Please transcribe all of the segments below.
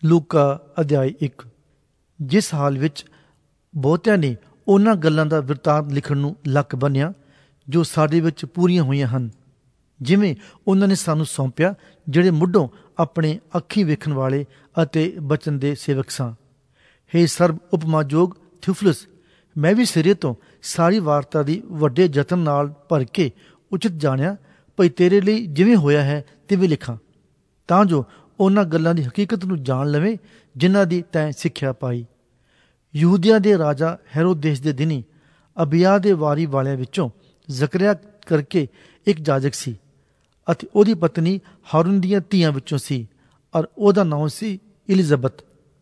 ਲੂਕਾ ਅਧਿਆਇ 1। ਜਿਸ ਹਾਲ ਵਿੱਚ ਬਹੁਤਿਆਂ ਨੇ ਉਹਨਾਂ ਗੱਲਾਂ ਦਾ ਬਿਰਤਾਂਤ ਲਿਖਣ ਨੂੰ ਲੱਕ ਬੰਨ੍ਹਿਆ ਜੋ ਸਾਡੇ ਵਿੱਚ ਪੂਰੀਆਂ ਹੋਈਆਂ ਹਨ, ਜਿਵੇਂ ਉਹਨਾਂ ਨੇ ਸਾਨੂੰ ਸੌਂਪਿਆ, ਜਿਹੜੇ ਮੁੱਢੋਂ ਆਪਣੇ ਅੱਖੀਂ ਵੇਖਣ ਵਾਲੇ ਅਤੇ ਬਚਨ ਦੇ ਸੇਵਕ ਸਾਂ। ਹੇ ਸਰਬ ਉਪਮਾਯੋਗ ਥਿਉਫਿਲਸ, ਮੈਂ ਵੀ ਸਿਰੇ ਤੋਂ ਸਾਰੀ ਵਾਰਤਾ ਦੀ ਵੱਡੇ ਯਤਨ ਨਾਲ ਭਰ ਕੇ ਉਚਿਤ ਜਾਣਿਆ ਭਈ ਤੇਰੇ ਲਈ ਜਿਵੇਂ ਹੋਇਆ ਹੈ ਤਿਵੇਂ ਲਿਖਾਂ, ਤਾਂ ਜੋ ਉਹਨਾਂ ਗੱਲਾਂ ਦੀ ਹਕੀਕਤ ਨੂੰ ਜਾਣ ਲਵੇਂ ਜਿਨ੍ਹਾਂ ਦੀ ਤੈਂ ਸਿੱਖਿਆ ਪਾਈ। ਯਹੂਦੀਆਂ ਦੇ ਰਾਜਾ ਹੈਰੋਦੇਸ ਦੇ ਦਿਨੀ ਅਬੀਆ ਦੇ ਵਾਰੀ ਵਾਲਿਆਂ ਵਿੱਚੋਂ ਜ਼ਕਰਿਆ ਕਰਕੇ ਇੱਕ ਜਾਜਕ ਸੀ, ਅਤੇ ਉਹਦੀ ਪਤਨੀ ਹਾरून ਦੀਆਂ ਧੀਆਂ ਵਿੱਚੋਂ ਸੀ, ਔਰ ਉਹਦਾ ਨਾਮ ਸੀ ਇਲਿਜ਼ਬਤ।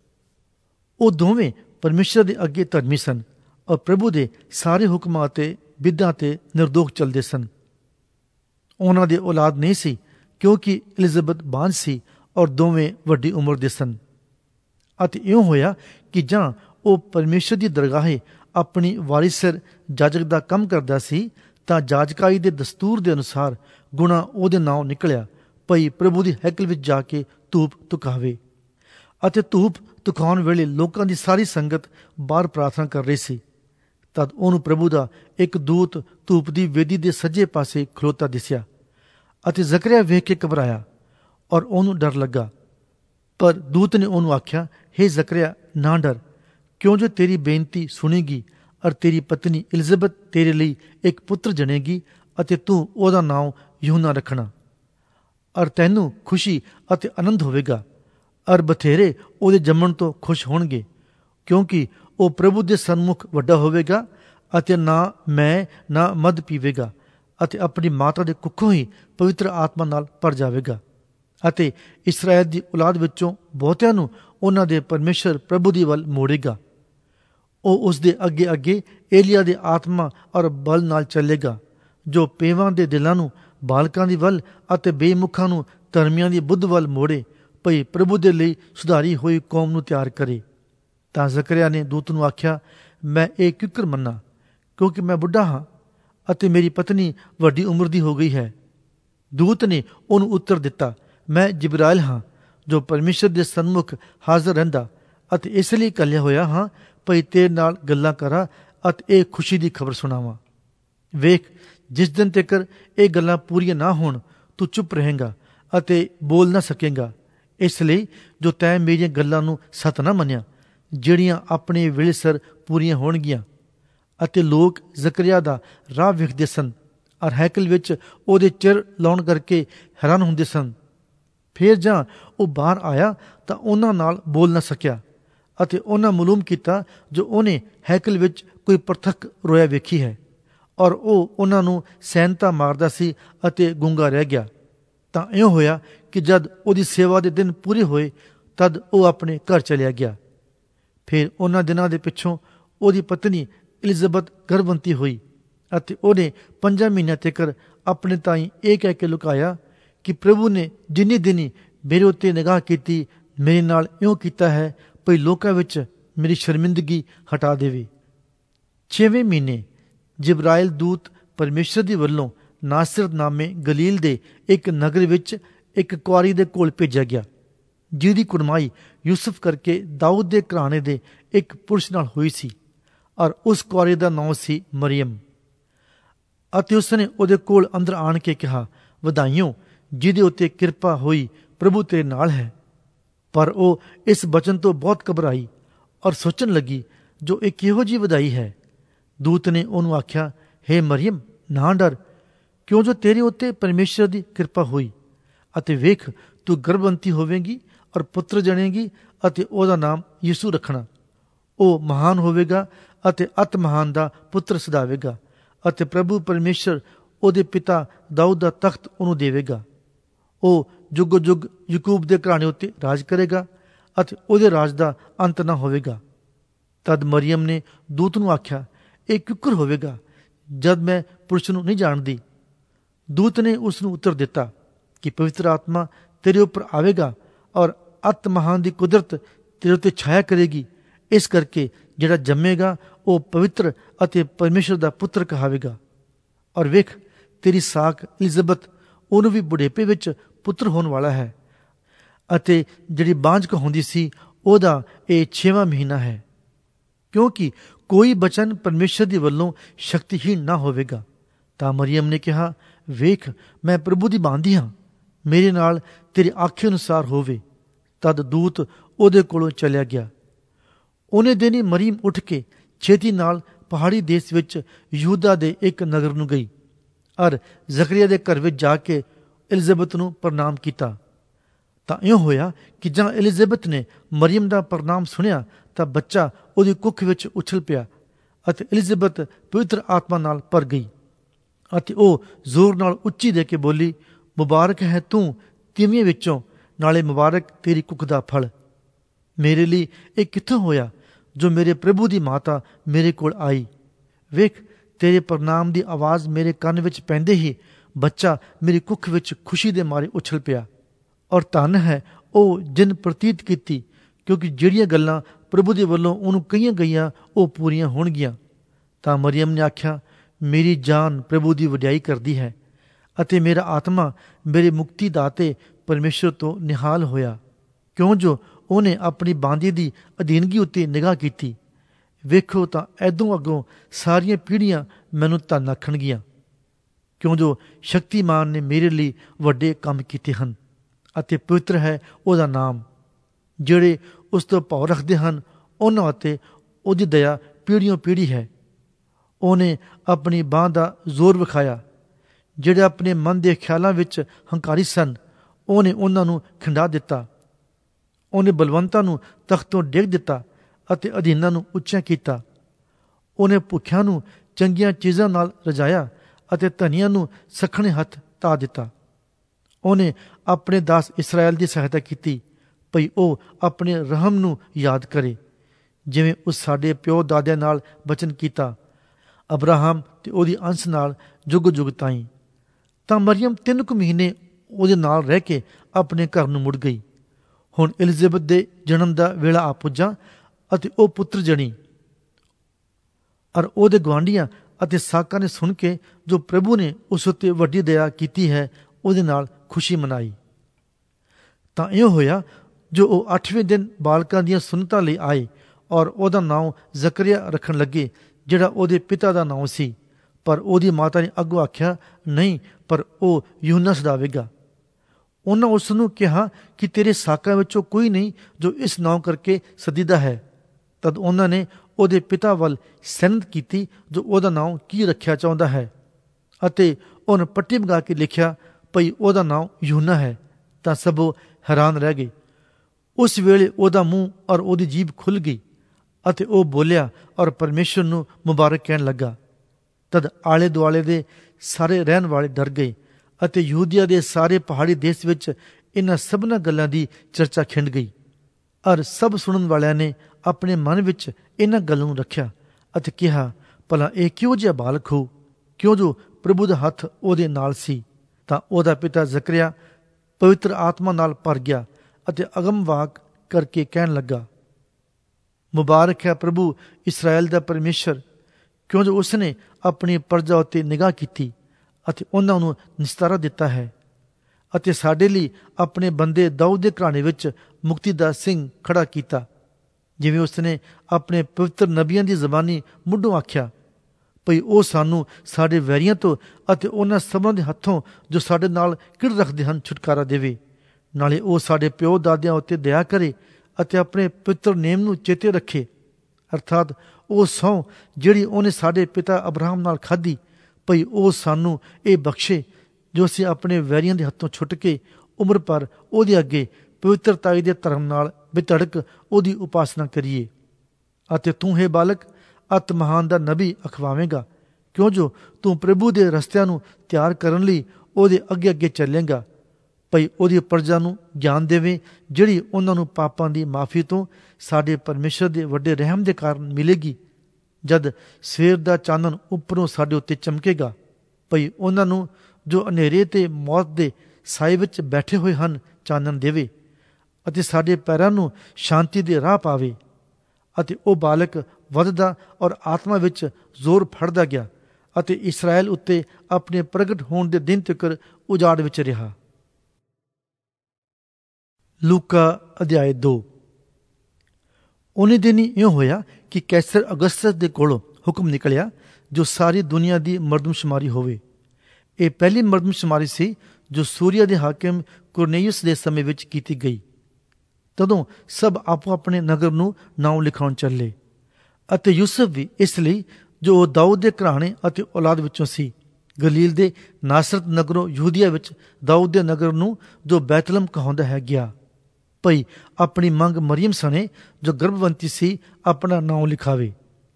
ਉਹ ਦੋਵੇਂ ਪਰਮੇਸ਼ਰ ਦੇ ਅੱਗੇ ਧਰਮੀ ਸਨ, ਔਰ ਪ੍ਰਭੂ ਦੇ ਸਾਰੇ ਹੁਕਮਾਂ ਅਤੇ ਬਿਧਾਂ ਤੇ ਨਿਰਦੋਖ ਚੱਲਦੇ ਸਨ। ਉਹਨਾਂ ਦੇ ਔਲਾਦ ਨਹੀਂ ਸੀ, ਕਿਉਂਕਿ ਇਲਿਜ਼ਬਤ ਬਾਂਝ ਸੀ ਔਰ ਦੋਵੇਂ ਵੱਡੀ ਉਮਰ ਦੇ ਸਨ। ਅਤੇ ਇਉਂ ਹੋਇਆ ਕਿ ਜਾਂ ਉਹ ਪਰਮੇਸ਼ਰ ਦੀ ਦਰਗਾਹੇ ਆਪਣੀ ਵਾਰਿਸਰ ਜਾਜਕ ਦਾ ਕੰਮ ਕਰਦਾ ਸੀ, ਤਾਂ ਜਾਜਕਾਈ ਦੇ ਦਸਤੂਰ ਦੇ ਅਨੁਸਾਰ ਗੁਣਾ ਉਹਦੇ ਨਾਂ ਨਿਕਲਿਆ ਭਈ ਪ੍ਰਭੂ ਦੀ ਹੈਕਲ ਵਿੱਚ ਜਾ ਕੇ ਧੂਪ ਤੁਕਾਵੇ। ਅਤੇ ਧੂਪ ਤੁਕਾਉਣ ਵੇਲੇ ਲੋਕਾਂ ਦੀ ਸਾਰੀ ਸੰਗਤ ਬਾਹਰ ਪ੍ਰਾਰਥਨਾ ਕਰ ਰਹੀ ਸੀ। ਤਦ ਉਹਨੂੰ ਪ੍ਰਭੂ ਦਾ ਇੱਕ ਦੂਤ ਧੂਪ ਦੀ ਵੇਦੀ ਦੇ ਸੱਜੇ ਪਾਸੇ ਖਲੋਤਾ ਦਿਸਿਆ, ਅਤੇ ਜ਼ਕਰਿਆ ਵੇਖ ਕੇ ਘਬਰਾਇਆ ਔਰ ਉਹਨੂੰ ਡਰ ਲੱਗਾ। ਪਰ ਦੂਤ ਨੇ ਉਹਨੂੰ ਆਖਿਆ, ਹੇ ਜ਼ਕਰਿਆ, ਨਾ ਡਰ, ਕਿਉਂ ਜੋ ਤੇਰੀ ਬੇਨਤੀ ਸੁਣੇਗੀ, ਔਰ ਤੇਰੀ ਪਤਨੀ ਇਲਿਜ਼ਬਤ ਤੇਰੇ ਲਈ ਇੱਕ ਪੁੱਤਰ ਜਣੇਗੀ, ਅਤੇ ਤੂੰ ਉਹਦਾ ਨਾਮ ਯਹੂਨਾ ਰੱਖਣਾ। ਔਰ ਤੈਨੂੰ ਖੁਸ਼ੀ ਅਤੇ ਆਨੰਦ ਹੋਵੇਗਾ, ਔਰ ਬਥੇਰੇ ਉਹਦੇ ਜੰਮਣ ਤੋਂ ਖੁਸ਼ ਹੋਣਗੇ, ਕਿਉਂਕਿ ਉਹ ਪ੍ਰਭੂ ਦੇ ਸਨਮੁਖ ਵੱਡਾ ਹੋਵੇਗਾ, ਅਤੇ ਨਾ ਮੈਂ ਨਾ ਮਦ ਪੀਵੇਗਾ, ਅਤੇ ਆਪਣੀ ਮਾਤਾ ਦੇ ਕੁੱਖੋਂ ਹੀ ਪਵਿੱਤਰ ਆਤਮਾ ਨਾਲ ਭਰ ਜਾਵੇਗਾ। ਅਤੇ ਇਸਰਾਏਲ ਦੀ ਔਲਾਦ ਵਿੱਚੋਂ ਬਹੁਤਿਆਂ ਨੂੰ ਉਹਨਾਂ ਦੇ ਪਰਮੇਸ਼ਰ ਪ੍ਰਭੂ ਦੀ ਵੱਲ ਮੋੜੇਗਾ। ਉਹ ਉਸ ਦੇ ਅੱਗੇ ਅੱਗੇ ਏਲੀਆ ਦੇ ਆਤਮਾ ਔਰ ਬਲ ਨਾਲ ਚੱਲੇਗਾ, ਜੋ ਪੇਵਾਂ ਦੇ ਦਿਲਾਂ ਨੂੰ ਬਾਲਕਾਂ ਦੀ ਵੱਲ ਅਤੇ ਬੇਮੁਖਾਂ ਨੂੰ ਧਰਮੀਆਂ ਦੀ ਬੁੱਧ ਵੱਲ ਮੋੜੇ, ਭਈ ਪ੍ਰਭੂ ਦੇ ਲਈ ਸੁਧਾਰੀ ਹੋਈ ਕੌਮ ਨੂੰ ਤਿਆਰ ਕਰੇ। ਤਾਂ ਜ਼ਕਰਿਆ ਨੇ ਦੂਤ ਨੂੰ ਆਖਿਆ, ਮੈਂ ਇਹ ਕਿੱਕਰ ਮੰਨਾਂ, ਕਿਉਂਕਿ ਮੈਂ ਬੁੱਢਾ ਹਾਂ ਅਤੇ ਮੇਰੀ ਪਤਨੀ ਵੱਡੀ ਉਮਰ ਦੀ ਹੋ ਗਈ ਹੈ। ਦੂਤ ਨੇ ਉਹਨੂੰ ਉੱਤਰ ਦਿੱਤਾ, ਮੈਂ ਜਿਬਰਾਇਲ ਹਾਂ, ਜੋ ਪਰਮੇਸ਼ਰ ਦੇ ਸਨਮੁਖ ਹਾਜ਼ਰ ਰਹਿੰਦਾ, ਅਤੇ ਇਸ ਲਈ ਘੱਲਿਆ ਹੋਇਆ ਹਾਂ ਭਈ ਤੇਰੇ ਨਾਲ ਗੱਲਾਂ ਕਰਾਂ ਅਤੇ ਇਹ ਖੁਸ਼ੀ ਦੀ ਖਬਰ ਸੁਣਾਵਾਂ। ਵੇਖ, ਜਿਸ ਦਿਨ ਤੱਕ ਇਹ ਗੱਲਾਂ ਪੂਰੀਆਂ ਨਾ ਹੋਣ ਤੂੰ ਚੁੱਪ ਰਹੇਂਗਾ ਅਤੇ ਬੋਲ ਨਾ ਸਕੇਂਗਾ, ਇਸ ਲਈ ਜੋ ਤੈਂ ਮੇਰੀਆਂ ਗੱਲਾਂ ਨੂੰ ਸੱਤ ਨਾ ਮੰਨਿਆ, ਜਿਹੜੀਆਂ ਆਪਣੇ ਵੇਲੇ ਸਿਰ ਪੂਰੀਆਂ ਹੋਣਗੀਆਂ। ਅਤੇ ਲੋਕ ਜ਼ਕਰਿਆ ਦਾ ਰਾਹ ਵੇਖਦੇ ਸਨ, ਔਰ ਹੈਕਲ ਵਿੱਚ ਉਹਦੇ ਚਿਰ ਲਾਉਣ ਕਰਕੇ ਹੈਰਾਨ ਹੁੰਦੇ ਸਨ। ਫਿਰ ਜਾਂ ਉਹ ਬਾਹਰ ਆਇਆ ਤਾਂ ਉਹਨਾਂ ਨਾਲ ਬੋਲ ਨਾ ਸਕਿਆ, ਅਤੇ ਉਹਨਾਂ ਮਾਲੂਮ ਕੀਤਾ ਜੋ ਉਹਨੇ ਹੈਕਲ ਵਿੱਚ ਕੋਈ ਪ੍ਰਤੱਖ ਰੋਇਆ ਵੇਖੀ ਹੈ, ਔਰ ਉਹ ਉਹਨਾਂ ਨੂੰ ਸੈਨਤਾ ਮਾਰਦਾ ਸੀ ਅਤੇ ਗੂੰਗਾ ਰਹਿ ਗਿਆ। ਤਾਂ ਇਉਂ ਹੋਇਆ ਕਿ ਜਦ ਉਹਦੀ ਸੇਵਾ ਦੇ ਦਿਨ ਪੂਰੇ ਹੋਏ, ਤਦ ਉਹ ਆਪਣੇ ਘਰ ਚਲਿਆ ਗਿਆ। ਫਿਰ ਉਹਨਾਂ ਦਿਨਾਂ ਦੇ ਪਿੱਛੋਂ ਉਹਦੀ ਪਤਨੀ ਇਲਿਜ਼ਬਤ ਗਰਭਵਤੀ ਹੋਈ, ਅਤੇ ਉਹਨੇ 5 ਮਹੀਨਿਆਂ ਤੱਕ ਆਪਣੇ ਤਾਈਂ ਇਹ ਕਹਿ ਕੇ ਲੁਕਾਇਆ ਕਿ ਪ੍ਰਭੂ ਨੇ ਜਿੰਨੀ ਦਿਨੀ ਮੇਰੇ ਉੱਤੇ ਨਿਗਾਹ ਕੀਤੀ, ਮੇਰੇ ਨਾਲ ਇਉਂ ਕੀਤਾ ਹੈ ਭਈ ਲੋਕਾਂ ਵਿੱਚ ਮੇਰੀ ਸ਼ਰਮਿੰਦਗੀ ਹਟਾ ਦੇਵੇ। 6ਵੇਂ ਮਹੀਨੇ ਜਿਬਰਾਇਲ ਦੂਤ ਪਰਮੇਸ਼ਰ ਦੀ ਵੱਲੋਂ ਨਾਸਰਤ ਨਾਮੇ ਗਲੀਲ ਦੇ ਇੱਕ ਨਗਰ ਵਿੱਚ ਇੱਕ ਕੁਆਰੀ ਦੇ ਕੋਲ ਭੇਜਿਆ ਗਿਆ, ਜਿਹਦੀ ਕੁੜਮਾਈ ਯੂਸਫ ਕਰਕੇ ਦਾਊਦ ਦੇ ਘਰਾਣੇ ਦੇ ਇੱਕ ਪੁਰਸ਼ ਨਾਲ ਹੋਈ ਸੀ, ਔਰ ਉਸ ਕੁਆਰੀ ਦਾ ਨਾਮ ਸੀ ਮਰੀਅਮ। ਅਤੇ ਉਸਨੇ ਉਹਦੇ ਕੋਲ ਅੰਦਰ ਆਣ ਕੇ ਕਿਹਾ, ਵਧਾਈਓ, ਜਿਹਦੇ ਉੱਤੇ ਕਿਰਪਾ ਹੋਈ, ਪ੍ਰਭੂ ਤੇਰੇ ਨਾਲ ਹੈ। ਪਰ ਉਹ ਇਸ ਬਚਨ ਤੋਂ ਬਹੁਤ ਘਬਰਾਈ ਔਰ ਸੋਚਣ ਲੱਗੀ, ਜੋ ਇਹ ਕਿਹੋ ਜਿਹੀ ਵਧਾਈ ਹੈ। ਦੂਤ ਨੇ ਉਹਨੂੰ ਆਖਿਆ, ਹੇ ਮਰੀਅਮ, ਨਾ ਡਰ, ਕਿਉਂ ਜੋ ਤੇਰੇ ਉੱਤੇ ਪਰਮੇਸ਼ਰ ਦੀ ਕਿਰਪਾ ਹੋਈ, ਅਤੇ ਵੇਖ, ਤੂੰ ਗਰਭਵਤੀ ਹੋਵੇਂਗੀ ਔਰ ਪੁੱਤਰ ਜਣੇਗੀ, ਅਤੇ ਉਹਦਾ ਨਾਮ ਯਿਸੂ ਰੱਖਣਾ। ਉਹ ਮਹਾਨ ਹੋਵੇਗਾ ਅਤੇ ਅਤ ਮਹਾਨ ਦਾ ਪੁੱਤਰ ਸਦਾਵੇਗਾ, ਅਤੇ ਪ੍ਰਭੂ ਪਰਮੇਸ਼ਰ ਉਹਦੇ ਪਿਤਾ ਦਾਊਦ ਦਾ ਤਖਤ ਉਹਨੂੰ ਦੇਵੇਗਾ। ਉਹ ਜੁਗੋ ਜੁਗ ਯਕੂਬ ਦੇ ਘਰਾਣੇ ਉੱਤੇ ਰਾਜ ਕਰੇਗਾ, ਅਤੇ ਉਹਦੇ ਰਾਜ ਦਾ ਅੰਤ ਨਾ ਹੋਵੇਗਾ। ਤਦ ਮਰੀਅਮ ਨੇ ਦੂਤ ਨੂੰ ਆਖਿਆ, ਇਹ ਕਿੱਕਰ ਹੋਵੇਗਾ, ਜਦ ਮੈਂ ਪੁਰਸ਼ ਨੂੰ ਨਹੀਂ ਜਾਣਦੀ। ਦੂਤ ਨੇ ਉਸ ਨੂੰ ਉੱਤਰ ਦਿੱਤਾ ਕਿ ਪਵਿੱਤਰ ਆਤਮਾ ਤੇਰੇ ਉੱਪਰ ਆਵੇਗਾ, ਔਰ ਅਤ ਮਹਾਨ ਦੀ ਕੁਦਰਤ ਤੇਰੇ ਉੱਤੇ ਛਾਇਆ ਕਰੇਗੀ। ਇਸ ਕਰਕੇ ਜਿਹੜਾ ਜੰਮੇਗਾ ਉਹ ਪਵਿੱਤਰ ਅਤੇ ਪਰਮੇਸ਼ਰ ਦਾ ਪੁੱਤਰ ਕਹਾਵੇਗਾ। ਔਰ ਵੇਖ, ਤੇਰੀ ਸਾਕ ਇਲਿਜ਼ਬਤ, ਉਹਨੂੰ ਵੀ ਬੁਢੇਪੇ ਵਿੱਚ ਪੁੱਤਰ ਹੋਣ ਵਾਲਾ ਹੈ, ਅਤੇ ਜਿਹੜੀ ਬਾਂਝ ਕਹਾਉਂਦੀ ਸੀ ਉਹਦਾ ਇਹ 6ਵਾਂ ਮਹੀਨਾ ਹੈ, ਕਿਉਂਕਿ ਕੋਈ ਬਚਨ ਪਰਮੇਸ਼ਰ ਦੀ ਵੱਲੋਂ ਸ਼ਕਤੀਹੀਣ ਨਾ ਹੋਵੇਗਾ। ਤਾਂ ਮਰੀਅਮ ਨੇ ਕਿਹਾ, ਵੇਖ, ਮੈਂ ਪ੍ਰਭੂ ਦੀ ਬਾਂਦੀ ਹਾਂ, ਮੇਰੇ ਨਾਲ ਤੇਰੇ ਆਖੇ ਅਨੁਸਾਰ ਹੋਵੇ। ਤਦ ਦੂਤ ਉਹਦੇ ਕੋਲੋਂ ਚਲਿਆ ਗਿਆ। ਉਹਨੇ ਦਿਨ ਹੀ ਮਰੀਮ ਉੱਠ ਕੇ ਛੇਤੀ ਨਾਲ ਪਹਾੜੀ ਦੇਸ਼ ਵਿੱਚ ਯਹੂਦਾ ਦੇ ਇੱਕ ਨਗਰ ਨੂੰ ਗਈ ਅਰ ਜ਼ਕਰੀਆ ਦੇ ਘਰ ਵਿੱਚ ਜਾ ਕੇ ਇਲਿਜ਼ਾਬਤ ਨੂੰ ਪ੍ਰਣਾਮ ਕੀਤਾ। ਤਾਂ ਇਉਂ ਹੋਇਆ ਕਿ ਜਦੋਂ ਇਲਿਜ਼ਾਬਤ ਨੇ ਮਰੀਮ ਦਾ ਪ੍ਰਣਾਮ ਸੁਣਿਆ ਤਾਂ ਬੱਚਾ ਉਹਦੀ ਕੁੱਖ ਵਿੱਚ ਉਛਲ ਪਿਆ ਅਤੇ ਇਲਿਜ਼ਾਬਤ ਪਵਿੱਤਰ ਆਤਮਾ ਨਾਲ ਭਰ ਗਈ ਅਤੇ ਉਹ ਜ਼ੋਰ ਨਾਲ ਉੱਚੀ ਦੇ ਕੇ ਬੋਲੀ, ਮੁਬਾਰਕ ਹੈ ਤੂੰ ਤੀਵੀਆਂ ਵਿੱਚੋਂ, ਨਾਲੇ ਮੁਬਾਰਕ ਤੇਰੀ ਕੁੱਖ ਦਾ ਫਲ। ਮੇਰੇ ਲਈ ਇਹ ਕਿੱਥੋਂ ਹੋਇਆ ਜੋ ਮੇਰੇ ਪ੍ਰਭੂ ਦੀ ਮਾਤਾ ਮੇਰੇ ਕੋਲ ਆਈ। ਵੇਖ, ਤੇਰੇ ਪ੍ਰਣਾਮ ਦੀ ਆਵਾਜ਼ ਮੇਰੇ ਕੰਨ ਵਿੱਚ ਪੈਂਦੇ ਹੀ ਬੱਚਾ ਮੇਰੀ ਕੁੱਖ ਵਿੱਚ ਖੁਸ਼ੀ ਦੇ ਮਾਰੇ ਉਛਲ ਪਿਆ। ਔਰ ਧੰਨ ਹੈ ਉਹ ਜਿਨ ਪ੍ਰਤੀਤ ਕੀਤੀ, ਕਿਉਂਕਿ ਜਿਹੜੀਆਂ ਗੱਲਾਂ ਪ੍ਰਭੂ ਦੇ ਵੱਲੋਂ ਉਹਨੂੰ ਕਹੀਆਂ ਗਈਆਂ ਉਹ ਪੂਰੀਆਂ ਹੋਣਗੀਆਂ। ਤਾਂ ਮਰੀਅਮ ਨੇ ਆਖਿਆ, ਮੇਰੀ ਜਾਨ ਪ੍ਰਭੂ ਦੀ ਵਡਿਆਈ ਕਰਦੀ ਹੈ ਅਤੇ ਮੇਰਾ ਆਤਮਾ ਮੇਰੇ ਮੁਕਤੀ ਦਾਤੇ ਪਰਮੇਸ਼ਰ ਤੋਂ ਨਿਹਾਲ ਹੋਇਆ, ਕਿਉਂ ਜੋ ਉਹਨੇ ਆਪਣੀ ਬਾਂਦੀ ਦੀ ਅਧੀਨਗੀ ਉੱਤੇ ਨਿਗਾਹ ਕੀਤੀ। ਵੇਖੋ, ਤਾਂ ਐਦੋਂ ਅੱਗੋਂ ਸਾਰੀਆਂ ਪੀੜ੍ਹੀਆਂ ਮੈਨੂੰ ਧੰਨ ਆਖਣਗੀਆਂ, ਕਿਉਂ ਜੋ ਸ਼ਕਤੀਮਾਨ ਨੇ ਮੇਰੇ ਲਈ ਵੱਡੇ ਕੰਮ ਕੀਤੇ ਹਨ ਅਤੇ ਪਵਿੱਤਰ ਹੈ ਉਹਦਾ ਨਾਮ। ਜਿਹੜੇ ਉਸ ਤੋਂ ਭਾਵ ਰੱਖਦੇ ਹਨ ਉਹਨਾਂ ਅਤੇ ਉਹਦੀ ਦਇਆ ਪੀੜ੍ਹੀਓਂ ਪੀੜ੍ਹੀ ਹੈ। ਉਹਨੇ ਆਪਣੀ ਬਾਂਹ ਦਾ ਜ਼ੋਰ ਵਿਖਾਇਆ। ਜਿਹੜੇ ਆਪਣੇ ਮਨ ਦੇ ਖਿਆਲਾਂ ਵਿੱਚ ਹੰਕਾਰੀ ਸਨ ਉਹਨੇ ਉਹਨਾਂ ਨੂੰ ਖਿੰਡਾ ਦਿੱਤਾ। ਉਹਨੇ ਬਲਵੰਤਾਂ ਨੂੰ ਤਖ਼ਤ ਤੋਂ ਡੇਗ ਦਿੱਤਾ ਅਤੇ ਅਧੀਨਾਂ ਨੂੰ ਉੱਚਾ ਕੀਤਾ। ਉਹਨੇ ਭੁੱਖਿਆਂ ਨੂੰ ਚੰਗੀਆਂ ਚੀਜ਼ਾਂ ਨਾਲ ਰਜਾਇਆ ਅਤੇ ਧਨੀਆਂ ਨੂੰ ਸੱਖਣੇ ਹੱਥ ਧਾ ਦਿੱਤਾ। ਉਹਨੇ ਆਪਣੇ ਦਾਸ ਇਸਰਾਏਲ ਦੀ ਸਹਾਇਤਾ ਕੀਤੀ ਭਈ ਉਹ ਆਪਣੇ ਰਹਿਮ ਨੂੰ ਯਾਦ ਕਰੇ, ਜਿਵੇਂ ਉਸ ਸਾਡੇ ਪਿਓ ਦਾਦਿਆਂ ਨਾਲ ਬਚਨ ਕੀਤਾ, ਅਬਰਾਹਮ ਤੇ ਉਹਦੀ ਅੰਸ਼ ਨਾਲ ਜੁਗ ਜੁਗ ਤਾਈਂ। ਤਾਂ ਮਰੀਅਮ 3 ਕੁ ਮਹੀਨੇ ਉਹਦੇ ਨਾਲ ਰਹਿ ਕੇ ਆਪਣੇ ਘਰ ਨੂੰ ਮੁੜ ਗਈ। ਹੁਣ ਇਲਿਜ਼ਾਬਤ ਦੇ ਜਨਮ ਦਾ ਵੇਲਾ ਆ ਪੁੱਜਾ ਅਤੇ ਉਹ ਪੁੱਤਰ ਜਣੀ। ਔਰ ਉਹਦੇ ਗੁਆਂਢੀਆਂ ਅਤੇ ਸਾਕਾਂ ਨੇ ਸੁਣ ਕੇ ਜੋ ਪ੍ਰਭੂ ਨੇ ਉਸ ਉੱਤੇ ਵੱਡੀ ਦਇਆ ਕੀਤੀ ਹੈ ਉਹਦੇ ਨਾਲ ਖੁਸ਼ੀ ਮਨਾਈ। ਤਾਂ ਇਉਂ ਹੋਇਆ ਜੋ ਉਹ 8ਵੇਂ ਦਿਨ ਬਾਲਕਾਂ ਦੀਆਂ ਸੁੰਨਤਾਂ ਲਈ ਆਏ ਔਰ ਉਹਦਾ ਨਾਮ ਜ਼ਕਰੀਆ ਰੱਖਣ ਲੱਗੇ, ਜਿਹੜਾ ਉਹਦੇ ਪਿਤਾ ਦਾ ਨਾਮ ਸੀ। ਪਰ ਉਹਦੀ ਮਾਤਾ ਨੇ ਅੱਗੋਂ ਆਖਿਆ, ਨਹੀਂ, ਪਰ ਉਹ ਯੂਹੰਨਾ ਸਦਾਵੇਗਾ। ਉਹਨਾਂ ਉਸ ਨੂੰ ਕਿਹਾ ਕਿ ਤੇਰੇ ਸਾਕਾਂ ਵਿੱਚੋਂ ਕੋਈ ਨਹੀਂ ਜੋ ਇਸ ਨਾਮ ਕਰਕੇ ਸਦੀਦਾ ਹੈ। ਤਦ ਉਹਨਾਂ ਨੇ ਉਹਦੇ ਪਿਤਾ ਵੱਲ ਸੈਨਤ ਕੀਤੀ ਜੋ ਉਹਦਾ ਨਾਮ ਕੀ ਰੱਖਿਆ ਚਾਹੁੰਦਾ ਹੈ, ਅਤੇ ਉਹਨੇ ਪੱਟੀ ਮੰਗਾ ਕੇ ਲਿਖਿਆ ਭਈ ਉਹਦਾ ਨਾਮ ਯੂਹੰਨਾ ਹੈ। ਤਾਂ ਸਭੋ ਹੈਰਾਨ ਰਹਿ ਗਏ। ਉਸ ਵੇਲੇ ਉਹਦਾ ਮੂੰਹ ਔਰ ਉਹਦੀ ਜੀਭ ਖੁੱਲ ਗਈ ਅਤੇ ਉਹ ਬੋਲਿਆ ਔਰ ਪਰਮੇਸ਼ਰ ਨੂੰ ਮੁਬਾਰਕ ਕਹਿਣ ਲੱਗਾ। ਤਦ ਆਲੇ ਦੁਆਲੇ ਦੇ ਸਾਰੇ ਰਹਿਣ ਵਾਲੇ ਡਰ ਗਏ ਅਤੇ ਯਹੂਦੀਆ ਦੇ ਸਾਰੇ ਪਹਾੜੀ ਦੇਸ਼ ਵਿੱਚ ਇਹਨਾਂ ਸਭਨਾਂ ਗੱਲਾਂ ਦੀ ਚਰਚਾ ਖਿੰਡ ਗਈ। ਔਰ ਸਭ ਸੁਣਨ ਵਾਲਿਆਂ ਨੇ ਆਪਣੇ ਮਨ ਵਿੱਚ ਇਹਨਾਂ ਗੱਲਾਂ ਨੂੰ ਰੱਖਿਆ ਅਤੇ ਕਿਹਾ, ਭਲਾ ਇਹ ਕਿਹੋ ਜਿਹਾ ਬਾਲਕ ਹੋ, ਕਿਉਂ ਜੋ ਪ੍ਰਭੂ ਦਾ ਹੱਥ ਉਹਦੇ ਨਾਲ ਸੀ। ਤਾਂ ਉਹਦਾ ਪਿਤਾ ਜ਼ਕਰੀਆ ਪਵਿੱਤਰ ਆਤਮਾ ਨਾਲ ਭਰ ਗਿਆ ਅਤੇ ਅਗਮ ਵਾਕ ਕਰਕੇ ਕਹਿਣ ਲੱਗਾ, ਮੁਬਾਰਕ ਹੈ ਪ੍ਰਭੂ ਇਸਰਾਏਲ ਦਾ ਪਰਮੇਸ਼ਰ, ਕਿਉਂ ਜੋ ਉਸਨੇ ਆਪਣੀ ਪ੍ਰਜਾ ਉੱਤੇ ਨਿਗਾਹ ਕੀਤੀ ਅਤੇ ਉਹਨਾਂ ਨੂੰ ਨਿਸਤਾਰਾ ਦਿੱਤਾ ਹੈ ਅਤੇ ਸਾਡੇ ਲਈ ਆਪਣੇ ਬੰਦੇ ਦਾਊਦ ਦੇ ਘਰਾਣੇ ਵਿੱਚ ਮੁਕਤੀ ਦਾ ਸਿੰਘ ਖੜਾ ਕੀਤਾ, ਜਿਵੇਂ ਉਸਨੇ ਆਪਣੇ ਪਵਿੱਤਰ ਨਬੀਆਂ ਦੀ ਜ਼ਬਾਨੀ ਮੁੱਢੋਂ ਆਖਿਆ ਭਈ ਉਹ ਸਾਨੂੰ ਸਾਡੇ ਵੈਰੀਆਂ ਤੋਂ ਅਤੇ ਉਹਨਾਂ ਸਭਨਾਂ ਦੇ ਹੱਥੋਂ ਜੋ ਸਾਡੇ ਨਾਲ ਕਿੜ ਰੱਖਦੇ ਹਨ ਛੁਟਕਾਰਾ ਦੇਵੇ। ਨਾਲੇ ਉਹ ਸਾਡੇ ਪਿਓ ਦਾਦਿਆਂ ਉੱਤੇ ਦਇਆ ਕਰੇ ਅਤੇ ਆਪਣੇ ਪਵਿੱਤਰ ਨੇਮ ਨੂੰ ਚੇਤੇ ਰੱਖੇ, ਅਰਥਾਤ ਉਹ ਸਹੁੰ ਜਿਹੜੀ ਉਹਨੇ ਸਾਡੇ ਪਿਤਾ ਅਬਰਾਹਮ ਨਾਲ ਖਾਧੀ, ਭਈ ਉਹ ਸਾਨੂੰ ਇਹ ਬਖਸ਼ੇ ਜੋ ਅਸੀਂ ਆਪਣੇ ਵੈਰੀਆਂ ਦੇ ਹੱਥੋਂ ਛੁੱਟ ਕੇ ਉਮਰ ਭਰ ਉਹਦੇ ਅੱਗੇ ਪਵਿੱਤਰਤਾਈ ਦੇ ਧਰਮ ਨਾਲ ਬੇਧੜਕ ਉਹਦੀ ਉਪਾਸਨਾ ਕਰੀਏ। ਅਤੇ ਤੂੰ ਹੈ ਬਾਲਕ ਅਤ ਮਹਾਨ ਦਾ ਨਬੀ ਅਖਵਾਵੇਂਗਾ, ਕਿਉਂ ਜੋ ਤੂੰ ਪ੍ਰਭੂ ਦੇ ਰਸਤਿਆਂ ਨੂੰ ਤਿਆਰ ਕਰਨ ਲਈ ਉਹਦੇ ਅੱਗੇ ਅੱਗੇ ਚੱਲੇਂਗਾ, ਭਈ ਉਹਦੀ ਪ੍ਰਜਾ ਨੂੰ ਗਿਆਨ ਦੇਵੇ, ਜਿਹੜੀ ਉਹਨਾਂ ਨੂੰ ਪਾਪਾਂ ਦੀ ਮਾਫੀ ਤੋਂ ਸਾਡੇ ਪਰਮੇਸ਼ਰ ਦੇ ਵੱਡੇ ਰਹਿਮ ਦੇ ਕਾਰਨ ਮਿਲੇਗੀ, ਜਦ ਸਵੇਰ ਦਾ ਚਾਨਣ ਉੱਪਰੋਂ ਸਾਡੇ ਉੱਤੇ ਚਮਕੇਗਾ, ਭਈ ਉਹਨਾਂ ਨੂੰ ਜੋ ਹਨੇਰੇ ਤੇ ਮੌਤ ਦੇ ਸਾਏ ਵਿੱਚ ਬੈਠੇ ਹੋਏ ਹਨ ਚਾਨਣ ਦੇਵੇ ਅਤੇ ਸਾਡੇ ਪੈਰਾਂ ਨੂੰ ਸ਼ਾਂਤੀ ਦੇ ਰਾਹ ਪਾਵੇ। ਅਤੇ ਉਹ ਬਾਲਕ ਵੱਧਦਾ ਔਰ ਆਤਮਾ ਵਿੱਚ ਜ਼ੋਰ ਫੜਦਾ ਗਿਆ ਅਤੇ ਇਸਰਾਏਲ ਉੱਤੇ ਆਪਣੇ ਪ੍ਰਗਟ ਹੋਣ ਦੇ ਦਿਨ ਤੱਕ ਉਜਾੜ ਵਿੱਚ ਰਿਹਾ। ਲੂਕਾ ਅਧਿਆਇ 2। ਉਹਨੇ ਦਿਨ ਹੀ ਇਉਂ ਹੋਇਆ ਕਿ ਕੈਸਰ ਅਗਸਤਸ ਦੇ ਕੋਲੋਂ ਹੁਕਮ ਨਿਕਲਿਆ ਜੋ ਸਾਰੀ ਦੁਨੀਆ ਦੀ ਮਰਦਮਸ਼ੁਮਾਰੀ ਹੋਵੇ। ਇਹ ਪਹਿਲੀ ਮਰਦਮਸ਼ੁਮਾਰੀ ਸੀ ਜੋ ਸੂਰੀਆ ਦੇ ਹਾਕਿਮ ਕੁਰਨੇਲਿਯਸ ਦੇ ਸਮੇਂ ਵਿੱਚ ਕੀਤੀ ਗਈ। ਤਦੋਂ ਸਭ ਆਪੋ ਆਪਣੇ ਨਗਰ ਨੂੰ ਨਾਮ ਲਿਖਾਉਣ ਚੱਲੇ ਅਤੇ ਯੂਸਫ ਵੀ ਇਸ ਲਈ ਜੋ ਉਹ ਦਾਊਦ ਦੇ ਘਰਾਣੇ ਅਤੇ ਔਲਾਦ ਵਿੱਚੋਂ ਸੀ, ਗਲੀਲ ਦੇ ਨਾਸਰਤ ਨਗਰੋਂ ਯਹੂਦੀਆ ਵਿੱਚ ਦਾਊਦ ਦੇ ਨਗਰ ਨੂੰ ਜੋ ਬੈਤਲਹਮ ਕਹਾਉਂਦਾ ਹੈ ਗਿਆ, ਭਈ ਆਪਣੀ ਮੰਗ ਮਰੀਅਮ ਸਣੇ ਜੋ ਗਰਭਵੰਤੀ ਸੀ ਆਪਣਾ ਨਾਮ ਲਿਖਾਵੇ।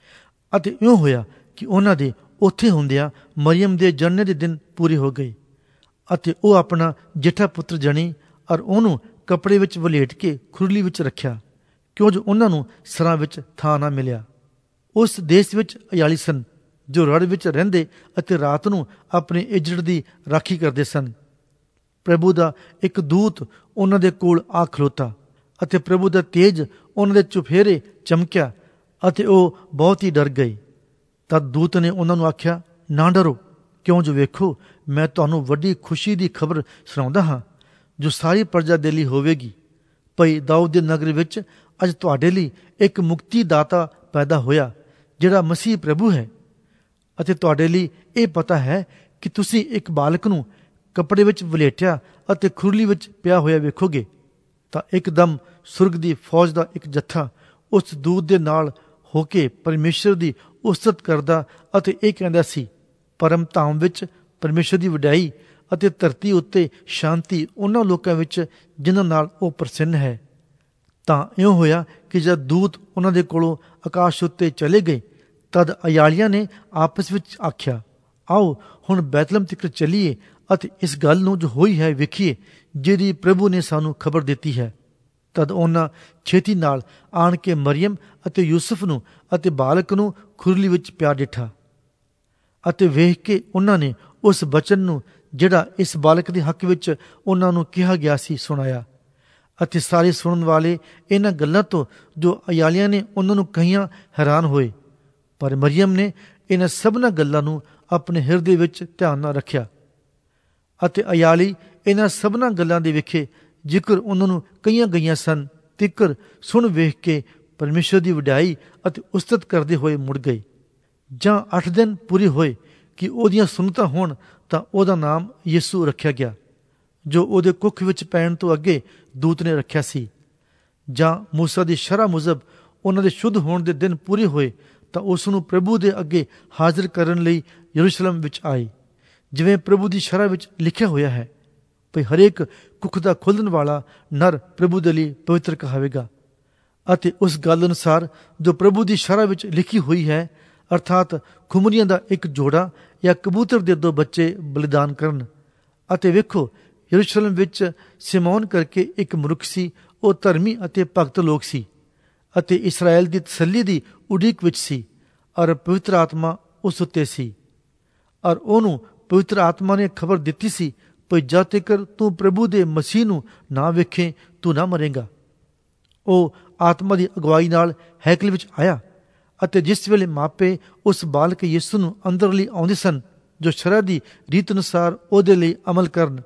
ਅਤੇ ਇਉਂ ਹੋਇਆ ਕਿ ਉਹਨਾਂ ਦੇ ਉੱਥੇ ਹੁੰਦਿਆਂ ਮਰੀਅਮ ਦੇ ਜਣਨੇ ਦੇ ਦਿਨ ਪੂਰੇ ਹੋ ਗਏ ਅਤੇ ਉਹ ਆਪਣਾ ਜੇਠਾ ਪੁੱਤਰ ਜਣੀ ਔਰ ਉਹਨੂੰ ਕੱਪੜੇ ਵਿੱਚ ਵਲੇਟ ਕੇ ਖੁਰਲੀ ਵਿੱਚ ਰੱਖਿਆ, ਕਿਉਂ ਜੋ ਉਹਨਾਂ ਨੂੰ ਸਰਾਂ ਵਿੱਚ ਥਾਂ ਨਾ ਮਿਲਿਆ। ਉਸ ਦੇਸ਼ ਵਿੱਚ ਅਯਾਲੀ ਸਨ ਜੋ ਰੜ ਵਿੱਚ ਰਹਿੰਦੇ ਅਤੇ ਰਾਤ ਨੂੰ ਆਪਣੇ ਇਜੜ ਦੀ ਰਾਖੀ ਕਰਦੇ ਸਨ। ਪ੍ਰਭੂ ਦਾ ਇੱਕ ਦੂਤ ਉਹਨਾਂ ਦੇ ਕੋਲ ਆ ਖਲੋਤਾ ਅਤੇ ਪ੍ਰਭੂ ਦਾ ਤੇਜ ਉਹਨਾਂ ਦੇ ਚੁਫੇਰੇ ਚਮਕਿਆ ਅਤੇ ਉਹ ਬਹੁਤ ਹੀ ਡਰ ਗਏ। ਤਦ ਦੂਤ ਨੇ ਉਹਨਾਂ ਨੂੰ ਆਖਿਆ, ਨਾ ਡਰੋ, ਕਿਉਂ ਜੋ ਵੇਖੋ ਮੈਂ ਤੁਹਾਨੂੰ ਵੱਡੀ ਖੁਸ਼ੀ ਦੀ ਖਬਰ ਸੁਣਾਉਂਦਾ ਹਾਂ ਜੋ ਸਾਰੀ ਪ੍ਰਜਾ ਦੇ ਲਈ ਹੋਵੇਗੀ। ਭਈ ਦਾਊਦ ਦੇ ਨਗਰ ਵਿੱਚ ਅੱਜ ਤੁਹਾਡੇ ਲਈ ਇੱਕ ਮੁਕਤੀ ਦਾਤਾ ਪੈਦਾ ਹੋਇਆ ਜਿਹੜਾ ਮਸੀਹ ਪ੍ਰਭੂ ਹੈ। ਅਤੇ ਤੁਹਾਡੇ ਲਈ ਇਹ ਪਤਾ ਹੈ ਕਿ ਤੁਸੀਂ ਇੱਕ ਬਾਲਕ ਨੂੰ ਕੱਪੜੇ ਵਿੱਚ ਵਲੇਟਿਆ ਅਤੇ ਖੁਰਲੀ ਵਿੱਚ ਪਿਆ ਹੋਇਆ ਵੇਖੋਗੇ। ਤਾਂ ਇੱਕਦਮ ਸੁਰਗ ਦੀ ਫੌਜ ਦਾ ਇੱਕ ਜੱਥਾ ਉਸ ਦੂਤ ਦੇ ਨਾਲ ਹੋ ਕੇ ਪਰਮੇਸ਼ਰ ਦੀ ਉਸਤਤ ਕਰਦਾ ਅਤੇ ਇਹ ਕਹਿੰਦਾ ਸੀ, ਪਰਮ ਧਾਮ ਵਿੱਚ ਪਰਮੇਸ਼ਰ ਦੀ ਵਡਿਆਈ ਅਤੇ ਧਰਤੀ ਉੱਤੇ ਸ਼ਾਂਤੀ ਉਹਨਾਂ ਲੋਕਾਂ ਵਿੱਚ ਜਿਨ੍ਹਾਂ ਨਾਲ ਉਹ ਪ੍ਰਸੰਨ ਹੈ। ਤਾਂ ਇਉਂ ਹੋਇਆ ਕਿ ਜਦ ਦੂਤ ਉਹਨਾਂ ਦੇ ਕੋਲੋਂ ਆਕਾਸ਼ ਉੱਤੇ ਚਲੇ ਗਏ ਤਦ ਅਯਾਲੀਆਂ ਨੇ ਆਪਸ ਵਿੱਚ ਆਖਿਆ, ਆਓ ਹੁਣ ਬੈਤਲਹਮ ਤੀਕ ਚੱਲੀਏ ਅਤੇ ਇਸ ਗੱਲ ਨੂੰ ਜੋ ਹੋਈ ਹੈ ਵੇਖੀਏ ਜਿਹਦੀ ਪ੍ਰਭੂ ਨੇ ਸਾਨੂੰ ਖਬਰ ਦਿੱਤੀ ਹੈ। ਤਦ ਉਹਨਾਂ ਛੇਤੀ ਨਾਲ ਆਣ ਕੇ ਮਰੀਅਮ ਅਤੇ ਯੂਸਫ ਨੂੰ ਅਤੇ ਬਾਲਕ ਨੂੰ ਖੁਰਲੀ ਵਿੱਚ ਪਿਆ ਡਿੱਠਾ ਅਤੇ ਵੇਖ ਕੇ ਉਹਨਾਂ ਨੇ ਉਸ ਬਚਨ ਨੂੰ ਜਿਹੜਾ ਇਸ ਬਾਲਕ ਦੇ ਹੱਕ ਵਿੱਚ ਉਹਨਾਂ ਨੂੰ ਕਿਹਾ ਗਿਆ ਸੀ ਸੁਣਾਇਆ। ਅਤੇ ਸਾਰੇ ਸੁਣਨ ਵਾਲੇ ਇਹਨਾਂ ਗੱਲਾਂ ਤੋਂ ਜੋ ਅਯਾਲੀਆਂ ਨੇ ਉਹਨਾਂ ਨੂੰ ਕਹੀਆਂ ਹੈਰਾਨ ਹੋਏ। ਪਰ ਮਰੀਅਮ ਨੇ ਇਹਨਾਂ ਸਭਨਾਂ ਗੱਲਾਂ ਨੂੰ ਆਪਣੇ ਹਿਰਦੇ ਵਿੱਚ ਧਿਆਨ ਨਾਲ ਰੱਖਿਆ ਅਤੇ ਅਯਾਲੀ ਇਹਨਾਂ ਸਭਨਾਂ ਗੱਲਾਂ ਦੇ ਵਿਖੇ ਜ਼ਿਕਰ ਉਹਨਾਂ ਨੂੰ ਕਹੀਆਂ ਗਈਆਂ ਸਨ ਤਿੱਕਰ ਸੁਣ ਵੇਖ ਕੇ ਪਰਮੇਸ਼ਰ ਦੀ ਵਡਿਆਈ ਅਤੇ ਉਸਤਤ ਕਰਦੇ ਹੋਏ ਮੁੜ ਗਏ। ਜਾਂ 8 ਦਿਨ ਪੂਰੇ ਹੋਏ ਕਿ ਉਹਦੀਆਂ ਸੁਣਤਾਂ ਹੋਣ ਤਾਂ ਉਹਦਾ ਨਾਮ ਯਿਸੂ ਰੱਖਿਆ ਗਿਆ ਜੋ ਉਹਦੇ ਕੁੱਖ ਵਿੱਚ ਪੈਣ ਤੋਂ ਅੱਗੇ ਦੂਤ ਨੇ ਰੱਖਿਆ ਸੀ। ਜਾਂ ਮੂਸਾ ਦੀ ਸ਼ਰ੍ਹਾ ਮੁਜਬ ਉਹਨਾਂ ਦੇ ਸ਼ੁੱਧ ਹੋਣ ਦੇ ਦਿਨ ਪੂਰੇ ਹੋਏ ਤਾਂ ਉਸ ਨੂੰ ਪ੍ਰਭੂ ਦੇ ਅੱਗੇ ਹਾਜ਼ਰ ਕਰਨ ਲਈ ਯਰੂਸ਼ਲਮ ਵਿੱਚ ਆਏ, ਜਿਵੇਂ ਪ੍ਰਭੂ ਦੀ ਸ਼ਰ੍ਹਾ ਵਿੱਚ ਲਿਖਿਆ ਹੋਇਆ ਹੈ, ਭਈ ਹਰੇਕ ਕੁੱਖ ਦਾ ਖੋਲ੍ਹਣ ਵਾਲਾ ਨਰ ਪ੍ਰਭੂ ਦੇ ਲਈ ਪਵਿੱਤਰ ਕਹਾਵੇਗਾ। ਅਤੇ ਉਸ ਗੱਲ ਅਨੁਸਾਰ ਜੋ ਪ੍ਰਭੂ ਦੀ ਸ਼ਰ੍ਹਾ ਵਿੱਚ ਲਿਖੀ ਹੋਈ ਹੈ, ਅਰਥਾਤ ਖੁਮਰੀਆਂ ਦਾ ਇੱਕ ਜੋੜਾ ਜਾਂ ਕਬੂਤਰ ਦੇ 2 ਬੱਚੇ ਬਲੀਦਾਨ ਕਰਨ। ਅਤੇ ਵੇਖੋ ਯਰੂਸ਼ਲਮ ਵਿੱਚ ਸਿਮੋਨ ਕਰਕੇ ਇੱਕ ਮਨੁੱਖ ਸੀ, ਉਹ ਧਰਮੀ ਅਤੇ ਭਗਤ ਲੋਕ ਸੀ ਅਤੇ ਇਸਰਾਏਲ ਦੀ ਤਸੱਲੀ ਦੀ ਉਡੀਕ ਵਿੱਚ ਸੀ ਔਰ ਪਵਿੱਤਰ ਆਤਮਾ ਉਸ ਉੱਤੇ ਸੀ। ਔਰ ਉਹਨੂੰ ਪਵਿੱਤਰ ਆਤਮਾ ਨੇ ਖਬਰ ਦਿੱਤੀ ਸੀ, ਭਈ ਜਦ ਤੱਕ ਤੂੰ ਪ੍ਰਭੂ ਦੇ ਮਸੀਹ ਨੂੰ ਨਾ ਵੇਖੇ ਤੂੰ ਨਾ ਮਰੇਗਾ। ਉਹ ਆਤਮਾ ਦੀ ਅਗਵਾਈ ਨਾਲ ਹੈਕਲ ਵਿੱਚ ਆਇਆ ਅਤੇ ਜਿਸ ਵੇਲੇ ਮਾਪੇ ਉਸ ਬਾਲਕ ਯਿਸੂ ਨੂੰ ਅੰਦਰ ਲਈ ਆਉਂਦੇ ਸਨ ਜੋ ਸ਼ਰ੍ਹਾ ਦੀ ਰੀਤ ਅਨੁਸਾਰ ਉਹਦੇ ਲਈ ਅਮਲ ਕਰਨ,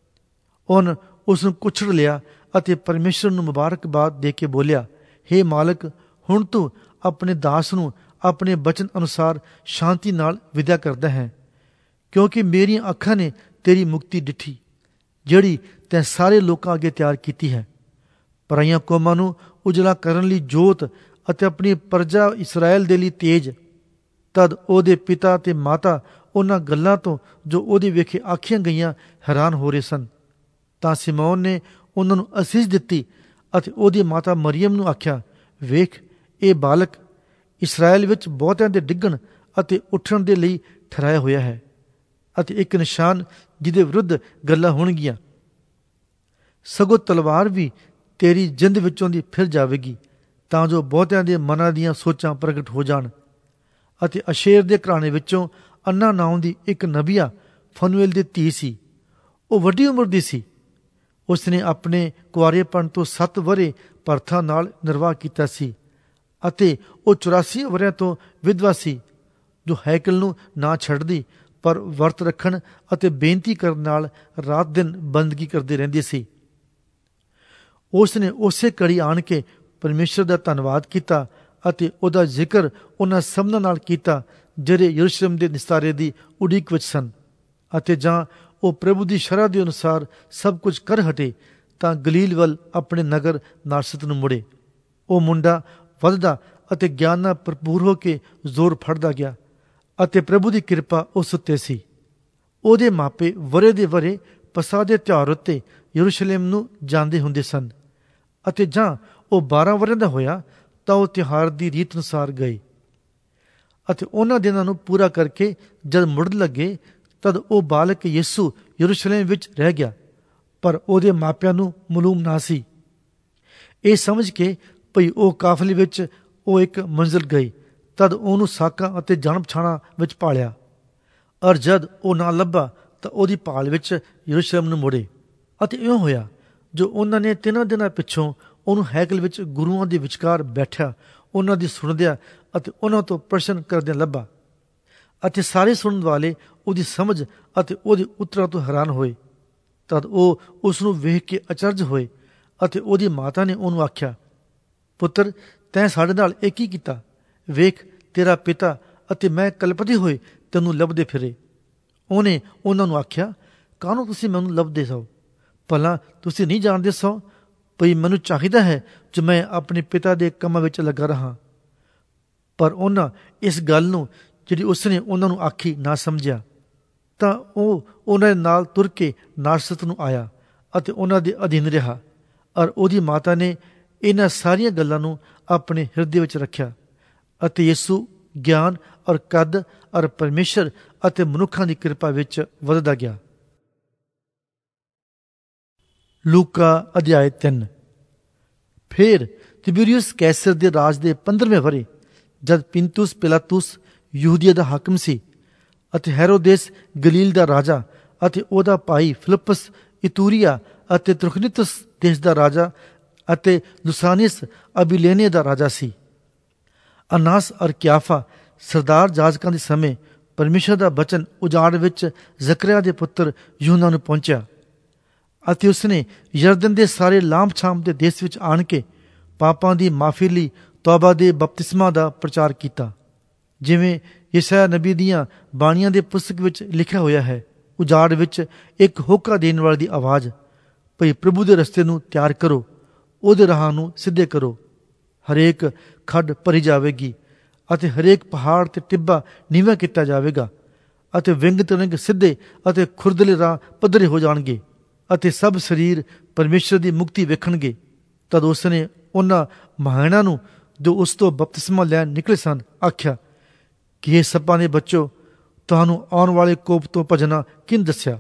ਉਹਨ ਉਸ ਨੂੰ ਕੁਛੜ ਲਿਆ ਅਤੇ ਪਰਮੇਸ਼ਰ ਨੂੰ ਮੁਬਾਰਕਬਾਦ ਦੇ ਕੇ ਬੋਲਿਆ, ਹੇ ਮਾਲਕ, ਹੁਣ ਤੂੰ ਆਪਣੇ ਦਾਸ ਨੂੰ ਆਪਣੇ ਬਚਨ ਅਨੁਸਾਰ ਸ਼ਾਂਤੀ ਨਾਲ ਵਿਦਾ ਕਰਦਾ ਹੈ, ਕਿਉਂਕਿ ਮੇਰੀਆਂ ਅੱਖਾਂ ਨੇ ਤੇਰੀ ਮੁਕਤੀ ਡਿੱਠੀ ਜਿਹੜੀ ਤੈਂ ਸਾਰੇ ਲੋਕਾਂ ਅੱਗੇ ਤਿਆਰ ਕੀਤੀ ਹੈ, ਪਰਾਈਆਂ ਕੌਮਾਂ ਨੂੰ ਉਜਲਾ ਕਰਨ ਲਈ ਜੋਤ ਅਤੇ ਆਪਣੀ ਪ੍ਰਜਾ ਇਸਰਾਏਲ ਦੇ ਲਈ ਤੇਜ। ਤਦ ਉਹਦੇ ਪਿਤਾ ਤੇ ਮਾਤਾ ਉਹਨਾਂ ਗੱਲਾਂ ਤੋਂ ਜੋ ਉਹਦੇ ਵੇਖੇ ਆਖੀਆਂ ਗਈਆਂ ਹੈਰਾਨ ਹੋ ਰਹੇ ਸਨ। ਤਾਂ ਸਿਮੋਨ ਨੇ ਉਹਨਾਂ ਨੂੰ ਅਸੀਸ ਦਿੱਤੀ ਅਤੇ ਉਹਦੀ ਮਾਤਾ ਮਰੀਅਮ ਨੂੰ ਆਖਿਆ, ਵੇਖ, ਇਹ ਬਾਲਕ ਇਸਰਾਏਲ ਵਿੱਚ ਬਹੁਤਿਆਂ ਦੇ ਡਿੱਗਣ ਅਤੇ ਉੱਠਣ ਦੇ ਲਈ ਠਹਿਰਾਇਆ ਹੋਇਆ ਹੈ ਅਤੇ ਇੱਕ ਨਿਸ਼ਾਨ ਜਿਹਦੇ ਵਿਰੁੱਧ ਗੱਲਾਂ ਹੋਣਗੀਆਂ। ਸਗੋਂ ਤਲਵਾਰ ਵੀ ਤੇਰੀ ਜਿੰਦ ਵਿੱਚੋਂ ਦੀ ਫਿਰ ਜਾਵੇਗੀ ਤਾਂ ਜੋ ਬਹੁਤਿਆਂ ਦੇ ਮਨਾਂ ਦੀਆਂ ਸੋਚਾਂ ਪ੍ਰਗਟ ਹੋ ਜਾਣ। ਅਤੇ ਅਸ਼ੇਰ ਦੇ ਘਰਾਣੇ ਵਿੱਚੋਂ ਅੰਨਾ ਨਾਮ ਦੀ ਇੱਕ ਨਬੀਆ ਫਨੂਏਲ ਦੀ ਧੀ ਸੀ। ਉਹ ਵੱਡੀ ਉਮਰ ਦੀ ਸੀ। ਉਸਨੇ ਆਪਣੇ ਕੁਆਰੇਪਣ ਤੋਂ 7 ਵਰ੍ਹੇ ਪਰਥਾ ਨਾਲ ਨਿਰਵਾਹ ਕੀਤਾ ਸੀ ਅਤੇ ਉਹ 84 ਵਰ੍ਹਿਆਂ ਤੋਂ ਵਿਧਵਾ ਸੀ, ਜੋ ਹੈਕਲ ਨੂੰ ਨਾ ਛੱਡਦੀ ਪਰ ਵਰਤ ਰੱਖਣ ਅਤੇ ਬੇਨਤੀ ਕਰਨ ਨਾਲ ਰਾਤ ਦਿਨ ਬੰਦਗੀ ਕਰਦੇ ਰਹਿੰਦੀ ਸੀ। ਉਸ ਨੇ ਉਸੇ ਘੜੀ ਆਣ ਕੇ ਪਰਮੇਸ਼ਰ ਦਾ ਧੰਨਵਾਦ ਕੀਤਾ ਅਤੇ ਉਹਦਾ ਜ਼ਿਕਰ ਉਹਨਾਂ ਸਭਨਾਂ ਨਾਲ ਕੀਤਾ ਜਿਹੜੇ ਯਰੂਸ਼ਲਮ ਦੇ ਨਿਸਤਾਰੇ ਦੀ ਉਡੀਕ ਵਿੱਚ ਸਨ। ਅਤੇ ਜਾਂ ਉਹ ਪ੍ਰਭੂ ਦੀ ਸ਼ਰ੍ਹਾ ਦੇ ਅਨੁਸਾਰ ਸਭ ਕੁਝ ਕਰ ਹਟੇ ਤਾਂ ਗਲੀਲ ਵੱਲ ਆਪਣੇ ਨਗਰ ਨਾਸਰਤ ਨੂੰ ਮੁੜੇ। ਉਹ ਮੁੰਡਾ ਵੱਧਦਾ ਅਤੇ ਗਿਆਨ ਨਾਲ ਭਰਪੂਰ ਹੋ ਕੇ ਜ਼ੋਰ ਫੜਦਾ ਗਿਆ ਅਤੇ ਪ੍ਰਭੂ ਦੀ ਕਿਰਪਾ ਉਸ ਉੱਤੇ ਸੀ। ਉਹਦੇ ਮਾਪੇ ਵਰੇ ਦੇ ਵਰੇ ਪਸਾਹ ਦੇ ਤਿਉਹਾਰ ਉੱਤੇ ਯਰੂਸ਼ਲਮ ਨੂੰ ਜਾਂਦੇ ਹੁੰਦੇ ਸਨ ਅਤੇ ਜਾਂ ਉਹ 12 ਵਰ੍ਹਿਆਂ ਦਾ ਹੋਇਆ ਤਾਂ ਉਹ ਤਿਉਹਾਰ ਦੀ ਰੀਤ ਅਨੁਸਾਰ ਗਏ ਅਤੇ ਉਹਨਾਂ ਦਿਨਾਂ ਨੂੰ ਪੂਰਾ ਕਰਕੇ ਜਦ ਮੁੜਨ ਲੱਗੇ ਤਦ ਉਹ ਬਾਲਕ ਯਿਸੂ ਯਰੂਸ਼ਲਮ ਵਿੱਚ ਰਹਿ ਗਿਆ, ਪਰ ਉਹਦੇ ਮਾਪਿਆਂ ਨੂੰ ਮਾਲੂਮ ਨਾ ਸੀ। ਇਹ ਸਮਝ ਕੇ ਭਈ ਉਹ ਕਾਫਲੇ ਵਿੱਚ ਉਹ ਇੱਕ ਮੰਜ਼ਿਲ ਗਏ ਤਦ ਉਹਨੂੰ ਸਾਕਾਂ ਅਤੇ ਜਾਣ ਪਛਾਣਾਂ ਵਿੱਚ ਭਾਲਿਆ, ਔਰ ਜਦ ਉਹ ਨਾ ਲੱਭਾ ਤਾਂ ਉਹਦੀ ਭਾਲ ਵਿੱਚ ਯਰੂਸ਼ਲਮ ਨੂੰ ਮੁੜੇ। ਅਤੇ ਇਉਂ ਹੋਇਆ ਜੋ ਉਹਨਾਂ ਨੇ 3 ਦਿਨਾਂ ਪਿੱਛੋਂ ਉਹਨੂੰ ਹੈਕਲ ਵਿੱਚ ਗੁਰੂਆਂ ਦੇ ਵਿਚਕਾਰ ਬੈਠਿਆ ਉਹਨਾਂ ਦੀ ਸੁਣਦਿਆਂ ਅਤੇ ਉਹਨਾਂ ਤੋਂ ਪ੍ਰਸ਼ਨ ਕਰਦਿਆਂ ਲੱਭਾ। ਅਤੇ ਸਾਰੇ ਸੁਣਨ ਵਾਲੇ ਉਹਦੀ ਸਮਝ ਅਤੇ ਉਹਦੇ ਉੱਤਰਾਂ ਤੋਂ ਹੈਰਾਨ ਹੋਏ। ਤਦ ਉਹ ਉਸ ਨੂੰ ਵੇਖ ਕੇ ਅਚਰਜ ਹੋਏ ਅਤੇ ਉਹਦੀ ਮਾਤਾ ਨੇ ਉਹਨੂੰ ਆਖਿਆ, ਪੁੱਤਰ, ਤੈਂ ਸਾਡੇ ਨਾਲ ਇਹ ਕੀ ਕੀਤਾ? ਵੇਖ, ਤੇਰਾ ਪਿਤਾ ਅਤੇ ਮੈਂ ਕਲਪਦੇ ਹੋਏ ਤੈਨੂੰ ਲੱਭਦੇ ਫਿਰੇ। ਉਹਨੇ ਉਹਨਾਂ ਨੂੰ ਆਖਿਆ, ਕਾਹਨੂੰ ਤੁਸੀਂ ਮੈਨੂੰ ਲੱਭਦੇ ਸੋ? ਭਲਾ ਤੁਸੀਂ ਨਹੀਂ ਜਾਣਦੇ ਸੋ ਭਈ ਮੈਨੂੰ ਚਾਹੀਦਾ ਹੈ ਜੋ ਮੈਂ ਆਪਣੇ ਪਿਤਾ ਦੇ ਕੰਮਾਂ ਵਿੱਚ ਲੱਗਾ ਰਹਾਂ। ਪਰ ਉਹਨਾਂ ਇਸ ਗੱਲ ਨੂੰ ਜਿਹੜੀ ਉਸਨੇ ਉਹਨਾਂ ਨੂੰ ਆਖੀ ਨਾ ਸਮਝਿਆ। ਤਾਂ ਉਹ ਉਹਨਾਂ ਦੇ ਨਾਲ ਤੁਰ ਕੇ ਨਾਸਰਤ ਨੂੰ ਆਇਆ ਅਤੇ ਉਹਨਾਂ ਦੇ ਅਧੀਨ ਰਿਹਾ, ਔਰ ਉਹਦੀ ਮਾਤਾ ਨੇ ਇਹਨਾਂ ਸਾਰੀਆਂ ਗੱਲਾਂ ਨੂੰ ਆਪਣੇ ਹਿਰਦੇ ਵਿੱਚ ਰੱਖਿਆ। ਅਤੇ ਯਿਸੂ ਗਿਆਨ ਔਰ ਕੱਦ ਔਰ ਪਰਮੇਸ਼ਰ ਅਤੇ ਮਨੁੱਖਾਂ ਦੀ ਕਿਰਪਾ ਵਿੱਚ ਵੱਧਦਾ ਗਿਆ। ਲੂਕਾ ਅਧਿਆਇ 3। ਫਿਰ ਤਿਬੇਰੀਉਸ ਕੈਸਰ ਦੇ ਰਾਜ ਦੇ 15ਵੇਂ ਵਰ੍ਹੇ ਜਦ ਪਿੰਤੁਸ ਪਿਲਾਤੁਸ ਯਹੂਦੀਆ ਦਾ ਹਾਕਮ ਸੀ ਅਤੇ ਹੈਰੋਦੇਸ ਗਲੀਲ ਦਾ ਰਾਜਾ ਅਤੇ ਉਹਦਾ ਭਾਈ ਫਿਲਿੱਪਸ ਇਤੂਰੀਆ ਅਤੇ ਤੁਰਖਨੀਤੁਸ ਦੇਸ਼ ਦਾ ਰਾਜਾ ਅਤੇ ਲੁਸਾਨੀਸ ਅਬੀਲੇਨੇ ਦਾ ਰਾਜਾ ਸੀ। ਅਨਾਸ ਔਰ ਕਿਆਫਾ ਸਰਦਾਰ ਜਾਜਕਾਂ ਦੇ ਸਮੇਂ ਪਰਮੇਸ਼ਰ ਦਾ ਬਚਨ ਉਜਾੜ ਵਿੱਚ ਜ਼ਕਰਿਆ ਦੇ ਪੁੱਤਰ ਯੂਹੰਨਾ ਨੂੰ ਪਹੁੰਚਿਆ ਅਤੇ ਉਸਨੇ ਯਰਦਨ ਦੇ ਸਾਰੇ ਲਾਂਭ-ਛਾਂਭ ਦੇ ਦੇਸ਼ ਵਿੱਚ ਆਣ ਕੇ ਪਾਪਾਂ ਦੀ ਮਾਫੀ ਲਈ ਤੌਬਾ ਦੇ ਬਪਤਿਸਮਾ ਦਾ ਪ੍ਰਚਾਰ ਕੀਤਾ, ਜਿਵੇਂ ਯਸ਼ਾਇਆ ਨਬੀ ਦੀਆਂ ਬਾਣੀਆਂ ਦੇ ਪੁਸਤਕ ਵਿੱਚ ਲਿਖਿਆ ਹੋਇਆ ਹੈ। ਉਜਾੜ ਵਿੱਚ ਇੱਕ ਹੋਕਾ ਦੇਣ ਵਾਲੇ ਦੀ ਆਵਾਜ਼, ਭਈ ਪ੍ਰਭੂ ਦੇ ਰਸਤੇ ਨੂੰ ਤਿਆਰ ਕਰੋ, ਉਹਦੇ ਰਾਹਾਂ ਨੂੰ ਸਿੱਧੇ ਕਰੋ। ਹਰੇਕ ਖੱਡ ਭਰੀ ਜਾਵੇਗੀ ਅਤੇ ਹਰੇਕ ਪਹਾੜ ਤੇ ਟਿੱਬਾ ਨੀਵਾਂ ਕੀਤਾ ਜਾਵੇਗਾ ਅਤੇ ਵਿੰਗ ਤਿਰੰਗ ਸਿੱਧੇ ਅਤੇ ਖੁਰਦਲੇ ਰਾਹ ਪੱਧਰੇ ਹੋ ਜਾਣਗੇ ਅਤੇ ਸਭ ਸਰੀਰ ਪਰਮੇਸ਼ਰ ਦੀ ਮੁਕਤੀ ਵੇਖਣਗੇ। ਤਦ ਉਸਨੇ ਉਹਨਾਂ ਮਹਾਨਾਂ ਨੂੰ ਜੋ ਉਸ ਤੋਂ ਬਪਤਿਸਮਾ ਲੈਣ ਨਿਕਲੇ ਸਨ ਆਖਿਆ ਕਿ ਇਹ ਸੱਪਾਂ ਦੇ ਬੱਚੋ, ਤੁਹਾਨੂੰ ਆਉਣ ਵਾਲੇ ਕੋਪ ਤੋਂ ਭੱਜਣਾ ਕਿਹਨ ਦੱਸਿਆ?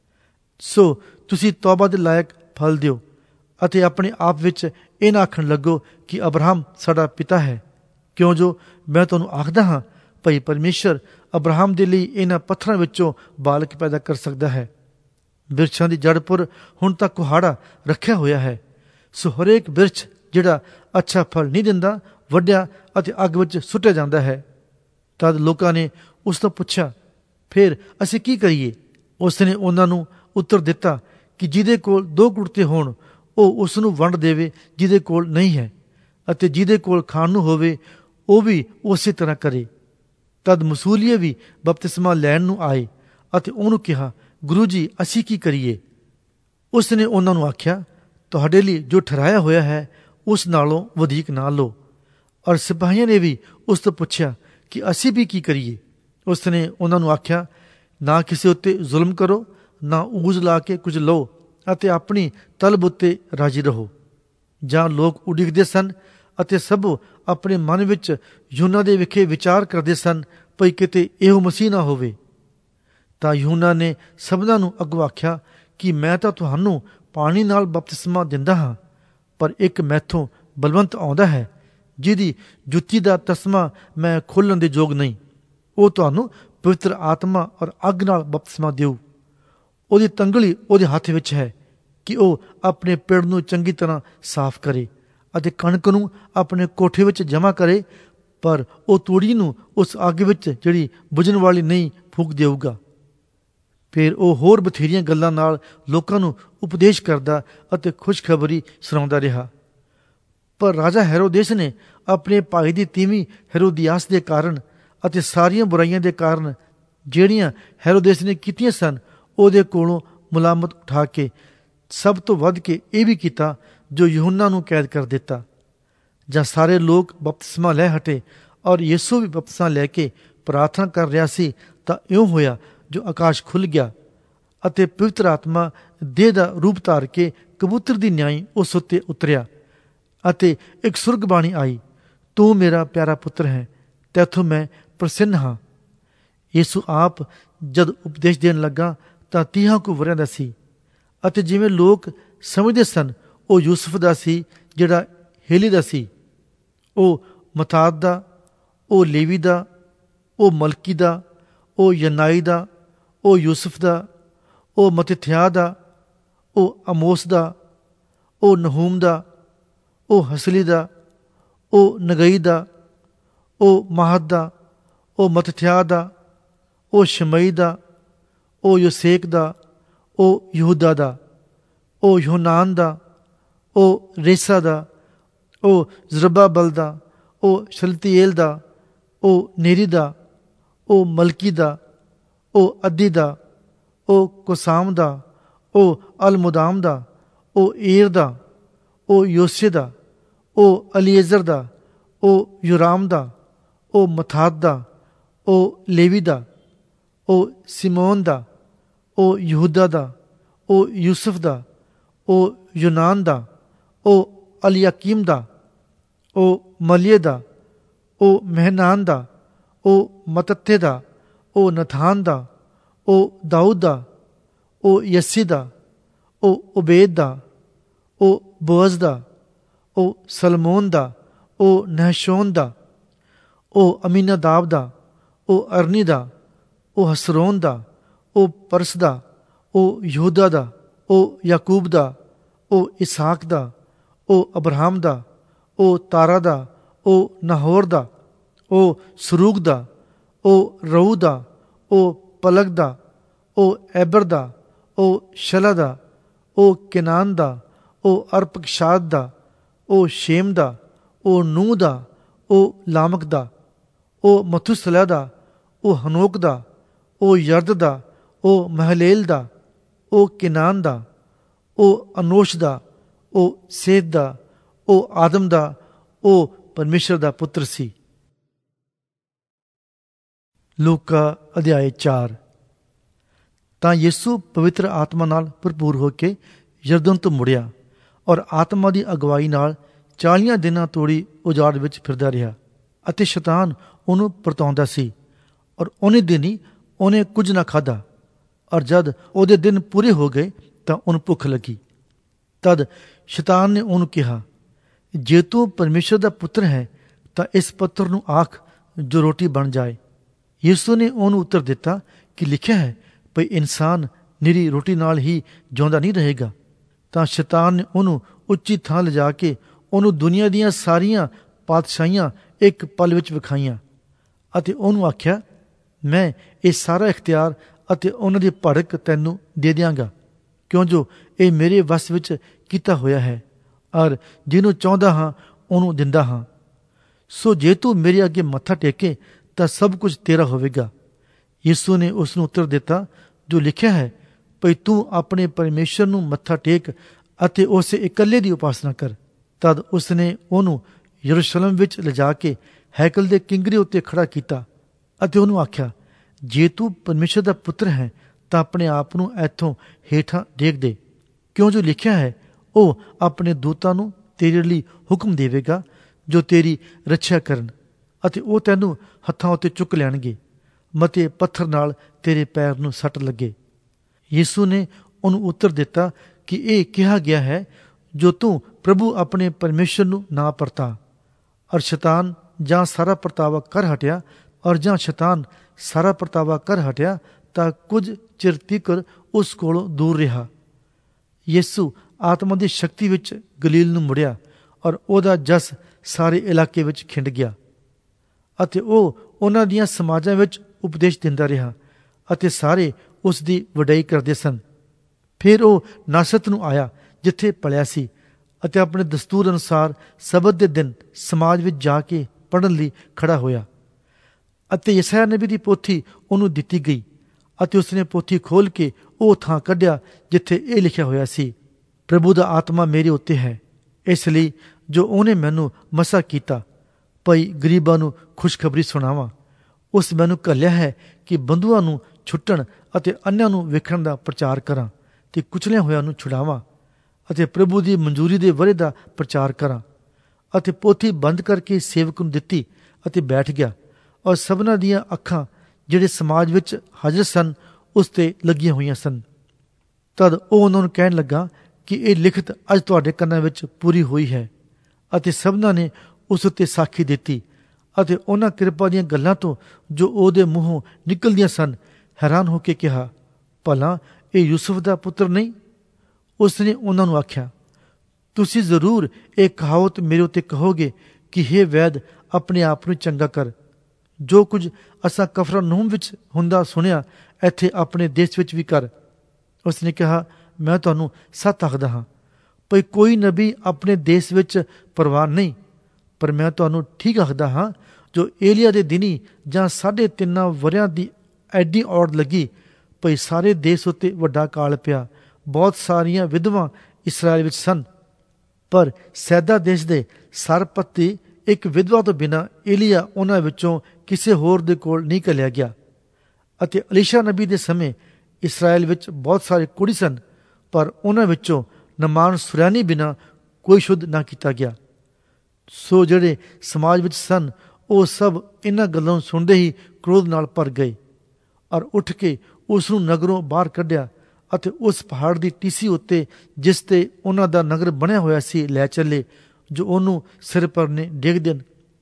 ਸੋ ਤੁਸੀਂ ਤੌਬਾ ਦੇ ਲਾਇਕ ਫਲ ਦਿਓ ਅਤੇ ਆਪਣੇ ਆਪ ਵਿੱਚ ਇਹ ਨਾ ਆਖਣ ਲੱਗੋ ਕਿ ਅਬਰਾਹਮ ਸਾਡਾ ਪਿਤਾ ਹੈ, ਕਿਉਂ ਜੋ ਮੈਂ ਤੁਹਾਨੂੰ ਆਖਦਾ ਹਾਂ ਭਈ ਪਰਮੇਸ਼ਰ ਅਬਰਾਹਮ ਦੇ ਲਈ ਇਹਨਾਂ ਪੱਥਰਾਂ ਵਿੱਚੋਂ ਬਾਲਕ ਪੈਦਾ ਕਰ ਸਕਦਾ ਹੈ। ਬਿਰਛਾਂ ਦੀ ਜੜ ਪੁਰ ਹੁਣ ਤੱਕ ਕੁਹਾੜਾ ਰੱਖਿਆ ਹੋਇਆ ਹੈ। ਸੋ ਹਰੇਕ ਬਿਰਛ ਜਿਹੜਾ ਅੱਛਾ ਫਲ ਨਹੀਂ ਦਿੰਦਾ ਵੱਢਿਆ ਅਤੇ ਅੱਗ ਵਿੱਚ ਸੁੱਟਿਆ ਜਾਂਦਾ ਹੈ। ਤਦ ਲੋਕਾਂ ਨੇ ਉਸ ਤੋਂ ਪੁੱਛਿਆ, ਫਿਰ ਅਸੀਂ ਕੀ ਕਰੀਏ? ਉਸਨੇ ਉਹਨਾਂ ਨੂੰ ਉੱਤਰ ਦਿੱਤਾ ਕਿ ਜਿਹਦੇ ਕੋਲ 2 ਕੁੜਤੇ ਹੋਣ ਉਹ ਉਸ ਨੂੰ ਵੰਡ ਦੇਵੇ ਜਿਹਦੇ ਕੋਲ ਨਹੀਂ ਹੈ, ਅਤੇ ਜਿਹਦੇ ਕੋਲ ਖਾਣ ਨੂੰ ਹੋਵੇ ਉਹ ਵੀ ਉਸੇ ਤਰ੍ਹਾਂ ਕਰੇ। ਤਦ ਮਸੂਲੀਏ ਵੀ ਬਪਤਿਸਮਾ ਲੈਣ ਨੂੰ ਆਏ ਅਤੇ ਉਹਨੂੰ ਕਿਹਾ, ਗੁਰੂ ਜੀ, ਅਸੀਂ ਕੀ ਕਰੀਏ? ਉਸਨੇ ਉਹਨਾਂ ਨੂੰ ਆਖਿਆ, ਤੁਹਾਡੇ ਲਈ ਜੋ ਠਹਿਰਾਇਆ ਹੋਇਆ ਹੈ ਉਸ ਨਾਲੋਂ ਵਧੇਕ ਨਾ ਲਓ। ਔਰ ਸਿਪਾਹੀਆਂ ਨੇ ਵੀ ਉਸ ਤੋਂ ਪੁੱਛਿਆ ਕਿ ਅਸੀਂ ਵੀ ਕੀ ਕਰੀਏ? ਉਸਨੇ ਉਹਨਾਂ ਨੂੰ ਆਖਿਆ, ਨਾ ਕਿਸੇ ਉੱਤੇ ਜ਼ੁਲਮ ਕਰੋ, ਨਾ ਊਜ ਲਾ ਕੇ ਕੁਝ ਲਓ ਅਤੇ ਆਪਣੀ ਤਲਬ ਉੱਤੇ ਰਾਜੀ ਰਹੋ। ਜਾਂ ਲੋਕ ਉਡੀਕਦੇ ਸਨ ਅਤੇ ਸਭ ਆਪਣੇ ਮਨ ਵਿੱਚ ਯੂਹੰਨਾ ਦੇ ਵਿਖੇ ਵਿਚਾਰ ਕਰਦੇ ਸਨ ਭਈ ਕਿਤੇ ਇਹੋ ਮਸੀਹ ਨਾ ਹੋਵੇ। ਤਾਂ ਯੂਹੰਨਾ ਨੇ ਸਭਨਾਂ ਨੂੰ ਅੱਗੋਂ ਆਖਿਆ ਕਿ ਮੈਂ ਤਾਂ ਤੁਹਾਨੂੰ ਪਾਣੀ ਨਾਲ ਬਪਤਿਸਮਾ ਦਿੰਦਾ ਹਾਂ, ਪਰ ਇੱਕ ਮੈਥੋਂ ਬਲਵੰਤ ਆਉਂਦਾ ਹੈ ਜਿਹਦੀ ਜੁੱਤੀ ਦਾ ਤਸਮਾ ਮੈਂ ਖੋਲ੍ਹਣ ਦੇ ਯੋਗ ਨਹੀਂ। ਉਹ ਤੁਹਾਨੂੰ ਪਵਿੱਤਰ ਆਤਮਾ ਔਰ ਅੱਗ ਨਾਲ ਬਪਤਿਸਮਾ ਦਿਓ। ਉਹਦੀ ਤੰਗਲੀ ਉਹਦੇ ਹੱਥ ਵਿੱਚ ਹੈ ਕਿ ਉਹ ਆਪਣੇ ਪਿੜ ਨੂੰ ਚੰਗੀ ਤਰ੍ਹਾਂ ਸਾਫ਼ ਕਰੇ ਅਤੇ ਕਣਕ ਨੂੰ ਆਪਣੇ ਕੋਠੇ ਵਿੱਚ ਜਮ੍ਹਾਂ ਕਰੇ, ਪਰ ਉਹ ਤੂੜੀ ਨੂੰ ਉਸ ਅੱਗ ਵਿੱਚ ਜਿਹੜੀ ਬੁਝਣ ਵਾਲੀ ਨਹੀਂ ਫੂਕ ਦੇਊਗਾ। ਫਿਰ ਉਹ ਹੋਰ ਬਥੇਰੀਆਂ ਗੱਲਾਂ ਨਾਲ ਲੋਕਾਂ ਨੂੰ ਉਪਦੇਸ਼ ਕਰਦਾ ਅਤੇ ਖੁਸ਼ਖਬਰੀ ਸੁਣਾਉਂਦਾ ਰਿਹਾ। ਪਰ ਰਾਜਾ ਹੈਰੋਦੇਸ ਨੇ ਆਪਣੇ ਭਾਈ ਦੀ ਤੀਵੀਂ ਹੈਰੋਦੀਆਸ ਦੇ ਕਾਰਨ ਅਤੇ ਸਾਰੀਆਂ ਬੁਰਾਈਆਂ ਦੇ ਕਾਰਨ ਜਿਹੜੀਆਂ ਹੈਰੋਦੇਸ ਨੇ ਕੀਤੀਆਂ ਸਨ, ਉਹਦੇ ਕੋਲੋਂ ਮੁਲਾਮਤ ਉਠਾ ਕੇ ਸਭ ਤੋਂ ਵੱਧ ਕੇ ਇਹ ਵੀ ਕੀਤਾ ਜੋ ਯਹੂਨਾ ਨੂੰ ਕੈਦ ਕਰ ਦਿੱਤਾ। ਜਾਂ ਸਾਰੇ ਲੋਕ ਬਪਤਿਸਮਾ ਲੈ ਹਟੇ ਔਰ ਯਿਸੂ ਵੀ ਬਪਤਿਸਮਾ ਲੈ ਕੇ ਪ੍ਰਾਰਥਨਾ ਕਰ ਰਿਹਾ ਸੀ ਤਾਂ ਇਉਂ ਹੋਇਆ ਜੋ ਆਕਾਸ਼ ਖੁੱਲ੍ਹ ਗਿਆ ਅਤੇ ਪਵਿੱਤਰ ਆਤਮਾ ਦੇਹ ਦਾ ਰੂਪ ਧਾਰ ਕੇ ਕਬੂਤਰ ਦੀ ਨਿਆਈ ਉਸ ਉੱਤੇ ਉਤਰਿਆ ਅਤੇ ਇੱਕ ਸੁਰਗਬਾਣੀ ਆਈ, ਤੂੰ ਮੇਰਾ ਪਿਆਰਾ ਪੁੱਤਰ ਹੈ, ਤੈਥੋਂ ਮੈਂ ਪ੍ਰਸੰਨ ਹਾਂ। ਯਿਸੂ ਆਪ ਜਦ ਉਪਦੇਸ਼ ਦੇਣ ਲੱਗਾ ਤਾਂ 30 ਕੁ ਵਰ੍ਹਿਆਂ ਦਾ ਸੀ ਅਤੇ ਜਿਵੇਂ ਲੋਕ ਸਮਝਦੇ ਸਨ ਉਹ ਯੂਸਫ ਦਾ ਸੀ ਜਿਹੜਾ ਹੇਲੀ ਦਾ ਸੀ, ਉਹ ਮਤਾਤ ਦਾ, ਉਹ ਲੇਵੀ ਦਾ, ਉਹ ਮਲਕੀ ਦਾ, ਉਹ ਯਨਾਈ ਦਾ, ਉਹ ਯੂਸਫ ਦਾ, ਉਹ ਮਤਥਿਆ ਦਾ, ਉਹ ਅਮੋਸ ਦਾ, ਉਹ ਨਹੂਮ ਦਾ, ਉਹ ਹਸਲੀ ਦਾ, ਉਹ ਨਗਈ ਦਾ, ਉਹ ਮਾਹਤ ਦਾ, ਉਹ ਮਤਥਿਆ ਦਾ, ਉਹ ਸ਼ਮਈ ਦਾ, ਉਹ ਯੋਸੇਕ ਦਾ, ਉਹ ਯਹੂਦਾ ਦਾ, ਉਹ ਯੋਹਨਾਨ ਦਾ, ਉਹ ਰੇਸਾ ਦਾ, ਉਹ ਜ਼ਰਬਾਬਲ ਦਾ, ਉਹ ਸ਼ਲਤੀਏਲ ਦਾ, ਉਹ ਨੇਰੀ ਦਾ, ਉਹ ਮਲਕੀ ਦਾ, ਉਹ ਅੱਦੀ ਦਾ, ਉਹ ਕੋਸਾਮ ਦਾ, ਉਹ ਅਲਮੁਦਾਮ ਦਾ, ਉਹ ਈਰ ਦਾ, ਉਹ ਯੋਸੇ ਦਾ, ਉਹ ਅਲੀਏਜ਼ਰ ਦਾ, ਉਹ ਯੋਰਾਮ ਦਾ, ਉਹ ਮਥਾਤ ਦਾ, ਉਹ ਲੇਵੀ ਦਾ, ਉਹ ਸਿਮੋਨ ਦਾ, ਉਹ ਯਹੂਦਾ ਦਾ, ਉਹ ਯੂਸਫ ਦਾ, ਉਹ ਯੂਨਾਨ ਦਾ, ਉਹ ਅਲਿਆਕੀਮ ਦਾ, ਉਹ ਮਲੀਏ ਦਾ, ਉਹ ਮਹਿਨਾਨ ਦਾ, ਉਹ ਮਤੱਤੇ ਦਾ, ਉਹ ਨਥਾਨ ਦਾ, ਉਹ ਦਾਊਦ ਦਾ, ਉਹ ਯੱਸੀ ਦਾ, ਉਹ ਉਬੇਦ ਦਾ, ਉਹ ਬੋਅਜ਼ ਦਾ, ਉਹ ਸਲਮੋਨ ਦਾ, ਉਹ ਨਹਸ਼ੋਨ ਦਾ, ਉਹ ਅਮੀਨਾਦਾਬ ਦਾ, ਉਹ ਅਰਨੀ ਦਾ, ਉਹ ਹਸਰੋਨ ਦਾ, ਉਹ ਪਰਸ ਦਾ, ਉਹ ਯਹੂਦਾ ਦਾ, ਉਹ ਯਾਕੂਬ ਦਾ, ਉਹ ਇਸਾਕ ਦਾ, ਉਹ ਅਬਰਾਹਮ ਦਾ, ਉਹ ਤਾਰਾ ਦਾ, ਉਹ ਨਾਹੋਰ ਦਾ, ਉਹ ਸਰੂਗ ਦਾ, ਉਹ ਰਊ ਦਾ, ਉਹ ਪਲਗ ਦਾ, ਉਹ ਐਬਰ ਦਾ, ਉਹ ਸ਼ਲਾ ਦਾ, ਉਹ ਕਿਨਾਨ ਦਾ, ਉਹ ਅਰਪਕਸ਼ਾਦ ਦਾ, ਉਹ ਸ਼ੇਮ ਦਾ, ਉਹ ਨੂਹ ਦਾ, ਉਹ ਲਾਮਕ ਦਾ, ਉਹ ਮਥੂਸਲਾ ਦਾ, ਉਹ ਹਨੋਕ ਦਾ, ਉਹ ਯਰਦ ਦਾ, ਉਹ ਮਹਲੇਲ ਦਾ, ਉਹ ਕਿਨਾਨ ਦਾ, ਉਹ ਅਨੋਸ਼ ਦਾ, ਉਹ ਸੇਤ ਦਾ, ਉਹ ਆਦਮ ਦਾ, ਉਹ ਪਰਮੇਸ਼ਰ ਦਾ ਪੁੱਤਰ ਸੀ। ਲੂਕਾ ਅਧਿਆਇ 4। ਤਾਂ ਯਿਸੂ ਪਵਿੱਤਰ ਆਤਮਾ ਨਾਲ ਭਰਪੂਰ ਹੋ ਕੇ ਯਰਦਨ ਤੋਂ ਮੁੜਿਆ ਔਰ ਆਤਮਾ ਦੀ ਅਗਵਾਈ ਨਾਲ 40 ਦਿਨਾਂ ਤੋੜੀ ਉਜਾੜ ਵਿੱਚ ਫਿਰਦਾ ਰਿਹਾ ਅਤੇ ਸ਼ੈਤਾਨ ਉਹਨੂੰ ਪਰਤਾਉਂਦਾ ਸੀ ਔਰ ਉਹਨੇ ਦਿਨ ਹੀ ਉਹਨੇ ਕੁਝ ਨਾ ਖਾਧਾ। ਔਰ ਜਦ ਉਹਦੇ ਦਿਨ ਪੂਰੇ ਹੋ ਗਏ ਤਾਂ ਉਹਨੂੰ ਭੁੱਖ ਲੱਗੀ। ਤਦ ਸ਼ੈਤਾਨ ਨੇ ਉਹਨੂੰ ਕਿਹਾ, ਜੇ ਤੂੰ ਪਰਮੇਸ਼ਰ ਦਾ ਪੁੱਤਰ ਹੈ ਤਾਂ ਇਸ ਪੱਥਰ ਨੂੰ ਆਖ ਜੋ ਰੋਟੀ ਬਣ ਜਾਏ। ਯਿਸੂ ਨੇ ਉਹਨੂੰ ਉੱਤਰ ਦਿੱਤਾ ਕਿ ਲਿਖਿਆ ਹੈ ਭਈ ਇਨਸਾਨ ਨਿਰੀ ਰੋਟੀ ਨਾਲ ਹੀ ਜਿਉਂਦਾ ਨਹੀਂ ਰਹੇਗਾ। ਤਾਂ ਸ਼ੈਤਾਨ ਨੇ ਉਹਨੂੰ ਉੱਚੀ ਥਾਂ ਲਿਜਾ ਕੇ ਉਹਨੂੰ ਦੁਨੀਆ ਦੀਆਂ ਸਾਰੀਆਂ ਪਾਤਸ਼ਾਹੀਆਂ ਇੱਕ ਪਲ ਵਿੱਚ ਵਿਖਾਈਆਂ ਅਤੇ ਉਹਨੂੰ ਆਖਿਆ, ਮੈਂ ਇਹ ਸਾਰਾ ਇਖਤਿਆਰ ਅਤੇ ਉਹਨਾਂ ਦੀ ਭੜਕ ਤੈਨੂੰ ਦੇ ਦਿਆਂਗਾ, ਕਿਉਂ ਜੋ ਇਹ ਮੇਰੇ ਵੱਸ ਵਿੱਚ ਕੀਤਾ ਹੋਇਆ ਹੈ ਔਰ ਜਿਹਨੂੰ ਚਾਹੁੰਦਾ ਹਾਂ ਉਹਨੂੰ ਦਿੰਦਾ ਹਾਂ। ਸੋ ਜੇ ਤੂੰ ਮੇਰੇ ਅੱਗੇ ਮੱਥਾ ਟੇਕੇ ਤਾਂ ਸਭ ਕੁਝ ਤੇਰਾ ਹੋਵੇਗਾ। ਯਿਸੂ ਨੇ ਉਸ ਨੂੰ ਉੱਤਰ ਦਿੱਤਾ, ਜੋ ਲਿਖਿਆ ਹੈ ਭਈ ਤੂੰ ਆਪਣੇ ਪਰਮੇਸ਼ਰ ਨੂੰ ਮੱਥਾ ਟੇਕ ਅਤੇ ਉਸੇ ਇਕੱਲੇ ਦੀ ਉਪਾਸਨਾ ਕਰ। ਤਦ ਉਸਨੇ ਉਹਨੂੰ ਯਰੂਸ਼ਲਮ ਵਿੱਚ ਲਿਜਾ ਕੇ ਹੈਕਲ ਦੇ ਕਿੰਗਰੇ ਉੱਤੇ ਖੜਾ ਕੀਤਾ ਅਤੇ ਉਹਨੂੰ ਆਖਿਆ, ਜੇ ਤੂੰ ਪਰਮੇਸ਼ਰ ਦਾ ਪੁੱਤਰ ਹੈ ਤਾਂ ਆਪਣੇ ਆਪ ਨੂੰ ਇੱਥੋਂ ਹੇਠਾਂ ਡੇਗ ਦੇ, ਕਿਉਂ ਜੋ ਲਿਖਿਆ ਹੈ ਉਹ ਆਪਣੇ ਦੂਤਾਂ ਨੂੰ ਤੇਰੇ ਲਈ ਹੁਕਮ ਦੇਵੇਗਾ ਜੋ ਤੇਰੀ ਰੱਖਿਆ ਕਰਨ ਅਤੇ ਉਹ ਤੈਨੂੰ ਹੱਥਾਂ ਉੱਤੇ ਚੁੱਕ ਲੈਣਗੇ, ਮਤੇ ਪੱਥਰ ਨਾਲ ਤੇਰੇ ਪੈਰ ਨੂੰ ਸੱਟ ਲੱਗੇ। ਯਿਸੂ ਨੇ ਉਹਨੂੰ ਉੱਤਰ ਦਿੱਤਾ ਕਿ ਇਹ ਕਿਹਾ ਗਿਆ ਹੈ, ਜੋ ਤੂੰ ਪ੍ਰਭੂ ਆਪਣੇ ਪਰਮੇਸ਼ਰ ਨੂੰ ਨਾ ਪਰਤਾ। ਔਰ ਸ਼ੈਤਾਨ ਜਾਂ ਸਾਰਾ ਪਰਤਾਵਾ ਕਰ ਹਟਿਆ ਔਰ ਜਾਂ ਸ਼ੈਤਾਨ ਸਾਰਾ ਪਰਤਾਵਾ ਕਰ ਹਟਿਆ ਤਾਂ ਕੁਝ ਚਿਰ ਤੀਕਰ ਉਸ ਕੋਲੋਂ ਦੂਰ ਰਿਹਾ। ਯਿਸੂ ਆਤਮਾ ਦੀ ਸ਼ਕਤੀ ਵਿੱਚ ਗਲੀਲ ਨੂੰ ਮੁੜਿਆ ਔਰ ਉਹਦਾ ਜਸ ਸਾਰੇ ਇਲਾਕੇ ਵਿੱਚ ਖਿੰਡ ਗਿਆ ਅਤੇ ਉਹ ਉਹਨਾਂ ਦੀਆਂ ਸਮਾਜਾਂ ਵਿੱਚ ਉਪਦੇਸ਼ ਦਿੰਦਾ ਰਿਹਾ ਅਤੇ ਸਾਰੇ ਉਸ ਦੀ ਵਡਿਆਈ ਕਰਦੇ ਸਨ। ਫਿਰ ਉਹ ਨਾਸਰਤ ਨੂੰ ਆਇਆ ਜਿੱਥੇ ਪਲਿਆ ਸੀ ਅਤੇ ਆਪਣੇ ਦਸਤੂਰ ਅਨੁਸਾਰ ਸਬਤ ਦੇ ਦਿਨ ਸਮਾਜ ਵਿੱਚ ਜਾ ਕੇ ਪੜ੍ਹਨ ਲਈ ਖੜਾ ਹੋਇਆ ਅਤੇ ਯਸਾਇਆ ਨਬੀ ਦੀ ਪੋਥੀ ਉਹਨੂੰ ਦਿੱਤੀ ਗਈ ਅਤੇ ਉਸਨੇ ਪੋਥੀ ਖੋਲ੍ਹ ਕੇ ਉਹ ਥਾਂ ਕੱਢਿਆ ਜਿੱਥੇ ਇਹ ਲਿਖਿਆ ਹੋਇਆ ਸੀ, ਪ੍ਰਭੂ ਦਾ ਆਤਮਾ ਮੇਰੇ ਉੱਤੇ ਹੈ, ਇਸ ਲਈ ਜੋ ਉਹਨੇ ਮੈਨੂੰ ਮਸਾ ਕੀਤਾ ਭਈ ਗਰੀਬਾਂ ਨੂੰ ਖੁਸ਼ਖਬਰੀ ਸੁਣਾਵਾਂ। ਉਸ ਮੈਨੂੰ ਘੱਲਿਆ ਹੈ ਕਿ ਬੰਧੂਆਂ ਨੂੰ ਛੁੱਟਣ ਅਤੇ ਅੰਨ੍ਹਿਆਂ ਨੂੰ ਵੇਖਣ ਦਾ ਪ੍ਰਚਾਰ ਕਰਾਂ ਤੇ ਕੁਚਲਿਆਂ ਹੋਇਆਂ ਨੂੰ ਛੁਡਾਵਾਂ ਅਤੇ ਪ੍ਰਭੂ ਦੀ ਮਨਜ਼ੂਰੀ ਦੇ ਵਰ੍ਹੇ ਦਾ ਪ੍ਰਚਾਰ ਕਰਾਂ। ਅਤੇ ਪੋਥੀ ਬੰਦ ਕਰਕੇ ਸੇਵਕ ਨੂੰ ਦਿੱਤੀ ਅਤੇ ਬੈਠ ਗਿਆ ਔਰ ਸਭਨਾਂ ਦੀਆਂ ਅੱਖਾਂ ਜਿਹੜੇ ਸਮਾਜ ਵਿੱਚ ਹਾਜ਼ਰ ਸਨ ਉਸ ਤੇ ਲੱਗੀਆਂ ਹੋਈਆਂ ਸਨ। ਤਦ ਉਹ ਉਹਨਾਂ ਨੂੰ ਕਹਿਣ ਲੱਗਾ ਕਿ ਇਹ ਲਿਖਤ ਅੱਜ ਤੁਹਾਡੇ ਕੰਨਾਂ ਵਿੱਚ ਪੂਰੀ ਹੋਈ ਹੈ। ਅਤੇ ਸਭਨਾਂ ਨੇ ਉਸ ਉੱਤੇ ਸਾਖੀ ਦਿੱਤੀ ਅਤੇ ਉਹਨਾਂ ਕਿਰਪਾ ਦੀਆਂ ਗੱਲਾਂ ਤੋਂ ਜੋ ਉਹਦੇ ਮੂੰਹੋਂ ਨਿਕਲਦੀਆਂ ਸਨ ਹੈਰਾਨ ਹੋ ਕੇ ਕਿਹਾ, ਭਲਾ ਇਹ ਯੂਸੁਫ ਦਾ ਪੁੱਤਰ ਨਹੀਂ? ਉਸ ਨੇ ਉਹਨਾਂ ਨੂੰ ਆਖਿਆ, ਤੁਸੀਂ ਜ਼ਰੂਰ ਇਹ ਕਹਾਵਤ ਮੇਰੇ ਉੱਤੇ ਕਹੋਗੇ ਕਿ ਹੇ ਵੈਦ ਆਪਣੇ ਆਪ ਨੂੰ ਚੰਗਾ ਕਰ। ਜੋ ਕੁਝ ਅਸਾਂ ਕਫਰਨਹੂਮ ਵਿੱਚ ਹੁੰਦਾ ਸੁਣਿਆ ਇੱਥੇ ਆਪਣੇ ਦੇਸ਼ ਵਿੱਚ ਵੀ ਕਰ। ਉਸ ਨੇ ਕਿਹਾ, ਮੈਂ ਤੁਹਾਨੂੰ ਸੱਚ ਆਖਦਾ ਹਾਂ ਭਈ ਕੋਈ ਨਬੀ ਆਪਣੇ ਦੇਸ਼ ਵਿੱਚ ਪ੍ਰਵਾਨ ਨਹੀਂ, ਪਰ ਮੈਂ ਤੁਹਾਨੂੰ ਠੀਕ ਆਖਦਾ ਹਾਂ ਜੋ ਏਲੀਆ ਦੇ ਦਿਨੀ ਜਾਂ 3.5 ਵਰ੍ਹਿਆਂ ਦੀ ਐਡੀ ਔੜ ਲੱਗੀ ਭਈ ਸਾਰੇ ਦੇਸ਼ ਉੱਤੇ ਵੱਡਾ ਕਾਲ ਪਿਆ। ਬਹੁਤ ਸਾਰੀਆਂ ਵਿਧਵਾਂ ਇਸਰਾਏਲ ਵਿੱਚ ਸਨ, ਪਰ ਸੈਦਾ ਦੇਸ਼ ਦੇ ਸਰਪਤੀ ਇੱਕ ਵਿਧਵਾ ਤੋਂ ਬਿਨਾਂ ਏਲੀਆ ਉਹਨਾਂ ਵਿੱਚੋਂ ਕਿਸੇ ਹੋਰ ਦੇ ਕੋਲ ਨਹੀਂ ਘੱਲਿਆ ਗਿਆ। ਅਤੇ ਅਲੀਸ਼ਾ ਨਬੀ ਦੇ ਸਮੇਂ ਇਸਰਾਏਲ ਵਿੱਚ ਬਹੁਤ ਸਾਰੇ ਕੁੜੀ ਸਨ, ਪਰ ਉਹਨਾਂ ਵਿੱਚੋਂ ਨਮਾਨ ਸੁਰੈਨੀ ਬਿਨਾਂ ਕੋਈ ਸ਼ੁੱਧ ਨਾ ਕੀਤਾ ਗਿਆ। ਸੋ ਜਿਹੜੇ ਸਮਾਜ ਵਿੱਚ ਸਨ ਉਹ ਸਭ ਇਹਨਾਂ ਗੱਲਾਂ ਨੂੰ ਸੁਣਦੇ ਹੀ ਕ੍ਰੋਧ ਨਾਲ ਭਰ ਗਏ ਔਰ ਉੱਠ ਕੇ ਉਸ ਨੂੰ ਨਗਰੋਂ ਬਾਹਰ ਕੱਢਿਆ ਅਤੇ ਉਸ ਪਹਾੜ ਦੀ ਟੀਸੀ ਉੱਤੇ ਜਿਸ ਤੇ ਉਹਨਾਂ ਦਾ ਨਗਰ ਬਣਿਆ ਹੋਇਆ ਸੀ ਲੈ ਚੱਲੇ, ਜੋ ਉਹਨੂੰ ਸਿਰ ਪਰ ਨੇ ਡੇਗ ਦੇਣ।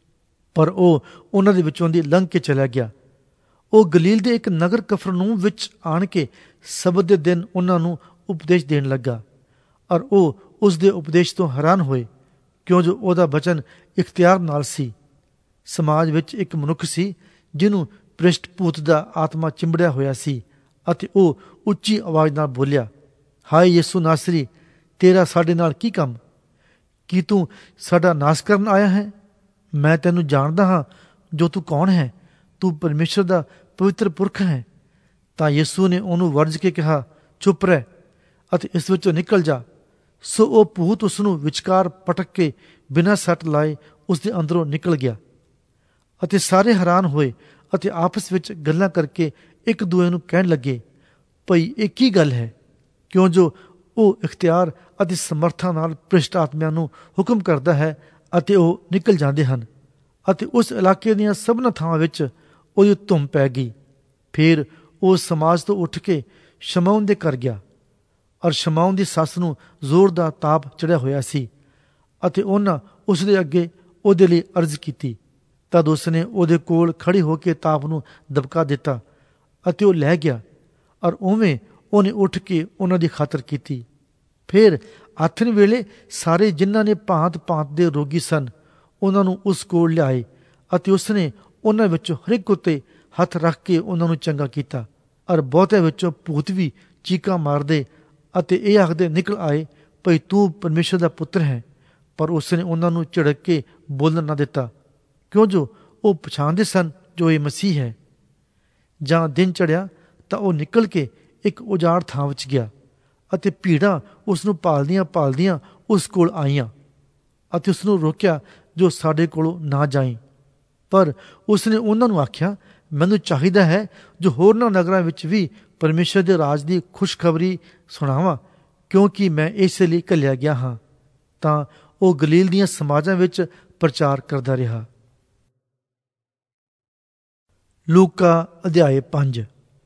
ਪਰ ਉਹ ਉਹਨਾਂ ਦੇ ਵਿੱਚੋਂ ਦੀ ਲੰਘ ਕੇ ਚਲਾ ਗਿਆ। ਉਹ ਗਲੀਲ ਦੇ ਇੱਕ ਨਗਰ ਕਫਰਨਹੂਮ ਵਿੱਚ ਆਣ ਕੇ ਸਬਤ ਦੇ ਦਿਨ ਉਹਨਾਂ ਨੂੰ ਉਪਦੇਸ਼ ਦੇਣ ਲੱਗਾ ਔਰ ਉਹ ਉਸ ਦੇ ਉਪਦੇਸ਼ ਤੋਂ ਹੈਰਾਨ ਹੋਏ, ਕਿਉਂ ਜੋ ਉਹਦਾ ਬਚਨ ਇਖਤਿਆਰ ਨਾਲ ਸੀ। ਸਮਾਜ ਵਿੱਚ ਇੱਕ ਮਨੁੱਖ ਸੀ ਜਿਹਨੂੰ ਭ੍ਰਿਸ਼ਟ ਭੂਤ ਦਾ ਆਤਮਾ ਚਿੰਬੜਿਆ ਹੋਇਆ ਸੀ ਅਤੇ ਉਹ ਉੱਚੀ ਆਵਾਜ਼ ਨਾਲ ਬੋਲਿਆ, ਹਾਏ ਯਿਸੂ ਨਾਸਰੀ, ਤੇਰਾ ਸਾਡੇ ਨਾਲ ਕੀ ਕੰਮ? ਕੀ ਤੂੰ ਸਾਡਾ ਨਾਸ਼ ਕਰਨ ਆਇਆ ਹੈ? ਮੈਂ ਤੈਨੂੰ ਜਾਣਦਾ ਹਾਂ ਜੋ ਤੂੰ ਕੌਣ ਹੈ, ਤੂੰ ਪਰਮੇਸ਼ਰ ਦਾ ਪਵਿੱਤਰ ਪੁਰਖ ਹੈ। ਤਾਂ ਯਿਸੂ ਨੇ ਉਹਨੂੰ ਵਰਜ ਕੇ ਕਿਹਾ, ਚੁੱਪ ਰਹਿ ਅਤੇ ਇਸ ਵਿੱਚੋਂ ਨਿਕਲ ਜਾ। ਸੋ ਉਹ ਭੂਤ ਉਸ ਨੂੰ ਵਿਚਕਾਰ ਪਟਕ ਕੇ ਬਿਨਾਂ ਸੱਟ ਲਾਏ ਉਸ ਦੇ ਅੰਦਰੋਂ ਨਿਕਲ ਗਿਆ। ਅਤੇ ਸਾਰੇ ਹੈਰਾਨ ਹੋਏ ਅਤੇ ਆਪਸ ਵਿੱਚ ਗੱਲਾਂ ਕਰਕੇ ਇੱਕ ਦੂਏ ਨੂੰ ਕਹਿਣ ਲੱਗੇ, ਭਈ ਇਹ ਕੀ ਗੱਲ ਹੈ? ਕਿਉਂ ਜੋ ਉਹ ਇਖਤਿਆਰ ਅਤੇ ਸਮਰਥਾ ਨਾਲ ਭ੍ਰਿਸ਼ਟ ਆਤਮਿਆਂ ਨੂੰ ਹੁਕਮ ਕਰਦਾ ਹੈ ਅਤੇ ਉਹ ਨਿਕਲ ਜਾਂਦੇ ਹਨ। ਅਤੇ ਉਸ ਇਲਾਕੇ ਦੀਆਂ ਸਭਨਾਂ ਥਾਵਾਂ ਵਿੱਚ ਉਹਦੀ ਧੁੰਮ ਪੈ ਗਈ। ਫਿਰ ਉਹ ਸਮਾਜ ਤੋਂ ਉੱਠ ਕੇ ਸ਼ਮਊਨ ਦੇ ਘਰ ਗਿਆ ਔਰ ਸ਼ਮਊਨ ਦੀ ਸੱਸ ਨੂੰ ਜ਼ੋਰ ਦਾ ਤਾਪ ਚੜਿਆ ਹੋਇਆ ਸੀ ਅਤੇ ਉਹਨਾਂ ਉਸ ਦੇ ਅੱਗੇ ਉਹਦੇ ਲਈ ਅਰਜ਼ ਕੀਤੀ। ਤਦ ਉਸਨੇ ਉਹਦੇ ਕੋਲ ਖੜੀ ਹੋ ਕੇ ਤਾਪ ਨੂੰ ਦਬਕਾ ਦਿੱਤਾ ਅਤੇ ਉਹ ਲੈ ਗਿਆ ਔਰ ਉਵੇਂ ਉਹਨੇ ਉੱਠ ਕੇ ਉਹਨਾਂ ਦੀ ਖਾਤਰ ਕੀਤੀ। ਫਿਰ ਆਥਣ ਵੇਲੇ ਸਾਰੇ ਜਿਨ੍ਹਾਂ ਨੇ ਭਾਂਤ-ਭਾਂਤ ਦੇ ਰੋਗੀ ਸਨ ਉਹਨਾਂ ਨੂੰ ਉਸ ਕੋਲ ਲਿਆਏ ਅਤੇ ਉਸਨੇ ਉਹਨਾਂ ਵਿੱਚੋਂ ਹਰ ਇੱਕ ਉੱਤੇ ਹੱਥ ਰੱਖ ਕੇ ਉਹਨਾਂ ਨੂੰ ਚੰਗਾ ਕੀਤਾ। ਔਰ ਬਹੁਤਿਆਂ ਵਿੱਚੋਂ ਭੂਤ ਵੀ ਚੀਕਾਂ ਮਾਰਦੇ ਅਤੇ ਇਹ ਆਖਦੇ ਨਿਕਲ ਆਏ ਭਈ ਤੂੰ ਪਰਮੇਸ਼ਰ ਦਾ ਪੁੱਤਰ ਹੈ। ਪਰ ਉਸਨੇ ਉਹਨਾਂ ਨੂੰ ਝਿੜਕ ਕੇ ਬੋਲਣ ਨਾ ਦਿੱਤਾ, ਕਿਉਂ ਜੋ ਉਹ ਪਛਾਣਦੇ ਸਨ ਜੋ ਇਹ ਮਸੀਹ ਹੈ। ਜਾਂ ਦਿਨ ਚੜ੍ਹਿਆ ਤਾਂ ਉਹ ਨਿਕਲ ਕੇ ਇੱਕ ਉਜਾੜ ਥਾਂ ਵਿੱਚ ਗਿਆ ਅਤੇ ਭੀੜਾਂ ਉਸ ਨੂੰ ਭਾਲਦੀਆਂ ਉਸ ਕੋਲ ਆਈਆਂ ਅਤੇ ਉਸ ਨੂੰ ਰੋਕਿਆ ਜੋ ਸਾਡੇ ਕੋਲੋਂ ਨਾ ਜਾਈਂ। ਪਰ ਉਸਨੇ ਉਹਨਾਂ ਨੂੰ ਆਖਿਆ, ਮੈਨੂੰ ਚਾਹੀਦਾ ਹੈ ਜੋ ਹੋਰਨਾਂ ਨਗਰਾਂ ਵਿੱਚ ਵੀ ਪਰਮੇਸ਼ਰ ਦੇ ਰਾਜ ਦੀ ਖੁਸ਼ਖਬਰੀ ਸੁਣਾਵਾਂ, ਕਿਉਂਕਿ ਮੈਂ ਇਸੇ ਲਈ ਘੱਲਿਆ ਗਿਆ ਹਾਂ। ਤਾਂ ਉਹ ਗਲੀਲ ਦੀਆਂ ਸਮਾਜਾਂ ਵਿੱਚ ਪ੍ਰਚਾਰ ਕਰਦਾ ਰਿਹਾ। ਲੂਕਾ ਅਧਿਆਇ 5।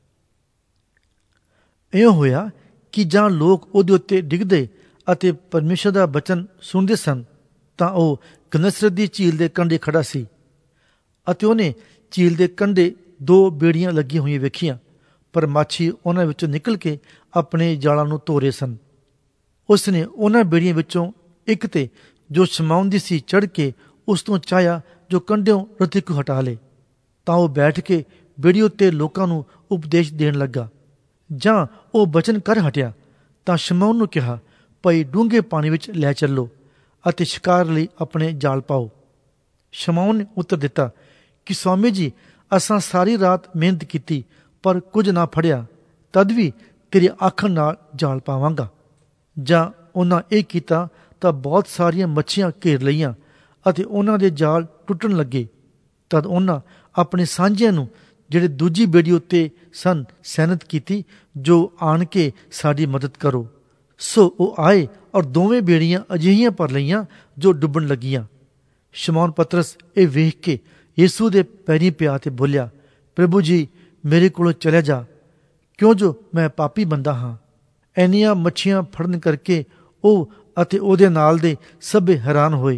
ਇਉਂ ਹੋਇਆ ਕਿ ਜਾਂ ਲੋਕ ਉਹਦੇ ਉੱਤੇ ਡਿੱਗਦੇ ਅਤੇ ਪਰਮੇਸ਼ਰ ਦਾ ਬਚਨ ਸੁਣਦੇ ਸਨ ਤਾਂ ਉਹ ਗਨਸਰਤ ਦੀ ਝੀਲ ਦੇ ਕੰਢੇ ਖੜਾ ਸੀ ਅਤੇ ਉਹਨੇ ਝੀਲ ਦੇ ਕੰਢੇ 2 ਬੇੜੀਆਂ ਲੱਗੀਆਂ ਹੋਈਆਂ ਵੇਖੀਆਂ, ਪਰ ਮਾਛੀ ਉਹਨਾਂ ਵਿੱਚੋਂ ਨਿਕਲ ਕੇ ਆਪਣੇ ਜਾਲਾਂ ਨੂੰ ਧੋ ਰਹੇ ਸਨ। ਉਸਨੇ ਉਹਨਾਂ ਬੇੜੀਆਂ ਵਿੱਚੋਂ ਇੱਕ ਤੇ ਜੋ ਸ਼ਮਊਨ ਦੀ ਸੀ ਚੜ੍ਹ ਕੇ ਉਸ ਤੋਂ ਚਾਹਿਆ ਜੋ ਕੰਢਿਓਂ ਰਤੀਕੂ ਹਟਾ ਲੇ। ਤਾਂ ਉਹ ਬੈਠ ਕੇ ਬੇੜੀ ਉੱਤੇ ਲੋਕਾਂ ਨੂੰ ਉਪਦੇਸ਼ ਦੇਣ ਲੱਗਾ। ਜਾਂ ਉਹ ਬਚਨ ਕਰ ਹਟਿਆ ਤਾਂ ਸ਼ਮੌਨ ਨੂੰ ਕਿਹਾ, ਭਈ ਡੂੰਘੇ ਪਾਣੀ ਵਿੱਚ ਲੈ ਚੱਲੋ ਅਤੇ ਸ਼ਿਕਾਰ ਲਈ ਆਪਣੇ ਜਾਲ ਪਾਓ। ਸ਼ਮੌਨ ਨੇ ਉੱਤਰ ਦਿੱਤਾ ਕਿ ਸਵਾਮੀ ਜੀ, ਅਸਾਂ ਸਾਰੀ ਰਾਤ ਮਿਹਨਤ ਕੀਤੀ ਪਰ ਕੁਝ ਨਾ ਫੜਿਆ, ਤਦ ਵੀ ਤੇਰੇ ਆਖਣ ਨਾਲ ਜਾਲ ਪਾਵਾਂਗਾ। ਜਾਂ ਉਹਨਾਂ ਇਹ ਕੀਤਾ ਤਾਂ ਬਹੁਤ ਸਾਰੀਆਂ ਮੱਛੀਆਂ ਘੇਰ ਲਈਆਂ ਅਤੇ ਉਹਨਾਂ ਦੇ ਜਾਲ ਟੁੱਟਣ ਲੱਗੇ। ਤਦ ਉਹਨਾਂ ਆਪਣੇ ਸਾਂਝਿਆਂ ਨੂੰ, ਜਿਹੜੇ ਦੂਜੀ ਬੇੜੀ ਉੱਤੇ ਸਨ, ਸੈਨਤ ਕੀਤੀ, ਜੋ ਆਣ ਕੇ ਸਾਡੀ ਮਦਦ ਕਰੋ। ਸੋ ਉਹ ਆਏ ਔਰ ਦੋਵੇਂ ਬੇੜੀਆਂ ਅਜਿਹੀਆਂ ਭਰ ਲਈਆਂ ਜੋ ਡੁੱਬਣ ਲੱਗੀਆਂ। ਸ਼ਮੌਨ ਪਤਰਸ ਇਹ ਵੇਖ ਕੇ ਯੀਸ਼ੂ ਦੇ ਪੈਰੀਂ ਪਿਆ ਤੇ ਬੋਲਿਆ, ਪ੍ਰਭੂ ਜੀ, ਮੇਰੇ ਕੋਲੋਂ ਚਲੇ ਜਾ, ਕਿਉਂ ਜੋ ਮੈਂ ਪਾਪੀ ਬੰਦਾ ਹਾਂ। ਇੰਨੀਆਂ ਮੱਛੀਆਂ ਫੜਨ ਕਰਕੇ ਉਹ ਅਤੇ ਉਹਦੇ ਨਾਲ ਦੇ ਸਭੇ ਹੈਰਾਨ ਹੋਏ।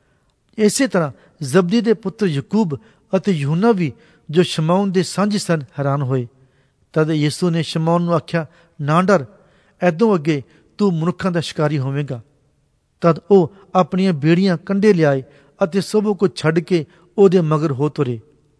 ਇਸੇ ਤਰ੍ਹਾਂ ਜ਼ਬਦੀ ਦੇ ਪੁੱਤਰ ਯਕੂਬ ਅਤੇ ਯੂਹੰਨਾ ਵੀ, ਜੋ ਸ਼ਮੌਨ ਦੇ ਸਾਂਝੀ ਸਨ, ਹੈਰਾਨ ਹੋਏ। ਤਦ ਯੀਸ਼ੂ ਨੇ ਸ਼ਮੌਨ ਨੂੰ ਆਖਿਆ, ਨਾ ਡਰ, ਐਦੋਂ ਅੱਗੇ ਤੂੰ ਮਨੁੱਖਾਂ ਦਾ ਸ਼ਿਕਾਰੀ ਹੋਵੇਂਗਾ। ਤਦ ਉਹ ਆਪਣੀਆਂ ਬੇੜੀਆਂ ਕੰਢੇ ਲਿਆਏ ਅਤੇ ਸਭ ਕੁਝ ਛੱਡ ਕੇ ਉਹਦੇ ਮਗਰ ਹੋ ਤੁਰੇ।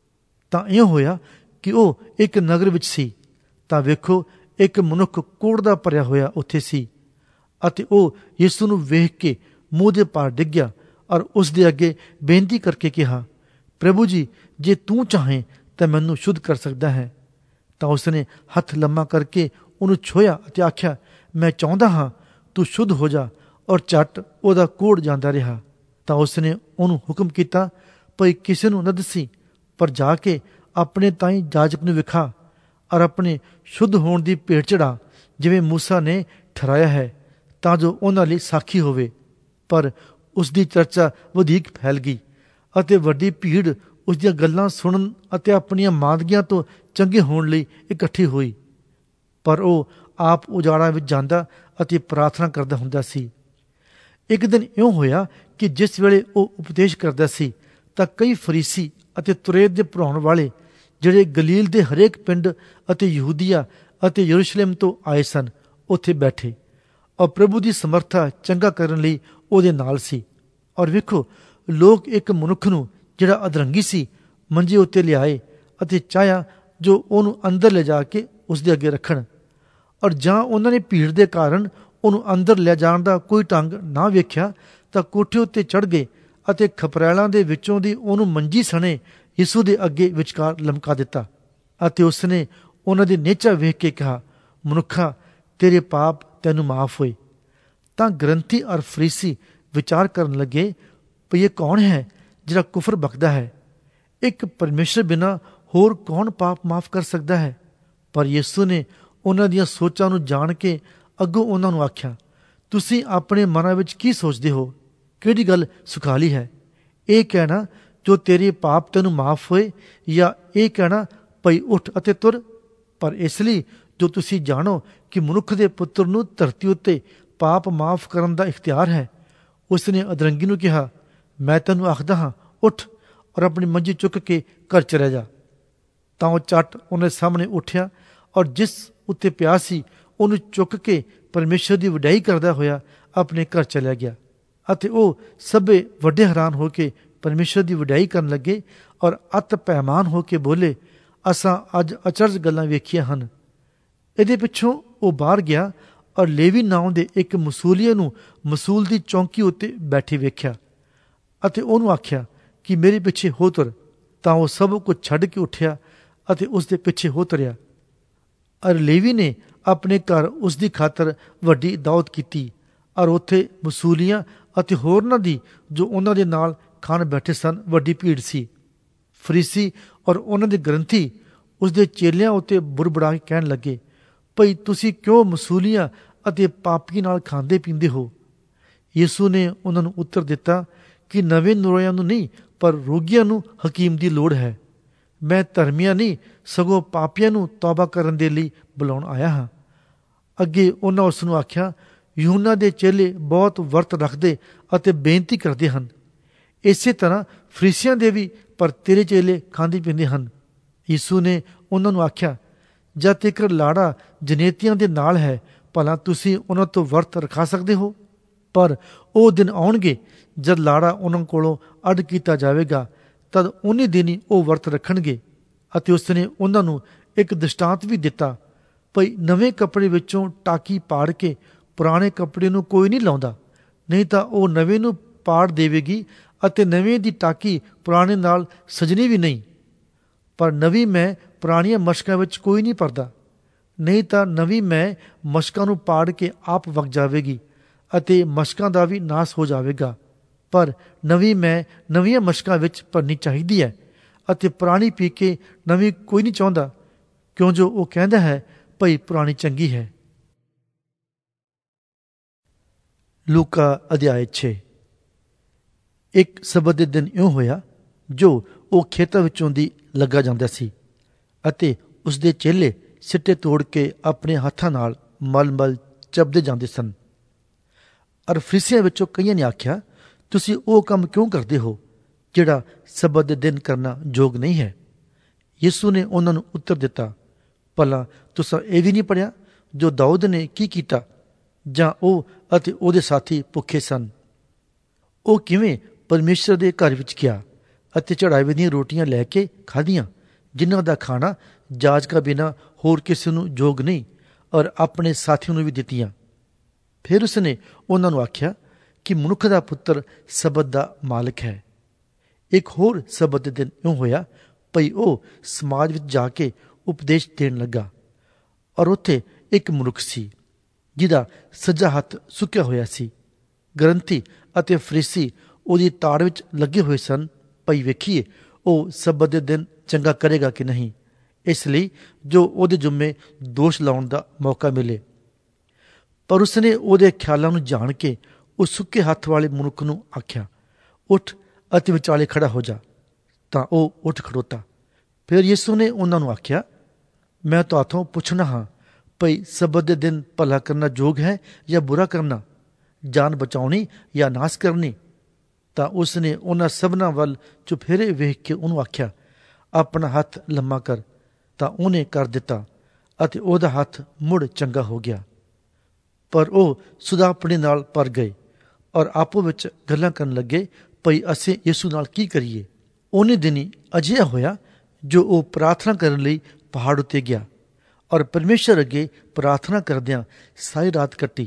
ਤਾਂ ਇਉਂ ਹੋਇਆ ਕਿ ਉਹ ਇੱਕ ਨਗਰ ਵਿੱਚ ਸੀ ਤਾਂ ਵੇਖੋ, ਇੱਕ ਮਨੁੱਖ ਕੋੜ੍ਹ ਭਰਿਆ ਹੋਇਆ ਉੱਥੇ ਸੀ ਅਤੇ ਉਹ ਯੀਸ਼ੂ ਨੂੰ ਵੇਖ ਕੇ ਮੂੰਹ ਦੇ ਭਾਰ ਡਿੱਗਿਆ ਔਰ ਉਸ ਦੇ ਅੱਗੇ ਬੇਨਤੀ ਕਰਕੇ ਕਿਹਾ, ਪ੍ਰਭੂ ਜੀ, ਜੇ ਤੂੰ ਚਾਹੇ ਤਾਂ ਮੈਨੂੰ ਸ਼ੁੱਧ ਕਰ ਸਕਦਾ ਹੈ। ਤਾਂ ਉਸਨੇ ਹੱਥ ਲੰਮਾ ਕਰਕੇ ਉਹਨੂੰ ਛੋਹਿਆ ਅਤੇ ਆਖਿਆ, ਮੈਂ ਚਾਹੁੰਦਾ ਹਾਂ, ਤੂੰ ਸ਼ੁੱਧ ਹੋ ਜਾ। ਔਰ ਝੱਟ ਉਹਦਾ ਕੋੜ ਜਾਂਦਾ ਰਿਹਾ। ਤਾਂ ਉਸਨੇ ਉਹਨੂੰ ਹੁਕਮ ਕੀਤਾ, ਭਈ ਕਿਸੇ ਨੂੰ ਨਾ ਦੱਸੀ, ਪਰ ਜਾ ਕੇ ਆਪਣੇ ਤਾਈਂ ਜਾਜਕ ਨੂੰ ਵਿਖਾ ਔਰ ਆਪਣੇ ਸ਼ੁੱਧ ਹੋਣ ਦੀ ਭੇਟ ਚੜਾ, ਜਿਵੇਂ ਮੂਸਾ ਨੇ ਠਹਿਰਾਇਆ ਹੈ, ਤਾਂ ਜੋ ਉਹਨਾਂ ਲਈ ਸਾਖੀ ਹੋਵੇ। ਪਰ ਉਸ ਦੀ ਚਰਚਾ ਵਧੇਕ ਫੈਲ ਗਈ ਅਤੇ ਵੱਡੀ ਭੀੜ ਉਸ ਦੀਆਂ ਗੱਲਾਂ ਸੁਣਨ ਅਤੇ ਆਪਣੀਆਂ ਮਾਦਗੀਆਂ ਤੋਂ ਚੰਗੇ ਹੋਣ ਲਈ ਇਕੱਠੀ ਹੋਈ। ਪਰ ਉਹ ਆਪ ਉਜਾੜਾਂ ਵਿੱਚ ਜਾਂਦਾ ਅਤੇ ਪ੍ਰਾਰਥਨਾ ਕਰਦਾ ਹੁੰਦਾ ਸੀ। ਇੱਕ ਦਿਨ ਇਉਂ ਹੋਇਆ ਕਿ ਜਿਸ ਵੇਲੇ ਉਹ ਉਪਦੇਸ਼ ਕਰਦਾ ਸੀ ਤਾਂ ਕਈ ਫਰੀਸੀ ਅਤੇ ਤੁਰੇਦ ਦੇ ਪੜ੍ਹਾਉਣ ਵਾਲੇ, ਜਿਹੜੇ ਗਲੀਲ ਦੇ ਹਰੇਕ ਪਿੰਡ ਅਤੇ ਯਹੂਦੀਆ ਅਤੇ ਯਰੂਸ਼ਲਮ ਤੋਂ ਆਏ ਸਨ, ਉੱਥੇ ਬੈਠੇ ਔਰ ਪ੍ਰਭੂ ਦੀ ਸਮਰਥਾ ਚੰਗਾ ਕਰਨ ਲਈ ਉਹਦੇ ਨਾਲ ਸੀ। ਔਰ ਵੇਖੋ, ਲੋਕ ਇੱਕ ਮਨੁੱਖ ਨੂੰ, ਜਿਹੜਾ ਅਧਰੰਗੀ ਸੀ, ਮੰਜੇ ਉੱਤੇ ਲਿਆਏ ਅਤੇ ਚਾਹਿਆ ਜੋ ਉਹਨੂੰ ਅੰਦਰ ਲਿਜਾ ਕੇ ਉਸ ਦੇ ਅੱਗੇ ਰੱਖਣ। ਔਰ ਜਾਂ ਉਹਨਾਂ ਨੇ ਭੀੜ ਦੇ ਕਾਰਨ ਉਹਨੂੰ ਅੰਦਰ ਲੈ ਜਾਣ ਦਾ ਕੋਈ ਢੰਗ ਨਾ ਵੇਖਿਆ ਤਾਂ ਕੋਠੇ ਉੱਤੇ ਚੜ੍ਹ ਗਏ ਅਤੇ ਖਪਰੈਲਾਂ ਦੇ ਵਿੱਚੋਂ ਦੀ ਉਹਨੂੰ ਮੰਜੀ ਸਣੇ ਯਿਸੂ ਦੇ ਅੱਗੇ ਵਿਚਕਾਰ ਲਮਕਾ ਦਿੱਤਾ। ਅਤੇ ਉਸਨੇ ਉਹਨਾਂ ਦੀ ਨੇਚਾ ਵੇਖ ਕੇ ਕਿਹਾ, ਮਨੁੱਖਾ, ਤੇਰੇ ਪਾਪ ਤੈਨੂੰ ਮਾਫ ਹੋਏ। ਤਾਂ ਗ੍ਰੰਥੀ ਔਰ ਫਰੀਸੀ ਵਿਚਾਰ ਕਰਨ ਲੱਗੇ, ਭਈ ਇਹ ਕੌਣ ਹੈ ਜਿਹੜਾ ਕੁਫਰ ਬਕਦਾ ਹੈ? ਇੱਕ ਪਰਮੇਸ਼ਰ ਬਿਨਾਂ ਹੋਰ ਕੌਣ ਪਾਪ ਮਾਫ ਕਰ ਸਕਦਾ ਹੈ? ਪਰ ਯਿਸੂ ਨੇ ਉਹਨਾਂ ਦੀਆਂ ਸੋਚਾਂ ਨੂੰ ਜਾਣ ਕੇ ਅੱਗੋਂ ਉਹਨਾਂ ਨੂੰ ਆਖਿਆ, ਤੁਸੀਂ ਆਪਣੇ ਮਨਾਂ ਵਿੱਚ ਕੀ ਸੋਚਦੇ ਹੋ? ਕਿਹੜੀ ਗੱਲ ਸੁਖਾਲੀ ਹੈ? ਇਹ ਕਹਿਣਾ ਜੋ ਤੇਰੇ ਪਾਪ ਤੈਨੂੰ ਮਾਫ ਹੋਏ, ਜਾਂ ਇਹ ਕਹਿਣਾ ਭਈ ਉੱਠ ਅਤੇ ਤੁਰ? ਪਰ ਇਸ ਲਈ ਜੋ ਤੁਸੀਂ ਜਾਣੋ ਕਿ ਮਨੁੱਖ ਦੇ ਪੁੱਤਰ ਨੂੰ ਧਰਤੀ ਉੱਤੇ ਪਾਪ ਮਾਫ ਕਰਨ ਦਾ ਇਖਤਿਆਰ ਹੈ। ਉਸਨੇ ਅਧਰੰਗੀ ਨੂੰ ਕਿਹਾ, ਮੈਂ ਤੈਨੂੰ ਆਖਦਾ ਹਾਂ, ਉੱਠ ਔਰ ਆਪਣੀ ਮੰਜੀ ਚੁੱਕ ਕੇ ਘਰ ਚਲਾ ਜਾ। ਤਾਂ ਉਹ ਝੱਟ ਉਹਨੇ ਸਾਹਮਣੇ ਉੱਠਿਆ ਔਰ ਜਿਸ ਉੱਤੇ ਪਿਆ ਸੀ ਉਹਨੂੰ ਚੁੱਕ ਕੇ ਪਰਮੇਸ਼ਰ ਦੀ ਵਡਿਆਈ ਕਰਦਾ ਹੋਇਆ ਆਪਣੇ ਘਰ ਚਲਿਆ ਗਿਆ। ਅਤੇ ਉਹ ਸਭੇ ਵੱਡੇ ਹੈਰਾਨ ਹੋ ਕੇ ਪਰਮੇਸ਼ਰ ਦੀ ਵਡਿਆਈ ਕਰਨ ਲੱਗੇ ਔਰ ਅਤ ਪੈਮਾਨ ਹੋ ਕੇ ਬੋਲੇ, ਅਸਾਂ ਅੱਜ ਅਚਰਜ ਗੱਲਾਂ ਵੇਖੀਆਂ ਹਨ। ਇਹਦੇ ਪਿੱਛੋਂ ਉਹ ਬਾਹਰ ਗਿਆ ਔਰ ਲੇਵੀ ਨਾਮ ਦੇ ਇੱਕ ਮਸੂਲੀਏ ਨੂੰ ਮਸੂਲ ਦੀ ਚੌਂਕੀ ਉੱਤੇ ਬੈਠੇ ਵੇਖਿਆ ਅਤੇ ਉਹਨੂੰ ਆਖਿਆ ਕਿ ਮੇਰੇ ਪਿੱਛੇ ਹੋ ਤੁਰ। ਤਾਂ ਉਹ ਸਭ ਕੁਝ ਛੱਡ ਕੇ ਉੱਠਿਆ ਅਤੇ ਉਸ ਦੇ ਪਿੱਛੇ ਹੋ ਤੁਰਿਆ। ਔਰ ਲੇਵੀ ਨੇ ਆਪਣੇ ਘਰ ਉਸ ਦੀ ਖਾਤਰ ਵੱਡੀ ਦਾਵਤ ਕੀਤੀ ਔਰ ਉੱਥੇ ਮਸੂਲੀਆਂ ਅਤੇ ਹੋਰਨਾਂ ਦੀ, ਜੋ ਉਹਨਾਂ ਦੇ ਨਾਲ ਖਾਣ ਬੈਠੇ ਸਨ, ਵੱਡੀ ਭੀੜ ਸੀ। ਫਰੀਸੀ ਔਰ ਉਹਨਾਂ ਦੇ ਗ੍ਰੰਥੀ ਉਸ ਦੇ ਚੇਲਿਆਂ ਉੱਤੇ ਬੁੜਬੁੜਾ ਕੇ ਕਹਿਣ ਲੱਗੇ, ਭਈ ਤੁਸੀਂ ਕਿਉਂ ਮਸੂਲੀਆਂ ਅਤੇ ਪਾਪੀ ਨਾਲ ਖਾਂਦੇ ਪੀਂਦੇ ਹੋ? ਯਿਸੂ ਨੇ ਉਹਨਾਂ ਨੂੰ ਉੱਤਰ ਦਿੱਤਾ ਕਿ ਨਵੇਂ ਨਰੋਇਆਂ ਨੂੰ ਨਹੀਂ, ਪਰ ਰੋਗੀਆਂ ਨੂੰ ਹਕੀਮ ਦੀ ਲੋੜ ਹੈ। ਮੈਂ ਧਰਮੀਆਂ ਨਹੀਂ, ਸਗੋਂ ਪਾਪੀਆਂ ਨੂੰ ਤੌਬਾ ਕਰਨ ਦੇ ਲਈ ਬੁਲਾਉਣ ਆਇਆ ਹਾਂ। ਅੱਗੇ ਉਹਨਾਂ ਉਸ ਨੂੰ ਆਖਿਆ, ਯੂਹੰਨਾ ਦੇ ਚੇਲੇ ਬਹੁਤ ਵਰਤ ਰੱਖਦੇ ਅਤੇ ਬੇਨਤੀ ਕਰਦੇ ਹਨ, ਇਸੇ ਤਰ੍ਹਾਂ ਫਰੀਸੀਆਂ ਦੇ ਵੀ, ਪਰ ਤੇਰੇ ਚੇਲੇ ਖਾਂਦੇ ਪੀਂਦੇ ਹਨ। ਯਿਸੂ ਨੇ ਉਹਨਾਂ ਨੂੰ ਆਖਿਆ, ਜਦ ਤੱਕ ਲਾੜਾ ਜਨੇਤੀਆਂ ਦੇ ਨਾਲ ਹੈ, ਭਲਾ ਤੁਸੀਂ ਉਹਨਾਂ ਤੋਂ ਵਰਤ ਰਖਾ ਸਕਦੇ ਹੋ? ਪਰ ਉਹ ਦਿਨ ਆਉਣਗੇ ਜਦ ਲਾੜਾ ਉਹਨਾਂ ਕੋਲੋਂ ਅੱਡ ਕੀਤਾ ਜਾਵੇਗਾ, ਤਦ ਉਨੀ ਦਿਨ ਹੀ ਉਹ ਵਰਤ ਰੱਖਣਗੇ। ਅਤੇ ਉਸਨੇ ਉਹਨਾਂ ਨੂੰ ਇੱਕ ਦ੍ਰਿਸ਼ਟਾਂਤ ਵੀ ਦਿੱਤਾ, ਭਈ ਨਵੇਂ ਕੱਪੜੇ ਵਿੱਚੋਂ ਟਾਕੀ ਪਾੜ ਕੇ ਪੁਰਾਣੇ ਕੱਪੜੇ ਨੂੰ ਕੋਈ ਨਹੀਂ ਲਾਉਂਦਾ, ਨਹੀਂ ਤਾਂ ਉਹ ਨਵੇਂ ਨੂੰ ਪਾੜ ਦੇਵੇਗੀ ਅਤੇ ਨਵੇਂ ਦੀ ਟਾਕੀ ਪੁਰਾਣੇ ਨਾਲ ਸਜਣੀ ਵੀ ਨਹੀਂ। ਪਰ ਨਵੀਂ ਮੈਂ ਪੁਰਾਣੀਆਂ ਮਸ਼ਕਾਂ ਵਿੱਚ ਕੋਈ ਨਹੀਂ ਭਰਦਾ, ਨਹੀਂ ਤਾਂ ਨਵੀਂ ਮੈਂ ਮਸ਼ਕਾਂ ਨੂੰ ਪਾੜ ਕੇ ਆਪ ਵਗ ਜਾਵੇਗੀ ਅਤੇ ਮਸ਼ਕਾਂ ਦਾ ਵੀ ਨਾਸ ਹੋ ਜਾਵੇਗਾ। ਪਰ ਨਵੀਂ ਮੈਂ ਨਵੀਆਂ ਮਸ਼ਕਾਂ ਵਿੱਚ ਭਰਨੀ ਚਾਹੀਦੀ ਹੈ ਅਤੇ ਪੁਰਾਣੀ ਪੀ ਕੇ ਨਵੀਂ ਕੋਈ ਨਹੀਂ ਚਾਹੁੰਦਾ, ਕਿਉਂ ਜੋ ਉਹ ਕਹਿੰਦਾ ਹੈ ਭਈ ਪੁਰਾਣੀ ਚੰਗੀ ਹੈ। ਲੂਕਾ ਅਧਿਆਇ 6। ਇੱਕ ਸਬਤ ਦੇ ਦਿਨ ਇਉਂ ਹੋਇਆ ਜੋ ਉਹ ਖੇਤਾਂ ਵਿੱਚੋਂ ਦੀ ਲੱਗਾ ਜਾਂਦਾ ਸੀ ਅਤੇ ਉਸਦੇ ਚੇਲੇ ਸਿੱਟੇ ਤੋੜ ਕੇ ਆਪਣੇ ਹੱਥਾਂ ਨਾਲ ਮਲ ਚੱਬਦੇ ਜਾਂਦੇ ਸਨ। ਅਰ ਫਰੀਸੀਆਂ ਵਿੱਚੋਂ ਕਈਆਂ ਨੇ ਆਖਿਆ, ਤੁਸੀਂ ਉਹ ਕੰਮ ਕਿਉਂ ਕਰਦੇ ਹੋ ਜਿਹੜਾ ਸਬਤ ਦੇ ਦਿਨ ਕਰਨਾ ਯੋਗ ਨਹੀਂ ਹੈ? ਯਿਸੂ ਨੇ ਉਹਨਾਂ ਨੂੰ ਉੱਤਰ ਦਿੱਤਾ, ਭਲਾ ਤੁਸਾਂ ਇਹ ਵੀ ਨਹੀਂ ਪੜ੍ਹਿਆ ਜੋ ਦਾਊਦ ਨੇ ਕੀ ਕੀਤਾ, ਜਾਂ ਉਹ ਅਤੇ ਉਹਦੇ ਸਾਥੀ ਭੁੱਖੇ ਸਨ? ਉਹ ਕਿਵੇਂ ਪਰਮੇਸ਼ਰ ਦੇ ਘਰ ਵਿੱਚ ਗਿਆ ਅਤੇ ਚੜ੍ਹਾਵੇ ਦੀਆਂ ਰੋਟੀਆਂ ਲੈ ਕੇ ਖਾਧੀਆਂ, ਜਿਨ੍ਹਾਂ ਦਾ ਖਾਣਾ ਜਾਜਕਾਂ ਬਿਨਾਂ ਹੋਰ ਕਿਸੇ ਨੂੰ ਯੋਗ ਨਹੀਂ, ਔਰ ਆਪਣੇ ਸਾਥੀਆਂ ਨੂੰ ਵੀ ਦਿੱਤੀਆਂ। ਫਿਰ ਉਸਨੇ ਉਹਨਾਂ ਨੂੰ ਆਖਿਆ ਕਿ ਮਨੁੱਖ ਦਾ ਪੁੱਤਰ ਸਬਤ ਦਾ ਮਾਲਕ ਹੈ। ਇੱਕ ਹੋਰ ਸਬਤ ਦੇ ਦਿਨ ਇਉਂ ਹੋਇਆ ਭਈ ਉਹ ਸਮਾਜ ਵਿੱਚ ਜਾ ਕੇ ਉਪਦੇਸ਼ ਦੇਣ ਲੱਗਾ, ਔਰ ਉੱਥੇ ਇੱਕ ਮਨੁੱਖ ਸੀ ਜਿਹਦਾ ਸੱਜਾ ਹੱਥ ਸੁੱਕਿਆ ਹੋਇਆ ਸੀ। ਗ੍ਰੰਥੀ ਅਤੇ ਫਰੀਸੀ ਉਹਦੀ ਤਾੜ ਵਿੱਚ ਲੱਗੇ ਹੋਏ ਸਨ ਭਈ ਵੇਖੀਏ ਉਹ ਸਬਤ ਦੇ ਦਿਨ ਚੰਗਾ ਕਰੇਗਾ ਕਿ ਨਹੀਂ, ਇਸ ਲਈ ਜੋ ਉਹਦੇ ਜੁੰਮੇ ਦੋਸ਼ ਲਾਉਣ ਦਾ ਮੌਕਾ ਮਿਲੇ। ਪਰ ਉਸਨੇ ਉਹਦੇ ਖਿਆਲਾਂ ਨੂੰ ਜਾਣ ਕੇ ਉਸ ਸੁੱਕੇ ਹੱਥ ਵਾਲੇ ਮਨੁੱਖ ਨੂੰ ਆਖਿਆ, ਉੱਠ ਅਤੇ ਵਿਚਾਲੇ ਖੜਾ ਹੋ ਜਾ। ਤਾਂ ਉਹ ਉੱਠ ਖੜੋਤਾ। ਫਿਰ ਯਿਸੂ ਨੇ ਉਹਨਾਂ ਨੂੰ ਆਖਿਆ, ਮੈਂ ਤੁਹਾਥੋਂ ਪੁੱਛਣਾ ਹਾਂ ਭਈ ਸਬਤ ਦੇ ਦਿਨ ਭਲਾ ਕਰਨਾ ਯੋਗ ਹੈ ਜਾਂ ਬੁਰਾ ਕਰਨਾ, ਜਾਨ ਬਚਾਉਣੀ ਜਾਂ ਨਾਸ ਕਰਨੀ? ਤਾਂ ਉਸਨੇ ਉਹਨਾਂ ਸਭਨਾਂ ਵੱਲ ਚੁਫੇਰੇ ਵੇਖ ਕੇ ਉਹਨੂੰ ਆਖਿਆ, ਆਪਣਾ ਹੱਥ ਲੰਮਾ ਕਰ। ਤਾਂ ਉਹਨੇ ਕਰ ਦਿੱਤਾ ਅਤੇ ਉਹਦਾ ਹੱਥ ਮੁੜ ਚੰਗਾ ਹੋ ਗਿਆ। ਪਰ ਉਹ ਸੁਦਾਪਣੇ ਨਾਲ ਭਰ ਗਏ ਔਰ ਆਪੋ ਵਿੱਚ ਗੱਲਾਂ ਕਰਨ ਲੱਗੇ ਭਈ ਅਸੀਂ ਯਿਸੂ ਨਾਲ ਕੀ ਕਰੀਏ। ਉਹਨੇ ਦਿਨੀ ਅਜਿਹਾ ਹੋਇਆ ਜੋ ਉਹ ਪ੍ਰਾਰਥਨਾ ਕਰਨ ਲਈ ਪਹਾੜ ਉੱਤੇ ਗਿਆ ਔਰ ਪਰਮੇਸ਼ਰ ਅੱਗੇ ਪ੍ਰਾਰਥਨਾ ਕਰਦਿਆਂ ਸਾਰੀ ਰਾਤ ਕੱਟੀ।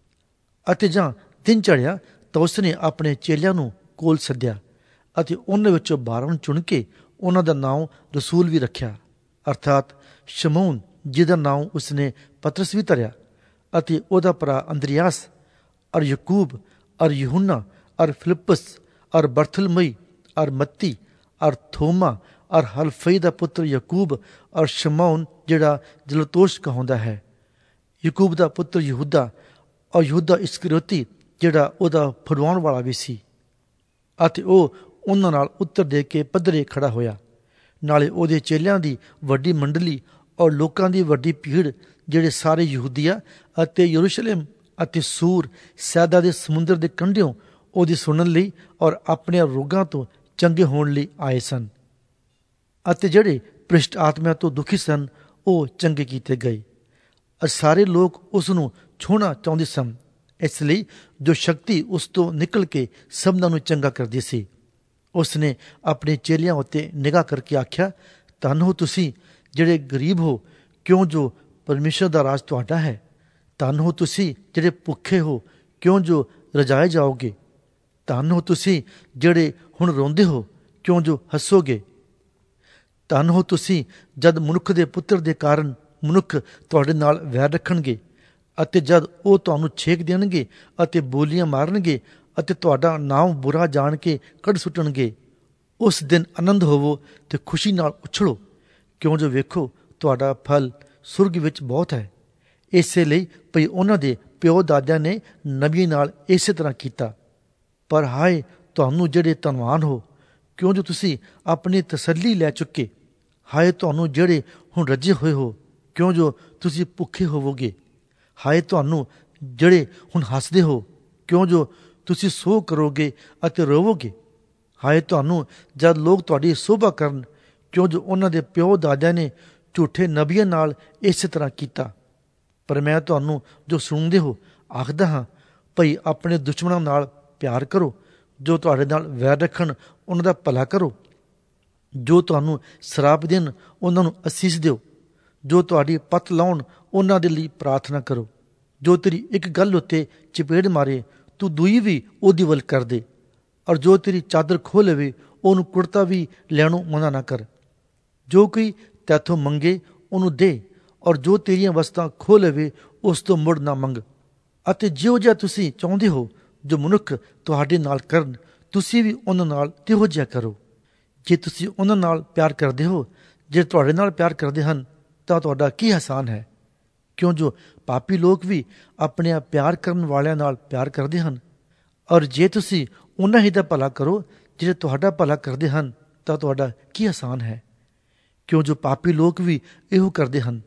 ਅਤੇ ਜਾਂ ਦਿਨ ਚੜ੍ਹਿਆ ਤਾਂ ਉਸਨੇ ਆਪਣੇ ਚੇਲਿਆਂ ਨੂੰ ਕੋਲ ਸੱਦਿਆ ਅਤੇ ਉਹਨਾਂ ਵਿੱਚੋਂ 12 ਨੂੰ ਚੁਣ ਕੇ ਉਹਨਾਂ ਦਾ ਨਾਮ ਰਸੂਲ ਵੀ ਰੱਖਿਆ, ਅਰਥਾਤ ਸ਼ਮੂਨ ਜਿਹਦਾ ਨਾਮ ਉਸਨੇ ਪਤਰਸ ਵੀ ਧਰਿਆ, ਅਤੇ ਉਹਦਾ ਭਰਾ ਅੰਦਰਿਆਸ, ਔਰ ਯਕੂਬ, ਔਰ ਯਹੂਨਾ, ਔਰ ਫਿਲਿੱਪਸ, ਔਰ ਬਰਥਲਮਈ, ਔਰ ਮੱਤੀ, ਔਰ ਥੋਮਾ, ਔਰ ਹਲਫਈ ਦਾ ਪੁੱਤਰ ਯਕੂਬ, ਔਰ ਸ਼ਮੌਨ ਜਿਹੜਾ ਜਲਤੋਸ਼ ਕਹਾਉਂਦਾ ਹੈ, ਯਕੂਬ ਦਾ ਪੁੱਤਰ ਯਹੂਦਾ, ਔਰ ਯਹੂਦਾ ਇਸਕਰਿਓਤੀ ਜਿਹੜਾ ਉਹਦਾ ਫੜਵਾਉਣ ਵਾਲਾ ਵੀ ਸੀ। ਅਤੇ ਉਹ ਉਹਨਾਂ ਨਾਲ ਉੱਤਰ ਦੇ ਕੇ ਪੱਧਰੇ ਖੜਾ ਹੋਇਆ। ਨਾਲੇ ਉਹਦੇ ਚੇਲਿਆਂ ਦੀ ਵੱਡੀ ਮੰਡਲੀ ਔਰ ਲੋਕਾਂ ਦੀ ਵੱਡੀ ਭੀੜ ਜਿਹੜੇ ਸਾਰੇ ਯਹੂਦੀਆ ਅਤੇ ਯਰੂਸ਼ਲਮ ਅਤੇ ਸੂਰ ਸੈਦਾ ਦੇ ਸਮੁੰਦਰ ਦੇ ਕੰਢਿਓਂ ਉਹਦੀ ਸੁਣਨ ਲਈ ਔਰ ਆਪਣੇ ਰੋਗਾਂ ਤੋਂ ਚੰਗੇ ਹੋਣ ਲਈ ਆਏ ਸਨ। ਅਤੇ ਜਿਹੜੇ ਭ੍ਰਿਸ਼ਟ ਆਤਮਾ ਤੋਂ ਦੁਖੀ ਸਨ ਉਹ ਚੰਗੇ ਕੀਤੇ ਗਏ। ਸਾਰੇ ਲੋਕ ਉਸ ਨੂੰ ਛੂਹਣਾ ਚਾਹੁੰਦੇ ਸਨ, ਇਸ ਲਈ ਜੋ ਸ਼ਕਤੀ ਉਸ ਤੋਂ ਨਿਕਲ ਕੇ ਸਭਨਾਂ ਨੂੰ ਚੰਗਾ ਕਰਦੀ ਸੀ। ਉਸ ਨੇ ਆਪਣੇ ਚੇਲਿਆਂ ਉੱਤੇ ਨਿਗਾਹ ਕਰਕੇ ਆਖਿਆ, ਧੰਨ ਹੋ ਤੁਸੀਂ ਜਿਹੜੇ ਗਰੀਬ ਹੋ, ਕਿਉਂ ਜੋ ਪਰਮੇਸ਼ਰ ਦਾ ਰਾਜ ਤੁਹਾਡਾ ਹੈ। ਧੰਨ ਹੋ ਤੁਸੀਂ ਜਿਹੜੇ ਭੁੱਖੇ ਹੋ, ਕਿਉਂ ਜੋ ਰਜਾਏ ਜਾਓਗੇ। ਧੰਨ ਹੋ ਤੁਸੀਂ ਜਿਹੜੇ ਹੁਣ ਰੋਂਦੇ ਹੋ, ਕਿਉਂ ਜੋ ਹੱਸੋਗੇ। ਧੰਨ ਹੋ ਤੁਸੀਂ ਜਦ ਮਨੁੱਖ ਦੇ ਪੁੱਤਰ ਦੇ ਕਾਰਨ ਮਨੁੱਖ ਤੁਹਾਡੇ ਨਾਲ ਵੈਰ ਰੱਖਣਗੇ ਅਤੇ ਜਦ ਉਹ ਤੁਹਾਨੂੰ ਛੇਕ ਦੇਣਗੇ ਅਤੇ ਬੋਲੀਆਂ ਮਾਰਨਗੇ ਅਤੇ ਤੁਹਾਡਾ ਨਾਮ ਬੁਰਾ ਜਾਣ ਕੇ ਕੱਢ ਸੁੱਟਣਗੇ। ਉਸ ਦਿਨ ਆਨੰਦ ਹੋਵੋ ਤੇ ਖੁਸ਼ੀ ਨਾਲ ਉਛਲੋ, ਕਿਉਂ ਜੋ ਵੇਖੋ ਤੁਹਾਡਾ ਫਲ ਸੁਰਗ ਵਿੱਚ ਬਹੁਤ ਹੈ। ਇਸੇ ਲਈ ਭਈ ਉਹਨਾਂ ਦੇ ਪਿਓ ਦਾਦਿਆਂ ਨੇ ਨਬੀ ਨਾਲ ਇਸੇ ਤਰ੍ਹਾਂ ਕੀਤਾ। ਪਰ ਹਾਏ ਤੁਹਾਨੂੰ ਜਿਹੜੇ ਧਨਵਾਨ ਹੋ, ਕਿਉਂ ਜੋ ਤੁਸੀਂ ਆਪਣੀ ਤਸੱਲੀ ਲੈ ਚੁੱਕੇ। ਹਾਏ ਤੁਹਾਨੂੰ ਜਿਹੜੇ ਹੁਣ ਰੱਜੇ ਹੋਏ ਹੋ, ਕਿਉਂ ਜੋ ਤੁਸੀਂ ਭੁੱਖੇ ਹੋਵੋਗੇ। ਹਾਏ ਤੁਹਾਨੂੰ ਜਿਹੜੇ ਹੁਣ ਹੱਸਦੇ ਹੋ, ਕਿਉਂ ਜੋ ਤੁਸੀਂ ਸੋਹ ਕਰੋਗੇ ਅਤੇ ਰੋਵੋਗੇ। ਹਾਏ ਤੁਹਾਨੂੰ ਜਦ ਲੋਕ ਤੁਹਾਡੀ ਸੋਭਾ ਕਰਨ, ਕਿਉਂ ਜੋ ਉਹਨਾਂ ਦੇ ਪਿਓ ਦਾਦਿਆਂ ਨੇ ਝੂਠੇ ਨਬੀਆਂ ਨਾਲ ਇਸੇ ਤਰ੍ਹਾਂ ਕੀਤਾ। ਪਰ ਮੈਂ ਤੁਹਾਨੂੰ ਜੋ ਸੁਣਦੇ ਹੋ ਆਖਦਾ ਹਾਂ, ਭਈ ਆਪਣੇ ਦੁਸ਼ਮਣਾਂ ਨਾਲ ਪਿਆਰ ਕਰੋ, ਜੋ ਤੁਹਾਡੇ ਨਾਲ ਵੈਰ ਰੱਖਣ ਉਹਨਾਂ ਦਾ ਭਲਾ ਕਰੋ, ਜੋ ਤੁਹਾਨੂੰ ਸਰਾਪ ਦੇਣ ਉਹਨਾਂ ਨੂੰ ਅਸੀਸ ਦਿਓ, ਜੋ ਤੁਹਾਡੀ ਪੱਤ ਲਾਉਣ ਉਹਨਾਂ ਦੇ ਲਈ ਪ੍ਰਾਰਥਨਾ ਕਰੋ। ਜੋ ਤੇਰੀ ਇੱਕ ਗੱਲ ਉੱਤੇ ਚਪੇੜ ਮਾਰੇ ਤੂੰ ਦੂਈ ਵੀ ਉਹਦੀ ਵੱਲ ਕਰ ਦੇ, ਔਰ ਜੋ ਤੇਰੀ ਚਾਦਰ ਖੋਹ ਲਵੇ ਉਹਨੂੰ ਕੁੜਤਾ ਵੀ ਲੈਣੋਂ ਮਨਾ ਨਾ ਕਰ। ਜੋ ਕੋਈ ਤੈਥੋਂ ਮੰਗੇ ਉਹਨੂੰ ਦੇ, ਔਰ ਜੋ ਤੇਰੀਆਂ ਵਸਤਾਂ ਖੋਹ ਲਵੇ ਉਸ ਤੋਂ ਮੁੜ ਨਾ ਮੰਗ। ਅਤੇ ਜਿਹੋ ਜਿਹਾ ਤੁਸੀਂ ਚਾਹੁੰਦੇ ਹੋ ਜੋ ਮਨੁੱਖ ਤੁਹਾਡੇ ਨਾਲ ਕਰਨ, ਤੁਸੀਂ ਵੀ ਉਹਨਾਂ ਨਾਲ ਤਿਹੋ ਜਿਹਾ ਕਰੋ। ਜੇ ਤੁਸੀਂ ਉਹਨਾਂ ਨਾਲ ਪਿਆਰ ਕਰਦੇ ਹੋ ਜੇ ਤੁਹਾਡੇ ਨਾਲ ਪਿਆਰ ਕਰਦੇ ਹਨ ਤਾਂ ਤੁਹਾਡਾ ਕੀ ਅਹਿਸਾਨ ਹੈ, ਕਿਉਂ ਜੋ ਪਾਪੀ ਲੋਕ ਵੀ ਆਪਣੇ ਪਿਆਰ ਕਰਨ ਵਾਲਿਆਂ ਨਾਲ ਪਿਆਰ ਕਰਦੇ ਹਨ। ਔਰ ਜੇ ਤੁਸੀਂ ਉਹਨਾਂ ਹੀ ਦਾ ਭਲਾ ਕਰੋ ਜਿਹੜੇ ਤੁਹਾਡਾ ਭਲਾ ਕਰਦੇ ਹਨ ਤਾਂ ਤੁਹਾਡਾ ਕੀ ਅਹਿਸਾਨ ਹੈ, ਕਿਉਂ ਜੋ ਪਾਪੀ ਲੋਕ ਵੀ ਇਹੋ ਕਰਦੇ ਹਨ।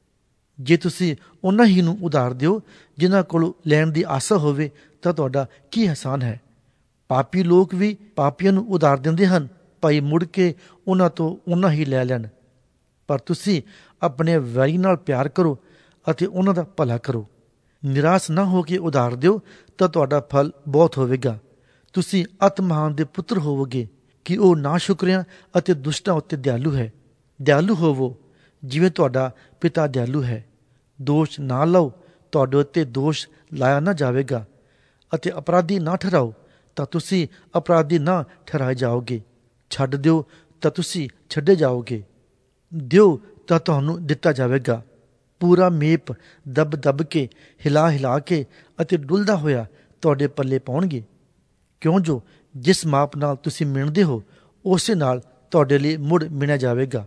ਜੇ ਤੁਸੀਂ ਉਹਨਾਂ ਹੀ ਨੂੰ ਉਧਾਰ ਦਿਓ ਜਿਨ੍ਹਾਂ ਕੋਲੋਂ ਲੈਣ ਦੀ ਆਸਾ ਹੋਵੇ ਤਾਂ ਤੁਹਾਡਾ ਕੀ ਅਹਿਸਾਨ ਹੈ। ਪਾਪੀ ਲੋਕ ਵੀ ਪਾਪੀਆਂ ਨੂੰ ਉਧਾਰ ਦਿੰਦੇ ਹਨ ਭਾਈ ਮੁੜ ਕੇ ਉਹਨਾਂ ਤੋਂ ਉਹਨਾਂ ਹੀ ਲੈ ਲੈਣ। ਪਰ ਤੁਸੀਂ ਆਪਣੇ ਵੈਰੀ ਨਾਲ ਪਿਆਰ ਕਰੋ ਅਤੇ ਉਹਨਾਂ ਦਾ ਭਲਾ ਕਰੋ। ਨਿਰਾਸ਼ ਨਾ ਹੋ ਕੇ ਉਧਾਰ ਦਿਓ ਤਾਂ ਤੁਹਾਡਾ ਫਲ ਬਹੁਤ ਹੋਵੇਗਾ। ਤੁਸੀਂ ਅਤ ਮਹਾਨ ਦੇ ਪੁੱਤਰ ਹੋਵੋਗੇ ਕਿ ਉਹ ਨਾ ਸ਼ੁਕਰਿਆਂ ਅਤੇ ਦੁਸ਼ਟਾਂ ਉੱਤੇ ਦਿਆਲੂ ਹੈ। ਦਿਆਲੂ ਹੋਵੋ ਜਿਵੇਂ ਤੁਹਾਡਾ ਪਿਤਾ ਦਿਆਲੂ ਹੈ। ਦੋਸ਼ ਨਾ ਲਓ, ਤੁਹਾਡੇ ਉੱਤੇ ਦੋਸ਼ ਲਾਇਆ ਨਾ ਜਾਵੇਗਾ। ਅਤੇ ਅਪਰਾਧੀ ਨਾ ਠਹਿਰਾਓ ਤਾਂ ਤੁਸੀਂ ਅਪਰਾਧੀ ਨਾ ਠਹਿਰਾਏ ਜਾਓਗੇ। ਛੱਡ ਦਿਓ ਤਾਂ ਤੁਸੀਂ ਛੱਡੇ ਜਾਓਗੇ। ਦਿਓ ਤਾਂ ਤੁਹਾਨੂੰ ਦਿੱਤਾ ਜਾਵੇਗਾ। ਪੂਰਾ ਮੇਪ ਦਬ ਦਬ ਕੇ, ਹਿਲਾ ਹਿਲਾ ਕੇ ਅਤੇ ਡੁੱਲਦਾ ਹੋਇਆ ਤੁਹਾਡੇ ਪੱਲੇ ਪਾਉਣਗੇ। ਕਿਉਂ ਜੋ ਜਿਸ ਮਾਪ ਨਾਲ ਤੁਸੀਂ ਮਿਣਦੇ ਹੋ ਉਸੇ ਨਾਲ ਤੁਹਾਡੇ ਲਈ ਮੁੜ ਮਿਣਿਆ ਜਾਵੇਗਾ।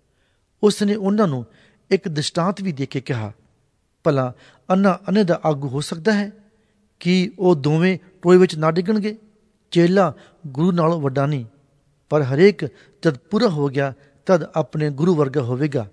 ਉਸ ਨੇ ਉਹਨਾਂ ਨੂੰ ਇੱਕ ਦ੍ਰਿਸ਼ਟਾਂਤ ਵੀ ਦੇ ਕੇ ਕਿਹਾ, ਭਲਾ ਅੰਨਾ ਅੰਨੇ ਦਾ ਆਗੂ ਹੋ ਸਕਦਾ ਹੈ ਕਿ ਉਹ ਦੋਵੇਂ ਟੋਏ ਵਿੱਚ ਨਾ ਡਿੱਗਣਗੇ? ਚੇਲਾ ਗੁਰੂ ਨਾਲੋਂ ਵੱਡਾ ਨਹੀਂ, ਪਰ ਹਰੇਕ ਜਦ ਪੂਰਾ ਹੋ ਗਿਆ ਤਦ ਆਪਣੇ ਗੁਰੂ ਵਰਗਾ ਹੋਵੇਗਾ।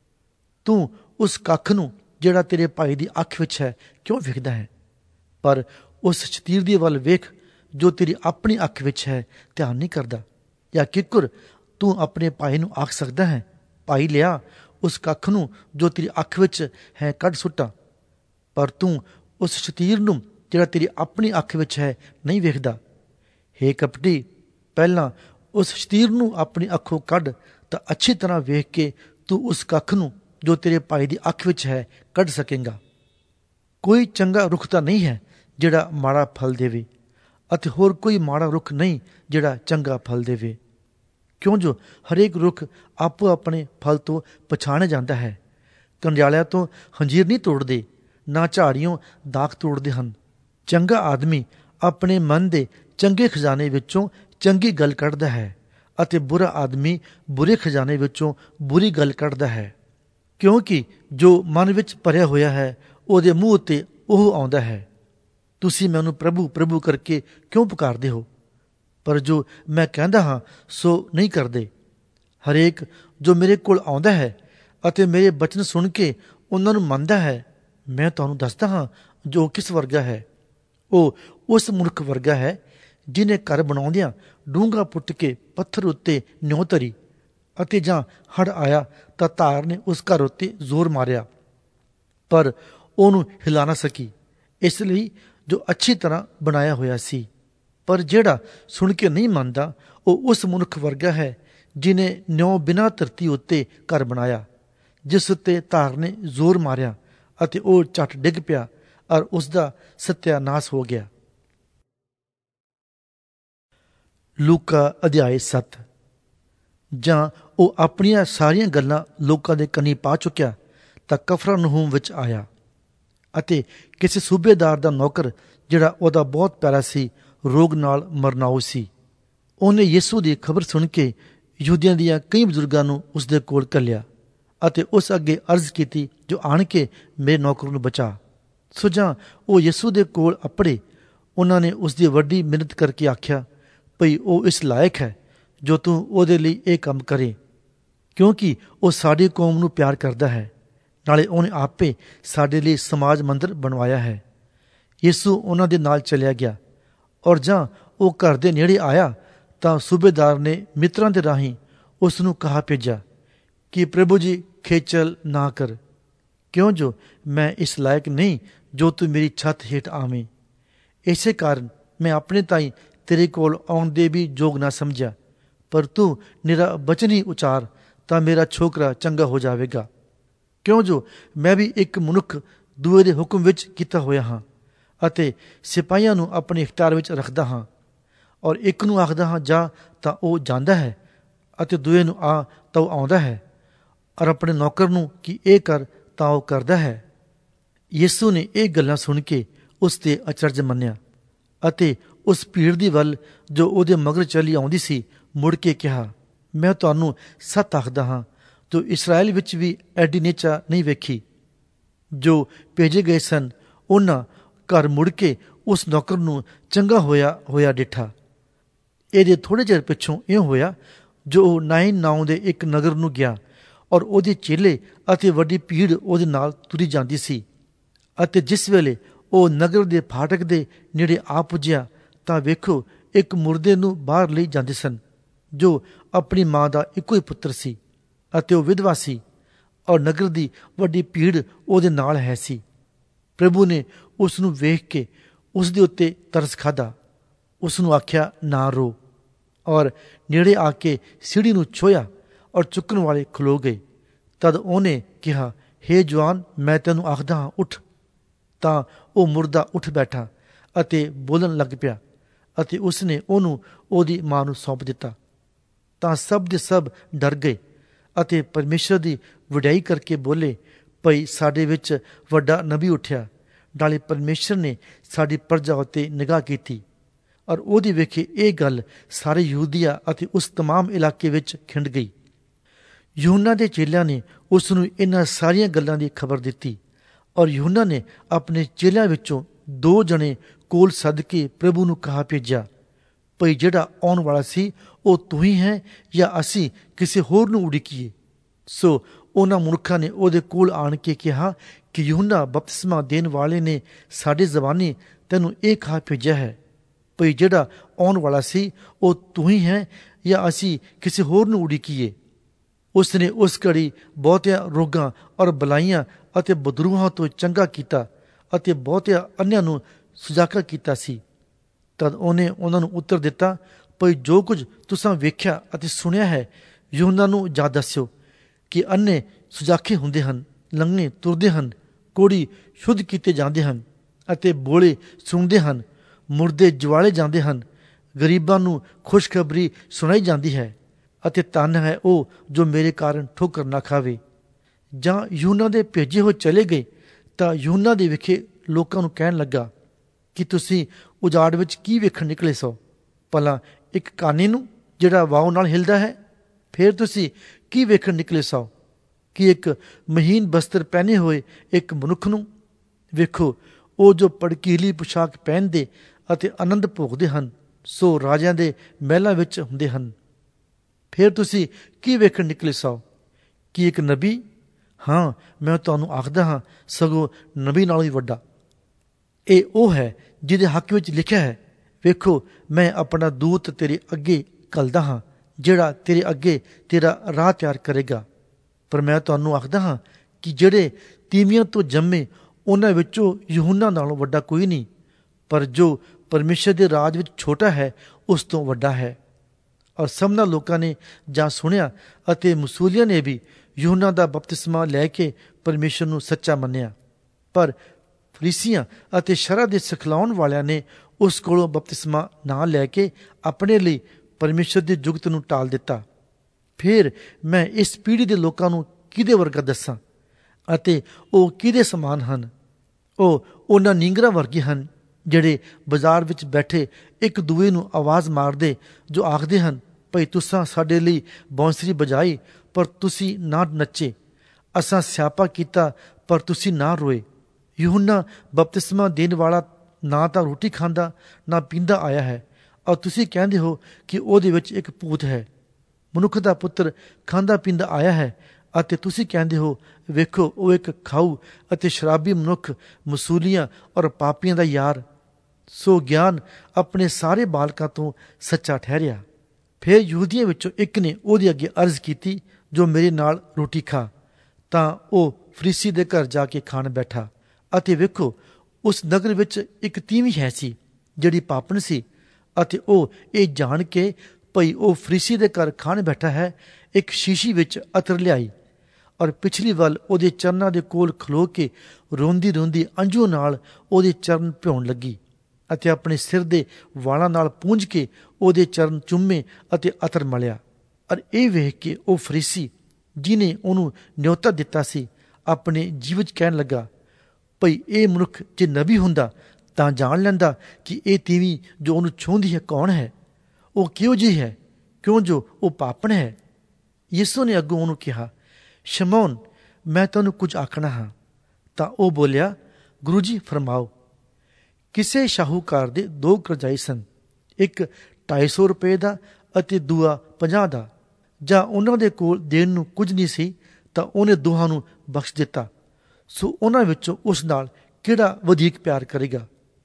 ਤੂੰ ਉਸ ਕੱਖ ਨੂੰ ਜਿਹੜਾ ਤੇਰੇ ਭਾਈ ਦੀ ਅੱਖ ਵਿੱਚ ਹੈ ਕਿਉਂ ਵੇਖਦਾ ਹੈ? ਪਰ ਉਸ ਸ਼ਤੀਰ ਦੀ ਵੱਲ ਵੇਖ ਜੋ ਤੇਰੀ ਆਪਣੀ ਅੱਖ ਵਿੱਚ ਹੈ ਧਿਆਨ ਨਹੀਂ ਕਰਦਾ। ਜਾਂ ਕਿੱਕਰ ਤੂੰ ਆਪਣੇ ਭਾਈ ਨੂੰ ਆਖ ਸਕਦਾ ਹੈ, ਭਾਈ ਲਿਆ ਉਸ ਕੱਖ ਨੂੰ ਜੋ ਤੇਰੀ ਅੱਖ ਵਿੱਚ ਹੈ ਕੱਢ ਸੁੱਟਾਂ, ਪਰ ਤੂੰ ਉਸ ਸ਼ਤੀਰ ਨੂੰ ਜਿਹੜਾ ਤੇਰੀ ਆਪਣੀ ਅੱਖ ਵਿੱਚ ਹੈ ਨਹੀਂ ਵੇਖਦਾ। ਹੇ ਕਪਟੀ, ਪਹਿਲਾਂ ਉਸ ਸ਼ਤੀਰ ਨੂੰ ਆਪਣੀ ਅੱਖੋਂ ਕੱਢ ਤਾਂ ਅੱਛੀ ਤਰ੍ਹਾਂ ਵੇਖ ਕੇ ਤੂੰ ਉਸ ਕੱਖ ਨੂੰ ਜੋ ਤੇਰੇ ਭਾਈ ਦੀ ਅੱਖ ਵਿੱਚ ਹੈ ਕੱਢ ਸਕੇਂਗਾ। ਕੋਈ ਚੰਗਾ ਰੁੱਖ ਤਾਂ ਨਹੀਂ ਹੈ ਜਿਹੜਾ ਮਾੜਾ ਫਲ ਦੇਵੇ, ਅਤੇ ਹੋਰ ਕੋਈ ਮਾੜਾ ਰੁੱਖ ਨਹੀਂ ਜਿਹੜਾ ਚੰਗਾ ਫਲ ਦੇਵੇ। ਕਿਉਂ ਜੋ ਹਰੇਕ ਰੁੱਖ ਆਪੋ ਆਪਣੇ ਫਲ ਤੋਂ ਪਛਾਣਿਆ ਜਾਂਦਾ ਹੈ। ਕੰਡਿਆਲਿਆਂ ਤੋਂ ਹੰਜੀਰ ਨਹੀਂ ਤੋੜਦੇ, ਨਾ ਝਾੜੀਆਂ ਦਾਖ ਤੋੜਦੇ ਹਨ। ਚੰਗਾ ਆਦਮੀ ਆਪਣੇ ਮਨ ਦੇ ਚੰਗੇ ਖਜ਼ਾਨੇ ਵਿੱਚੋਂ ਚੰਗੀ ਗੱਲ ਕੱਢਦਾ ਹੈ, ਅਤੇ ਬੁਰਾ ਆਦਮੀ ਬੁਰੇ ਖਜ਼ਾਨੇ ਵਿੱਚੋਂ ਬੁਰੀ ਗੱਲ ਕੱਢਦਾ ਹੈ। ਕਿਉਂਕਿ ਜੋ ਮਨ ਵਿੱਚ ਭਰਿਆ ਹੋਇਆ ਹੈ ਉਹਦੇ ਮੂੰਹ ਉੱਤੇ ਉਹ ਆਉਂਦਾ ਹੈ। ਤੁਸੀਂ ਮੈਨੂੰ ਪ੍ਰਭੂ ਪ੍ਰਭੂ ਕਰਕੇ ਕਿਉਂ ਪੁਕਾਰਦੇ ਹੋ, ਪਰ ਜੋ ਮੈਂ ਕਹਿੰਦਾ ਹਾਂ ਸੋ ਨਹੀਂ ਕਰਦੇ। ਹਰੇਕ ਜੋ ਮੇਰੇ ਕੋਲ ਆਉਂਦਾ ਹੈ ਅਤੇ ਮੇਰੇ ਬਚਨ ਸੁਣ ਕੇ ਉਹਨਾਂ ਨੂੰ ਮੰਨਦਾ ਹੈ, ਮੈਂ ਤੁਹਾਨੂੰ ਦੱਸਦਾ ਹਾਂ ਜੋ ਕਿਸ ਵਰਗਾ ਹੈ। ਉਹ ਉਸ ਮਨੁੱਖ ਵਰਗਾ ਹੈ ਜਿਹਨੇ ਘਰ ਬਣਾਉਂਦਿਆਂ ਡੂੰਘਾ ਪੁੱਟ ਕੇ ਪੱਥਰ ਉੱਤੇ ਨਿਉ ਧਰੀ, ਅਤੇ ਜਾਂ ਹੜ੍ਹ ਆਇਆ ਤਾਂ ਧਾਰ ਨੇ ਉਸ ਘਰ ਉੱਤੇ ਜ਼ੋਰ ਮਾਰਿਆ, ਪਰ ਉਹਨੂੰ ਹਿਲਾ ਨਾ ਸਕੀ, ਇਸ ਲਈ ਜੋ ਅੱਛੀ ਤਰ੍ਹਾਂ ਬਣਾਇਆ ਹੋਇਆ ਸੀ। ਪਰ ਜਿਹੜਾ ਸੁਣ ਕੇ ਨਹੀਂ ਮੰਨਦਾ ਉਹ ਉਸ ਮਨੁੱਖ ਵਰਗਾ ਹੈ ਜਿਹਨੇ ਨਿਉ ਬਿਨਾਂ ਧਰਤੀ ਉੱਤੇ ਘਰ ਬਣਾਇਆ, ਜਿਸ ਉੱਤੇ ਧਾਰ ਨੇ ਜ਼ੋਰ ਮਾਰਿਆ ਅਤੇ ਉਹ ਝੱਟ ਡਿੱਗ ਪਿਆ ਔਰ ਉਸ ਦਾ ਸਤਿਆਨਾਸ਼ ਹੋ ਗਿਆ। ਲੂਕਾ ਅਧਿਆਇ 7। ਜਾਂ ਉਹ ਆਪਣੀਆਂ ਸਾਰੀਆਂ ਗੱਲਾਂ ਲੋਕਾਂ ਦੇ ਕੰਨੀ ਪਾ ਚੁੱਕਿਆ ਤਾਂ ਕਫਰਨਹੂਮ ਵਿੱਚ ਆਇਆ, ਅਤੇ ਕਿਸੇ ਸੂਬੇਦਾਰ ਦਾ ਨੌਕਰ ਜਿਹੜਾ ਉਹਦਾ ਬਹੁਤ ਪਿਆਰਾ ਸੀ ਰੋਗ ਨਾਲ ਮਰਨਾਊ ਸੀ। ਉਹਨੇ ਯਿਸੂ ਦੀ ਖਬਰ ਸੁਣ ਕੇ ਯਹੂਦੀਆਂ ਦੀਆਂ ਕਈ ਬਜ਼ੁਰਗਾਂ ਨੂੰ ਉਸਦੇ ਕੋਲ ਘੱਲਿਆ ਅਤੇ ਉਸ ਅੱਗੇ ਅਰਜ਼ ਕੀਤੀ ਜੋ ਆਣ ਕੇ ਮੇਰੇ ਨੌਕਰ ਨੂੰ ਬਚਾ। ਸੋ ਜਾਂ ਉਹ ਯਿਸੂ ਦੇ ਕੋਲ ਅੱਪੜੇ, ਉਹਨਾਂ ਨੇ ਉਸਦੀ ਵੱਡੀ ਮਿਹਨਤ ਕਰਕੇ ਆਖਿਆ ਭਈ ਉਹ ਇਸ ਲਾਇਕ ਹੈ ਜੋ ਤੂੰ ਉਹਦੇ ਲਈ ਇਹ ਕੰਮ ਕਰੇ, ਕਿਉਂਕਿ ਉਹ ਸਾਡੀ ਕੌਮ ਨੂੰ ਪਿਆਰ ਕਰਦਾ ਹੈ, ਨਾਲੇ ਉਹਨੇ ਆਪੇ ਸਾਡੇ ਲਈ ਸਮਾਜ ਮੰਦਰ ਬਣਵਾਇਆ ਹੈ। ਯਿਸੂ ਉਹਨਾਂ ਦੇ ਨਾਲ ਚਲਿਆ ਗਿਆ, ਔਰ ਜਾਂ ਉਹ ਘਰ ਦੇ ਨੇੜੇ ਆਇਆ ਤਾਂ ਸੂਬੇਦਾਰ ਨੇ ਮਿੱਤਰਾਂ ਦੇ ਰਾਹੀਂ ਉਸ ਨੂੰ ਕਹਾ ਭੇਜਿਆ ਕਿ ਪ੍ਰਭੂ ਜੀ ਖੇਚਲ ਨਾ ਕਰ, ਕਿਉਂ ਜੋ ਮੈਂ ਇਸ ਲਾਇਕ ਨਹੀਂ ਜੋ ਤੂੰ ਮੇਰੀ ਛੱਤ ਹੇਠ ਆਵੇਂ। ਇਸੇ ਕਾਰਨ ਮੈਂ ਆਪਣੇ ਤਾਈਂ ਤੇਰੇ ਕੋਲ ਆਉਣ ਦੇ ਵੀ ਯੋਗ ਨਾ ਸਮਝਿਆ, ਪਰ ਤੂੰ ਨਿਰਾ ਬਚਨ ਹੀ ਉਚਾਰ ਤਾਂ ਮੇਰਾ ਛੋਕਰਾ ਚੰਗਾ ਹੋ ਜਾਵੇਗਾ। ਕਿਉਂ ਜੋ ਮੈਂ ਵੀ ਇੱਕ ਮਨੁੱਖ ਦੂਏ ਦੇ ਹੁਕਮ ਵਿੱਚ ਕੀਤਾ ਹੋਇਆ ਹਾਂ ਅਤੇ ਸਿਪਾਹੀਆਂ ਨੂੰ ਆਪਣੇ ਇਖਤਿਆਰ ਵਿੱਚ ਰੱਖਦਾ ਹਾਂ, ਔਰ ਇੱਕ ਨੂੰ ਆਖਦਾ ਹਾਂ ਜਾ ਤਾਂ ਉਹ ਜਾਂਦਾ ਹੈ ਅਤੇ ਦੂਏ ਨੂੰ ਆ ਤਾਂ ਉਹ ਆਉਂਦਾ ਹੈ, ਔਰ ਆਪਣੇ ਨੌਕਰ ਨੂੰ ਕਿ ਇਹ ਕਰ ਤਾਂ ਉਹ ਕਰਦਾ ਹੈ। ਯਿਸੂ ਨੇ ਇਹ ਗੱਲਾਂ ਸੁਣ ਕੇ ਉਸ ਤੇ ਅਚਰਜ ਮੰਨਿਆ ਅਤੇ ਉਸ ਭੀੜ ਦੀ ਵੱਲ ਜੋ ਉਹਦੇ ਮਗਰ ਚੱਲੀ ਆਉਂਦੀ ਸੀ ਮੁੜ ਕੇ ਕਿਹਾ, ਮੈਂ ਤੁਹਾਨੂੰ ਸੱਚ ਆਖਦਾ ਹਾਂ, ਜੋ ਇਸਰਾਏਲ ਵਿੱਚ ਵੀ ਐਡੀ ਨੀਚਾ ਨਹੀਂ ਵੇਖੀ। ਜੋ ਭੇਜੇ ਗਏ ਸਨ ਉਹਨਾਂ ਘਰ ਮੁੜ ਕੇ ਉਸ ਨੌਕਰ ਨੂੰ ਚੰਗਾ ਹੋਇਆ ਡਿੱਠਾ। ਇਹਦੇ ਥੋੜ੍ਹੇ ਚਿਰ ਪਿੱਛੋਂ ਇਉਂ ਹੋਇਆ ਜੋ ਉਹ ਨਾਈਨ ਨਾਉਂ ਦੇ ਇੱਕ ਨਗਰ ਨੂੰ ਗਿਆ, ਔਰ ਉਹਦੇ ਚੇਲੇ ਅਤੇ ਵੱਡੀ ਭੀੜ ਉਹਦੇ ਨਾਲ ਤੁਰੀ ਜਾਂਦੀ ਸੀ। ਅਤੇ ਜਿਸ ਵੇਲੇ ਉਹ ਨਗਰ ਦੇ ਫਾਟਕ ਦੇ ਨੇੜੇ ਆ ਪੁੱਜਿਆ ਤਾਂ ਵੇਖੋ ਇੱਕ ਮੁਰਦੇ ਨੂੰ ਬਾਹਰ ਲਈ ਜਾਂਦੇ ਸਨ, ਜੋ ਆਪਣੀ ਮਾਂ ਦਾ ਇੱਕੋ ਹੀ ਪੁੱਤਰ ਸੀ ਅਤੇ ਉਹ ਵਿਧਵਾ ਸੀ, ਔਰ ਨਗਰ ਦੀ ਵੱਡੀ ਭੀੜ ਉਹਦੇ ਨਾਲ ਹੈ ਸੀ। ਪ੍ਰਭੂ ਨੇ ਉਸ ਨੂੰ ਵੇਖ ਕੇ ਉਸ ਦੇ ਉੱਤੇ ਤਰਸ ਖਾਧਾ। ਉਸ ਨੂੰ ਆਖਿਆ, ਨਾ ਰੋ, ਔਰ ਨੇੜੇ ਆ ਕੇ ਸੀੜੀ ਨੂੰ ਛੋਹਿਆ, ਔਰ ਚੁੱਕਣ ਵਾਲੇ ਖਲੋ ਗਏ। ਤਦ ਉਹਨੇ ਕਿਹਾ, ਹੇ ਜਵਾਨ, ਮੈਂ ਤੈਨੂੰ ਆਖਦਾ ਹਾਂ, ਉੱਠ। ਤਾਂ ਉਹ ਮੁਰਦਾ ਉੱਠ ਬੈਠਾ ਅਤੇ ਬੋਲਣ ਲੱਗ ਪਿਆ, ਅਤੇ ਉਸਨੇ ਉਹਨੂੰ ਉਹਦੀ ਮਾਂ ਨੂੰ ਸੌਂਪ ਦਿੱਤਾ। ਤਾਂ ਸਭ ਦੇ ਸਭ ਡਰ ਗਏ ਅਤੇ ਪਰਮੇਸ਼ਰ ਦੀ ਵਡਿਆਈ ਕਰਕੇ ਬੋਲੇ, ਭਈ ਸਾਡੇ ਵਿੱਚ ਵੱਡਾ ਨਬੀ ਉੱਠਿਆ, ਨਾਲੇ ਪਰਮੇਸ਼ਰ ਨੇ ਸਾਡੀ ਪ੍ਰਜਾ ਉੱਤੇ ਨਿਗਾਹ ਕੀਤੀ। ਔਰ ਉਹਦੀ ਵੇਖੇ ਇਹ ਗੱਲ ਸਾਰੇ ਯਹੂਦੀਆ ਅਤੇ ਉਸ ਤਮਾਮ ਇਲਾਕੇ ਵਿੱਚ ਖਿੰਡ ਗਈ। ਯੂਹੰਨਾ ਦੇ ਚੇਲਿਆਂ ਨੇ ਉਸ ਨੂੰ ਇਹਨਾਂ ਸਾਰੀਆਂ ਗੱਲਾਂ ਦੀ ਖਬਰ ਦਿੱਤੀ, ਔਰ ਯੂਹੰਨਾ ਨੇ ਆਪਣੇ ਚੇਲਿਆਂ ਵਿੱਚੋਂ 2 ਜਣੇ ਕੋਲ ਸੱਦ ਕੇ ਪ੍ਰਭੂ ਨੂੰ ਕਹਾ ਭੇਜਿਆ, ਭਈ ਜਿਹੜਾ ਆਉਣ ਵਾਲਾ ਸੀ ਉਹ ਤੂੰ ਹੀ ਹੈ ਜਾਂ ਅਸੀਂ ਕਿਸੇ ਹੋਰ ਨੂੰ ਉਡੀਕੀਏ। ਸੋ ਉਹਨਾਂ ਮਨੁੱਖਾਂ ਨੇ ਉਹਦੇ ਕੋਲ ਆਣ ਕੇ ਕਿਹਾ ਕਿ ਯੂਹੰਨਾ ਬਪਤਿਸਮਾ ਦੇਣ ਵਾਲੇ ਨੇ ਸਾਡੇ ਜ਼ਬਾਨੀ ਤੈਨੂੰ ਇਹ ਕਹਾ ਭੇਜਿਆ ਹੈ, ਭਈ ਜਿਹੜਾ ਆਉਣ ਵਾਲਾ ਸੀ ਉਹ ਤੂੰ ਹੀ ਹੈ ਜਾਂ ਅਸੀਂ ਕਿਸੇ ਹੋਰ ਨੂੰ ਉਡੀਕੀਏ। ਉਸ ਨੇ ਉਸ ਘੜੀ ਬਹੁਤਿਆਂ ਰੋਗਾਂ ਔਰ ਬਲਾਈਆਂ ਅਤੇ ਬਦਰੂਹਾਂ ਤੋਂ ਚੰਗਾ ਕੀਤਾ ਅਤੇ ਬਹੁਤਿਆਂ ਅੰਨ੍ਹਿਆਂ ਨੂੰ ਸੁਜਾਖਾ ਕੀਤਾ ਸੀ। ਤਦ ਉਹਨੇ ਉਹਨਾਂ ਨੂੰ ਉੱਤਰ ਦਿੱਤਾ, ਭਈ ਜੋ ਕੁਝ ਤੁਸਾਂ ਵੇਖਿਆ ਅਤੇ ਸੁਣਿਆ ਹੈ, ਯੂਹੰਨਾ ਨੂੰ ਜਾ ਦੱਸਿਓ ਕਿ ਅੰਨ੍ਹੇ ਸੁਜਾਖੇ ਹੁੰਦੇ ਹਨ, ਲੰਗੜੇ ਤੁਰਦੇ ਹਨ, ਕੋੜੀ ਸ਼ੁੱਧ ਕੀਤੇ ਜਾਂਦੇ ਹਨ ਅਤੇ ਬੋਲੇ ਸੁਣਦੇ ਹਨ, ਮੁਰਦੇ ਜਿਵਾਲੇ ਜਾਂਦੇ ਹਨ, ਗਰੀਬਾਂ ਨੂੰ ਖੁਸ਼ਖਬਰੀ ਸੁਣਾਈ ਜਾਂਦੀ ਹੈ, ਅਤੇ ਧੰਨ ਹੈ ਉਹ ਜੋ ਮੇਰੇ ਕਾਰਨ ਠੋਕਰ ਨਾ ਖਾਵੇ। ਜਾਂ ਯੂਹੰਨਾ ਦੇ ਭੇਜੇ ਹੋਏ ਚਲੇ ਗਏ ਤਾਂ ਯੂਹੰਨਾ ਦੇ ਵਿਖੇ ਲੋਕਾਂ ਨੂੰ ਕਹਿਣ ਲੱਗਾ ਕਿ ਤੁਸੀਂ ਉਜਾੜ ਵਿੱਚ ਕੀ ਵੇਖਣ ਨਿਕਲੇ ਸੋ? ਭਲਾ ਇੱਕ ਕਾਨੇ ਨੂੰ ਜਿਹੜਾ ਵਾਉ ਨਾਲ ਹਿਲਦਾ ਹੈ? ਫਿਰ ਤੁਸੀਂ ਕੀ ਵੇਖਣ ਨਿਕਲੇ ਸੋ? ਕਿ ਇੱਕ ਮਹੀਨ ਬਸਤਰ ਪਹਿਨੇ ਹੋਏ ਇੱਕ ਮਨੁੱਖ ਨੂੰ? ਵੇਖੋ, ਉਹ ਜੋ ਭੜਕੀਲੀ ਪੁਸ਼ਾਕ ਪਹਿਨਦੇ ਅਤੇ ਆਨੰਦ ਭੋਗਦੇ ਹਨ, ਸੋ ਰਾਜਿਆਂ ਦੇ ਮਹਿਲਾਂ ਵਿੱਚ ਹੁੰਦੇ ਹਨ। ਫਿਰ ਤੁਸੀਂ ਕੀ ਵੇਖਣ ਨਿਕਲੇ ਸੋ? ਕਿ ਇੱਕ ਨਬੀ? ਹਾਂ, ਮੈਂ ਤੁਹਾਨੂੰ ਆਖਦਾ ਹਾਂ, ਸਗੋਂ ਨਬੀ ਨਾਲੋਂ ਵੀ ਵੱਡਾ। ਇਹ ਉਹ ਹੈ ਜਿਹਦੇ ਹੱਕ ਵਿੱਚ ਲਿਖਿਆ ਹੈ, ਵੇਖੋ ਮੈਂ ਆਪਣਾ ਦੂਤ ਤੇਰੇ ਅੱਗੇ ਘੱਲਦਾ ਹਾਂ, ਜਿਹੜਾ ਤੇਰੇ ਅੱਗੇ ਤੇਰਾ ਰਾਹ ਤਿਆਰ ਕਰੇਗਾ। ਪਰ ਮੈਂ ਤੁਹਾਨੂੰ ਆਖਦਾ ਹਾਂ ਕਿ ਜਿਹੜੇ ਤੀਵੀਆਂ ਤੋਂ ਜੰਮੇ ਉਹਨਾਂ ਵਿੱਚੋਂ ਯੂਹੰਨਾ ਨਾਲੋਂ ਵੱਡਾ ਕੋਈ ਨਹੀਂ, ਪਰ ਜੋ ਪਰਮੇਸ਼ਰ ਦੇ ਰਾਜ ਵਿੱਚ ਛੋਟਾ ਹੈ ਉਸ ਤੋਂ ਵੱਡਾ ਹੈ। ਔਰ ਸਭਨਾਂ ਲੋਕਾਂ ਨੇ ਜਾਂ ਸੁਣਿਆ ਅਤੇ ਮਸੂਲੀਆਂ ਨੇ ਵੀ ਯੂਹੰਨਾ ਦਾ ਬਪਤਿਸਮਾ ਲੈ ਕੇ ਪਰਮੇਸ਼ਰ ਨੂੰ ਸੱਚਾ ਮੰਨਿਆ। ਪਰ ਫਰੀਸੀਆਂ ਅਤੇ ਸ਼ਰ੍ਹਾ ਦੇ ਸਿਖਲਾਉਣ ਵਾਲਿਆਂ ਨੇ ਉਸ ਕੋਲੋਂ ਬਪਤਿਸਮਾ ਨਾ ਲੈ ਕੇ ਆਪਣੇ ਲਈ ਪਰਮੇਸ਼ਰ ਦੀ ਜੁਗਤ ਨੂੰ ਟਾਲ ਦਿੱਤਾ। ਫਿਰ ਮੈਂ ਇਸ ਪੀੜ੍ਹੀ ਦੇ ਲੋਕਾਂ ਨੂੰ ਕਿਹਦੇ ਵਰਗਾ ਦੱਸਾਂ ਅਤੇ ਉਹ ਕਿਹਦੇ ਸਮਾਨ ਹਨ? ਉਹ ਉਹਨਾਂ ਨੀਂਗਰਾਂ ਵਰਗੇ ਹਨ ਜਿਹੜੇ ਬਾਜ਼ਾਰ ਵਿੱਚ ਬੈਠੇ ਇੱਕ ਦੂਏ ਨੂੰ ਆਵਾਜ਼ ਮਾਰਦੇ, ਜੋ ਆਖਦੇ ਹਨ, ਭਈ ਤੁਸਾਂ ਸਾਡੇ ਲਈ ਬਾਂਸਰੀ ਬਜਾਈ ਪਰ ਤੁਸੀਂ ਨਾ ਨੱਚੇ, ਅਸਾਂ ਸਿਆਪਾ ਕੀਤਾ ਪਰ ਤੁਸੀਂ ਨਾ ਰੋਏ। ਯੂਹੰਨਾ ਬਪਤਿਸਮਾ ਦੇਣ ਵਾਲਾ ਨਾ ਤਾਂ ਰੋਟੀ ਖਾਂਦਾ ਨਾ ਪੀਂਦਾ ਆਇਆ ਹੈ, ਔਰ ਤੁਸੀਂ ਕਹਿੰਦੇ ਹੋ ਕਿ ਉਹਦੇ ਵਿੱਚ ਇੱਕ ਭੂਤ ਹੈ। ਮਨੁੱਖ ਦਾ ਪੁੱਤਰ ਖਾਂਦਾ ਪੀਂਦਾ ਆਇਆ ਹੈ ਅਤੇ ਤੁਸੀਂ ਕਹਿੰਦੇ ਹੋ, ਵੇਖੋ ਉਹ ਇੱਕ ਖਾਊ ਅਤੇ ਸ਼ਰਾਬੀ ਮਨੁੱਖ, ਮਸੂਲੀਆਂ ਔਰ ਪਾਪੀਆਂ ਦਾ ਯਾਰ। ਸੋ ਗਿਆਨ ਆਪਣੇ ਸਾਰੇ ਬਾਲਕਾਂ ਤੋਂ ਸੱਚਾ ਠਹਿਰਿਆ। ਫਿਰ ਯਹੂਦੀਆਂ ਵਿੱਚੋਂ ਇੱਕ ਨੇ ਉਹਦੇ ਅੱਗੇ ਅਰਜ਼ ਕੀਤੀ, ਜੋ ਮੇਰੇ ਨਾਲ ਰੋਟੀ ਖਾ। ਤਾਂ ਉਹ ਫਰੀਸੀ ਦੇ ਘਰ ਜਾ ਕੇ ਖਾਣ ਬੈਠਾ, ਅਤੇ ਵੇਖੋ ਉਸ ਨਗਰ ਵਿੱਚ ਇੱਕ ਤੀਵੀਂ ਹੈ ਸੀ ਜਿਹੜੀ ਪਾਪਣ ਸੀ, ਅਤੇ ਉਹ ਇਹ ਜਾਣ ਕੇ ਭਈ ਉਹ ਫਰੀਸੀ ਦੇ ਘਰ ਖਾਣ ਬੈਠਾ ਹੈ, ਇੱਕ ਸ਼ੀਸ਼ੀ ਵਿੱਚ ਅਤਰ ਲਿਆਈ ਔਰ ਪਿਛਲੀ ਵੱਲ ਉਹਦੇ ਚਰਨਾਂ ਦੇ ਕੋਲ ਖਲੋ ਕੇ ਰੋਂਦੀ ਰੋਂਦੀ ਅੰਜੂ ਨਾਲ ਉਹਦੇ ਚਰਨ ਭਿਉਣ ਲੱਗੀ ਅਤੇ ਆਪਣੇ ਸਿਰ ਦੇ ਵਾਲਾਂ ਨਾਲ ਪੂੰਝ ਕੇ ਉਹਦੇ ਚਰਨ ਚੁੰਮੇ ਅਤੇ ਅਤਰ ਮਲਿਆ। ਔਰ ਇਹ ਵੇਖ ਕੇ ਉਹ ਫਰੀਸੀ ਜਿਹਨੇ ਉਹਨੂੰ ਨਿਉਤਾ ਦਿੱਤਾ ਸੀ ਆਪਣੇ ਜੀਵ ਵਿੱਚ ਕਹਿਣ ਲੱਗਾ, ਭਈ ਇਹ ਮਨੁੱਖ ਜੇ ਨਬੀ ਹੁੰਦਾ ਤਾਂ ਜਾਣ ਲੈਂਦਾ ਕਿ ਇਹ ਤੀਵੀਂ ਜੋ ਉਹਨੂੰ ਛੂੰਹਦੀ ਹੈ ਕੌਣ ਹੈ, ਉਹ ਕਿਹੋ ਜਿਹੀ ਹੈ, ਕਿਉਂ ਜੋ ਉਹ ਪਾਪਣ ਹੈ। ਯਿਸੂ ਨੇ ਅੱਗੋਂ ਉਹਨੂੰ ਕਿਹਾ, ਸ਼ਮੌਨ, ਮੈਂ ਤੁਹਾਨੂੰ ਕੁਝ ਆਖਣਾ ਹਾਂ। ਤਾਂ ਉਹ ਬੋਲਿਆ, ਗੁਰੂ ਜੀ ਫਰਮਾਓ। ਕਿਸੇ ਸ਼ਾਹੂਕਾਰ ਦੇ 2 ਕਰਜ਼ਾਈ ਸਨ, ਇੱਕ 250 ਰੁਪਏ ਦਾ ਅਤੇ ਦੂਆ 50 ਦਾ। ਜਾਂ ਉਹਨਾਂ ਦੇ ਕੋਲ ਦੇਣ ਨੂੰ ਕੁਝ ਨਹੀਂ ਸੀ ਤਾਂ ਉਹਨੇ ਦੋਹਾਂ ਨੂੰ ਬਖਸ਼ ਦਿੱਤਾ। ਸੋ ਉਹਨਾਂ ਵਿੱਚੋਂ ਉਸ ਨਾਲ ਕਿਹੜਾ ਵਧੇਕ ਪਿਆਰ ਕਰੇਗਾ?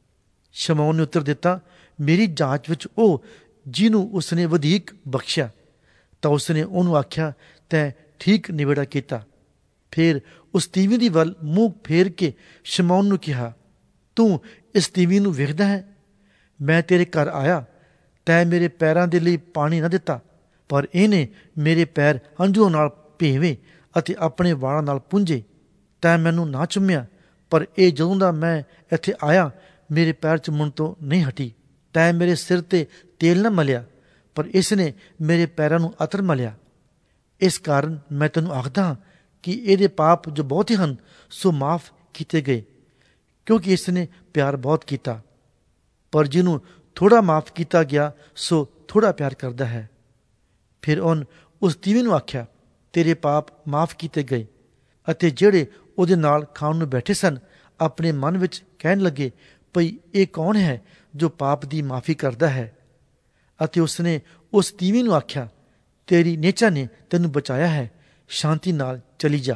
ਸ਼ਮੌਨ ਨੇ ਉੱਤਰ ਦਿੱਤਾ, ਮੇਰੀ ਜਾਂਚ ਵਿੱਚ ਉਹ ਜਿਹਨੂੰ ਉਸਨੇ ਵਧੇਕ ਬਖਸ਼ਿਆ। ਤਾਂ ਉਸਨੇ ਉਹਨੂੰ ਆਖਿਆ, ਤੈਂ ਠੀਕ ਨਿਬੇੜਾ ਕੀਤਾ। ਫਿਰ ਉਸ ਤੀਵੀਂ ਦੀ ਵੱਲ ਮੂੰਹ ਫੇਰ ਕੇ ਸ਼ਮੌਨ ਨੂੰ ਕਿਹਾ, ਤੂੰ ਇਸ ਤੀਵੀਂ ਨੂੰ ਵੇਖਦਾ ਹੈ? ਮੈਂ ਤੇਰੇ ਘਰ ਆਇਆ, ਤੈਂ ਮੇਰੇ ਪੈਰਾਂ ਦੇ ਲਈ ਪਾਣੀ ਨਾ ਦਿੱਤਾ, ਪਰ ਇਹਨੇ ਮੇਰੇ ਪੈਰ ਹੰਝੂਆਂ ਨਾਲ ਭੇਵੇ ਅਤੇ ਆਪਣੇ ਵਾਲਾਂ ਨਾਲ ਪੂੰਝੇ। ਤੈਂ ਮੈਨੂੰ ਨਾ ਚੁੰਮਿਆ, ਪਰ ਇਹ ਜਦੋਂ ਦਾ ਮੈਂ ਇੱਥੇ ਆਇਆ ਮੇਰੇ ਪੈਰ ਚੁੰਮਣ ਤੋਂ ਨਹੀਂ ਹਟੀ। ਤੈਂ ਮੇਰੇ ਸਿਰ ਤੇ ਤੇਲ ਨਾ ਮਲਿਆ, ਪਰ ਇਸ ਨੇ ਮੇਰੇ ਪੈਰਾਂ ਨੂੰ ਅਤਰ ਮਲਿਆ। ਇਸ ਕਾਰਨ ਮੈਂ ਤੈਨੂੰ ਆਖਦਾ ਹਾਂ ਕਿ ਇਹਦੇ ਪਾਪ ਜੋ ਬਹੁਤੇ ਹਨ ਸੋ ਮਾਫ ਕੀਤੇ ਗਏ, ਕਿਉਂਕਿ ਇਸ ਨੇ ਪਿਆਰ ਬਹੁਤ ਕੀਤਾ। ਪਰ ਜਿਹਨੂੰ ਥੋੜਾ ਮਾਫ ਕੀਤਾ ਗਿਆ ਸੋ ਥੋੜਾ ਪਿਆਰ ਕਰਦਾ ਹੈ। ਫਿਰ ਉਹਨ ਉਸ ਤੀਵੀਂ ਨੂੰ ਆਖਿਆ, ਤੇਰੇ ਪਾਪ ਮਾਫ ਕੀਤੇ ਗਏ। ਅਤੇ ਜਿਹੜੇ ਉਹਦੇ ਨਾਲ ਖਾਣ ਨੂੰ ਬੈਠੇ ਸਨ ਆਪਣੇ ਮਨ ਵਿੱਚ ਕਹਿਣ ਲੱਗੇ, ਭਈ ਇਹ ਕੌਣ ਹੈ ਜੋ ਪਾਪ ਦੀ ਮਾਫੀ ਕਰਦਾ ਹੈ? ਅਤੇ ਉਸਨੇ ਉਸ ਤੀਵੀਂ ਨੂੰ ਆਖਿਆ, ਤੇਰੀ ਨੇਚਾ ਨੇ ਤੈਨੂੰ ਬਚਾਇਆ ਹੈ, ਸ਼ਾਂਤੀ ਨਾਲ ਚਲੀ ਜਾ।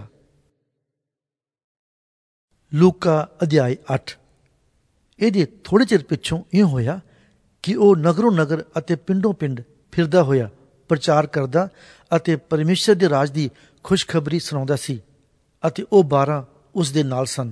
ਲੂਕਾ ਅਧਿਆਇ 8। ਇਹਦੇ ਥੋੜੇ ਚਿਰ ਪਿੱਛੋਂ ਇਹ ਹੋਇਆ ਕਿ ਉਹ ਨਗਰੋਂ ਨਗਰ ਅਤੇ ਪਿੰਡੋਂ ਪਿੰਡ ਫਿਰਦਾ ਹੋਇਆ ਪ੍ਰਚਾਰ ਕਰਦਾ ਅਤੇ ਪਰਮੇਸ਼ਰ ਦੇ ਰਾਜ ਦੀ ਖੁਸ਼ਖਬਰੀ ਸੁਣਾਉਂਦਾ ਸੀ, ਅਤੇ ਉਹ 12 ਉਸ ਦੇ ਨਾਲ ਸਨ।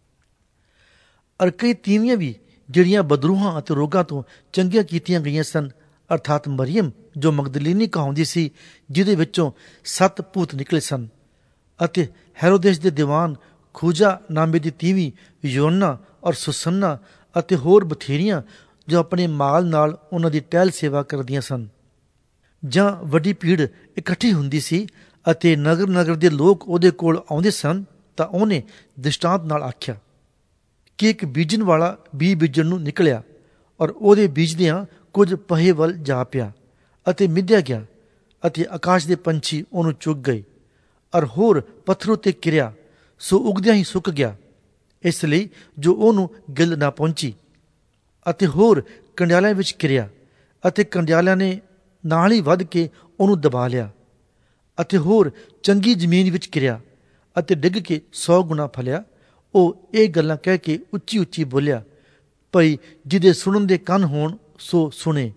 ਅਰ ਕਈ ਤੀਵੀਆਂ ਵੀ ਜਿਹੜੀਆਂ ਬਦਰੂਹਾਂ ਅਤੇ ਰੋਗਾਂ ਤੋਂ ਚੰਗੀਆਂ ਕੀਤੀਆਂ ਗਈਆਂ ਸਨ, ਅਰਥਾਤ ਮਰੀਅਮ ਜੋ ਮਗਦਲੀਨੀ ਕਹਾਉਂਦੀ ਸੀ, ਜਿਹਦੇ ਵਿੱਚੋਂ 7 ਭੂਤ ਨਿਕਲੇ ਸਨ, ਅਤੇ ਹੈਰੋਦੇਸ ਦੇ ਦੀਵਾਨ ਖੂਜਾ ਨਾਮੇ ਦੀ ਤੀਵੀਂ, ਯੋਨਾ ਔਰ ਸੁਸੰਨਾ ਅਤੇ ਹੋਰ ਬਥੇਰੀਆਂ ਜੋ ਆਪਣੇ ਮਾਲ ਨਾਲ ਉਹਨਾਂ ਦੀ ਟਹਿਲ ਸੇਵਾ ਕਰਦੀਆਂ ਸਨ। ਜਾਂ ਵੱਡੀ ਭੀੜ ਇਕੱਠੀ ਹੁੰਦੀ ਸੀ ਅਤੇ ਨਗਰ ਨਗਰ ਦੇ ਲੋਕ ਉਹਦੇ ਕੋਲ ਆਉਂਦੇ ਸਨ, ਤਾਂ ਉਹਨੇ ਦ੍ਰਿਸ਼ਟਾਂਤ ਨਾਲ ਆਖਿਆ ਕਿ ਇੱਕ ਬੀਜਣ ਵਾਲਾ ਬੀਜ ਬੀਜਣ ਨੂੰ ਨਿਕਲਿਆ, ਔਰ ਉਹਦੇ ਬੀਜਦਿਆਂ ਕੁਝ ਪਹੇ ਵੱਲ ਜਾ ਪਿਆ ਅਤੇ ਮਿਧਿਆ ਗਿਆ, ਅਤੇ ਆਕਾਸ਼ ਦੇ ਪੰਛੀ ਉਹਨੂੰ ਚੁੱਕ ਗਏ। ਔਰ ਹੋਰ ਪੱਥਰ ਉੱਤੇ ਕਿਰਿਆ, ਸੋ ਉਗਦਿਆਂ ਹੀ ਸੁੱਕ ਗਿਆ, ਇਸ ਲਈ ਜੋ ਉਹਨੂੰ ਗਿੱਲ ਨਾ ਪਹੁੰਚੀ। ਅਤੇ ਹੋਰ ਕੰਡਿਆਲਿਆਂ ਵਿੱਚ ਕਿਰਿਆ, ਅਤੇ ਕੰਡਿਆਲਿਆਂ ਨੇ ਨਾਲ ਹੀ ਵੱਧ ਕੇ ਉਹਨੂੰ ਦਬਾ ਲਿਆ। ਅਤੇ ਹੋਰ ਚੰਗੀ ਜ਼ਮੀਨ ਵਿੱਚ ਕਿਰਿਆ ਅਤੇ ਡਿੱਗ ਕੇ 100 ਗੁਣਾ ਫਲਿਆ। ਉਹ ਇਹ ਗੱਲਾਂ ਕਹਿ ਕੇ ਉੱਚੀ ਉੱਚੀ ਬੋਲਿਆ, ਭਈ ਜਿਹਦੇ ਸੁਣਨ ਦੇ ਕੰਨ ਹੋਣ ਸੋ ਸੁਣੇ।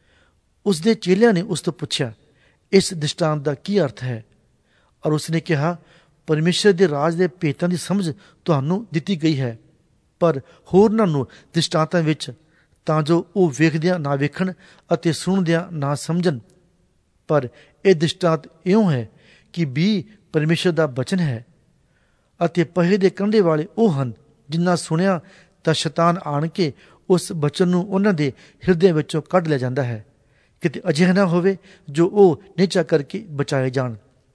ਉਸ ਦੇ ਚੇਲਿਆਂ ਨੇ ਉਸ ਤੋਂ ਪੁੱਛਿਆ, ਇਸ ਦ੍ਰਿਸ਼ਟਾਂਤ ਦਾ ਕੀ ਅਰਥ ਹੈ? ਔਰ ਉਸਨੇ ਕਿਹਾ, ਪਰਮੇਸ਼ਰ ਦੇ ਰਾਜ ਦੇ ਭੇਤਾਂ ਦੀ ਸਮਝ ਤੁਹਾਨੂੰ ਦਿੱਤੀ ਗਈ ਹੈ, ਪਰ ਹੋਰਨਾਂ ਨੂੰ ਦ੍ਰਿਸ਼ਟਾਂਤਾਂ ਵਿੱਚ, ਤਾਂ ਜੋ ਉਹ ਵੇਖਦਿਆਂ ਨਾ ਵੇਖਣ ਅਤੇ ਸੁਣਦਿਆਂ ਨਾ ਸਮਝਣ। ਪਰ ਇਹ ਦ੍ਰਿਸ਼ਟਾਂਤ ਇਉਂ ਹੈ ਕਿ ਬੀਜ ਪਰਮੇਸ਼ਰ ਦਾ ਬਚਨ ਹੈ, ਅਤੇ ਪਹੇ ਦੇ ਕੰਢੇ ਵਾਲੇ ਉਹ ਹਨ ਜਿਨ੍ਹਾਂ ਸੁਣਿਆ ਤਾਂ ਸ਼ੈਤਾਨ ਆਣ ਕੇ ਉਸ ਬਚਨ ਨੂੰ ਉਹਨਾਂ ਦੇ ਹਿਰਦਿਆਂ ਵਿੱਚੋਂ ਕੱਢ ਲਿਆ ਜਾਂਦਾ ਹੈ, ਕਿਤੇ ਅਜਿਹਾ ਨਾ ਹੋਵੇ ਜੋ ਉਹ ਨਿਹਚਾ ਕਰਕੇ ਬਚਾਏ ਜਾਣ।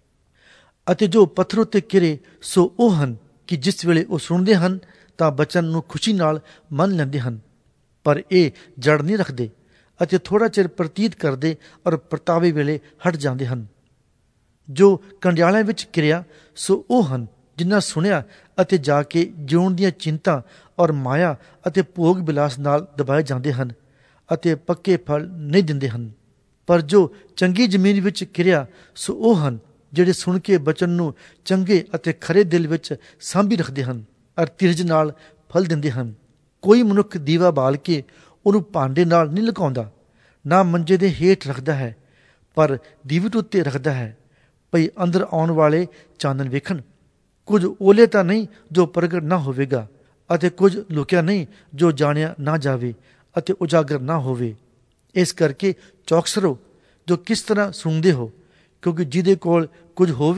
ਅਤੇ ਜੋ ਪੱਥਰ ਉੱਤੇ ਕਿਰੇ, ਸੋ ਉਹ ਹਨ ਕਿ ਜਿਸ ਵੇਲੇ ਉਹ ਸੁਣਦੇ ਹਨ ਤਾਂ ਬਚਨ ਨੂੰ ਖੁਸ਼ੀ ਨਾਲ ਮੰਨ ਲੈਂਦੇ ਹਨ, ਪਰ ਇਹ ਜੜ ਨਹੀਂ ਰੱਖਦੇ ਅਤੇ ਥੋੜਾ ਚਿਰ ਪ੍ਰਤੀਤ ਕਰਦੇ ਔਰ ਪਰਤਾਵੇ ਵੇਲੇ ਹਟ ਜਾਂਦੇ ਹਨ। ਜੋ ਕੰਡਿਆਲਿਆਂ ਵਿੱਚ ਕਿਰਿਆ, ਸੋ ਉਹ ਹਨ ਜਿਨ੍ਹਾਂ ਸੁਣਿਆ ਅਤੇ ਜਾ ਕੇ ਜਿਉਣ ਦੀਆਂ ਚਿੰਤਾ ਔਰ ਮਾਇਆ ਅਤੇ ਭੋਗ ਬਿਲਾਸ ਨਾਲ ਦਬਾਏ ਜਾਂਦੇ ਹਨ ਅਤੇ ਪੱਕੇ ਫਲ ਨਹੀਂ ਦਿੰਦੇ ਹਨ। ਪਰ ਜੋ ਚੰਗੀ ਜ਼ਮੀਨ ਵਿੱਚ ਕਿਰਿਆ, ਸੋ ਉਹ ਹਨ ਜਿਹੜੇ ਸੁਣ ਕੇ ਬਚਨ ਨੂੰ ਚੰਗੇ ਅਤੇ ਖਰੇ ਦਿਲ ਵਿੱਚ ਸਾਂਭੀ ਰੱਖਦੇ ਹਨ ਔਰ ਧੀਰਜ ਨਾਲ ਫਲ ਦਿੰਦੇ ਹਨ। ਕੋਈ ਮਨੁੱਖ ਦੀਵਾ ਬਾਲ ਕੇ ਉਹਨੂੰ ਭਾਂਡੇ ਨਾਲ ਨਹੀਂ ਲੁਕਾਉਂਦਾ, ਨਾ ਮੰਜੇ ਦੇ ਹੇਠ ਰੱਖਦਾ ਹੈ, ਪਰ ਦੀਵਟ ਉੱਤੇ ਰੱਖਦਾ ਹੈ, ਭਈ ਅੰਦਰ ਆਉਣ ਵਾਲੇ ਚਾਨਣ ਵੇਖਣ। ਕੁਝ ਓਲੇ ਤਾਂ ਨਹੀਂ ਜੋ ਪ੍ਰਗਟ ਨਾ ਹੋਵੇਗਾ, ਅਤੇ ਕੁਝ ਲੁਕਿਆ ਨਹੀਂ ਜੋ ਜਾਣਿਆ ਨਾ ਜਾਵੇ ਅਤੇ ਉਜਾਗਰ ਨਾ ਹੋਵੇ। ਇਸ ਕਰਕੇ ਚੌਕਸ ਰਹੋ ਜੋ ਕਿਸ ਤਰ੍ਹਾਂ ਸੁਣਦੇ ਹੋ, ਕਿਉਂਕਿ ਜਿਹਦੇ ਕੋਲ ਕੁਝ ਹੋਵੇ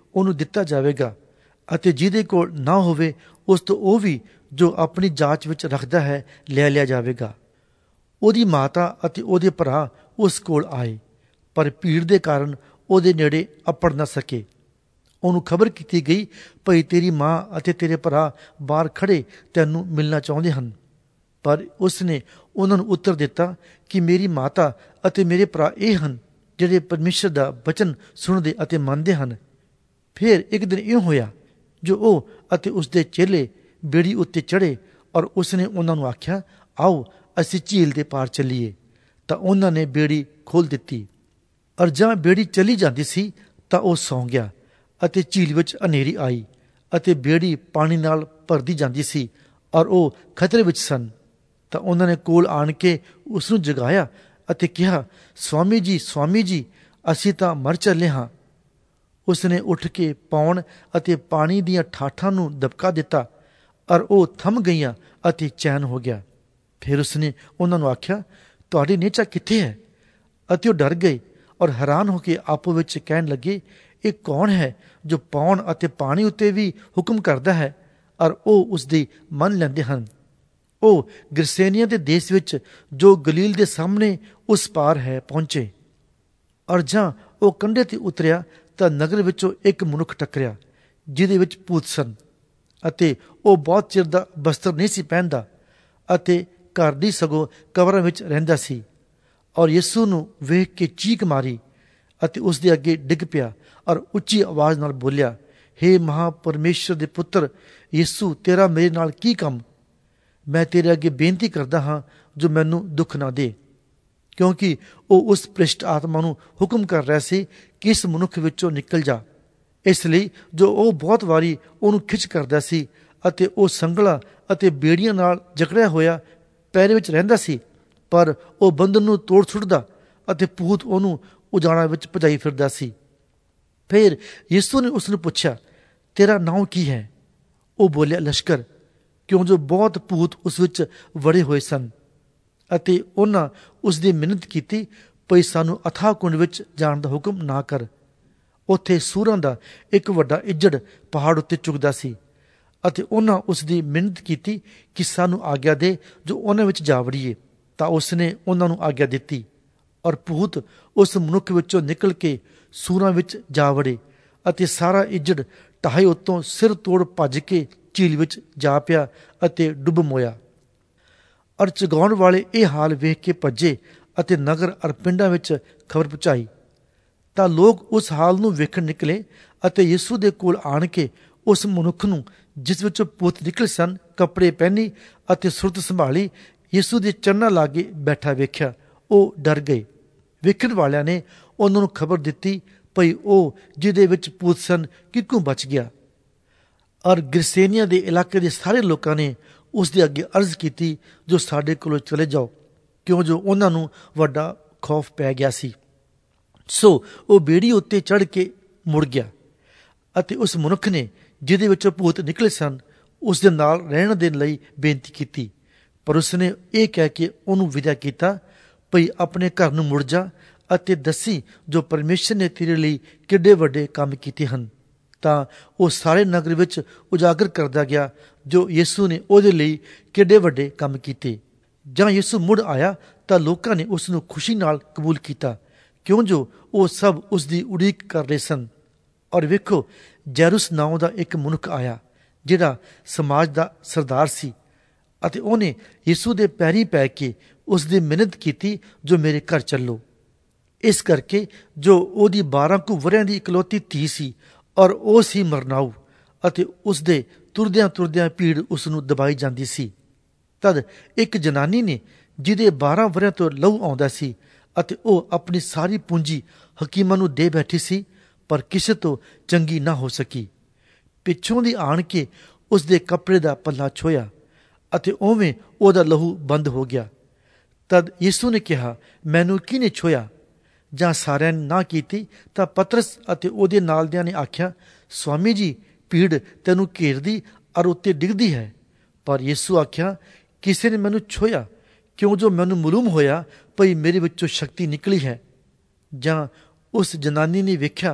ਉਹਨੂੰ ਦਿੱਤਾ ਜਾਵੇਗਾ, ਅਤੇ ਜਿਹਦੇ ਕੋਲ ਨਾ ਹੋਵੇ ਉਸ ਤੋਂ ਉਹ ਵੀ ਜੋ ਆਪਣੀ ਜਾਂਚ ਵਿੱਚ ਰੱਖਦਾ ਹੈ ਲੈ ਲਿਆ ਜਾਵੇਗਾ। ਉਹਦੀ ਮਾਤਾ ਅਤੇ ਉਹਦੇ ਭਰਾ ਉਸ ਕੋਲ ਆਏ, ਪਰ ਭੀੜ ਦੇ ਕਾਰਨ ਉਹਦੇ ਨੇੜੇ ਅੱਪੜ ਨਾ ਸਕੇ। ਉਹਨੂੰ ਖਬਰ ਕੀਤੀ ਗਈ, ਭਈ ਤੇਰੀ ਮਾਂ ਅਤੇ ਤੇਰੇ ਭਰਾ ਬਾਹਰ ਖੜੇ ਤੈਨੂੰ ਮਿਲਣਾ ਚਾਹੁੰਦੇ ਹਨ। ਪਰ ਉਸ ਨੇ ਉਹਨਾਂ ਨੂੰ ਉੱਤਰ ਦਿੱਤਾ ਕਿ ਮੇਰੀ ਮਾਤਾ ਅਤੇ ਮੇਰੇ ਭਰਾ ਇਹ ਹਨ ਜਿਹੜੇ ਪਰਮੇਸ਼ਰ ਦਾ ਬਚਨ ਸੁਣਦੇ ਅਤੇ ਮੰਨਦੇ ਹਨ। ਫਿਰ ਇੱਕ ਦਿਨ ਇਉਂ ਹੋਇਆ ਜੋ ਉਹ ਅਤੇ ਉਸਦੇ ਚੇਲੇ ਬੇੜੀ ਉੱਤੇ ਚੜ੍ਹੇ, ਔਰ ਉਸਨੇ ਉਹਨਾਂ ਨੂੰ ਆਖਿਆ, ਆਓ ਅਸੀਂ ਝੀਲ ਦੇ ਪਾਰ ਚੱਲੀਏ। ਤਾਂ ਉਹਨਾਂ ਨੇ ਬੇੜੀ ਖੋਲ੍ਹ ਦਿੱਤੀ, ਔਰ ਜਾਂ ਬੇੜੀ ਚਲੀ ਜਾਂਦੀ ਸੀ ਤਾਂ ਉਹ ਸੌਂ ਗਿਆ, ਅਤੇ ਝੀਲ ਵਿੱਚ ਹਨੇਰੀ ਆਈ ਅਤੇ ਬੇੜੀ ਪਾਣੀ ਨਾਲ ਭਰਦੀ ਜਾਂਦੀ ਸੀ, ਔਰ ਉਹ ਖਤਰੇ ਵਿੱਚ ਸਨ। ਤਾਂ ਉਹਨਾਂ ਨੇ ਕੋਲ ਆਣ ਕੇ ਉਸ ਨੂੰ ਜਗਾਇਆ ਅਤੇ ਕਿਹਾ, ਸਵਾਮੀ ਜੀ, ਅਸੀਂ ਤਾਂ ਮਰ ਚੱਲੇ ਹਾਂ। ਉਸਨੇ ਉੱਠ ਕੇ ਪੌਣ ਅਤੇ ਪਾਣੀ ਦੀਆਂ ਠਾਠਾਂ ਨੂੰ ਦਬਕਾ ਦਿੱਤਾ, ਔਰ ਉਹ ਥੰਮ ਗਈਆਂ ਅਤੇ ਚੈਨ ਹੋ ਗਿਆ। ਫਿਰ ਉਸਨੇ ਉਹਨਾਂ ਨੂੰ ਆਖਿਆ, ਤੁਹਾਡੀ ਨੇਚਾ ਕਿੱਥੇ ਹੈ? ਅਤੇ ਉਹ ਡਰ ਗਏ ਔਰ ਹੈਰਾਨ ਹੋ ਕੇ ਆਪੋ ਵਿੱਚ ਕਹਿਣ ਲੱਗੇ, ਇਹ ਕੌਣ ਹੈ ਜੋ ਪੌਣ ਅਤੇ ਪਾਣੀ ਉੱਤੇ ਵੀ ਹੁਕਮ ਕਰਦਾ ਹੈ, ਔਰ ਉਹ ਉਸਦੀ ਮੰਨ ਲੈਂਦੇ ਹਨ। ਉਹ ਗਿਰਸੇਨੀਆਂ ਦੇ ਦੇਸ਼ ਵਿੱਚ ਜੋ ਗਲੀਲ ਦੇ ਸਾਹਮਣੇ ਉਸ ਪਾਰ ਹੈ ਪਹੁੰਚੇ। ਔਰ ਜਾਂ ਉਹ ਕੰਢੇ ਤੇ ਉਤਰਿਆ ਤਾਂ ਨਗਰ ਵਿੱਚੋਂ ਇੱਕ ਮਨੁੱਖ ਟੱਕਰਿਆ ਜਿਹਦੇ ਵਿੱਚ ਭੂਤ ਸਨ, ਅਤੇ ਉਹ ਬਹੁਤ ਚਿਰ ਦਾ ਬਸਤਰ ਨਹੀਂ ਸੀ ਪਹਿਨਦਾ ਅਤੇ ਘਰ ਦੀ ਸਗੋਂ ਕਬਰਾਂ ਵਿੱਚ ਰਹਿੰਦਾ ਸੀ। ਔਰ ਯਿਸੂ ਨੂੰ ਵੇਖ ਕੇ ਚੀਕ ਮਾਰੀ ਅਤੇ ਉਸ ਦੇ ਅੱਗੇ ਡਿੱਗ ਪਿਆ, ਔਰ ਉੱਚੀ ਆਵਾਜ਼ ਨਾਲ ਬੋਲਿਆ, ਹੇ ਮਹਾਪਰਮੇਸ਼ਰ ਦੇ ਪੁੱਤਰ ਯਿਸੂ, ਤੇਰਾ ਮੇਰੇ ਨਾਲ ਕੀ ਕੰਮ? ਮੈਂ ਤੇਰੇ ਅੱਗੇ ਬੇਨਤੀ ਕਰਦਾ ਹਾਂ ਜੋ ਮੈਨੂੰ ਦੁੱਖ ਨਾ ਦੇ। ਕਿਉਂਕਿ ਉਹ ਉਸ ਭ੍ਰਿਸ਼ਟ ਆਤਮਾ ਨੂੰ ਹੁਕਮ ਕਰ ਰਿਹਾ ਸੀ ਕਿ ਇਸ ਮਨੁੱਖ ਵਿੱਚੋਂ ਨਿਕਲ ਜਾ। ਇਸ ਲਈ ਜੋ ਉਹ ਬਹੁਤ ਵਾਰੀ ਉਹਨੂੰ ਖਿੱਚ ਕਰਦਾ ਸੀ, ਅਤੇ ਉਹ ਸੰਗਲਾਂ ਅਤੇ ਬੇੜੀਆਂ ਨਾਲ ਜਕੜਿਆ ਹੋਇਆ ਪੈਰੇ ਵਿੱਚ ਰਹਿੰਦਾ ਸੀ, ਪਰ ਉਹ ਬੰਧਨ ਨੂੰ ਤੋੜ ਸੁੱਟਦਾ ਅਤੇ ਭੂਤ ਉਹਨੂੰ ਉਜਾੜਾਂ ਵਿੱਚ ਭਜਾਈ ਫਿਰਦਾ ਸੀ। ਫਿਰ ਯਿਸੂ ਨੇ ਉਸ ਨੂੰ ਪੁੱਛਿਆ, ਤੇਰਾ ਨਾਂ ਕੀ ਹੈ? ਉਹ ਬੋਲਿਆ, ਲਸ਼ਕਰ, ਕਿਉਂ ਜੋ ਬਹੁਤ ਭੂਤ ਉਸ ਵਿੱਚ ਵੜੇ ਹੋਏ ਸਨ। ਅਤੇ ਉਹਨਾਂ ਉਸ ਦੀ ਮਿੰਨਤ ਕੀਤੀ, ਭਈ ਸਾਨੂੰ ਅਥਾਹ ਕੁੰਡ ਵਿੱਚ ਜਾਣ ਦਾ ਹੁਕਮ ਨਾ ਕਰ। ਉੱਥੇ ਸੂਰਾਂ ਦਾ ਇੱਕ ਵੱਡਾ ਇੱਜੜ ਪਹਾੜ ਉੱਤੇ ਚੁਗਦਾ ਸੀ, ਅਤੇ ਉਹਨਾਂ ਉਸ ਦੀ ਮਿੰਨਤ ਕੀਤੀ ਕਿ ਸਾਨੂੰ ਆਗਿਆ ਦੇ ਜੋ ਉਹਨਾਂ ਵਿੱਚ ਜਾ ਵੜੀਏ। ਤਾਂ ਉਸਨੇ ਉਹਨਾਂ ਨੂੰ ਆਗਿਆ ਦਿੱਤੀ, ਔਰ ਭੂਤ ਉਸ ਮਨੁੱਖ ਵਿੱਚੋਂ ਨਿਕਲ ਕੇ ਸੂਰਾਂ ਵਿੱਚ ਜਾ ਵੜੇ, ਅਤੇ ਸਾਰਾ ਇੱਜੜ ਢਾਹੇ ਉੱਤੋਂ ਸਿਰ ਤੋੜ ਭੱਜ ਕੇ ਝੀਲ ਵਿੱਚ ਜਾ ਪਿਆ ਅਤੇ ਡੁੱਬ ਮੋਇਆ। ਔਰ ਚਗਾਉਣ ਵਾਲੇ ਇਹ ਹਾਲ ਵੇਖ ਕੇ ਭੱਜੇ ਅਤੇ ਨਗਰ ਔਰ ਪਿੰਡਾਂ ਵਿੱਚ ਖਬਰ ਪਹੁੰਚਾਈ। ਤਾਂ ਲੋਕ ਉਸ ਹਾਲ ਨੂੰ ਵੇਖਣ ਨਿਕਲੇ ਅਤੇ ਯਿਸੂ ਦੇ ਕੋਲ ਆਣ ਕੇ ਉਸ ਮਨੁੱਖ ਨੂੰ ਜਿਸ ਵਿੱਚੋਂ ਭੂਤ ਨਿਕਲੇ ਸਨ ਕੱਪੜੇ ਪਹਿਨੀ ਅਤੇ ਸੁਰਤ ਸੰਭਾਲੀ ਯਿਸੂ ਦੇ ਚਰਨਾਂ ਲਾਗੇ ਬੈਠਾ ਵੇਖਿਆ। ਉਹ ਡਰ ਗਏ। ਵੇਖਣ ਵਾਲਿਆਂ ਨੇ ਉਹਨਾਂ ਨੂੰ ਖਬਰ ਦਿੱਤੀ, ਭਈ ਉਹ ਜਿਹਦੇ ਵਿੱਚ ਭੂਤ ਸਨ ਕਿੱਕੋਂ ਬਚ ਗਿਆ। ਔਰ ਗਿਰਸੇਨੀਆਂ ਦੇ ਇਲਾਕੇ ਦੇ ਸਾਰੇ ਲੋਕਾਂ ਨੇ ਉਸ ਦੇ ਅੱਗੇ ਅਰਜ਼ ਕੀਤੀ, ਜੋ ਸਾਡੇ ਕੋਲੋਂ ਚਲੇ ਜਾਓ, ਕਿਉਂ ਜੋ ਉਹਨਾਂ ਨੂੰ ਵੱਡਾ ਖੌਫ ਪੈ ਗਿਆ ਸੀ। ਸੋ ਉਹ ਬੇੜੀ ਉੱਤੇ ਚੜ੍ਹ ਕੇ ਮੁੜ ਗਿਆ, ਅਤੇ ਉਸ ਮਨੁੱਖ ਨੇ ਜਿਹਦੇ ਵਿੱਚੋਂ ਭੂਤ ਨਿਕਲੇ ਸਨ ਉਸ ਦੇ ਨਾਲ ਰਹਿਣ ਦੇ ਲਈ ਬੇਨਤੀ ਕੀਤੀ। ਪਰ ਉਸਨੇ ਇਹ ਕਹਿ ਕੇ ਉਹਨੂੰ ਵਿਦਾ ਕੀਤਾ, ਭਈ ਆਪਣੇ ਘਰ ਨੂੰ ਮੁੜ ਜਾ ਅਤੇ ਦੱਸੀ ਜੋ ਪਰਮੇਸ਼ਰ ਨੇ ਤੇਰੇ ਲਈ ਕਿੱਡੇ ਵੱਡੇ ਕੰਮ ਕੀਤੇ ਹਨ। ਤਾਂ ਉਹ ਸਾਰੇ ਨਗਰ ਵਿੱਚ ਉਜਾਗਰ ਕਰਦਾ ਗਿਆ ਜੋ ਯਿਸੂ ਨੇ ਉਹਦੇ ਲਈ ਕਿੱਡੇ ਵੱਡੇ ਕੰਮ ਕੀਤੇ। ਜਾਂ ਯਿਸੂ ਮੁੜ ਆਇਆ ਤਾਂ ਲੋਕਾਂ ਨੇ ਉਸ ਨੂੰ ਖੁਸ਼ੀ ਨਾਲ ਕਬੂਲ ਕੀਤਾ, ਕਿਉਂ ਜੋ ਉਹ ਸਭ ਉਸ ਦੀ ਉਡੀਕ ਕਰ ਰਹੇ ਸਨ। ਔਰ ਵੇਖੋ, ਜੈਰੁਸ ਨਾਮ ਦਾ ਇੱਕ ਮਨੁੱਖ ਆਇਆ ਜਿਹੜਾ ਸਮਾਜ ਦਾ ਸਰਦਾਰ ਸੀ, ਅਤੇ ਉਹਨੇ ਯਿਸੂ ਦੇ ਪੈਰੀਂ ਪੈ ਕੇ ਉਸ ਦੀ ਮਿੰਨਤ ਕੀਤੀ, ਜੋ ਮੇਰੇ ਘਰ ਚੱਲੋ। ਇਸ ਕਰਕੇ ਜੋ ਉਹਦੀ 12 ਕੁ ਵਰ੍ਹਿਆਂ ਦੀ ਇਕਲੌਤੀ ਧੀ ਸੀ, ਔਰ ਉਹ ਸੀ ਮਰਨਾਊ, ਅਤੇ ਉਸ ਦੇ ਤੁਰਦਿਆਂ ਤੁਰਦਿਆਂ ਭੀੜ ਉਸ ਨੂੰ ਦਬਾਈ ਜਾਂਦੀ ਸੀ। ਤਦ ਇੱਕ ਜਨਾਨੀ ਨੇ ਜਿਹਦੇ 12 ਵਰ੍ਹਿਆਂ ਤੋਂ ਲਹੂ ਆਉਂਦਾ ਸੀ, ਅਤੇ ਉਹ ਆਪਣੀ ਸਾਰੀ ਪੂੰਜੀ ਹਕੀਮਾਂ ਨੂੰ ਦੇ ਬੈਠੀ ਸੀ, ਪਰ ਕਿਸੇ ਤੋਂ ਚੰਗੀ ਨਾ ਹੋ ਸਕੀ। ਪਿੱਛੋਂ ਦੀ ਆਣ ਕੇ ਉਸ ਦੇ ਕੱਪੜੇ ਦਾ ਪੱਲਾ ਛੋਇਆ, ਅਤੇ ਉਵੇਂ ਉਹਦਾ ਲਹੂ ਬੰਦ ਹੋ ਗਿਆ। ਤਦ ਯਿਸੂ ਨੇ ਕਿਹਾ, ਮੈਨੂੰ ਕਿਹਨੇ ਛੋਇਆ? ਜਾਂ ਸਾਰਿਆਂ ਨੇ ਨਾ ਕੀਤੀ ਤਾਂ ਪਤਰਸ ਅਤੇ ਉਹਦੇ ਨਾਲਦਿਆਂ ਨੇ ਆਖਿਆ, ਸਵਾਮੀ ਜੀ, ਭੀੜ ਤੈਨੂੰ ਘੇਰਦੀ ਔਰ ਉੱਤੇ ਡਿੱਗਦੀ ਹੈ। ਪਰ ਯਿਸੂ ਆਖਿਆ, ਕਿਸੇ ਨੇ ਮੈਨੂੰ ਛੋਇਆ, ਕਿਉਂ ਜੋ ਮੈਨੂੰ ਮਾਲੂਮ ਹੋਇਆ ਭਈ ਮੇਰੇ ਵਿੱਚੋਂ ਸ਼ਕਤੀ ਨਿਕਲੀ ਹੈ। ਜਾਂ ਉਸ ਜਨਾਨੀ ਨੇ ਵੇਖਿਆ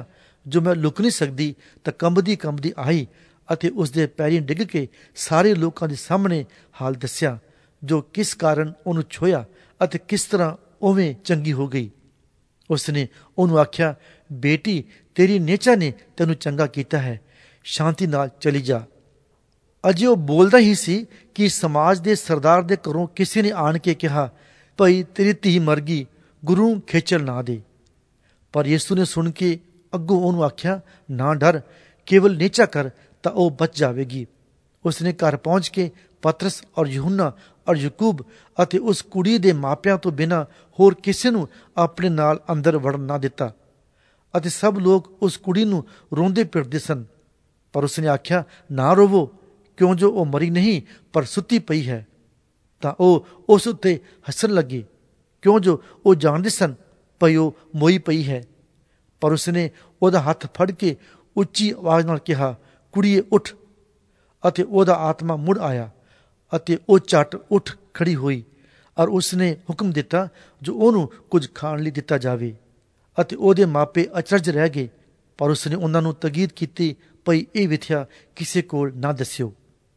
ਜੋ ਮੈਂ ਲੁਕ ਨਹੀਂ ਸਕਦੀ, ਤਾਂ ਕੰਬਦੀ ਆਈ ਅਤੇ ਉਸ ਦੇ ਪੈਰੀਂ ਡਿੱਗ ਕੇ ਸਾਰੇ ਲੋਕਾਂ ਦੇ ਸਾਹਮਣੇ ਹਾਲ ਦੱਸਿਆ, ਜੋ ਕਿਸ ਕਾਰਨ ਉਹਨੂੰ ਛੋਇਆ ਅਤੇ ਕਿਸ ਤਰ੍ਹਾਂ ਉਵੇਂ ਚੰਗੀ ਹੋ ਗਈ। ਉਸ ਨੇ ਉਹਨੂੰ ਆਖਿਆ, ਬੇਟੀ, ਤੇਰੀ ਨੇਚਾ ਨੇ ਤੈਨੂੰ ਚੰਗਾ ਕੀਤਾ ਹੈ, ਸ਼ਾਂਤੀ ਨਾਲ ਚਲੀ ਜਾ। ਅਜੇ ਉਹ ਬੋਲਦਾ ਹੀ ਸੀ ਕਿ ਸਮਾਜ ਦੇ ਸਰਦਾਰ ਦੇ ਘਰੋਂ ਕਿਸੇ ਨੇ ਆਣ ਕੇ ਕਿਹਾ, ਭਈ ਤੇਰੀ ਧੀ ਮਰ ਗਈ, ਗੁਰੂ ਖੇਚਲ ਨਾ ਦੇ। ਪਰ ਯਿਸੂ ਨੇ ਸੁਣ ਕੇ ਅੱਗੋਂ ਉਹਨੂੰ ਆਖਿਆ, ਨਾ ਡਰ, ਕੇਵਲ ਨੇਚਾ ਕਰ ਤਾਂ ਉਹ ਬਚ ਜਾਵੇਗੀ। ਉਸ ਨੇ ਘਰ ਪਹੁੰਚ ਕੇ ਪਤਰਸ ਔਰ ਯਹੂਨਾ ਔਰ ਯਕੂਬ ਅਤੇ ਉਸ ਕੁੜੀ ਦੇ ਮਾਪਿਆਂ ਤੋਂ ਬਿਨਾਂ ਹੋਰ ਕਿਸੇ ਨੂੰ ਆਪਣੇ ਨਾਲ ਅੰਦਰ ਵੜਨ ਨਾ ਦਿੱਤਾ, ਅਤੇ ਸਭ ਲੋਕ ਉਸ ਕੁੜੀ ਨੂੰ ਰੋਂਦੇ ਪਿੱਟਦੇ ਸਨ। ਪਰ ਉਸ ਨੇ ਆਖਿਆ, ਨਾ ਰੋਵੋ, ਕਿਉਂ ਜੋ ਉਹ ਮਰੀ ਨਹੀਂ ਪਰ ਸੁੱਤੀ ਪਈ ਹੈ। ਤਾਂ ਉਹ ਉਸ ਉੱਤੇ ਹੱਸਣ ਲੱਗੇ, ਕਿਉਂ ਜੋ ਉਹ ਜਾਣਦੇ ਸਨ ਭਈ ਉਹ ਮੋਈ ਪਈ ਹੈ। ਪਰ ਉਸ ਨੇ ਉਹਦਾ ਹੱਥ ਫੜ ਕੇ ਉੱਚੀ ਆਵਾਜ਼ ਨਾਲ ਕਿਹਾ, ਕੁੜੀਏ ਉੱਠ। ਅਤੇ ਉਹਦਾ ਆਤਮਾ ਮੁੜ ਆਇਆ ਅਤੇ ਉਹ ਝੱਟ ਉੱਠ ਖੜੀ ਹੋਈ, ਔਰ ਉਸ ਨੇ ਹੁਕਮ ਦਿੱਤਾ ਜੋ ਉਹਨੂੰ ਕੁਝ ਖਾਣ ਲਈ ਦਿੱਤਾ ਜਾਵੇ। ਅਤੇ ਉਹਦੇ ਮਾਪੇ ਅਚਰਜ ਰਹਿ ਗਏ, ਪਰ ਉਸ ਨੇ ਉਹਨਾਂ ਨੂੰ ਤਕੀਦ ਕੀਤੀ ਭਈ ਇਹ ਵਿਥਿਆ ਕਿਸੇ ਕੋਲ ਨਾ ਦੱਸਿਓ।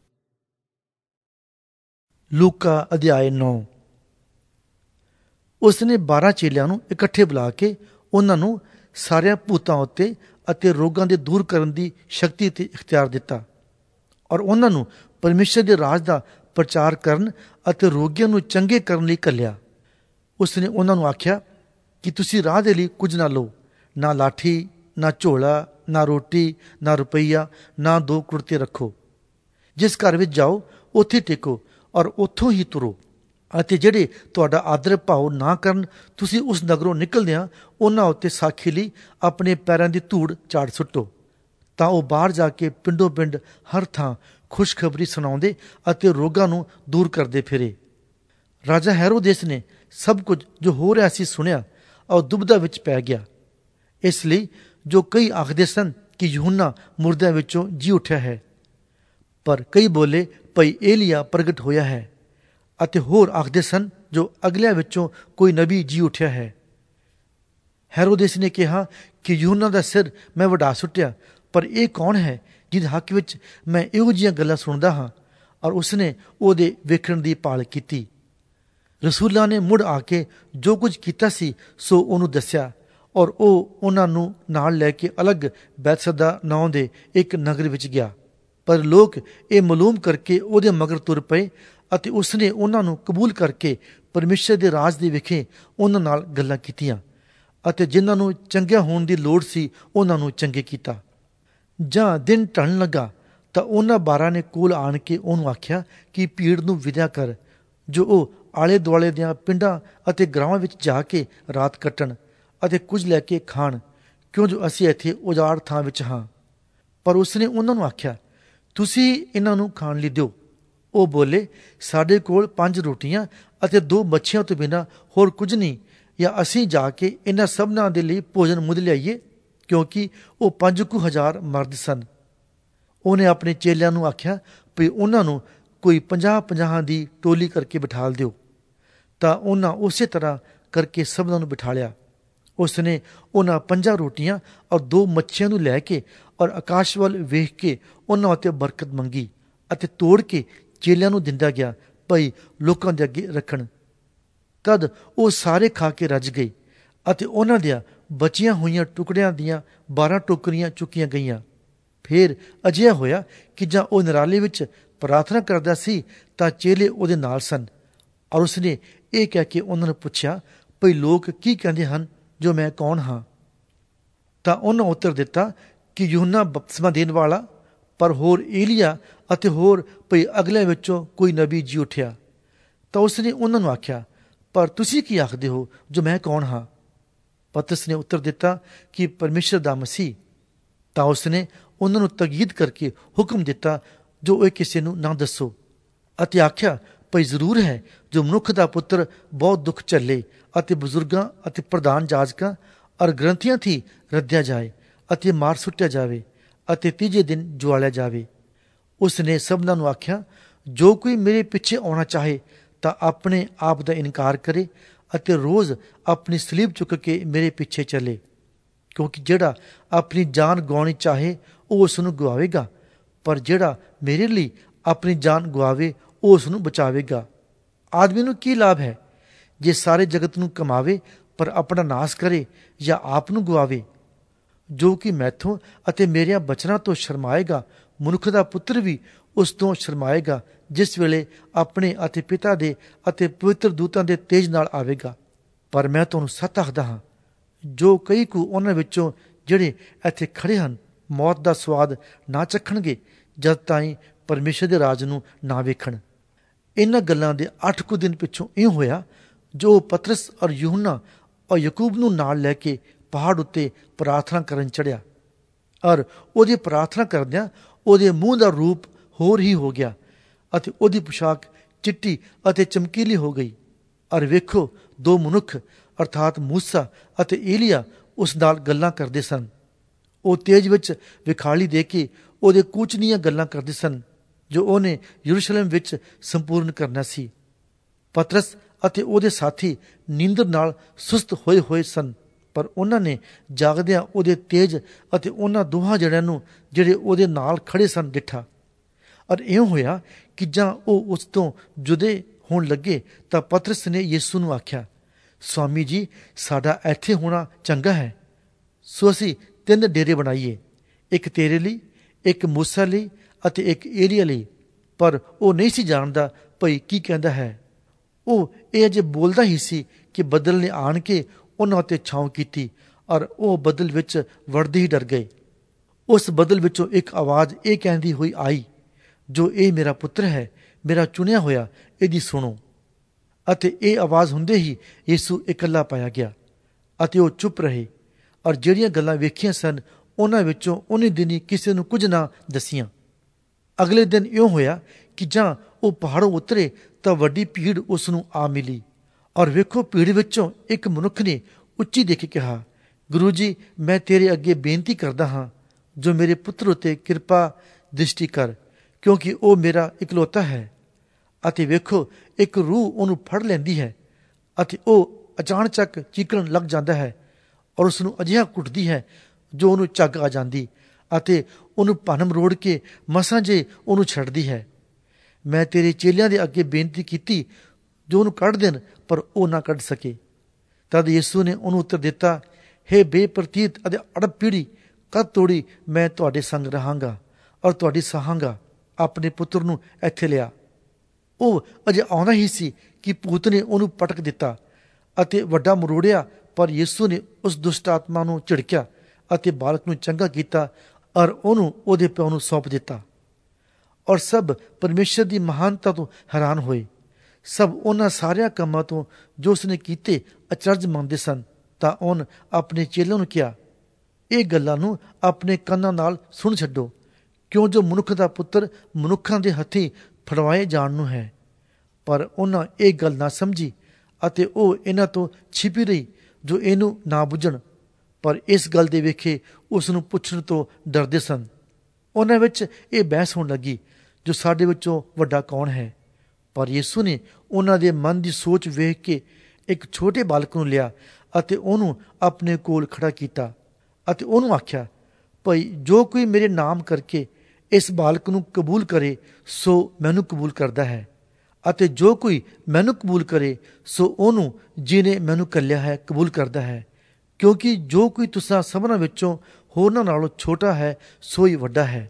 ਲੂਕਾ ਅਧਿਆਇ 9। ਉਸ ਨੇ 12 ਚੇਲਿਆਂ ਨੂੰ ਇਕੱਠੇ ਬੁਲਾ ਕੇ ਉਹਨਾਂ ਨੂੰ ਸਾਰਿਆਂ ਭੂਤਾਂ ਉੱਤੇ ਅਤੇ ਰੋਗਾਂ ਦੇ ਦੂਰ ਕਰਨ ਦੀ ਸ਼ਕਤੀ ਤੇ ਇਖਤਿਆਰ ਦਿੱਤਾ, ਔਰ ਉਹਨਾਂ ਨੂੰ ਪਰਮੇਸ਼ਰ ਦੇ ਰਾਜ ਦਾ ਪ੍ਰਚਾਰ ਕਰਨ ਅਤੇ ਰੋਗੀਆਂ ਨੂੰ ਚੰਗੇ ਕਰਨ ਲਈ ਘੱਲਿਆ। ਉਸ ਨੇ ਉਹਨਾਂ ਨੂੰ ਆਖਿਆ ਕਿ ਤੁਸੀਂ ਰਾਹ ਦੇ ਲਈ ਕੁਝ ਨਾ ਲਓ, ਨਾ ਲਾਠੀ, ਨਾ ਝੋਲਾ, ਨਾ ਰੋਟੀ, ਨਾ ਰੁਪਈਆ, ਨਾ 2 ਕੁੜਤੇ ਰੱਖੋ। ਜਿਸ ਘਰ ਵਿੱਚ ਜਾਓ ਉੱਥੇ ਟਿਕੋ ਔਰ ਉੱਥੋਂ ਹੀ ਤੁਰੋ। ਅਤੇ ਜਿਹੜੇ ਤੁਹਾਡਾ ਆਦਰ ਭਾਵ ਨਾ ਕਰਨ, ਤੁਸੀਂ ਉਸ ਨਗਰੋਂ ਨਿਕਲਦਿਆਂ ਉਹਨਾਂ ਉੱਤੇ ਸਾਖੀ ਲਈ ਆਪਣੇ ਪੈਰਾਂ ਦੀ ਧੂੜ ਝਾੜ ਸੁੱਟੋ। ਤਾਂ ਉਹ ਬਾਹਰ ਜਾ ਕੇ ਪਿੰਡੋਂ ਪਿੰਡ ਹਰ ਥਾਂ ਖੁਸ਼ਖਬਰੀ ਸੁਣਾਉਂਦੇ ਅਤੇ ਰੋਗਾਂ ਨੂੰ ਦੂਰ ਕਰਦੇ ਫਿਰੇ। ਰਾਜਾ ਹੈਰੋਦੇਸ ਨੇ ਸਭ ਕੁਝ ਜੋ ਹੋ ਰਿਹਾ ਸੀ ਸੁਣਿਆ ਔਰ ਦੁਬਦਾ ਵਿੱਚ ਪੈ ਗਿਆ। ਇਸ ਲਈ ਜੋ ਕਈ ਆਖਦੇ ਸਨ ਕਿ ਯਹੂਨਾ ਮੁਰਦਿਆਂ ਵਿੱਚੋਂ ਜੀ ਉੱਠਿਆ ਹੈ, ਪਰ ਕਈ ਬੋਲੇ ਭਈ ਏਲੀਆ ਪ੍ਰਗਟ ਹੋਇਆ ਹੈ, ਅਤੇ ਹੋਰ ਆਖਦੇ ਸਨ ਜੋ ਅਗਲਿਆਂ ਵਿੱਚੋਂ ਕੋਈ ਨਬੀ ਜੀ ਉੱਠਿਆ ਹੈ। ਹੈਰੋਦੇਸ ਨੇ ਕਿਹਾ ਕਿ ਯਹੂਨਾ ਦਾ ਸਿਰ ਮੈਂ ਵਢਾ ਸੁੱਟਿਆ, ਪਰ ਇਹ ਕੌਣ ਹੈ ਜਿਹਦੇ ਹੱਕ ਵਿੱਚ ਮੈਂ ਇਹੋ ਜਿਹੀਆਂ ਗੱਲਾਂ ਸੁਣਦਾ ਹਾਂ? ਔਰ ਉਸਨੇ ਉਹਦੇ ਵੇਖਣ ਦੀ ਭਾਲ ਕੀਤੀ। ਰਸੂਲਾਂ ਨੇ ਮੁੜ ਆ ਕੇ ਜੋ ਕੁਝ ਕੀਤਾ ਸੀ ਸੋ ਉਹਨੂੰ ਦੱਸਿਆ, ਔਰ ਉਹ ਉਹਨਾਂ ਨੂੰ ਨਾਲ ਲੈ ਕੇ ਅਲੱਗ ਬੈਤਸਦਾ ਨਾਂ ਦੇ ਇੱਕ ਨਗਰ ਵਿੱਚ ਗਿਆ। ਪਰ ਲੋਕ ਇਹ ਮਾਲੂਮ ਕਰਕੇ ਉਹਦੇ ਮਗਰ ਤੁਰ ਪਏ, ਅਤੇ ਉਸਨੇ ਉਹਨਾਂ ਨੂੰ ਕਬੂਲ ਕਰਕੇ ਪਰਮੇਸ਼ਰ ਦੇ ਰਾਜ ਦੇ ਵਿਖੇ ਉਹਨਾਂ ਨਾਲ ਗੱਲਾਂ ਕੀਤੀਆਂ, ਅਤੇ ਜਿਨ੍ਹਾਂ ਨੂੰ ਚੰਗਿਆ ਹੋਣ ਦੀ ਲੋੜ ਸੀ ਉਹਨਾਂ ਨੂੰ ਚੰਗੇ ਕੀਤਾ। ਜਾਂ ਦਿਨ ਢਲਣ ਲੱਗਾ ਤਾਂ ਉਹਨਾਂ 12 ਨੇ ਕੋਲ ਆਣ ਕੇ ਉਹਨੂੰ ਆਖਿਆ ਕਿ ਭੀੜ ਨੂੰ ਵਿਦਾ ਕਰ, ਜੋ ਉਹ ਆਲੇ ਦੁਆਲੇ ਦੀਆਂ ਪਿੰਡਾਂ ਅਤੇ ਗਰਾਵਾਂ ਵਿੱਚ ਜਾ ਕੇ ਰਾਤ ਕੱਟਣ ਅਤੇ ਕੁਝ ਲੈ ਕੇ ਖਾਣ, ਕਿਉਂ ਜੋ ਅਸੀਂ ਇੱਥੇ ਉਜਾੜ ਥਾਂ ਵਿੱਚ ਹਾਂ। ਪਰ ਉਸਨੇ ਉਹਨਾਂ ਨੂੰ ਆਖਿਆ, ਤੁਸੀਂ ਇਹਨਾਂ ਨੂੰ ਖਾਣ ਲਈ ਦਿਓ। ਉਹ ਬੋਲੇ, ਸਾਡੇ ਕੋਲ 5 ਰੋਟੀਆਂ ਅਤੇ 2 ਮੱਛੀਆਂ ਤੋਂ ਬਿਨਾਂ ਹੋਰ ਕੁਝ ਨਹੀਂ, ਜਾਂ ਅਸੀਂ ਜਾ ਕੇ ਇਹਨਾਂ ਸਭਨਾਂ ਦੇ ਲਈ ਭੋਜਨ ਮੁੱਲ ਲਿਆਈਏ, ਕਿਉਂਕਿ ਉਹ 5,000 ਮਰਦ ਸਨ। ਉਹਨੇ ਆਪਣੇ ਚੇਲਿਆਂ ਨੂੰ ਆਖਿਆ ਵੀ ਉਹਨਾਂ ਨੂੰ ਕੋਈ 50-50 ਦੀ ਟੋਲੀ ਕਰਕੇ ਬਿਠਾਲ ਦਿਓ। ਤਾਂ ਉਹਨਾਂ ਉਸੇ ਤਰ੍ਹਾਂ ਕਰਕੇ ਸਭਨਾਂ ਨੂੰ ਬਿਠਾਲਿਆ। ਉਸ ਨੇ ਉਹਨਾਂ 5 ਰੋਟੀਆਂ ਔਰ 2 ਮੱਛੀਆਂ ਨੂੰ ਲੈ ਕੇ ਔਰ ਆਕਾਸ਼ ਵੱਲ ਵੇਖ ਕੇ ਉਹਨਾਂ ਉੱਤੇ ਬਰਕਤ ਮੰਗੀ ਅਤੇ ਤੋੜ ਕੇ ਚੇਲਿਆਂ ਨੂੰ ਦਿੰਦਾ ਗਿਆ ਭਈ ਲੋਕਾਂ ਦੇ ਅੱਗੇ ਰੱਖਣ। ਤਦ ਉਹ ਸਾਰੇ ਖਾ ਕੇ ਰੱਜ ਗਏ, ਅਤੇ ਉਹਨਾਂ ਦੀਆਂ ਬਚੀਆਂ ਹੋਈਆਂ ਟੁਕੜਿਆਂ ਦੀਆਂ 12 ਟੋਕਰੀਆਂ ਚੁੱਕੀਆਂ ਗਈਆਂ। ਫੇਰ ਅਜਿਹਾ ਹੋਇਆ ਕਿ ਜਾਂ ਉਹ ਨਿਰਾਲੇ ਵਿੱਚ ਪ੍ਰਾਰਥਨਾ ਕਰਦਾ ਸੀ ਤਾਂ ਚੇਲੇ ਉਹਦੇ ਨਾਲ ਸਨ, ਔਰ ਉਸਨੇ ਇਹ ਕਹਿ ਕੇ ਉਹਨਾਂ ਨੂੰ ਪੁੱਛਿਆ ਭਈ ਲੋਕ ਕੀ ਕਹਿੰਦੇ ਹਨ ਜੋ ਮੈਂ ਕੌਣ ਹਾਂ? ਤਾਂ ਉਹਨਾਂ ਉੱਤਰ ਦਿੱਤਾ ਕਿ ਯਹੂਨਾ ਬਪਤਿਸਮਾ ਦੇਣ ਵਾਲਾ, ਪਰ ਹੋਰ ਏਲੀਆ, ਅਤੇ ਹੋਰ ਭਈ ਅਗਲਿਆਂ ਵਿੱਚੋਂ ਕੋਈ ਨਬੀ ਜੀ ਉੱਠਿਆ। ਤਾਂ ਉਸਨੇ ਉਹਨਾਂ ਨੂੰ ਆਖਿਆ, ਪਰ ਤੁਸੀਂ ਕੀ ਆਖਦੇ ਹੋ ਜੋ ਮੈਂ ਕੌਣ ਹਾਂ? ਪਤਰਸ ਨੇ ਉੱਤਰ ਦਿੱਤਾ ਕਿ ਪਰਮੇਸ਼ਰ ਦਾ ਮਸੀਹ। ਤਾਂ ਉਸਨੇ ਉਹਨਾਂ ਨੂੰ ਤਕੀਦ ਕਰਕੇ ਹੁਕਮ ਦਿੱਤਾ ਜੋ ਇਹ ਕਿਸੇ ਨੂੰ ਨਾ ਦੱਸੋ, ਅਤੇ ਆਖਿਆ ਭਈ ਜ਼ਰੂਰ ਹੈ ਜੋ ਮਨੁੱਖ ਦਾ ਪੁੱਤਰ ਬਹੁਤ ਦੁੱਖ ਝੱਲੇ ਅਤੇ ਬਜ਼ੁਰਗਾਂ ਅਤੇ ਪ੍ਰਧਾਨ ਜਾਜਕਾਂ ਔਰ ਗ੍ਰੰਥੀਆਂ ਥੀ ਰੱਦਿਆ ਜਾਏ ਅਤੇ ਮਾਰ ਸੁੱਟਿਆ ਜਾਵੇ ਅਤੇ 3ਜੇ ਦਿਨ ਜੁਆਲਿਆ ਜਾਵੇ। ਉਸ ਨੇ ਸਭਨਾਂ ਨੂੰ ਆਖਿਆ, ਜੋ ਕੋਈ ਮੇਰੇ ਪਿੱਛੇ ਆਉਣਾ ਚਾਹੇ ਤਾਂ ਆਪਣੇ ਆਪ ਦਾ ਇਨਕਾਰ ਕਰੇ ਅਤੇ ਰੋਜ਼ ਆਪਣੀ ਸਲੀਬ ਚੁੱਕ ਕੇ ਮੇਰੇ ਪਿੱਛੇ ਚੱਲੇ। ਕਿਉਂਕਿ ਜਿਹੜਾ ਆਪਣੀ ਜਾਨ ਗਵਾਉਣੀ ਚਾਹੇ ਉਹ ਉਸ ਨੂੰ ਗਵਾਵੇਗਾ, ਪਰ ਜਿਹੜਾ ਮੇਰੇ ਲਈ ਆਪਣੀ ਜਾਨ ਗਵਾਵੇ ਉਹ ਉਸ ਨੂੰ ਬਚਾਵੇਗਾ। ਆਦਮੀ ਨੂੰ ਕੀ ਲਾਭ ਹੈ ਜੇ ਸਾਰੇ ਜਗਤ ਨੂੰ ਕਮਾਵੇ ਪਰ ਆਪਣਾ ਨਾਸ਼ ਕਰੇ ਜਾਂ ਆਪ ਨੂੰ ਗਵਾਵੇ? ਜੋ ਕਿ ਮੈਥੋਂ ਅਤੇ ਮੇਰਿਆਂ ਬਚਨਾਂ ਤੋਂ ਸ਼ਰਮਾਏਗਾ, ਮਨੁੱਖ ਦਾ ਪੁੱਤਰ ਵੀ ਉਸ ਤੋਂ ਸ਼ਰਮਾਏਗਾ, ਜਿਸ ਵੇਲੇ ਆਪਣੇ ਅਤੇ ਪਿਤਾ ਦੇ ਅਤੇ ਪਵਿੱਤਰ ਦੂਤਾਂ ਦੇ ਤੇਜ ਨਾਲ ਆਵੇਗਾ। ਪਰ ਮੈਂ ਤੁਹਾਨੂੰ ਸੱਚ ਆਖਦਾ ਹਾਂ, ਜੋ ਕਈ ਕੁ ਉਹਨਾਂ ਵਿੱਚੋਂ ਜਿਹੜੇ ਇੱਥੇ ਖੜੇ ਹਨ ਮੌਤ ਦਾ ਸਵਾਦ ਨਾ ਚੱਖਣਗੇ ਜਦ ਤਾਈਂ ਪਰਮੇਸ਼ਰ ਦੇ ਰਾਜ ਨੂੰ ਨਾ ਵੇਖਣ। ਇਹਨਾਂ ਗੱਲਾਂ ਦੇ 8 ਕੁ ਦਿਨ ਪਿੱਛੋਂ ਇਹ ਹੋਇਆ ਜੋ ਪਤਰਸ ਔਰ यूहन्ना ਔਰ ਯਾਕੂਬ ਨੂੰ ਨਾਲ ਲੈ ਕੇ ਪਹਾੜ ਉੱਤੇ ਪ੍ਰਾਰਥਨਾ ਕਰਨ ਚੜ੍ਹਿਆ। ਔਰ ਉਹਦੀ ਪ੍ਰਾਰਥਨਾ ਕਰਦਿਆਂ ਉਹਦੇ ਮੂੰਹ ਦਾ ਰੂਪ ਹੋਰ ਹੀ ਹੋ ਗਿਆ ਅਤੇ ਉਹਦੀ ਪੁਸ਼ਾਕ ਚਿੱਟੀ ਅਤੇ ਚਮਕੀਲੀ ਹੋ ਗਈ। ਔਰ ਵੇਖੋ, 2 ਮਨੁੱਖ ਅਰਥਾਤ ਮੂਸਾ ਅਤੇ ਏਲੀਆ ਉਸ ਨਾਲ ਗੱਲਾਂ ਕਰਦੇ ਸਨ। ਉਹ ਤੇਜ ਵਿੱਚ ਵਿਖਾਲੀ ਦੇ ਕੇ ਉਹਦੇ ਕੂਚਨੀਆਂ ਗੱਲਾਂ ਕਰਦੇ ਸਨ ਜੋ ਉਹਨੇ ਯਰੂਸ਼ਲਮ ਵਿੱਚ ਸੰਪੂਰਨ ਕਰਨਾ ਸੀ। ਪਤਰਸ ਅਤੇ ਉਹਦੇ ਸਾਥੀ ਨੀਂਦਰ ਨਾਲ ਸੁਸਤ ਹੋਏ ਹੋਏ ਸਨ, ਪਰ ਉਹਨਾਂ ਨੇ ਜਾਗਦਿਆਂ ਉਹਦੇ ਤੇਜ ਅਤੇ ਉਹਨਾਂ ਦੋਹਾਂ ਜਣਿਆਂ ਨੂੰ ਜਿਹੜੇ ਉਹਦੇ ਨਾਲ ਖੜੇ ਸਨ ਡਿੱਠਾ। ਔਰ ਇਉਂ ਹੋਇਆ ਕਿ ਜਾਂ ਉਹ ਉਸ ਤੋਂ ਜੁਦੇ ਹੋਣ ਲੱਗੇ ਤਾਂ ਪਤਰਸ ਨੇ ਯਿਸੂ ਨੂੰ ਆਖਿਆ, ਸਵਾਮੀ ਜੀ, ਸਾਡਾ ਇੱਥੇ ਹੋਣਾ ਚੰਗਾ ਹੈ। ਸੋ ਅਸੀਂ 3 ਡੇਰੇ ਬਣਾਈਏ, ਇੱਕ ਤੇਰੇ ਲਈ, ਇੱਕ ਮੂਸਾ ਲਈ ਅਤੇ ਇੱਕ ਏਲੀਆ ਲਈ। ਪਰ ਉਹ ਨਹੀਂ ਸੀ ਜਾਣਦਾ ਭਈ ਕੀ ਕਹਿੰਦਾ ਹੈ। ਉਹ ਇਹ ਅਜੇ ਬੋਲਦਾ ਹੀ ਸੀ ਕਿ ਬੱਦਲ ਨੇ ਆਣ ਕੇ ਉਹਨਾਂ ਉੱਤੇ ਛਾਂ ਕੀਤੀ ਔਰ ਉਹ ਬੱਦਲ ਵਿੱਚ ਵੜਦੇ ਹੀ ਡਰ ਗਏ। ਉਸ ਬੱਦਲ ਵਿੱਚੋਂ ਇੱਕ ਆਵਾਜ਼ ਇਹ ਕਹਿੰਦੀ ਹੋਈ ਆਈ, ਜੋ ਇਹ ਮੇਰਾ ਪੁੱਤਰ ਹੈ, ਮੇਰਾ ਚੁਣਿਆ ਹੋਇਆ, ਇਹਦੀ ਸੁਣੋ। ਅਤੇ ਇਹ ਆਵਾਜ਼ ਹੁੰਦੇ ਹੀ ਯਿਸੂ ਇਕੱਲਾ ਪਾਇਆ ਗਿਆ ਅਤੇ ਉਹ ਚੁੱਪ ਰਹੇ। ਔਰ ਜਿਹੜੀਆਂ ਗੱਲਾਂ ਵੇਖੀਆਂ ਸਨ ਉਹਨਾਂ ਵਿੱਚੋਂ ਉਹਨੇ ਦਿਨੀ ਕਿਸੇ ਨੂੰ ਕੁਝ ਨਾ ਦਸੀਆਂ। ਅਗਲੇ ਦਿਨ ਇਉਂ ਹੋਇਆ ਕਿ ਜਾਂ ਉਹ ਪਹਾੜੋਂ ਉਤਰੇ ਤਾਂ ਵੱਡੀ ਭੀੜ ਉਸ ਨੂੰ ਆ ਮਿਲੀ। ਔਰ ਵੇਖੋ, ਭੀੜ ਵਿੱਚੋਂ ਇੱਕ ਮਨੁੱਖ ਨੇ ਉੱਚੀ ਦੇ ਕੇ ਕਿਹਾ, ਗੁਰੂ ਜੀ, ਮੈਂ ਤੇਰੇ ਅੱਗੇ ਬੇਨਤੀ ਕਰਦਾ ਹਾਂ, ਜੋ ਮੇਰੇ ਪੁੱਤਰ ਉੱਤੇ ਕਿਰਪਾ ਦ੍ਰਿਸ਼ਟੀ ਕਰ, ਕਿਉਂਕਿ ਉਹ ਮੇਰਾ ਇਕਲੌਤਾ ਹੈ। ਅਤੇ ਵੇਖੋ, ਇੱਕ ਰੂਹ ਉਹਨੂੰ ਫੜ ਲੈਂਦੀ ਹੈ ਅਤੇ ਉਹ ਅਚਾਨਚੱਕ ਚੀਕਣ ਲੱਗ ਜਾਂਦਾ ਹੈ ਔਰ ਉਸ ਨੂੰ ਅਜਿਹਾ ਕੁੱਟਦੀ ਹੈ ਜੋ ਉਹਨੂੰ ਝੱਗ ਆ ਜਾਂਦੀ ਅਤੇ ਉਹਨੂੰ ਭੰਨ ਮਰੋੜ ਕੇ ਮਸਾਂ ਜੇ ਉਹਨੂੰ ਛੱਡਦੀ ਹੈ। ਮੈਂ ਤੇਰੇ ਚੇਲਿਆਂ ਦੇ ਅੱਗੇ ਬੇਨਤੀ ਕੀਤੀ ਜੋ ਉਹਨੂੰ ਕੱਢ ਦੇਣ, ਪਰ ਉਹ ਨਾ ਕੱਢ ਸਕੇ। ਤਦ ਯਿਸੂ ਨੇ ਉਹਨੂੰ ਉੱਤਰ ਦਿੱਤਾ, ਹੇ ਬੇਪ੍ਰਤੀਤ ਅਤੇ ਅੜਬ ਪੀੜ੍ਹੀ, ਕਦ ਤੋੜੀ ਮੈਂ ਤੁਹਾਡੇ ਸੰਗ ਰਹਾਂਗਾ ਔਰ ਤੁਹਾਡੀ ਸਹਾਂਗਾ। ਆਪਣੇ ਪੁੱਤਰ ਨੂੰ ਇੱਥੇ ਲਿਆ। ਉਹ ਅਜੇ ਆਉਣਾ ਹੀ ਸੀ ਕਿ ਭੂਤ ਨੇ ਉਹਨੂੰ ਪਟਕ ਦਿੱਤਾ ਅਤੇ ਵੱਡਾ ਮਰੋੜਿਆ, ਪਰ ਯਿਸੂ ਨੇ ਉਸ ਦੁਸ਼ਟ ਆਤਮਾ ਨੂੰ ਝਿੜਕਿਆ ਅਤੇ ਬਾਲਕ ਨੂੰ ਚੰਗਾ ਕੀਤਾ ਔਰ ਉਹਨੂੰ ਉਹਦੇ ਪਿਓ ਨੂੰ ਸੌਂਪ ਦਿੱਤਾ। ਔਰ ਸਭ ਪਰਮੇਸ਼ਰ ਦੀ ਮਹਾਨਤਾ ਤੋਂ ਹੈਰਾਨ ਹੋਏ। ਸਭ ਉਹਨਾਂ ਸਾਰਿਆਂ ਕੰਮਾਂ ਤੋਂ ਜੋ ਉਸਨੇ ਕੀਤੇ ਅਚਰਜ ਮੰਨਦੇ ਸਨ। ਤਾਂ ਉਹਨ ਆਪਣੇ ਚੇਲਿਆਂ ਨੂੰ ਕਿਹਾ, ਇਹ ਗੱਲਾਂ ਨੂੰ ਆਪਣੇ ਕੰਨਾਂ ਨਾਲ ਸੁਣ ਛੱਡੋ, ਕਿਉਂ ਜੋ ਮਨੁੱਖ ਦਾ ਪੁੱਤਰ ਮਨੁੱਖਾਂ ਦੇ ਹੱਥੀਂ ਫੜਵਾਏ ਜਾਣ ਨੂੰ ਹੈ। ਪਰ ਉਹਨਾਂ ਇਹ ਗੱਲ ਨਾ ਸਮਝੀ ਅਤੇ ਉਹ ਇਹਨਾਂ ਤੋਂ ਛਿਪੀ ਰਹੀ ਜੋ ਇਹਨੂੰ ਨਾ ਬੁੱਝਣ। ਪਰ ਇਸ ਗੱਲ ਦੇ ਵੇਖੇ ਉਸ ਨੂੰ ਪੁੱਛਣ ਤੋਂ ਡਰਦੇ ਸਨ। ਉਹਨਾਂ ਵਿੱਚ ਇਹ ਬਹਿਸ ਹੋਣ ਲੱਗੀ, ਜੋ ਸਾਡੇ ਵਿੱਚੋਂ ਵੱਡਾ ਕੌਣ ਹੈ? ਪਰ ਯਿਸੂ ਨੇ ਉਹਨਾਂ ਦੇ ਮਨ ਦੀ ਸੋਚ ਵੇਖ ਕੇ ਇੱਕ ਛੋਟੇ ਬਾਲਕ ਨੂੰ ਲਿਆ ਅਤੇ ਉਹਨੂੰ ਆਪਣੇ ਕੋਲ ਖੜਾ ਕੀਤਾ ਅਤੇ ਉਹਨੂੰ ਆਖਿਆ, ਭਈ ਜੋ ਕੋਈ ਮੇਰੇ ਨਾਮ ਕਰਕੇ ਇਸ ਬਾਲਕ ਨੂੰ ਕਬੂਲ ਕਰੇ ਸੋ ਮੈਨੂੰ ਕਬੂਲ ਕਰਦਾ ਹੈ, ਅਤੇ ਜੋ ਕੋਈ ਮੈਨੂੰ ਕਬੂਲ ਕਰੇ ਸੋ ਉਹਨੂੰ ਜਿਹਨੇ ਮੈਨੂੰ ਘੱਲਿਆ ਹੈ ਕਬੂਲ ਕਰਦਾ ਹੈ। ਕਿਉਂਕਿ ਜੋ ਕੋਈ ਤੁਸਾਂ ਸਭਨਾਂ ਵਿੱਚੋਂ ਹੋਰਨਾਂ ਨਾਲੋਂ ਛੋਟਾ ਹੈ ਸੋ ਹੀ ਵੱਡਾ ਹੈ।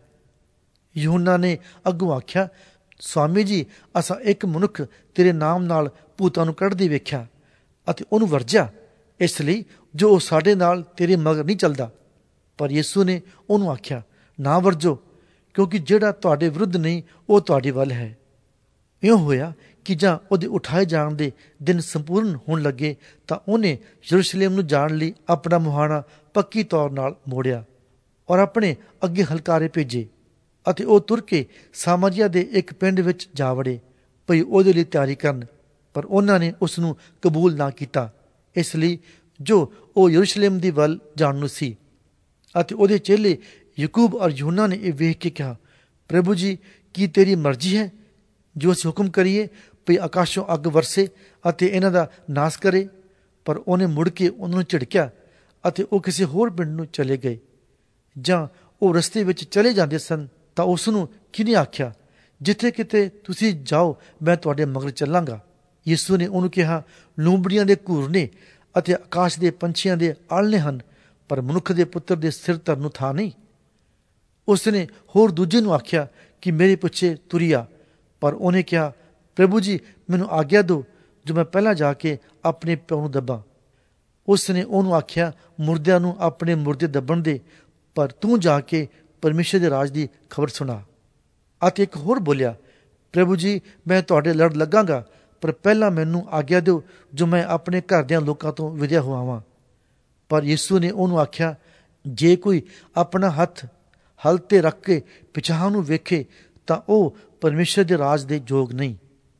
यूहन्ना ਨੇ ਅੱਗੋਂ ਆਖਿਆ, ਸਵਾਮੀ ਜੀ, ਅਸਾਂ ਇੱਕ ਮਨੁੱਖ ਤੇਰੇ ਨਾਮ ਨਾਲ ਭੂਤਾਂ ਨੂੰ ਕੱਢਦੇ ਵੇਖਿਆ ਅਤੇ ਉਹਨੂੰ ਵਰਜਿਆ, ਇਸ ਲਈ ਜੋ ਉਹ ਸਾਡੇ ਨਾਲ ਤੇਰੇ ਮਗਰ ਨਹੀਂ ਚੱਲਦਾ। ਪਰ ਯਿਸੂ ਨੇ ਉਹਨੂੰ ਆਖਿਆ, ਨਾ ਵਰਜੋ, ਕਿਉਂਕਿ ਜਿਹੜਾ ਤੁਹਾਡੇ ਵਿਰੁੱਧ ਨਹੀਂ ਉਹ ਤੁਹਾਡੇ ਵੱਲ ਹੈ। ਇਉਂ ਹੋਇਆ ਕਿ ਜਾਂ ਉਹਦੇ ਉਠਾਏ ਜਾਣ ਦੇ ਦਿਨ ਸੰਪੂਰਨ ਹੋਣ ਲੱਗੇ ਤਾਂ ਉਹਨੇ ਯਰੂਸ਼ਲਮ ਨੂੰ ਜਾਣ ਲਈ ਆਪਣਾ ਮੁਹਾਣਾ ਪੱਕੀ ਤੌਰ ਨਾਲ ਮੋੜਿਆ ਔਰ ਆਪਣੇ ਅੱਗੇ ਹਲਕਾਰੇ ਭੇਜੇ ਅਤੇ ਉਹ ਤੁਰ ਕੇ ਸਾਮਰੀਆ ਦੇ ਇੱਕ ਪਿੰਡ ਵਿੱਚ ਜਾ ਵੜੇ ਭਈ ਉਹਦੇ ਲਈ ਤਿਆਰੀ ਕਰਨ। ਪਰ ਉਹਨਾਂ ਨੇ ਉਸ ਨੂੰ ਕਬੂਲ ਨਾ ਕੀਤਾ, ਇਸ ਲਈ ਜੋ ਉਹ ਯਰੂਸ਼ਲਮ ਦੀ ਵੱਲ ਜਾਣ ਨੂੰ ਸੀ। ਅਤੇ ਉਹਦੇ ਚੇਲੇ ਯਾਕੂਬ ਔਰ यूहन्ना ਨੇ ਇਹ ਵੇਖ ਕੇ ਕਿਹਾ, ਪ੍ਰਭੂ ਜੀ, ਕੀ ਤੇਰੀ ਮਰਜ਼ੀ ਹੈ ਜੋ ਅਸੀਂ ਹੁਕਮ ਕਰੀਏ ਭਈ ਆਕਾਸ਼ੋਂ ਅੱਗ ਵਰਸੇ ਅਤੇ ਇਹਨਾਂ ਦਾ ਨਾਸ਼ ਕਰੇ? ਪਰ ਉਹਨੇ ਮੁੜ ਕੇ ਉਹਨਾਂ ਨੂੰ ਝਿੜਕਿਆ ਅਤੇ ਉਹ ਕਿਸੇ ਹੋਰ ਪਿੰਡ ਨੂੰ ਚਲੇ ਗਏ, ਜਾਂ ਉਹ ਰਸਤੇ ਵਿੱਚ ਚਲੇ ਜਾਂਦੇ ਸਨ, ਤਾਂ ਉਸ ਨੂੰ ਕਿਹਨੇ ਆਖਿਆ, ਜਿੱਥੇ ਕਿਤੇ ਤੁਸੀਂ ਜਾਓ ਮੈਂ ਤੁਹਾਡੇ ਮਗਰ ਚੱਲਾਂਗਾ। ਯਿਸੂ ਨੇ ਉਹਨੂੰ ਕਿਹਾ, ਲੂੰਬੜੀਆਂ ਦੇ ਘੂਰ ਨੇ ਅਤੇ ਆਕਾਸ਼ ਦੇ ਪੰਛੀਆਂ ਦੇ ਆਲ੍ਹਣੇ ਹਨ, ਪਰ ਮਨੁੱਖ ਦੇ ਪੁੱਤਰ ਦੇ ਸਿਰ ਧਰਨ ਨੂੰ ਥਾਂ ਨਹੀਂ। ਉਸ ਨੇ ਹੋਰ ਦੂਜੇ ਨੂੰ ਆਖਿਆ ਕਿ ਮੇਰੇ ਪਿੱਛੇ ਤੁਰੀ ਆ, ਪਰ ਉਹਨੇ ਕਿਹਾ, ਪ੍ਰਭੂ ਜੀ, ਮੈਨੂੰ ਆਗਿਆ ਦਿਓ ਜੋ ਮੈਂ ਪਹਿਲਾਂ ਜਾ ਕੇ ਆਪਣੇ ਪਿਓ ਨੂੰ ਦੱਬਾਂ। ਉਸ ਨੇ ਉਹਨੂੰ ਆਖਿਆ, ਮੁਰਦਿਆਂ ਨੂੰ ਆਪਣੇ ਮੁਰਦੇ ਦੱਬਣ ਦੇ, ਪਰ ਤੂੰ ਜਾ ਕੇ ਪਰਮੇਸ਼ਰ ਦੇ ਰਾਜ ਦੀ ਖਬਰ ਸੁਣਾ। ਅਤੇ ਇੱਕ ਹੋਰ ਬੋਲਿਆ, ਪ੍ਰਭੂ ਜੀ, ਮੈਂ ਤੁਹਾਡੇ ਲੜ ਲੱਗਾਂਗਾ, ਪਰ ਪਹਿਲਾਂ ਮੈਨੂੰ ਆਗਿਆ ਦਿਓ ਜੋ ਮੈਂ ਆਪਣੇ ਘਰ ਦਿਆਂ ਲੋਕਾਂ ਤੋਂ ਵਿਦਿਆ ਹੋਵਾਂ। ਪਰ ਯਿਸੂ ਨੇ ਉਹਨੂੰ ਆਖਿਆ, ਜੇ ਕੋਈ ਆਪਣਾ ਹੱਥ ਹਲ ਤੇ ਰੱਖ ਕੇ ਪਿਛਾਂਹ ਨੂੰ ਵੇਖੇ ਤਾਂ ਉਹ ਪਰਮੇਸ਼ਰ ਦੇ ਰਾਜ ਦੇ ਯੋਗ ਨਹੀਂ।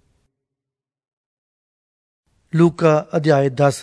ਲੂਕਾ ਅਧਿਆਇ 10।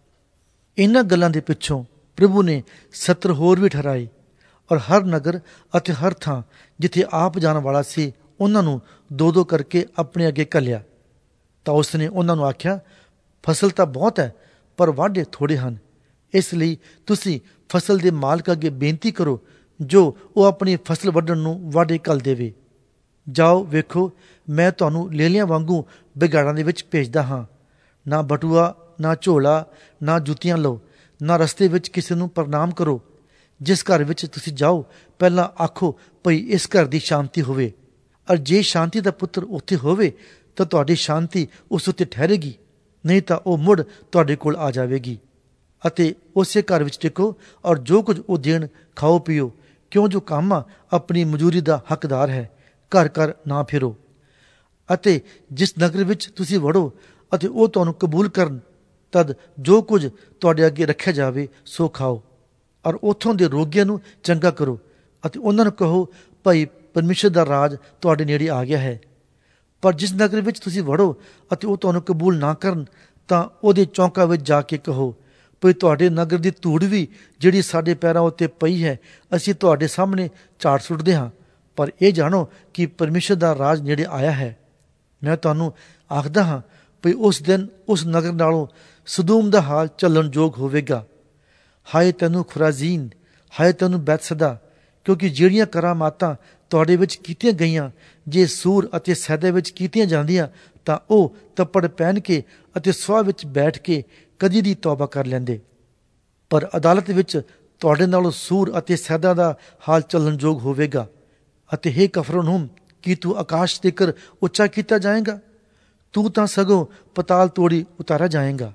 ਇਹਨਾਂ ਗੱਲਾਂ ਦੇ ਪਿੱਛੋਂ ਪ੍ਰਭੂ ਨੇ 70 ਹੋਰ ਵੀ ਠਹਿਰਾਏ, ਔਰ ਹਰ ਨਗਰ ਅਤੇ ਹਰ ਥਾਂ ਜਿੱਥੇ ਆਪ ਜਾਣ ਵਾਲਾ ਸੀ ਉਹਨਾਂ ਨੂੰ 2-2 ਕਰਕੇ ਆਪਣੇ ਅੱਗੇ ਘੱਲਿਆ। ਤਾਂ ਉਸ ਨੇ ਉਹਨਾਂ ਨੂੰ ਆਖਿਆ, ਫਸਲ ਤਾਂ ਬਹੁਤ ਹੈ, ਪਰ ਵਾਢੇ ਥੋੜ੍ਹੇ ਹਨ। ਇਸ ਲਈ ਤੁਸੀਂ ਫਸਲ ਦੇ ਮਾਲਕ ਅੱਗੇ ਬੇਨਤੀ ਕਰੋ ਜੋ ਉਹ ਆਪਣੀ ਫਸਲ ਵੱਢਣ ਨੂੰ ਵਾਢੇ ਘੱਲ ਦੇਵੇ। ਜਾਓ, ਵੇਖੋ, ਮੈਂ ਤੁਹਾਨੂੰ ਲੇਲੀਆਂ ਵਾਂਗੂ ਬਿਗਾੜਾਂ ਦੇ ਵਿੱਚ ਭੇਜਦਾ ਹਾਂ। ਨਾ ਬਟੂਆ, ਨਾ ਝੋਲਾ, ਨਾ ਜੁੱਤੀਆਂ ਲਓ, ਨਾ ਰਸਤੇ ਵਿੱਚ ਕਿਸੇ ਨੂੰ ਪ੍ਰਣਾਮ ਕਰੋ। ਜਿਸ ਘਰ ਵਿੱਚ ਤੁਸੀਂ ਜਾਓ, ਪਹਿਲਾਂ ਆਖੋ ਭਈ ਇਸ ਘਰ ਦੀ ਸ਼ਾਂਤੀ ਹੋਵੇ, ਔਰ ਜੇ ਸ਼ਾਂਤੀ ਦਾ ਪੁੱਤਰ ਉੱਥੇ ਹੋਵੇ ਤਾਂ ਤੁਹਾਡੀ ਸ਼ਾਂਤੀ ਉਸ ਉੱਤੇ ਠਹਿਰੇਗੀ, ਨਹੀਂ ਤਾਂ ਉਹ ਮੁੜ ਤੁਹਾਡੇ ਕੋਲ ਆ ਜਾਵੇਗੀ। ਅਤੇ ਉਸੇ ਘਰ ਵਿੱਚ ਟਿਕੋ, ਔਰ ਜੋ ਕੁਝ ਉਹ ਦੇਣ ਖਾਓ ਪੀਓ, ਕਿਉਂ ਜੋ ਕਾਮਾ ਆਪਣੀ ਮਜ਼ਦੂਰੀ ਦਾ ਹੱਕਦਾਰ ਹੈ। ਘਰ ਘਰ ਨਾ ਫਿਰੋ। ਅਤੇ ਜਿਸ ਨਗਰ ਵਿੱਚ ਤੁਸੀਂ ਵੜੋ ਅਤੇ ਉਹ ਤੁਹਾਨੂੰ ਕਬੂਲ ਕਰਨ, ਤਦ ਜੋ ਕੁਝ ਤੁਹਾਡੇ ਅੱਗੇ ਰੱਖਿਆ ਜਾਵੇ ਸੋ ਖਾਓ, ਔਰ ਉੱਥੋਂ ਦੇ ਰੋਗੀਆਂ ਨੂੰ ਚੰਗਾ ਕਰੋ, ਅਤੇ ਉਹਨਾਂ ਨੂੰ ਕਹੋ, ਭਾਈ ਪਰਮੇਸ਼ਰ ਦਾ ਰਾਜ ਤੁਹਾਡੇ ਨੇੜੇ ਆ ਗਿਆ ਹੈ। ਪਰ ਜਿਸ ਨਗਰ ਵਿੱਚ ਤੁਸੀਂ ਵੜੋ ਅਤੇ ਉਹ ਤੁਹਾਨੂੰ ਕਬੂਲ ਨਾ ਕਰਨ, ਤਾਂ ਉਹਦੇ ਚੌਂਕਾਂ ਵਿੱਚ ਜਾ ਕੇ ਕਹੋ, ਭਈ ਤੁਹਾਡੇ ਨਗਰ ਦੀ ਧੂੜ ਵੀ ਜਿਹੜੀ ਸਾਡੇ ਪੈਰਾਂ ਉੱਤੇ ਪਈ ਹੈ, ਅਸੀਂ ਤੁਹਾਡੇ ਸਾਹਮਣੇ ਝਾੜ ਸੁੱਟਦੇ ਹਾਂ। ਪਰ ਇਹ ਜਾਣੋ ਕਿ ਪਰਮੇਸ਼ਰ ਦਾ ਰਾਜ ਨੇੜੇ ਆਇਆ ਹੈ। ਮੈਂ ਤੁਹਾਨੂੰ ਆਖਦਾ ਹਾਂ ਭਈ ਉਸ ਦਿਨ ਉਸ ਨਗਰ ਨਾਲੋਂ ਸਦੂਮ ਦਾ ਹਾਲ ਚੱਲਣ ਯੋਗ ਹੋਵੇਗਾ। ਹਾਏ ਤੈਨੂੰ ਖੁਰਾਜ਼ੀਨ, ਹਾਏ ਤੈਨੂੰ ਬੈਤਸਦਾ, ਕਿਉਂਕਿ ਜਿਹੜੀਆਂ ਕਰਾਮਾਤਾਂ ਤੁਹਾਡੇ ਵਿੱਚ ਕੀਤੀਆਂ ਗਈਆਂ ਜੇ ਸੂਰ ਅਤੇ ਸੈਦੇ ਵਿੱਚ ਕੀਤੀਆਂ ਜਾਂਦੀਆਂ, ਤਾਂ ਉਹ ਤੱਪੜ ਪਹਿਨ ਕੇ ਅਤੇ ਸੁਆਹ ਵਿੱਚ ਬੈਠ ਕੇ ਕਦੀ ਦੀ ਤੌਬਾ ਕਰ ਲੈਂਦੇ। ਪਰ ਅਦਾਲਤ ਵਿੱਚ ਤੁਹਾਡੇ ਨਾਲੋਂ ਸੂਰ ਅਤੇ ਸੈਦਾ ਦਾ ਹਾਲ ਚੱਲਣ ਯੋਗ ਹੋਵੇਗਾ। ਅਤੇ ਹੇ ਕਫਰਨਹੂਮ, ਕੀ ਤੂੰ ਆਕਾਸ਼ ਤੀਕਰ ਉੱਚਾ ਕੀਤਾ ਜਾਏਗਾ? ਤੂੰ ਤਾਂ ਸਗੋਂ ਪਤਾਲ ਤੋੜੀ ਉਤਾਰਿਆ ਜਾਏਗਾ।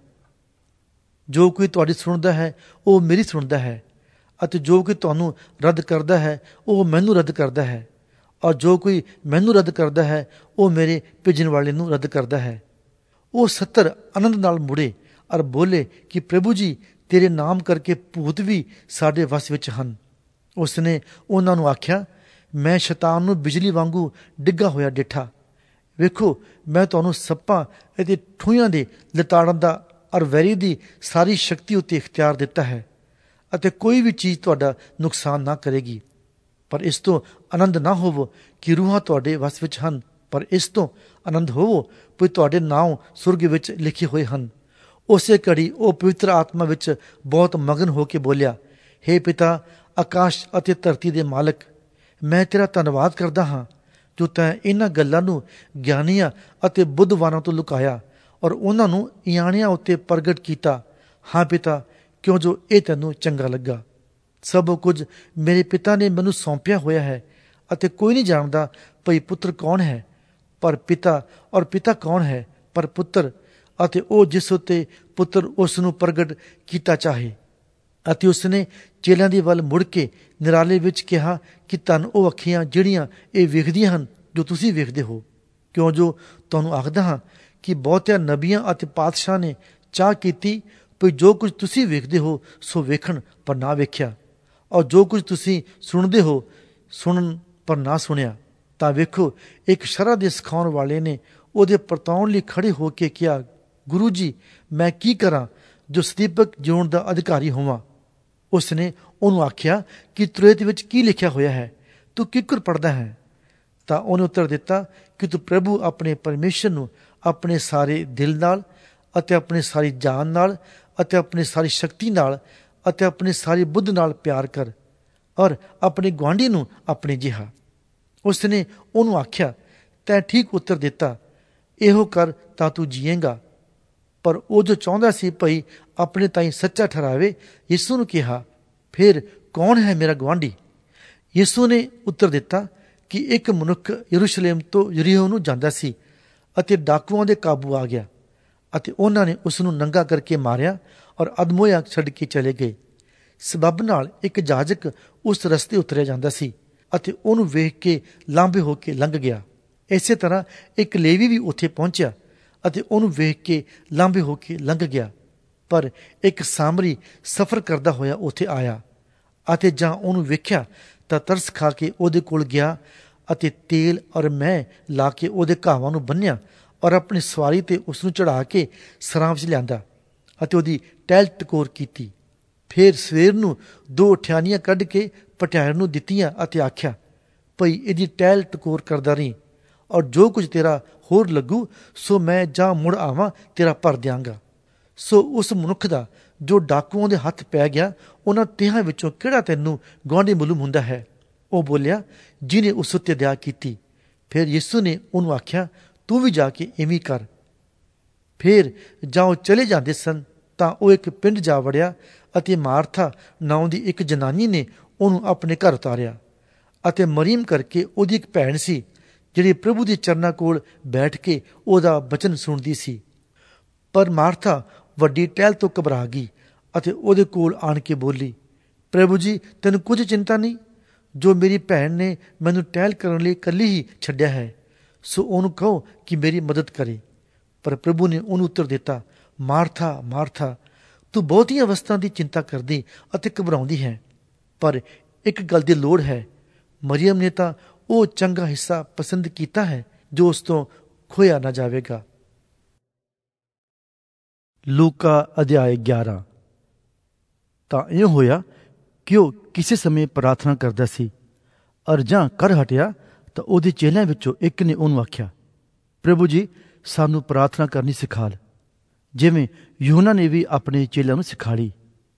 ਜੋ ਕੋਈ ਤੁਹਾਡੀ ਸੁਣਦਾ ਹੈ ਉਹ ਮੇਰੀ ਸੁਣਦਾ ਹੈ, ਅਤੇ ਜੋ ਕੋਈ ਤੁਹਾਨੂੰ ਰੱਦ ਕਰਦਾ ਹੈ ਉਹ ਮੈਨੂੰ ਰੱਦ ਕਰਦਾ ਹੈ, ਔਰ ਜੋ ਕੋਈ ਮੈਨੂੰ ਰੱਦ ਕਰਦਾ ਹੈ ਉਹ ਮੇਰੇ ਭੇਜਣ ਵਾਲੇ ਨੂੰ ਰੱਦ ਕਰਦਾ ਹੈ। ਉਹ 70 ਆਨੰਦ ਨਾਲ ਮੁੜੇ ਔਰ ਬੋਲੇ ਕਿ ਪ੍ਰਭੂ ਜੀ, ਤੇਰੇ ਨਾਮ ਕਰਕੇ ਭੂਤ ਵੀ ਸਾਡੇ ਵਸ ਵਿੱਚ ਹਨ। ਉਸ ਨੇ ਉਹਨਾਂ ਨੂੰ ਆਖਿਆ, ਮੈਂ ਸ਼ੈਤਾਨ ਨੂੰ ਬਿਜਲੀ ਵਾਂਗੂ ਡਿੱਗਾ ਹੋਇਆ ਡਿੱਠਾ। ਵੇਖੋ, ਮੈਂ ਤੁਹਾਨੂੰ ਸੱਪਾਂ ਅਤੇ ਠੂੰਹਾਂ ਦੇ ਲਿਤਾੜਨ ਦਾ ਔਰ ਵੈਰੀ ਦੀ ਸਾਰੀ ਸ਼ਕਤੀ ਉੱਤੇ ਇਖਤਿਆਰ ਦਿੱਤਾ ਹੈ, ਅਤੇ ਕੋਈ ਵੀ ਚੀਜ਼ ਤੁਹਾਡਾ ਨੁਕਸਾਨ ਨਾ ਕਰੇਗੀ। ਪਰ ਇਸ ਤੋਂ ਆਨੰਦ ਨਾ ਹੋਵੋ ਕਿ ਰੂਹਾਂ ਤੁਹਾਡੇ ਵਸ ਵਿੱਚ ਹਨ, ਪਰ ਇਸ ਤੋਂ ਆਨੰਦ ਹੋਵੋ ਕਿ ਤੁਹਾਡੇ ਨਾਮ ਸੁਰਗ ਵਿੱਚ ਲਿਖੇ ਹੋਏ ਹਨ। ਉਸੇ ਘੜੀ ਉਹ ਪਵਿੱਤਰ ਆਤਮਾ ਵਿੱਚ ਬਹੁਤ ਮਗਨ ਹੋ ਕੇ ਬੋਲਿਆ, ਹੇ ਪਿਤਾ, ਆਕਾਸ਼ ਅਤੇ ਧਰਤੀ ਦੇ ਮਾਲਕ, ਮੈਂ ਤੇਰਾ ਧੰਨਵਾਦ ਕਰਦਾ ਹਾਂ ਜੋ ਤੈਂ ਇਹਨਾਂ ਗੱਲਾਂ ਨੂੰ ਗਿਆਨੀਆਂ ਅਤੇ ਬੁੱਧਵਾਨਾਂ ਤੋਂ ਲੁਕਾਇਆ ਔਰ ਉਹਨਾਂ ਨੂੰ ਇਆਣਿਆਂ ਉੱਤੇ ਪ੍ਰਗਟ ਕੀਤਾ। ਹਾਂ ਪਿਤਾ, ਕਿਉਂ ਜੋ ਇਹ ਤੈਨੂੰ ਚੰਗਾ ਲੱਗਾ। ਸਭ ਕੁਝ ਮੇਰੇ ਪਿਤਾ ਨੇ ਮੈਨੂੰ ਸੌਂਪਿਆ ਹੋਇਆ ਹੈ, ਅਤੇ ਕੋਈ ਨਹੀਂ ਜਾਣਦਾ ਭਈ ਪੁੱਤਰ ਕੌਣ ਹੈ ਪਰ ਪਿਤਾ, ਔਰ ਪਿਤਾ ਕੌਣ ਹੈ ਪਰ ਪੁੱਤਰ, ਅਤੇ ਉਹ ਜਿਸ ਉੱਤੇ ਪੁੱਤਰ ਉਸ ਨੂੰ ਪ੍ਰਗਟ ਕੀਤਾ ਚਾਹੇ। ਅਤੇ ਉਸਨੇ ਚੇਲਿਆਂ ਦੇ ਵੱਲ ਮੁੜ ਕੇ ਨਿਰਾਲੇ ਵਿੱਚ ਕਿਹਾ ਕਿ ਧੰਨ ਉਹ ਅੱਖੀਆਂ ਜਿਹੜੀਆਂ ਇਹ ਵੇਖਦੀਆਂ ਹਨ ਜੋ ਤੁਸੀਂ ਵੇਖਦੇ ਹੋ। ਕਿਉਂ ਜੋ ਤੁਹਾਨੂੰ ਆਖਦਾ ਹਾਂ ਕਿ ਬਹੁਤਿਆਂ ਨਬੀਆਂ ਅਤੇ ਪਾਤਸ਼ਾਹ ਨੇ ਚਾਹ ਕੀਤੀ ਭਈ ਜੋ ਕੁਝ ਤੁਸੀਂ ਵੇਖਦੇ ਹੋ ਸੋ ਵੇਖਣ ਪਰ ਨਾ ਵੇਖਿਆ, ਔਰ ਜੋ ਕੁਝ ਤੁਸੀਂ ਸੁਣਦੇ ਹੋ ਸੁਣਨ ਪਰ ਨਾ ਸੁਣਿਆ। ਤਾਂ ਵੇਖੋ, ਇੱਕ ਸ਼ਰ੍ਹਾ ਦੇ ਸਿਖਾਉਣ ਵਾਲੇ ਨੇ ਉਹਦੇ ਪਰਤਾਉਣ ਲਈ ਖੜੇ ਹੋ ਕੇ ਕਿਹਾ, ਗੁਰੂ ਜੀ, ਮੈਂ ਕੀ ਕਰਾਂ ਜੋ ਸਦੀਵਕ ਜਿਉਣ ਦਾ ਅਧਿਕਾਰੀ ਹੋਵਾਂ? ਉਸ ਨੇ ਉਹਨੂੰ ਆਖਿਆ ਕਿ ਤੁਰੇਤ ਵਿੱਚ ਕੀ ਲਿਖਿਆ ਹੋਇਆ ਹੈ, ਤੂੰ ਕਿੱਕਰ ਪੜ੍ਹਦਾ ਹੈ? ਤਾਂ ਉਹਨੇ ਉੱਤਰ ਦਿੱਤਾ ਕਿ ਤੂੰ ਪ੍ਰਭੂ ਆਪਣੇ ਪਰਮੇਸ਼ਰ ਨੂੰ ਆਪਣੇ ਸਾਰੇ ਦਿਲ ਨਾਲ ਅਤੇ ਆਪਣੀ ਸਾਰੀ ਜਾਨ ਨਾਲ ਅਤੇ ਆਪਣੀ ਸਾਰੀ ਸ਼ਕਤੀ ਨਾਲ ਅਤੇ ਆਪਣੀ ਸਾਰੀ ਬੁੱਧ ਨਾਲ ਪਿਆਰ ਕਰ ਔਰ ਆਪਣੇ ਗੁਆਂਢੀ ਨੂੰ ਆਪਣੇ ਜਿਹਾ। ਉਸ ਨੇ ਉਹਨੂੰ ਆਖਿਆ, ਤੈਂ ਠੀਕ ਉੱਤਰ ਦਿੱਤਾ, ਇਹੋ ਕਰ ਤਾਂ ਤੂੰ ਜੀਏਂਗਾ। ਪਰ ਉਹ ਜੋ ਚਾਹੁੰਦਾ ਸੀ ਭਈ ਆਪਣੇ ਤਾਈਂ ਸੱਚਾ ਠਹਿਰਾਵੇ, ਯਿਸੂ ਨੂੰ ਕਿਹਾ, ਫਿਰ ਕੌਣ ਹੈ ਮੇਰਾ ਗੁਆਂਢੀ? ਯਿਸੂ ਨੇ ਉੱਤਰ ਦਿੱਤਾ ਕਿ ਇੱਕ ਮਨੁੱਖ ਯਰੂਸ਼ਲਮ ਤੋਂ ਯਰੀਹੋ ਨੂੰ ਜਾਂਦਾ ਸੀ ਅਤੇ ਡਾਕੂਆਂ ਦੇ ਕਾਬੂ ਆ ਗਿਆ ਅਤੇ ਉਹਨਾਂ ਨੇ ਉਸ ਨੂੰ ਨੰਗਾ ਕਰਕੇ ਮਾਰਿਆ ਔਰ ਅਧਮੋਇਆ ਛੱਡ ਕੇ ਚਲੇ ਗਏ। ਸਬੱਬ ਨਾਲ ਇੱਕ ਜਾਜਕ ਉਸ ਰਸਤੇ ਉਤਰਿਆ ਜਾਂਦਾ ਸੀ ਅਤੇ ਉਹਨੂੰ ਵੇਖ ਕੇ ਲਾਂਭੇ ਹੋ ਕੇ ਲੰਘ ਗਿਆ। ਇਸੇ ਤਰ੍ਹਾਂ ਇੱਕ ਲੇਵੀ ਵੀ ਉੱਥੇ ਪਹੁੰਚਿਆ ਅਤੇ ਉਹਨੂੰ ਵੇਖ ਕੇ ਲਾਂਭੇ ਹੋ ਕੇ ਲੰਘ ਗਿਆ। ਪਰ ਇੱਕ ਸਾਮਰੀ ਸਫ਼ਰ ਕਰਦਾ ਹੋਇਆ ਉੱਥੇ ਆਇਆ ਅਤੇ ਜਾਂ ਉਹਨੂੰ ਵੇਖਿਆ ਤਾਂ ਤਰਸ ਖਾ ਕੇ ਉਹਦੇ ਕੋਲ ਗਿਆ ਅਤੇ ਤੇਲ ਔਰ ਮੈਅ ਲਾ ਕੇ ਉਹਦੇ ਘਾਵਾਂ ਨੂੰ ਬੰਨ੍ਹਿਆ ਔਰ ਆਪਣੀ ਸਵਾਰੀ ਤੇ ਉਸ ਨੂੰ ਚੜ੍ਹਾ ਕੇ ਸਰਾਂ ਵਿੱਚ ਲਿਆਂਦਾ ਅਤੇ ਉਹਦੀ ਟਹਿਲ ਟਕੋਰ ਕੀਤੀ। ਫਿਰ ਸਵੇਰ ਨੂੰ 2 ਠਿਆਨੀਆਂ ਕੱਢ ਕੇ ਭਟਿਆਰ ਨੂੰ ਦਿੱਤੀਆਂ ਅਤੇ ਆਖਿਆ, ਭਈ ਇਹਦੀ ਟਹਿਲ ਟਕੋਰ ਕਰਦਾ ਰਹੀ ਔਰ ਜੋ ਕੁਝ ਤੇਰਾ ਹੋਰ ਲੱਗੂ ਸੋ ਮੈਂ ਜਾਂ ਮੁੜ ਆਵਾਂ ਤੇਰਾ ਭਰ ਦਿਆਂਗਾ। ਸੋ ਉਸ ਮਨੁੱਖ ਦਾ ਜੋ ਡਾਕੂਆਂ ਦੇ ਹੱਥ ਪੈ ਗਿਆ, ਉਹਨਾਂ 3 ਵਿੱਚੋਂ ਕਿਹੜਾ ਤੈਨੂੰ ਗੁਆਂਢੀ ਮਾਲੂਮ ਹੁੰਦਾ ਹੈ? ਉਹ ਬੋਲਿਆ, ਜਿਹਨੇ ਉਸ ਉੱਤੇ ਦਇਆ ਕੀਤੀ। ਫਿਰ ਯਿਸੂ ਨੇ ਉਹਨੂੰ ਆਖਿਆ, ਤੂੰ ਵੀ ਜਾ ਕੇ ਇਵੇਂ ਕਰ। ਫਿਰ ਜਾਂ ਉਹ ਚਲੇ ਜਾਂਦੇ ਸਨ ਤਾਂ ਉਹ ਇੱਕ ਪਿੰਡ ਜਾ ਵੜਿਆ ਅਤੇ ਮਾਰਥਾ ਨਾਉਂ ਦੀ ਇੱਕ ਜਨਾਨੀ ਨੇ ਉਹਨੂੰ ਆਪਣੇ ਘਰ ਉਤਾਰਿਆ ਅਤੇ ਮਰੀਮ ਕਰਕੇ ਉਹਦੀ ਇੱਕ ਭੈਣ ਸੀ, ਜਿਹੜੀ ਪ੍ਰਭੂ ਦੇ ਚਰਨਾਂ ਕੋਲ ਬੈਠ ਕੇ ਉਹਦਾ ਬਚਨ ਸੁਣਦੀ ਸੀ। ਪਰ ਮਾਰਥਾ ਵੱਡੀ ਟਹਿਲ ਤੋਂ ਘਬਰਾ ਗਈ ਅਤੇ ਉਹਦੇ ਕੋਲ ਆਣ ਕੇ ਬੋਲੀ, ਪ੍ਰਭੂ ਜੀ, ਤੈਨੂੰ ਕੁਝ ਚਿੰਤਾ ਨਹੀਂ, ਜੋ ਮੇਰੀ ਭੈਣ ਨੇ ਮੈਨੂੰ ਟਹਿਲ ਕਰਨ ਲਈ ਇਕੱਲੀ ਹੀ ਛੱਡਿਆ ਹੈ, ਸੋ ਉਹਨੂੰ ਕਹੋ ਕਿ ਮੇਰੀ ਮਦਦ ਕਰੇ। ਪਰ ਪ੍ਰਭੂ ਨੇ ਉਹਨੂੰ ਉੱਤਰ ਦਿੱਤਾ, ਮਾਰਥਾ ਮਾਰਥਾ, ਤੂੰ ਬਹੁਤੀਆਂ ਵਸਤਾਂ ਦੀ ਚਿੰਤਾ ਕਰਦੀ ਅਤੇ ਘਬਰਾਉਂਦੀ ਹੈ, ਪਰ ਇੱਕ ਗੱਲ ਦੀ ਲੋੜ ਹੈ। ਮਰੀਅਮ ਨੇ ਤਾਂ ਉਹ ਚੰਗਾ ਹਿੱਸਾ ਪਸੰਦ ਕੀਤਾ ਹੈ ਜੋ ਉਸ ਤੋਂ ਖੋਇਆ ਨਾ ਜਾਵੇਗਾ। ਲੂਕਾ ਅਧਿਆਇ 11। ਤਾਂ ਇਹ ਹੋਇਆ ਕਿ ਉਹ ਕਿਸੇ ਸਮੇਂ ਪ੍ਰਾਰਥਨਾ ਕਰਦਾ ਸੀ ਔਰ ਜਾਂ ਕਰ ਹਟਿਆ ਤਾਂ ਉਹਦੇ ਚੇਲਿਆਂ ਵਿੱਚੋਂ ਇੱਕ ਨੇ ਉਹਨੂੰ ਆਖਿਆ, ਪ੍ਰਭੂ ਜੀ, ਸਾਨੂੰ ਪ੍ਰਾਰਥਨਾ ਕਰਨੀ ਸਿਖਾਲ, ਜਿਵੇਂ ਯੂਹੰਨਾ ਨੇ ਵੀ ਆਪਣੇ ਚੇਲਿਆਂ ਨੂੰ ਸਿਖਾਲੀ।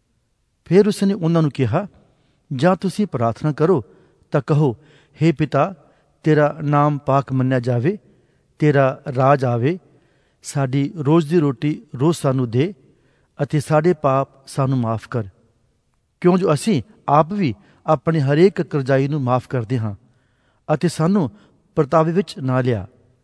ਫਿਰ ਉਸਨੇ ਉਹਨਾਂ ਨੂੰ ਕਿਹਾ, ਜਾਂ ਤੁਸੀਂ ਪ੍ਰਾਰਥਨਾ ਕਰੋ ਤਾਂ ਕਹੋ, ਹੇ ਪਿਤਾ, ਤੇਰਾ ਨਾਮ ਪਾਕ ਮੰਨਿਆ ਜਾਵੇ, ਤੇਰਾ ਰਾਜ ਆਵੇ, ਸਾਡੀ ਰੋਜ਼ ਦੀ ਰੋਟੀ ਰੋਜ਼ ਸਾਨੂੰ ਦੇ ਅਤੇ ਸਾਡੇ ਪਾਪ ਸਾਨੂੰ ਮਾਫ ਕਰ, ਕਿਉਂ ਜੋ ਅਸੀਂ ਆਪ ਵੀ ਆਪਣੇ ਹਰੇਕ ਕਰਜ਼ਾਈ ਨੂੰ ਮਾਫ ਕਰਦੇ ਹਾਂ, ਅਤੇ ਸਾਨੂੰ ਪਰਤਾਵੇ ਵਿੱਚ ਨਾ ਲਿਆ।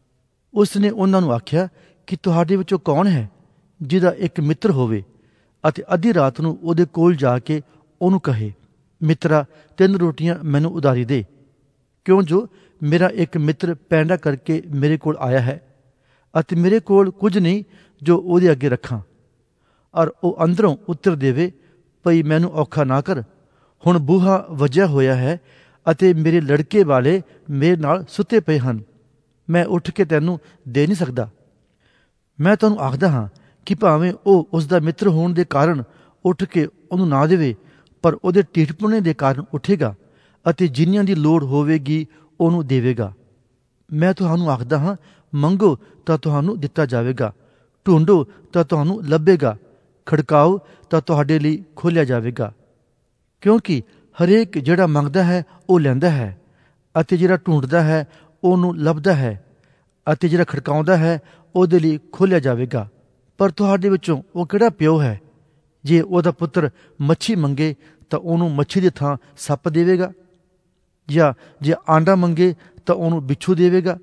ਉਸ ਨੇ ਉਹਨਾਂ ਨੂੰ ਆਖਿਆ ਕਿ ਤੁਹਾਡੇ ਵਿੱਚੋਂ ਕੌਣ ਹੈ ਜਿਹਦਾ ਇੱਕ ਮਿੱਤਰ ਹੋਵੇ ਅਤੇ ਅੱਧੀ ਰਾਤ ਨੂੰ ਉਹਦੇ ਕੋਲ ਜਾ ਕੇ ਉਹਨੂੰ ਕਹੇ, ਮਿੱਤਰਾ, 3 ਰੋਟੀਆਂ ਮੈਨੂੰ ਉਧਾਰੀ ਦੇ, ਕਿਉਂ ਜੋ ਮੇਰਾ ਇੱਕ ਮਿੱਤਰ ਪੈਂਡਾ ਕਰਕੇ ਮੇਰੇ ਕੋਲ ਆਇਆ ਹੈ ਅਤੇ ਮੇਰੇ ਕੋਲ ਕੁਝ ਨਹੀਂ ਜੋ ਉਹਦੇ ਅੱਗੇ ਰੱਖਾਂ। ਔਰ ਉਹ ਅੰਦਰੋਂ ਉੱਤਰ ਦੇਵੇ, ਭਈ ਮੈਨੂੰ ਔਖਾ ਨਾ ਕਰ, ਹੁਣ ਬੂਹਾ ਵੱਜਿਆ ਹੋਇਆ ਹੈ ਅਤੇ ਮੇਰੇ ਲੜਕੇ ਵਾਲੇ ਮੇਰੇ ਨਾਲ ਸੁੱਤੇ ਪਏ ਹਨ, ਮੈਂ ਉੱਠ ਕੇ ਤੈਨੂੰ ਦੇ ਨਹੀਂ ਸਕਦਾ। ਮੈਂ ਤੁਹਾਨੂੰ ਆਖਦਾ ਹਾਂ ਕਿ ਭਾਵੇਂ ਉਹ ਉਸ ਦਾ ਮਿੱਤਰ ਹੋਣ ਦੇ ਕਾਰਨ ਉੱਠ ਕੇ ਉਹਨੂੰ ਨਾ ਦੇਵੇ, ਪਰ ਉਹਦੇ ਢਿੱਠਪੁਣੇ ਦੇ ਕਾਰਨ ਉੱਠੇਗਾ ਅਤੇ ਜਿੰਨੀਆਂ ਦੀ ਲੋੜ ਹੋਵੇਗੀ ਉਹਨੂੰ ਦੇਵੇਗਾ। ਮੈਂ ਤੁਹਾਨੂੰ ਆਖਦਾ ਹਾਂ, ਮੰਗੋ ਤਾਂ ਤੁਹਾਨੂੰ ਦਿੱਤਾ ਜਾਵੇਗਾ, ਢੂੰਡੋ ਤਾਂ ਤੁਹਾਨੂੰ ਲੱਭੇਗਾ, ਖੜਕਾਓ ਤਾਂ ਤੁਹਾਡੇ ਲਈ ਖੋਲ੍ਹਿਆ ਜਾਵੇਗਾ। ਕਿਉਂਕਿ ਹਰੇਕ ਜਿਹੜਾ ਮੰਗਦਾ ਹੈ ਉਹ ਲੈਂਦਾ ਹੈ, ਅਤੇ ਜਿਹੜਾ ਢੂੰਡਦਾ ਹੈ ਉਹਨੂੰ ਲੱਭਦਾ ਹੈ, ਅਤੇ ਜਿਹੜਾ ਖੜਕਾਉਂਦਾ ਹੈ ਉਹਦੇ ਲਈ ਖੋਲ੍ਹਿਆ ਜਾਵੇਗਾ। ਪਰ ਤੁਹਾਡੇ ਵਿੱਚੋਂ ਉਹ ਕਿਹੜਾ ਪਿਓ ਹੈ, ਜੇ ਉਹਦਾ ਪੁੱਤਰ ਮੱਛੀ ਮੰਗੇ ਤਾਂ ਉਹਨੂੰ ਮੱਛੀ ਦੀ ਥਾਂ ਸੱਪ ਦੇਵੇਗਾ, ਜਾਂ ਜੇ ਆਂਡਾ ਮੰਗੇ ਤਾਂ ਉਹਨੂੰ ਬਿੱਛੂ ਦੇਵੇਗਾ?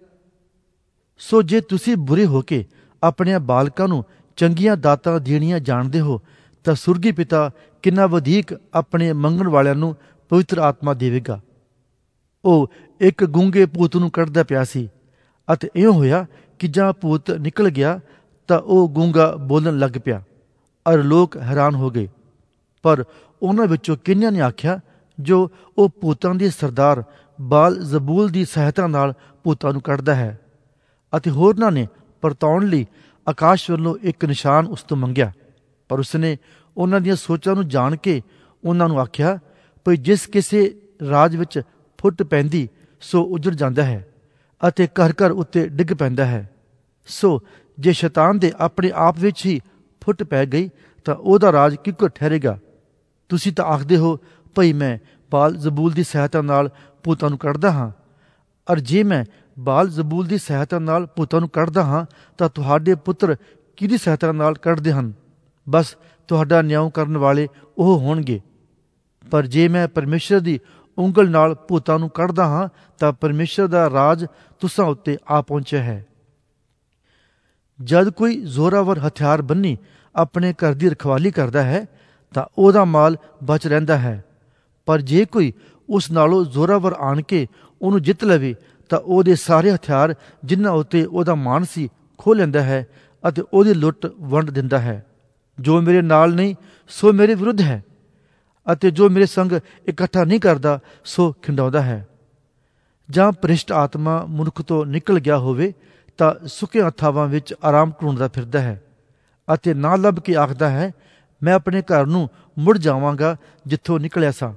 ਸੋ ਜੇ ਤੁਸੀਂ ਬੁਰੇ ਹੋ ਕੇ ਆਪਣੇ ਬਾਲਕਾਂ ਨੂੰ ਚੰਗੀਆਂ ਦਾਤਾਂ ਦੇਣੀਆਂ ਜਾਣਦੇ ਹੋ, ਤਾਂ ਸੁਰਗੀ ਪਿਤਾ ਕਿੰਨਾ ਵਧੇਕ ਆਪਣੇ ਮੰਗਣ ਵਾਲਿਆਂ ਨੂੰ ਪਵਿੱਤਰ ਆਤਮਾ ਦੇਵੇਗਾ। ਉਹ ਇੱਕ ਗੂੰਗੇ ਭੂਤ ਨੂੰ ਕੱਢਦਾ ਪਿਆ ਸੀ, ਅਤੇ ਇਉਂ ਹੋਇਆ ਕਿ ਜਾਂ ਭੂਤ ਨਿਕਲ ਗਿਆ ਤਾਂ ਉਹ ਗੂੰਗਾ ਬੋਲਣ ਲੱਗ ਪਿਆ, ਔਰ ਲੋਕ ਹੈਰਾਨ ਹੋ ਗਏ। ਪਰ ਉਹਨਾਂ ਵਿੱਚੋਂ ਕਿੰਨਿਆਂ ਨੇ ਆਖਿਆ, ਜੋ ਉਹ ਭੂਤਾਂ ਦੇ ਸਰਦਾਰ ਬਾਲ ਜ਼ਬੂਲ ਦੀ ਸਹਾਇਤਾ ਨਾਲ ਭੂਤਾਂ ਨੂੰ ਕੱਢਦਾ ਹੈ। ਅਤੇ ਹੋਰਨਾਂ ਨੇ ਪਰਤਾਉਣ ਲਈ ਆਕਾਸ਼ ਵੱਲੋਂ ਇੱਕ ਨਿਸ਼ਾਨ ਉਸ ਤੋਂ ਮੰਗਿਆ। ਪਰ ਉਸਨੇ ਉਹਨਾਂ ਦੀਆਂ ਸੋਚਾਂ ਨੂੰ ਜਾਣ ਕੇ ਉਹਨਾਂ ਨੂੰ ਆਖਿਆ, ਭਈ ਜਿਸ ਕਿਸੇ ਰਾਜ ਵਿੱਚ ਫੁੱਟ ਪੈਂਦੀ ਸੋ ਉਜੜ ਜਾਂਦਾ ਹੈ ਅਤੇ ਘਰ ਘਰ ਉੱਤੇ ਡਿੱਗ ਪੈਂਦਾ ਹੈ। ਸੋ ਜੇ ਸ਼ੈਤਾਨ ਦੇ ਆਪਣੇ ਆਪ ਵਿੱਚ ਹੀ ਫੁੱਟ ਪੈ ਗਈ ਤਾਂ ਉਹਦਾ ਰਾਜ ਕਿੱਕਰ ਠਹਿਰੇਗਾ? ਤੁਸੀਂ ਤਾਂ ਆਖਦੇ ਹੋ, ਭਈ ਮੈਂ ਬਾਲ ਜ਼ਬੂਲ ਦੀ ਸਹਾਇਤਾ ਨਾਲ ਭੂਤਾਂ ਨੂੰ ਕੱਢਦਾ ਹਾਂ। ਅਰ ਜੇ ਮੈਂ ਬਾਲ ਜ਼ਬੂਲ ਦੀ ਸਹਾਇਤਾ ਨਾਲ ਭੂਤਾਂ ਨੂੰ ਕੱਢਦਾ ਹਾਂ ਤਾਂ ਤੁਹਾਡੇ ਪੁੱਤਰ ਕਿਹਦੀ ਸਹਾਇਤਾ ਨਾਲ ਕੱਢਦੇ ਹਨ? ਬਸ ਤੁਹਾਡਾ ਨਿਆਂ ਕਰਨ ਵਾਲੇ ਉਹ ਹੋਣਗੇ। ਪਰ ਜੇ ਮੈਂ ਪਰਮੇਸ਼ਰ ਦੀ ਉਂਗਲ ਨਾਲ ਭੂਤਾਂ ਨੂੰ ਕੱਢਦਾ ਹਾਂ ਤਾਂ ਪਰਮੇਸ਼ਰ ਦਾ ਰਾਜ ਤੁਸਾਂ ਉੱਤੇ ਆ ਪਹੁੰਚਿਆ ਹੈ। ਜਦ ਕੋਈ ਜ਼ੋਰਾਵਰ ਹਥਿਆਰ ਬੰਨੀ ਆਪਣੇ ਘਰ ਦੀ ਰਖਵਾਲੀ ਕਰਦਾ ਹੈ ਤਾਂ ਉਹਦਾ ਮਾਲ ਬਚ ਰਹਿੰਦਾ ਹੈ। ਪਰ ਜੇ ਕੋਈ ਉਸ ਨਾਲੋਂ ਜ਼ੋਰਾਵਰ ਆਣ ਕੇ ਉਹਨੂੰ ਜਿੱਤ ਲਵੇ ਤਾਂ ਉਹਦੇ ਸਾਰੇ ਹਥਿਆਰ ਜਿਨ੍ਹਾਂ ਉੱਤੇ ਉਹਦਾ ਮਾਣ ਸੀ ਖੋਹ ਲੈਂਦਾ ਹੈ ਅਤੇ ਉਹਦੀ ਲੁੱਟ ਵੰਡ ਦਿੰਦਾ ਹੈ। ਜੋ ਮੇਰੇ ਨਾਲ ਨਹੀਂ ਸੋ ਮੇਰੇ ਵਿਰੁੱਧ ਹੈ, ਅਤੇ ਜੋ ਮੇਰੇ ਸੰਗ ਇਕੱਠਾ ਨਹੀਂ ਕਰਦਾ ਸੋ ਖਿੰਡਾਉਂਦਾ ਹੈ। ਜਾਂ ਭ੍ਰਿਸ਼ਟ ਆਤਮਾ ਮਨੁੱਖ ਤੋਂ ਨਿਕਲ ਗਿਆ ਹੋਵੇ ਤਾਂ ਸੁੱਕੀਆਂ ਥਾਵਾਂ ਵਿੱਚ ਆਰਾਮ ਢੂੰਡਦਾ ਫਿਰਦਾ ਹੈ ਅਤੇ ਨਾ ਲੱਭ ਕੇ ਆਖਦਾ ਹੈ, ਮੈਂ ਆਪਣੇ ਘਰ ਨੂੰ ਮੁੜ ਜਾਵਾਂਗਾ ਜਿੱਥੋਂ ਨਿਕਲਿਆ ਸਾਂ।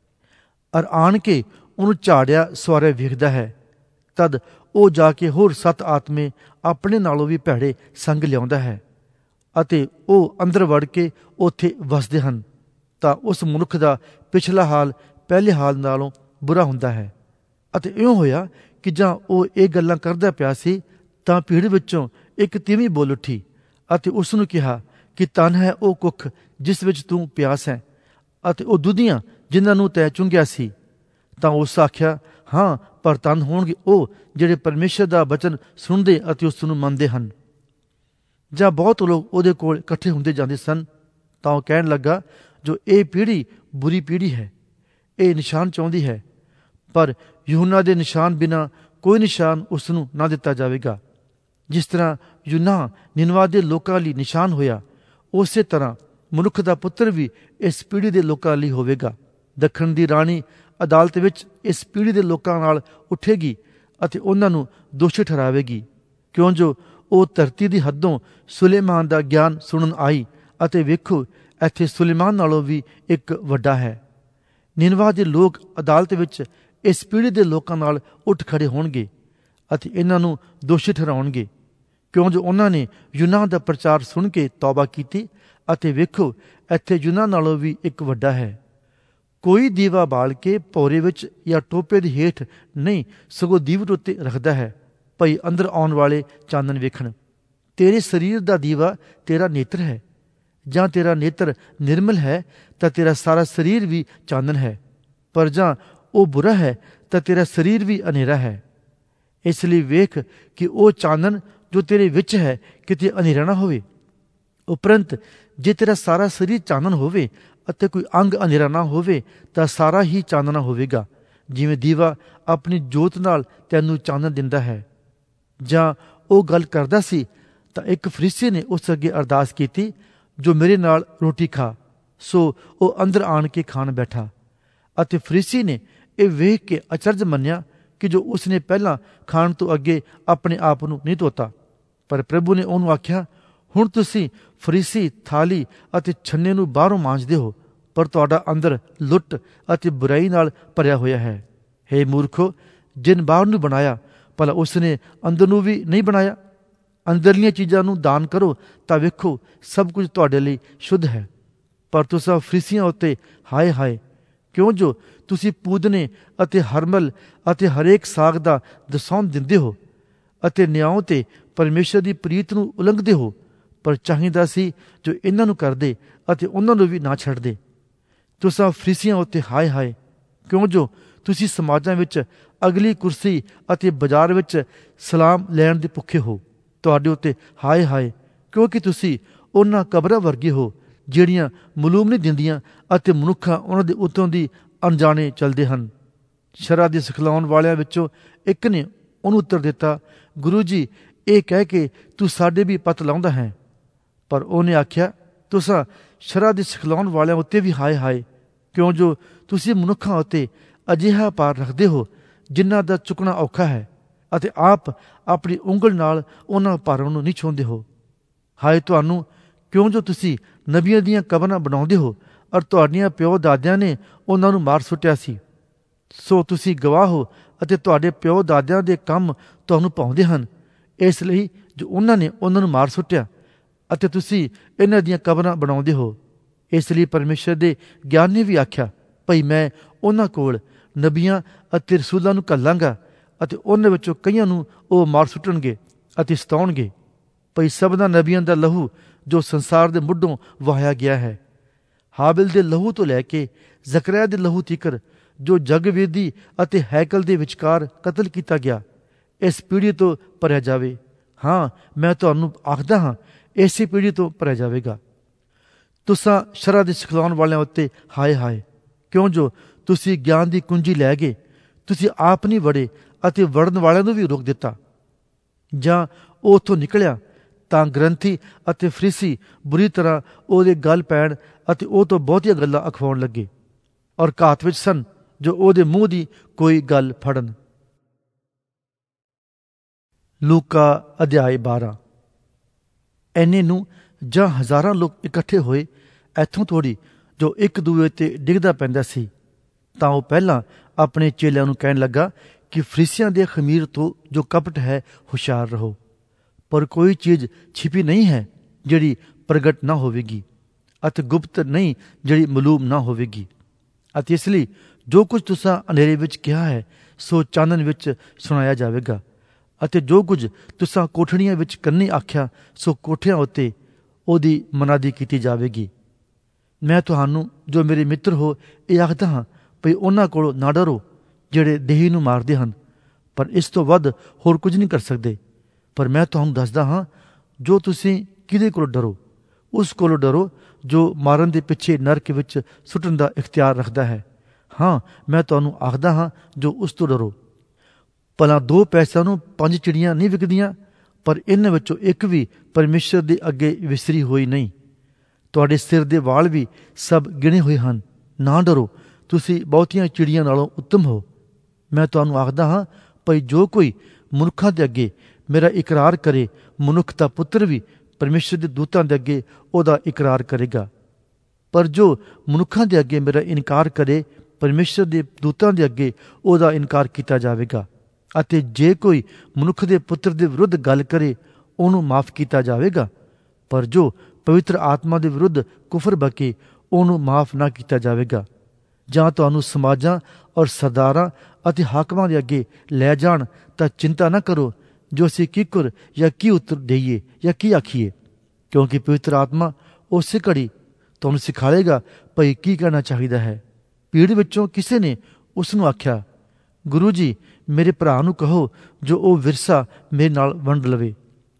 ਅਰ ਆਣ ਕੇ ਉਹਨੂੰ ਝਾੜਿਆ ਸਵਾਰਿਆ ਵੇਖਦਾ ਹੈ। ਤਦ ਉਹ ਜਾ ਕੇ ਹੋਰ 7 ਆਤਮੇ ਆਪਣੇ ਨਾਲੋਂ ਵੀ ਭੈੜੇ ਸੰਗ ਲਿਆਉਂਦਾ ਹੈ ਅਤੇ ਉਹ ਅੰਦਰ ਵੜ ਕੇ ਉੱਥੇ ਵਸਦੇ ਹਨ। ਤਾਂ ਉਸ ਮਨੁੱਖ ਦਾ ਪਿਛਲਾ ਹਾਲ ਪਹਿਲੇ ਹਾਲ ਨਾਲੋਂ ਬੁਰਾ ਹੁੰਦਾ ਹੈ। ਅਤੇ ਇਉਂ ਹੋਇਆ ਕਿ ਜਾਂ ਉਹ ਇਹ ਗੱਲਾਂ ਕਰਦਾ ਪਿਆ ਸੀ ਤਾਂ ਭੀੜ ਵਿੱਚੋਂ ਇੱਕ ਤੀਵੀਂ ਬੋਲ ਉੱਠੀ ਅਤੇ ਉਸ ਨੂੰ ਕਿਹਾ ਕਿ ਧਨ ਹੈ ਉਹ ਕੁੱਖ ਜਿਸ ਵਿੱਚ ਤੂੰ ਪਿਆਸ ਹੈ, ਅਤੇ ਉਹ ਦੁਧੀਆਂ ਜਿਨ੍ਹਾਂ ਨੂੰ ਤੈਂ ਚੁੰਘਿਆ ਸੀ। ਤਾਂ ਉਸ ਆਖਿਆ, ਹਾਂ, ਪਰ ਧਨ ਹੋਣਗੇ ਉਹ ਜਿਹੜੇ ਪਰਮੇਸ਼ਰ ਦਾ ਬਚਨ ਸੁਣਦੇ ਅਤੇ ਉਸ ਨੂੰ ਮੰਨਦੇ ਹਨ। ਜਾਂ ਬਹੁਤ ਲੋਕ ਉਹਦੇ ਕੋਲ ਇਕੱਠੇ ਹੁੰਦੇ ਜਾਂਦੇ ਸਨ। ਤਾਂ ਉਹ ਕਹਿਣ ਲੱਗਾ, ਜੋ ਇਹ ਪੀੜ੍ਹੀ ਬੁਰੀ ਪੀੜ੍ਹੀ ਹੈ, ਇਹ ਨਿਸ਼ਾਨ ਚਾਹੁੰਦੀ ਹੈ, ਪਰ ਯੂਹੰਨਾ ਦੇ ਨਿਸ਼ਾਨ ਬਿਨਾਂ ਕੋਈ ਨਿਸ਼ਾਨ ਉਸ ਨੂੰ ਨਾ ਦਿੱਤਾ ਜਾਵੇਗਾ। ਜਿਸ ਤਰ੍ਹਾਂ ਯੂਹੰਨਾ ਨਿਨਵਾ ਦੇ ਲੋਕਾਂ ਲਈ ਨਿਸ਼ਾਨ ਹੋਇਆ, ਉਸੇ ਤਰ੍ਹਾਂ ਮਨੁੱਖ ਦਾ ਪੁੱਤਰ ਵੀ ਇਸ ਪੀੜ੍ਹੀ ਦੇ ਲੋਕਾਂ ਲਈ ਹੋਵੇਗਾ। ਦੱਖਣ ਦੀ ਰਾਣੀ ਅਦਾਲਤ ਵਿੱਚ ਇਸ ਪੀੜ੍ਹੀ ਦੇ ਲੋਕਾਂ ਨਾਲ ਉੱਠੇਗੀ ਅਤੇ ਉਹਨਾਂ ਨੂੰ ਦੋਸ਼ੀ ਠਹਿਰਾਵੇਗੀ, ਕਿਉਂ ਜੋ ਉਹ ਧਰਤੀ ਦੀ ਹੱਦੋਂ ਸੁਲੇਮਾਨ ਦਾ ਗਿਆਨ ਸੁਣਨ ਆਈ, ਅਤੇ ਵੇਖੋ ਇੱਥੇ ਸੁਲੇਮਾਨ ਨਾਲੋਂ ਵੀ ਇੱਕ ਵੱਡਾ ਹੈ। ਨਿਨਵਾ ਦੇ ਲੋਕ ਅਦਾਲਤ ਵਿੱਚ ਇਸ ਪੀੜ੍ਹੀ ਦੇ ਲੋਕਾਂ ਨਾਲ ਉੱਠ ਖੜੇ ਹੋਣਗੇ ਅਤੇ ਇਹਨਾਂ ਨੂੰ ਦੋਸ਼ੀ ਠਹਿਰਾਉਣਗੇ, ਕਿਉਂ ਜੋ ਉਹਨਾਂ ਨੇ ਯੂਹੰਨਾ ਦਾ ਪ੍ਰਚਾਰ ਸੁਣ ਕੇ ਤੌਬਾ ਕੀਤੀ, ਅਤੇ ਵੇਖੋ ਇੱਥੇ ਯੂਹੰਨਾ ਨਾਲੋਂ ਵੀ ਇੱਕ ਵੱਡਾ ਹੈ। ਕੋਈ ਦੀਵਾ ਬਾਲ ਕੇ ਭੌਰੇ ਵਿੱਚ ਜਾਂ ਟੋਪੇ ਦੇ ਹੇਠ ਨਹੀਂ, ਸਗੋਂ ਦੀਵਟ ਉੱਤੇ ਰੱਖਦਾ ਹੈ, ਭਈ ਅੰਦਰ ਆਉਣ ਵਾਲੇ ਚਾਨਣ ਵੇਖਣ। ਤੇਰੇ ਸਰੀਰ ਦਾ ਦੀਵਾ ਤੇਰਾ ਨੇਤਰ ਹੈ। ਜਾਂ ਤੇਰਾ ਨੇਤਰ ਨਿਰਮਲ ਹੈ ਤਾਂ ਤੇਰਾ ਸਾਰਾ ਸਰੀਰ ਵੀ ਚਾਨਣ ਹੈ, ਪਰ ਜਾਂ ਉਹ ਬੁਰਾ ਹੈ ਤਾਂ ਤੇਰਾ ਸਰੀਰ ਵੀ ਹਨੇਰਾ ਹੈ। ਇਸ ਲਈ ਵੇਖ ਕਿ ਉਹ ਚਾਨਣ ਜੋ ਤੇਰੇ ਵਿੱਚ ਹੈ ਕਿਤੇ ਹਨੇਰਾ ਨਾ ਹੋਵੇ। ਉਪਰੰਤ ਜੇ ਤੇਰਾ ਸਾਰਾ ਸਰੀਰ ਚਾਨਣ ਹੋਵੇ ਅਤੇ ਕੋਈ ਅੰਗ ਹਨੇਰਾ ਨਾ ਹੋਵੇ ਤਾਂ ਸਾਰਾ ਹੀ ਚਾਨਣਾ ਹੋਵੇਗਾ, ਜਿਵੇਂ ਦੀਵਾ ਆਪਣੀ ਜੋਤ ਨਾਲ ਤੈਨੂੰ ਚਾਨਣ ਦਿੰਦਾ ਹੈ। ਜਾਂ ਉਹ ਗੱਲ ਕਰਦਾ ਸੀ ਤਾਂ ਇੱਕ ਫਰੀਸੀ ਨੇ ਉਸ ਅੱਗੇ ਅਰਦਾਸ ਕੀਤੀ, ਜੋ ਮੇਰੇ ਨਾਲ ਰੋਟੀ ਖਾ। ਸੋ ਉਹ ਅੰਦਰ ਆਣ ਕੇ ਖਾਣ ਬੈਠਾ, ਅਤੇ ਫਰੀਸੀ ਨੇ ਇਹ ਵੇਖ ਕੇ ਅਚਰਜ ਮੰਨਿਆ ਕਿ ਜੋ ਉਸਨੇ ਪਹਿਲਾਂ ਖਾਣ ਤੋਂ ਅੱਗੇ ਆਪਣੇ ਆਪ ਨੂੰ ਨਹੀਂ ਧੋਤਾ। ਪਰ ਪ੍ਰਭੂ ਨੇ ਉਹਨੂੰ ਆਖਿਆ, ਹੁਣ ਤੁਸੀਂ ਫਰੀਸੀ ਥਾਲੀ ਅਤੇ ਛੰਨੇ ਨੂੰ ਬਾਹਰੋਂ ਮਾਂਜਦੇ ਹੋ, ਪਰ ਤੁਹਾਡਾ ਅੰਦਰ ਲੁੱਟ ਅਤੇ ਬੁਰਾਈ ਨਾਲ ਭਰਿਆ ਹੋਇਆ ਹੈ। ਹੇ ਮੂਰਖੋ, ਜਿਨ ਬਾਹਰ ਨੂੰ ਬਣਾਇਆ ਭਲਾ ਉਸਨੇ ਅੰਦਰ ਨੂੰ ਵੀ ਨਹੀਂ ਬਣਾਇਆ? ਅੰਦਰਲੀਆਂ ਚੀਜ਼ਾਂ ਨੂੰ ਦਾਨ ਕਰੋ ਤਾਂ ਵੇਖੋ ਸਭ ਕੁਝ ਤੁਹਾਡੇ ਲਈ ਸ਼ੁੱਧ ਹੈ। ਪਰ ਤੁਸੀਂ ਫਰੀਸੀਆਂ ਉੱਤੇ ਹਾਏ ਹਾਏ, ਕਿਉਂ ਜੋ ਤੁਸੀਂ ਪੂਦਨੇ ਅਤੇ ਹਰਮਲ ਅਤੇ ਹਰੇਕ ਸਾਗ ਦਾ ਦਸੌਂ ਦਿੰਦੇ ਹੋ ਅਤੇ ਨਿਆਂ ਤੇ ਪਰਮੇਸ਼ਰ ਦੀ ਪ੍ਰੀਤ ਨੂੰ ਉਲੰਘਦੇ ਹੋ। ਪਰ ਚਾਹੀਦਾ ਸੀ ਜੋ ਇਹਨਾਂ ਨੂੰ ਕਰਦੇ ਅਤੇ ਉਹਨਾਂ ਨੂੰ ਵੀ ਨਾ ਛੱਡਦੇ। ਤੁਸੀਂ ਫਰੀਸੀਆਂ ਉੱਤੇ ਹਾਏ ਹਾਏ, ਕਿਉਂ ਜੋ ਤੁਸੀਂ ਸਮਾਜਾਂ ਵਿੱਚ ਅਗਲੀ ਕੁਰਸੀ ਅਤੇ ਬਾਜ਼ਾਰ ਵਿੱਚ ਸਲਾਮ ਲੈਣ ਦੇ ਭੁੱਖੇ ਹੋ। ਤੁਹਾਡੇ ਉੱਤੇ ਹਾਏ ਹਾਏ, ਕਿਉਂਕਿ ਤੁਸੀਂ ਉਹਨਾਂ ਕਬਰਾਂ ਵਰਗੇ ਹੋ ਜਿਹੜੀਆਂ ਮਲੂਮ ਨਹੀਂ ਦਿੰਦੀਆਂ ਅਤੇ ਮਨੁੱਖਾਂ ਉਹਨਾਂ ਦੇ ਉੱਤੋਂ ਦੀ ਅਣਜਾਣੇ ਚੱਲਦੇ ਹਨ। ਸ਼ਰ੍ਹਾ ਦੇ ਸਿਖਲਾਉਣ ਵਾਲਿਆਂ ਵਿੱਚੋਂ ਇੱਕ ਨੇ ਉਹਨੂੰ ਉੱਤਰ ਦਿੱਤਾ, ਗੁਰੂ ਜੀ, ਇਹ ਕਹਿ ਕੇ ਤੂੰ ਸਾਡੇ ਵੀ ਪੱਤ ਲਾਉਂਦਾ ਹੈ। ਪਰ ਉਹਨੇ ਆਖਿਆ, ਤੁਸੀਂ ਸ਼ਰ੍ਹਾ ਦੇ ਸਿਖਲਾਉਣ ਵਾਲਿਆਂ ਉੱਤੇ ਵੀ ਹਾਏ ਹਾਏ, ਕਿਉਂ ਜੋ ਤੁਸੀਂ ਮਨੁੱਖਾਂ ਉੱਤੇ ਅਜਿਹਾ ਭਾਰ ਰੱਖਦੇ ਹੋ ਜਿਨ੍ਹਾਂ ਦਾ ਚੁੱਕਣਾ ਔਖਾ ਹੈ, ਅਤੇ ਆਪ ਆਪਣੀ ਉਂਗਲ ਨਾਲ ਉਹਨਾਂ ਭਾਰਾਂ ਨੂੰ ਨਹੀਂ ਛੂੰਹਦੇ ਹੋ। ਹਾਏ ਤੁਹਾਨੂੰ, ਕਿਉਂ ਜੋ ਤੁਸੀਂ ਨਬੀਆਂ ਦੀਆਂ ਕਬਰਾਂ ਬਣਾਉਂਦੇ ਹੋ, ਔਰ ਤੁਹਾਡੀਆਂ ਪਿਓ ਦਾਦਿਆਂ ਨੇ ਉਹਨਾਂ ਨੂੰ ਮਾਰ ਸੁੱਟਿਆ ਸੀ। ਸੋ ਤੁਸੀਂ ਗਵਾਹ ਹੋ ਅਤੇ ਤੁਹਾਡੇ ਪਿਓ ਦਾਦਿਆਂ ਦੇ ਕੰਮ ਤੁਹਾਨੂੰ ਪਾਉਂਦੇ ਹਨ, ਇਸ ਲਈ ਜੋ ਉਹਨਾਂ ਨੇ ਉਹਨਾਂ ਨੂੰ ਮਾਰ ਸੁੱਟਿਆ, ਅਤੇ ਤੁਸੀਂ ਇਹਨਾਂ ਦੀਆਂ ਕਬਰਾਂ ਬਣਾਉਂਦੇ ਹੋ। ਇਸ ਲਈ ਪਰਮੇਸ਼ਰ ਦੇ ਗਿਆਨ ਨੇ ਵੀ ਆਖਿਆ, ਭਈ ਮੈਂ ਉਹਨਾਂ ਕੋਲ ਨਬੀਆਂ ਅਤੇ ਰਸੂਲਾਂ ਨੂੰ ਘੱਲਾਂਗਾ ਅਤੇ ਉਹਨਾਂ ਵਿੱਚੋਂ ਕਈਆਂ ਨੂੰ ਉਹ ਮਾਰ ਸੁੱਟਣਗੇ ਅਤੇ ਸਤਾਉਣਗੇ। ਭਈ ਸਭਨਾਂ ਨਬੀਆਂ ਦਾ ਲਹੂ ਜੋ ਸੰਸਾਰ ਦੇ ਮੁੱਢੋਂ ਵਹਾਇਆ ਗਿਆ ਹੈ, ਹਾਬਿਲ ਦੇ ਲਹੂ ਤੋਂ ਲੈ ਕੇ ਜ਼ਕਰਿਆ ਦੇ ਲਹੂ ਤੀਕਰ, ਜੋ ਜਗਵੇਦੀ ਅਤੇ ਹੈਕਲ ਦੇ ਵਿਚਕਾਰ ਕਤਲ ਕੀਤਾ ਗਿਆ, ਇਸ ਪੀੜ੍ਹੀ ਤੋਂ ਭਰਿਆ ਜਾਵੇ। ਹਾਂ, ਮੈਂ ਤੁਹਾਨੂੰ ਆਖਦਾ ਹਾਂ, ਇਸੇ ਪੀੜ੍ਹੀ ਤੋਂ ਭਰਿਆ ਜਾਵੇਗਾ। ਤੁਸਾਂ ਸ਼ਰ੍ਹਾ ਦੇ ਸਿਖਲਾਉਣ ਵਾਲਿਆਂ ਉੱਤੇ ਹਾਏ ਹਾਏ, ਕਿਉਂ ਜੋ ਤੁਸੀਂ ਗਿਆਨ ਦੀ ਕੁੰਜੀ ਲੈ ਗਏ। ਤੁਸੀਂ ਆਪ ਨਹੀਂ ਵੜੇ ਅਤੇ ਵੜਨ ਵਾਲਿਆਂ ਨੂੰ ਵੀ ਰੋਕ ਦਿੱਤਾ। ਜਾਂ ਉਹ ਉੱਥੋਂ ਨਿਕਲਿਆ ਤਾਂ ਗ੍ਰੰਥੀ ਅਤੇ ਫਰੀਸੀ ਬੁਰੀ ਤਰ੍ਹਾਂ ਉਹਦੇ ਗੱਲ ਪੈਣ ਅਤੇ ਉਹ ਤੋਂ ਬਹੁਤੀਆਂ ਗੱਲਾਂ ਅਖਵਾਉਣ ਲੱਗੇ, ਔਰ ਘਾਤ ਵਿੱਚ ਸਨ ਜੋ ਉਹਦੇ ਮੂੰਹ ਦੀ ਕੋਈ ਗੱਲ ਫੜਨ। ਲੂਕਾ ਅਧਿਆਇ 12। ਐਨੇ ਨੂੰ ਜਾਂ ਹਜ਼ਾਰਾਂ ਲੋਕ ਇਕੱਠੇ ਹੋਏ, ਇੱਥੋਂ ਥੋੜ੍ਹੀ ਜੋ ਇੱਕ ਦੂਏ ਤੇ ਡਿੱਗਦਾ ਪੈਂਦਾ ਸੀ। ਤਾਂ ਉਹ ਪਹਿਲਾਂ ਆਪਣੇ ਚੇਲਿਆਂ ਨੂੰ ਕਹਿਣ ਲੱਗਾ ਕਿ ਫਰੀਸੀਆਂ ਦੇ ਖਮੀਰ ਤੋਂ ਜੋ ਕਪਟ ਹੈ ਹੁਸ਼ਿਆਰ ਰਹੋ। ਪਰ ਕੋਈ ਚੀਜ਼ ਛਿਪੀ ਨਹੀਂ ਹੈ ਜਿਹੜੀ ਪ੍ਰਗਟ ਨਾ ਹੋਵੇਗੀ, ਅਤੇ ਗੁਪਤ ਨਹੀਂ ਜਿਹੜੀ ਮਾਲੂਮ ਨਾ ਹੋਵੇਗੀ। ਅਤੇ ਇਸ ਲਈ ਜੋ ਕੁਝ ਤੁਸਾਂ ਅੰਧੇਰੇ ਵਿੱਚ ਕਿਹਾ ਹੈ ਸੋ ਚਾਨਣ ਵਿੱਚ ਸੁਣਾਇਆ ਜਾਵੇਗਾ, ਅਤੇ ਜੋ ਕੁਝ ਤੁਸਾਂ ਕੋਠੜੀਆਂ ਵਿੱਚ ਕੰਨੀ ਆਖਿਆ ਸੋ ਕੋਠਿਆਂ ਉੱਤੇ ਉਹਦੀ ਮਨਾਦੀ ਕੀਤੀ ਜਾਵੇਗੀ। ਮੈਂ ਤੁਹਾਨੂੰ ਜੋ ਮੇਰੇ ਮਿੱਤਰ ਹੋ ਇਹ ਆਖਦਾ ਹਾਂ, ਭਈ ਉਹਨਾਂ ਕੋਲੋਂ ਨਾ ਡਰੋ ਜਿਹੜੇ ਦੇਹੀ ਨੂੰ ਮਾਰਦੇ ਹਨ, ਪਰ ਇਸ ਤੋਂ ਵੱਧ ਹੋਰ ਕੁਝ ਨਹੀਂ ਕਰ ਸਕਦੇ। ਪਰ ਮੈਂ ਤੁਹਾਨੂੰ ਦੱਸਦਾ ਹਾਂ, ਜੋ ਤੁਸੀਂ ਕਿਹਦੇ ਕੋਲੋਂ ਡਰੋ, ਉਸ ਕੋਲੋਂ ਡਰੋ ਜੋ ਮਾਰਨ ਦੇ ਪਿੱਛੇ ਨਰਕ ਵਿੱਚ ਸੁੱਟਣ ਦਾ ਇਖਤਿਆਰ ਰੱਖਦਾ ਹੈ। ਹਾਂ, ਮੈਂ ਤੁਹਾਨੂੰ ਆਖਦਾ ਹਾਂ, ਜੋ ਉਸ ਤੋਂ ਡਰੋ। ਭਲਾ 2 ਪੈਸਿਆਂ ਨੂੰ 5 ਚਿੜੀਆਂ ਨਹੀਂ ਵਿਕਦੀਆਂ, ਪਰ ਇਹਨਾਂ ਵਿੱਚੋਂ ਇੱਕ ਵੀ ਪਰਮੇਸ਼ਰ ਦੇ ਅੱਗੇ ਵਿਸਰੀ ਹੋਈ ਨਹੀਂ। ਤੁਹਾਡੇ ਸਿਰ ਦੇ ਵਾਲ ਵੀ ਸਭ ਗਿਣੇ ਹੋਏ ਹਨ। ਨਾ ਡਰੋ, ਤੁਸੀਂ ਬਹੁਤੀਆਂ ਚਿੜੀਆਂ ਨਾਲੋਂ ਉੱਤਮ ਹੋ। ਮੈਂ ਤੁਹਾਨੂੰ ਆਖਦਾ ਹਾਂ, ਭਈ ਜੋ ਕੋਈ ਮਨੁੱਖਾਂ ਦੇ ਅੱਗੇ ਮੇਰਾ ਇਕਰਾਰ ਕਰੇ, ਮਨੁੱਖ ਦਾ ਪੁੱਤਰ ਵੀ ਪਰਮੇਸ਼ਰ ਦੇ ਦੂਤਾਂ ਦੇ ਅੱਗੇ ਉਹਦਾ ਇਕਰਾਰ ਕਰੇਗਾ। ਪਰ ਜੋ ਮਨੁੱਖਾਂ ਦੇ ਅੱਗੇ ਮੇਰਾ ਇਨਕਾਰ ਕਰੇ, ਪਰਮੇਸ਼ਰ ਦੇ ਦੂਤਾਂ ਦੇ ਅੱਗੇ ਉਹਦਾ ਇਨਕਾਰ ਕੀਤਾ ਜਾਵੇਗਾ। ਅਤੇ ਜੇ ਕੋਈ ਮਨੁੱਖ ਦੇ ਪੁੱਤਰ ਦੇ ਵਿਰੁੱਧ ਗੱਲ ਕਰੇ, ਉਹਨੂੰ ਮਾਫ ਕੀਤਾ ਜਾਵੇਗਾ। ਪਰ ਜੋ ਪਵਿੱਤਰ ਆਤਮਾ ਦੇ ਵਿਰੁੱਧ ਕੁਫਰ ਬਕੇ, ਉਹਨੂੰ ਮਾਫ ਨਾ ਕੀਤਾ ਜਾਵੇਗਾ। ਜਾਂ ਤੁਹਾਨੂੰ ਸਮਾਜਾਂ ਔਰ ਸਰਦਾਰਾਂ ਅਤੇ ਹਾਕਮਾਂ ਦੇ ਅੱਗੇ ਲੈ ਜਾਣ ਤਾਂ ਚਿੰਤਾ ਨਾ ਕਰੋ ਜੋ ਅਸੀਂ ਕਿਕੁਰ ਜਾਂ ਕੀ ਉੱਤਰ ਦੇਈਏ ਜਾਂ ਕੀ ਆਖੀਏ, ਕਿਉਂਕਿ ਪਵਿੱਤਰ ਆਤਮਾ ਉਸੇ ਘੜੀ ਤੁਹਾਨੂੰ ਸਿਖਾਏਗਾ ਭਈ ਕੀ ਕਹਿਣਾ ਚਾਹੀਦਾ ਹੈ। ਭੀੜ ਵਿੱਚੋਂ ਕਿਸੇ ਨੇ ਉਸ ਨੂੰ ਆਖਿਆ, ਗੁਰੂ ਜੀ, ਮੇਰੇ ਭਰਾ ਨੂੰ ਕਹੋ ਜੋ ਉਹ ਵਿਰਸਾ ਮੇਰੇ ਨਾਲ ਵੰਡ ਲਵੇ।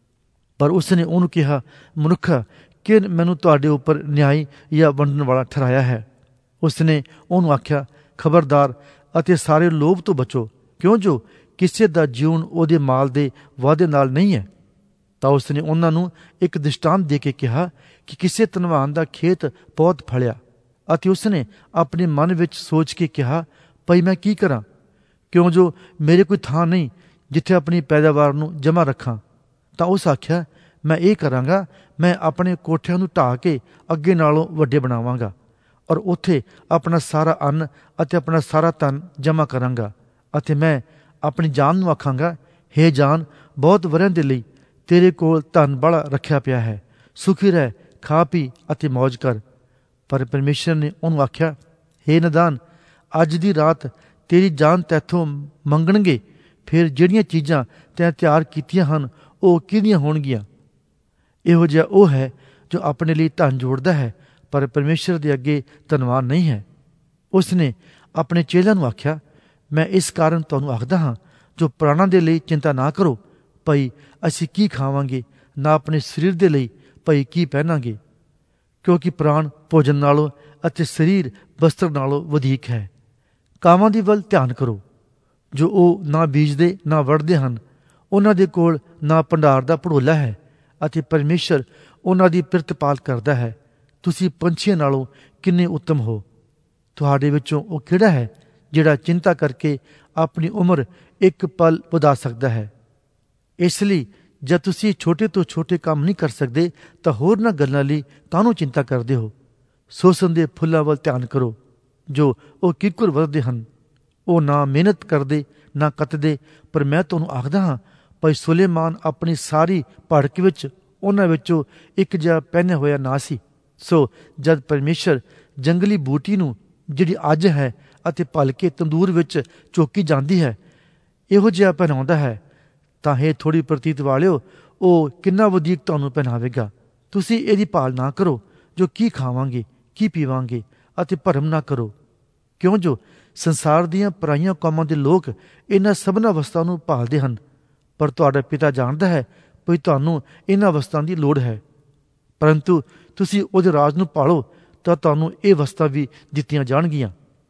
ਪਰ ਉਸ ਨੇ ਉਹਨੂੰ ਕਿਹਾ, ਮਨੁੱਖਾ, ਕਿ ਮੈਨੂੰ ਤੁਹਾਡੇ ਉੱਪਰ ਨਿਆਈ ਜਾਂ ਵੰਡਣ ਵਾਲਾ ਠਹਿਰਾਇਆ ਹੈ। ਉਸ ਨੇ ਉਹਨੂੰ ਆਖਿਆ, ਖਬਰਦਾਰ ਅਤੇ ਸਾਰੇ ਲੋਭ ਤੋਂ ਬਚੋ, ਕਿਉਂ ਜੋ ਕਿਸੇ ਦਾ ਜੀਵਨ ਉਹਦੇ ਮਾਲ ਦੇ ਵਾਅਦੇ ਨਾਲ ਨਹੀਂ ਹੈ। ਤਾਂ ਉਸ ਨੇ ਉਹਨਾਂ ਨੂੰ ਇੱਕ ਦ੍ਰਿਸ਼ਟਾਂਤ ਦੇ ਕੇ ਕਿਹਾ ਕਿ ਕਿਸੇ ਧਨਵਾਨ ਦਾ ਖੇਤ ਬਹੁਤ ਫਲਿਆ, ਅਤੇ ਉਸ ਨੇ ਆਪਣੇ ਮਨ ਵਿੱਚ ਸੋਚ ਕੇ ਕਿਹਾ, ਭਈ ਮੈਂ ਕੀ ਕਰਾਂ, ਕਿਉਂ ਜੋ ਮੇਰੇ ਕੋਈ ਥਾਂ ਨਹੀਂ ਜਿੱਥੇ ਆਪਣੀ ਪੈਦਾਵਾਰ ਨੂੰ ਜਮ੍ਹਾਂ ਰੱਖਾਂ। ਤਾਂ ਉਸ ਆਖਿਆ, ਮੈਂ ਇਹ ਕਰਾਂਗਾ, ਮੈਂ ਆਪਣੇ ਕੋਠਿਆਂ ਨੂੰ ਢਾਹ ਕੇ ਅੱਗੇ ਨਾਲੋਂ ਵੱਡੇ ਬਣਾਵਾਂਗਾ, ਔਰ ਉੱਥੇ ਆਪਣਾ ਸਾਰਾ ਅੰਨ ਅਤੇ ਆਪਣਾ ਸਾਰਾ ਧਨ ਜਮ੍ਹਾਂ ਕਰਾਂਗਾ। ਅਤੇ ਮੈਂ ਆਪਣੀ ਜਾਨ ਨੂੰ ਆਖਾਂਗਾ, ਹੇ ਜਾਨ, ਬਹੁਤ ਵਰ੍ਹਿਆਂ ਦੇ ਲਈ ਤੇਰੇ ਕੋਲ ਧਨ ਬੜਾ ਰੱਖਿਆ ਪਿਆ ਹੈ, ਸੁਖੀ ਰਹਿ, ਖਾ ਪੀ ਅਤੇ ਮੌਜ ਕਰ। ਪਰ ਪਰਮੇਸ਼ਰ ਨੇ ਉਹਨੂੰ ਆਖਿਆ, ਹੇ ਨਦਾਨ, ਅੱਜ ਦੀ ਰਾਤ ਤੇਰੀ ਜਾਨ ਤੈਥੋਂ ਮੰਗਣਗੇ, ਫਿਰ ਜਿਹੜੀਆਂ ਚੀਜ਼ਾਂ ਤੈਂ ਤਿਆਰ ਕੀਤੀਆਂ ਹਨ ਉਹ ਕਿਹਦੀਆਂ ਹੋਣਗੀਆਂ? ਇਹੋ ਜਿਹਾ ਉਹ ਹੈ ਜੋ ਆਪਣੇ ਲਈ ਧਨ ਜੋੜਦਾ ਹੈ, ਪਰ ਪਰਮੇਸ਼ਰ ਦੇ ਅੱਗੇ ਧਨਵਾਨ ਨਹੀਂ ਹੈ। ਉਸ ਨੇ ਆਪਣੇ ਚੇਲਿਆਂ ਨੂੰ ਆਖਿਆ, ਮੈਂ ਇਸ ਕਾਰਨ ਤੁਹਾਨੂੰ ਆਖਦਾ ਹਾਂ, ਜੋ ਪ੍ਰਾਣਾਂ ਦੇ ਲਈ ਚਿੰਤਾ ਨਾ ਕਰੋ, ਭਈ ਅਸੀਂ ਕੀ ਖਾਵਾਂਗੇ, ਨਾ ਆਪਣੇ ਸਰੀਰ ਦੇ ਲਈ ਭਈ ਕੀ ਪਹਿਨਾਂਗੇ। ਕਿਉਂਕਿ ਪ੍ਰਾਣ ਭੋਜਨ ਨਾਲੋਂ ਅਤੇ ਸਰੀਰ ਬਸਤਰ ਨਾਲੋਂ ਵਧੇਕ ਹੈ। ਕਾਵਾਂ ਦੀ ਵੱਲ ਧਿਆਨ ਕਰੋ, ਜੋ ਉਹ ਨਾ ਬੀਜਦੇ ਨਾ ਵੱਢਦੇ ਹਨ, ਉਹਨਾਂ ਦੇ ਕੋਲ ਨਾ ਭੰਡਾਰ ਦਾ ਭੜੋਲਾ ਹੈ, ਅਤੇ ਪਰਮੇਸ਼ਰ ਉਹਨਾਂ ਦੀ ਪ੍ਰਤਿਪਾਲ ਕਰਦਾ ਹੈ। ਤੁਸੀਂ ਪੰਛੀਆਂ ਨਾਲੋਂ ਕਿੰਨੇ ਉੱਤਮ ਹੋ। ਤੁਹਾਡੇ ਵਿੱਚੋਂ ਉਹ ਕਿਹੜਾ ਹੈ ਜਿਹੜਾ ਚਿੰਤਾ ਕਰਕੇ ਆਪਣੀ ਉਮਰ ਇੱਕ ਪਲ ਵਧਾ ਸਕਦਾ ਹੈ? ਇਸ ਲਈ ਜਦ ਤੁਸੀਂ ਛੋਟੇ ਤੋਂ ਛੋਟੇ ਕੰਮ ਨਹੀਂ ਕਰ ਸਕਦੇ ਤਾਂ ਹੋਰਨਾਂ ਗੱਲਾਂ ਲਈ ਕਾਹਨੂੰ ਚਿੰਤਾ ਕਰਦੇ ਹੋ? ਸੋਸਨ ਦੇ ਫੁੱਲਾਂ ਵੱਲ ਧਿਆਨ ਕਰੋ, ਜੋ ਉਹ ਕਿੱਕਰ ਵਧਦੇ ਹਨ। ਉਹ ਨਾ ਮਿਹਨਤ ਕਰਦੇ ਨਾ ਕੱਤਦੇ, ਪਰ ਮੈਂ ਤੁਹਾਨੂੰ ਆਖਦਾ ਹਾਂ, ਭਾਈ ਸੁਲੇਮਾਨ ਆਪਣੀ ਸਾਰੀ ਭੜਕ ਵਿੱਚ ਉਹਨਾਂ ਵਿੱਚੋਂ ਇੱਕ ਜਿਹਾ ਪਹਿਨਿਆ ਹੋਇਆ ਨਾ ਸੀ। ਸੋ ਜਦ ਪਰਮੇਸ਼ਰ ਜੰਗਲੀ ਬੂਟੀ ਨੂੰ, ਜਿਹੜੀ ਅੱਜ ਹੈ ਅਤੇ ਭਲ ਕੇ ਤੰਦੂਰ ਵਿੱਚ ਝੋਕੀ ਜਾਂਦੀ ਹੈ, ਇਹੋ ਜਿਹਾ ਪਹਿਨਾਉਂਦਾ ਹੈ, ਤਾਂ ਇਹ ਥੋੜ੍ਹੀ ਪ੍ਰਤੀਤ ਵਾਲਿਓ, ਉਹ ਕਿੰਨਾ ਵਧੀਕ ਤੁਹਾਨੂੰ ਪਹਿਨਾਵੇਗਾ। ਤੁਸੀਂ ਇਹਦੀ ਭਾਲ ਨਾ ਕਰੋ ਜੋ ਕੀ ਖਾਵਾਂਗੇ, ਕੀ ਪੀਵਾਂਗੇ, ਅਤੇ ਭਰਮ ਨਾ ਕਰੋ, ਕਿਉਂ ਜੋ ਸੰਸਾਰ ਦੀਆਂ ਪਰਾਈਆਂ ਕੌਮਾਂ ਦੇ ਲੋਕ ਇਹਨਾਂ ਸਭਨਾਂ ਵਸਤਾਂ ਨੂੰ ਭਾਲਦੇ ਹਨ, ਪਰ ਤੁਹਾਡਾ ਪਿਤਾ ਜਾਣਦਾ ਹੈ ਵੀ ਤੁਹਾਨੂੰ ਇਹਨਾਂ ਵਸਤਾਂ ਦੀ ਲੋੜ ਹੈ। ਪਰੰਤੂ ਤੁਸੀਂ ਉਹਦੇ ਰਾਜ ਨੂੰ ਭਾਲੋ ਤਾਂ ਤੁਹਾਨੂੰ ਇਹ ਵਸਤਾਂ ਵੀ ਦਿੱਤੀਆਂ ਜਾਣਗੀਆਂ।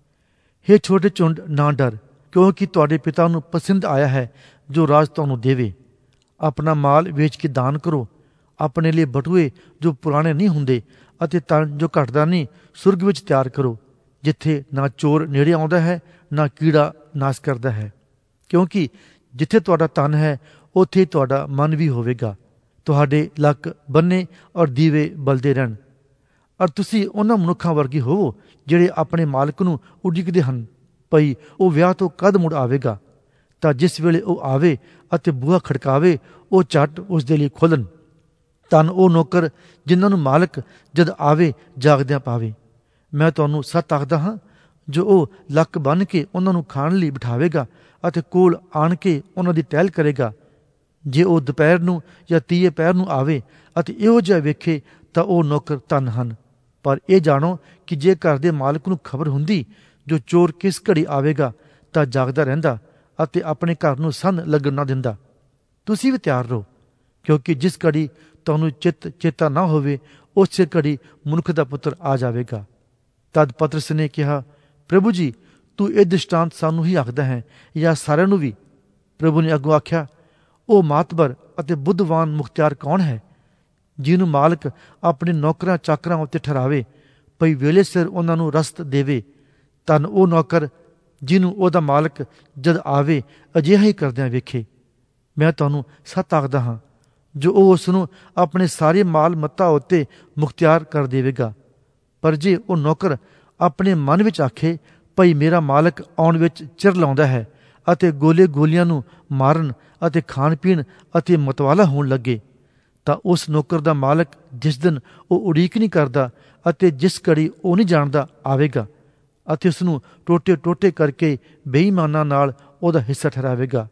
ਹੇ ਛੋਟੇ ਝੁੰਡ, ਨਾ ਡਰ, ਕਿਉਂਕਿ ਤੁਹਾਡੇ ਪਿਤਾ ਨੂੰ ਪਸੰਦ ਆਇਆ ਹੈ ਜੋ ਰਾਜ ਤੁਹਾਨੂੰ ਦੇਵੇ। ਆਪਣਾ ਮਾਲ ਵੇਚ ਕੇ ਦਾਨ ਕਰੋ, ਆਪਣੇ ਲਈ ਬਟੂਏ ਜੋ ਪੁਰਾਣੇ ਨਹੀਂ ਹੁੰਦੇ ਅਤੇ ਤਨ ਜੋ ਘਟਦਾ ਨਹੀਂ ਸੁਰਗ ਵਿੱਚ ਤਿਆਰ ਕਰੋ, ਜਿੱਥੇ ਨਾ ਚੋਰ ਨੇੜੇ ਆਉਂਦਾ ਹੈ, ਨਾ ਕੀੜਾ ਨਾਸ ਕਰਦਾ ਹੈ। ਕਿਉਂਕਿ ਜਿੱਥੇ ਤੁਹਾਡਾ ਧਨ ਹੈ, ਉੱਥੇ ਤੁਹਾਡਾ ਮਨ ਵੀ ਹੋਵੇਗਾ। ਤੁਹਾਡੇ ਲੱਕ ਬੰਨੇ ਔਰ ਦੀਵੇ ਬਲਦੇ ਰਹਿਣ। ਔਰ ਤੁਸੀਂ ਉਹਨਾਂ ਮਨੁੱਖਾਂ ਵਰਗੇ ਹੋਵੋ ਜਿਹੜੇ ਆਪਣੇ ਮਾਲਕ ਨੂੰ ਉਡੀਕਦੇ ਹਨ ਭਈ ਉਹ ਵਿਆਹ ਤੋਂ ਕਦ ਮੁੜ ਆਵੇਗਾ। ਤਾਂ ਜਿਸ ਵੇਲੇ ਉਹ ਆਵੇ ਅਤੇ ਬੂਹਾ ਖੜਕਾਵੇ, ਉਹ ਝੱਟ ਉਸ ਦੇ ਲਈ ਖੋਲ੍ਹਣ। ਧੰਨ ਉਹ ਨੌਕਰ ਜਿਨ੍ਹਾਂ ਨੂੰ ਮਾਲਕ ਜਦ ਆਵੇ ਜਾਗਦਿਆਂ ਪਾਵੇ। ਮੈਂ ਤੁਹਾਨੂੰ ਸੱਚ ਆਖਦਾ ਹਾਂ, ਜੋ ਉਹ ਲੱਕ ਬੰਨ੍ਹ ਕੇ ਉਹਨਾਂ ਨੂੰ ਖਾਣ ਲਈ ਬਿਠਾਵੇਗਾ ਅਤੇ ਕੋਲ ਆਣ ਕੇ ਉਹਨਾਂ ਦੀ ਟਹਿਲ ਕਰੇਗਾ। ਜੇ ਉਹ ਦੁਪਹਿਰ ਨੂੰ ਜਾਂ ਤੀਏ ਪਹਿਰ ਨੂੰ ਆਵੇ ਅਤੇ ਇਹੋ ਜਿਹਾ ਵੇਖੇ ਤਾਂ ਉਹ ਨੌਕਰ ਧੰਨ ਹਨ। ਪਰ ਇਹ ਜਾਣੋ ਕਿ ਜੇ ਘਰ ਦੇ ਮਾਲਕ ਨੂੰ ਖਬਰ ਹੁੰਦੀ ਜੋ ਚੋਰ ਕਿਸ ਘੜੀ ਆਵੇਗਾ, ਤਾਂ ਜਾਗਦਾ ਰਹਿੰਦਾ ਅਤੇ ਆਪਣੇ ਘਰ ਨੂੰ ਸੰਨ ਲੱਗਣ ਨਾ ਦਿੰਦਾ। ਤੁਸੀਂ ਵੀ ਤਿਆਰ ਰਹੋ, ਕਿਉਂਕਿ ਜਿਸ ਘੜੀ ਤੁਹਾਨੂੰ ਚੇਤਾ ਨਾ ਹੋਵੇ, ਉਸੇ ਘੜੀ ਮਨੁੱਖ ਦਾ ਪੁੱਤਰ ਆ ਜਾਵੇਗਾ। ਤਦ ਪਤਰਸ ਨੇ ਕਿਹਾ, ਪ੍ਰਭੂ ਜੀ, ਤੂੰ ਇਹ ਦ੍ਰਿਸ਼ਟਾਂਤ ਸਾਨੂੰ ਹੀ ਆਖਦਾ ਹੈ ਜਾਂ ਸਾਰਿਆਂ ਨੂੰ ਵੀ? ਪ੍ਰਭੂ ਨੇ ਅੱਗੋਂ ਆਖਿਆ, ਉਹ ਮਾਤਬਰ ਅਤੇ ਬੁੱਧਵਾਨ ਮੁਖਤਿਆਰ ਕੌਣ ਹੈ, ਜਿਹਨੂੰ ਮਾਲਕ ਆਪਣੇ ਨੌਕਰਾਂ ਚਾਕਰਾਂ ਉੱਤੇ ਠਹਿਰਾਵੇ ਭਈ ਵੇਲੇ ਸਿਰ ਉਹਨਾਂ ਨੂੰ ਰਸਤ ਦੇਵੇ। ਧੰਨ ਉਹ ਨੌਕਰ ਜਿਹਨੂੰ ਉਹਦਾ ਮਾਲਕ ਜਦ ਆਵੇ ਅਜਿਹਾ ਹੀ ਕਰਦਿਆਂ ਵੇਖੇ। ਮੈਂ ਤੁਹਾਨੂੰ ਸੱਚ ਆਖਦਾ ਹਾਂ, ਜੋ ਉਹ ਉਸ ਨੂੰ ਆਪਣੇ ਸਾਰੇ ਮਾਲ ਮੱਤਾ ਉੱਤੇ ਮੁਖਤਿਆਰ ਕਰ ਦੇਵੇਗਾ। ਪਰ ਜੇ ਉਹ ਨੌਕਰ ਆਪਣੇ ਮਨ ਵਿੱਚ ਆਖੇ ਭਈ ਮੇਰਾ ਮਾਲਕ ਆਉਣ ਵਿੱਚ ਚਿਰ ਲਾਉਂਦਾ ਹੈ ਅਤੇ ਗੋਲੀਆਂ ਨੂੰ ਮਾਰਨ ਅਤੇ ਖਾਣ ਪੀਣ ਅਤੇ ਮਤਵਾਲਾ ਹੋਣ ਲੱਗੇ, ਤਾਂ ਉਸ ਨੌਕਰ ਦਾ ਮਾਲਕ ਜਿਸ ਦਿਨ ਉਹ ਉਡੀਕ ਨਹੀਂ ਕਰਦਾ ਅਤੇ ਜਿਸ ਘੜੀ ਉਹ ਨਹੀਂ ਜਾਣਦਾ ਆਵੇਗਾ ਅਤੇ ਉਸ ਨੂੰ ਟੋਟੇ ਟੋਟੇ ਕਰਕੇ ਬੇਈਮਾਨਾਂ ਨਾਲ ਉਹਦਾ ਹਿੱਸਾ ਠਹਿਰਾਵੇਗਾ।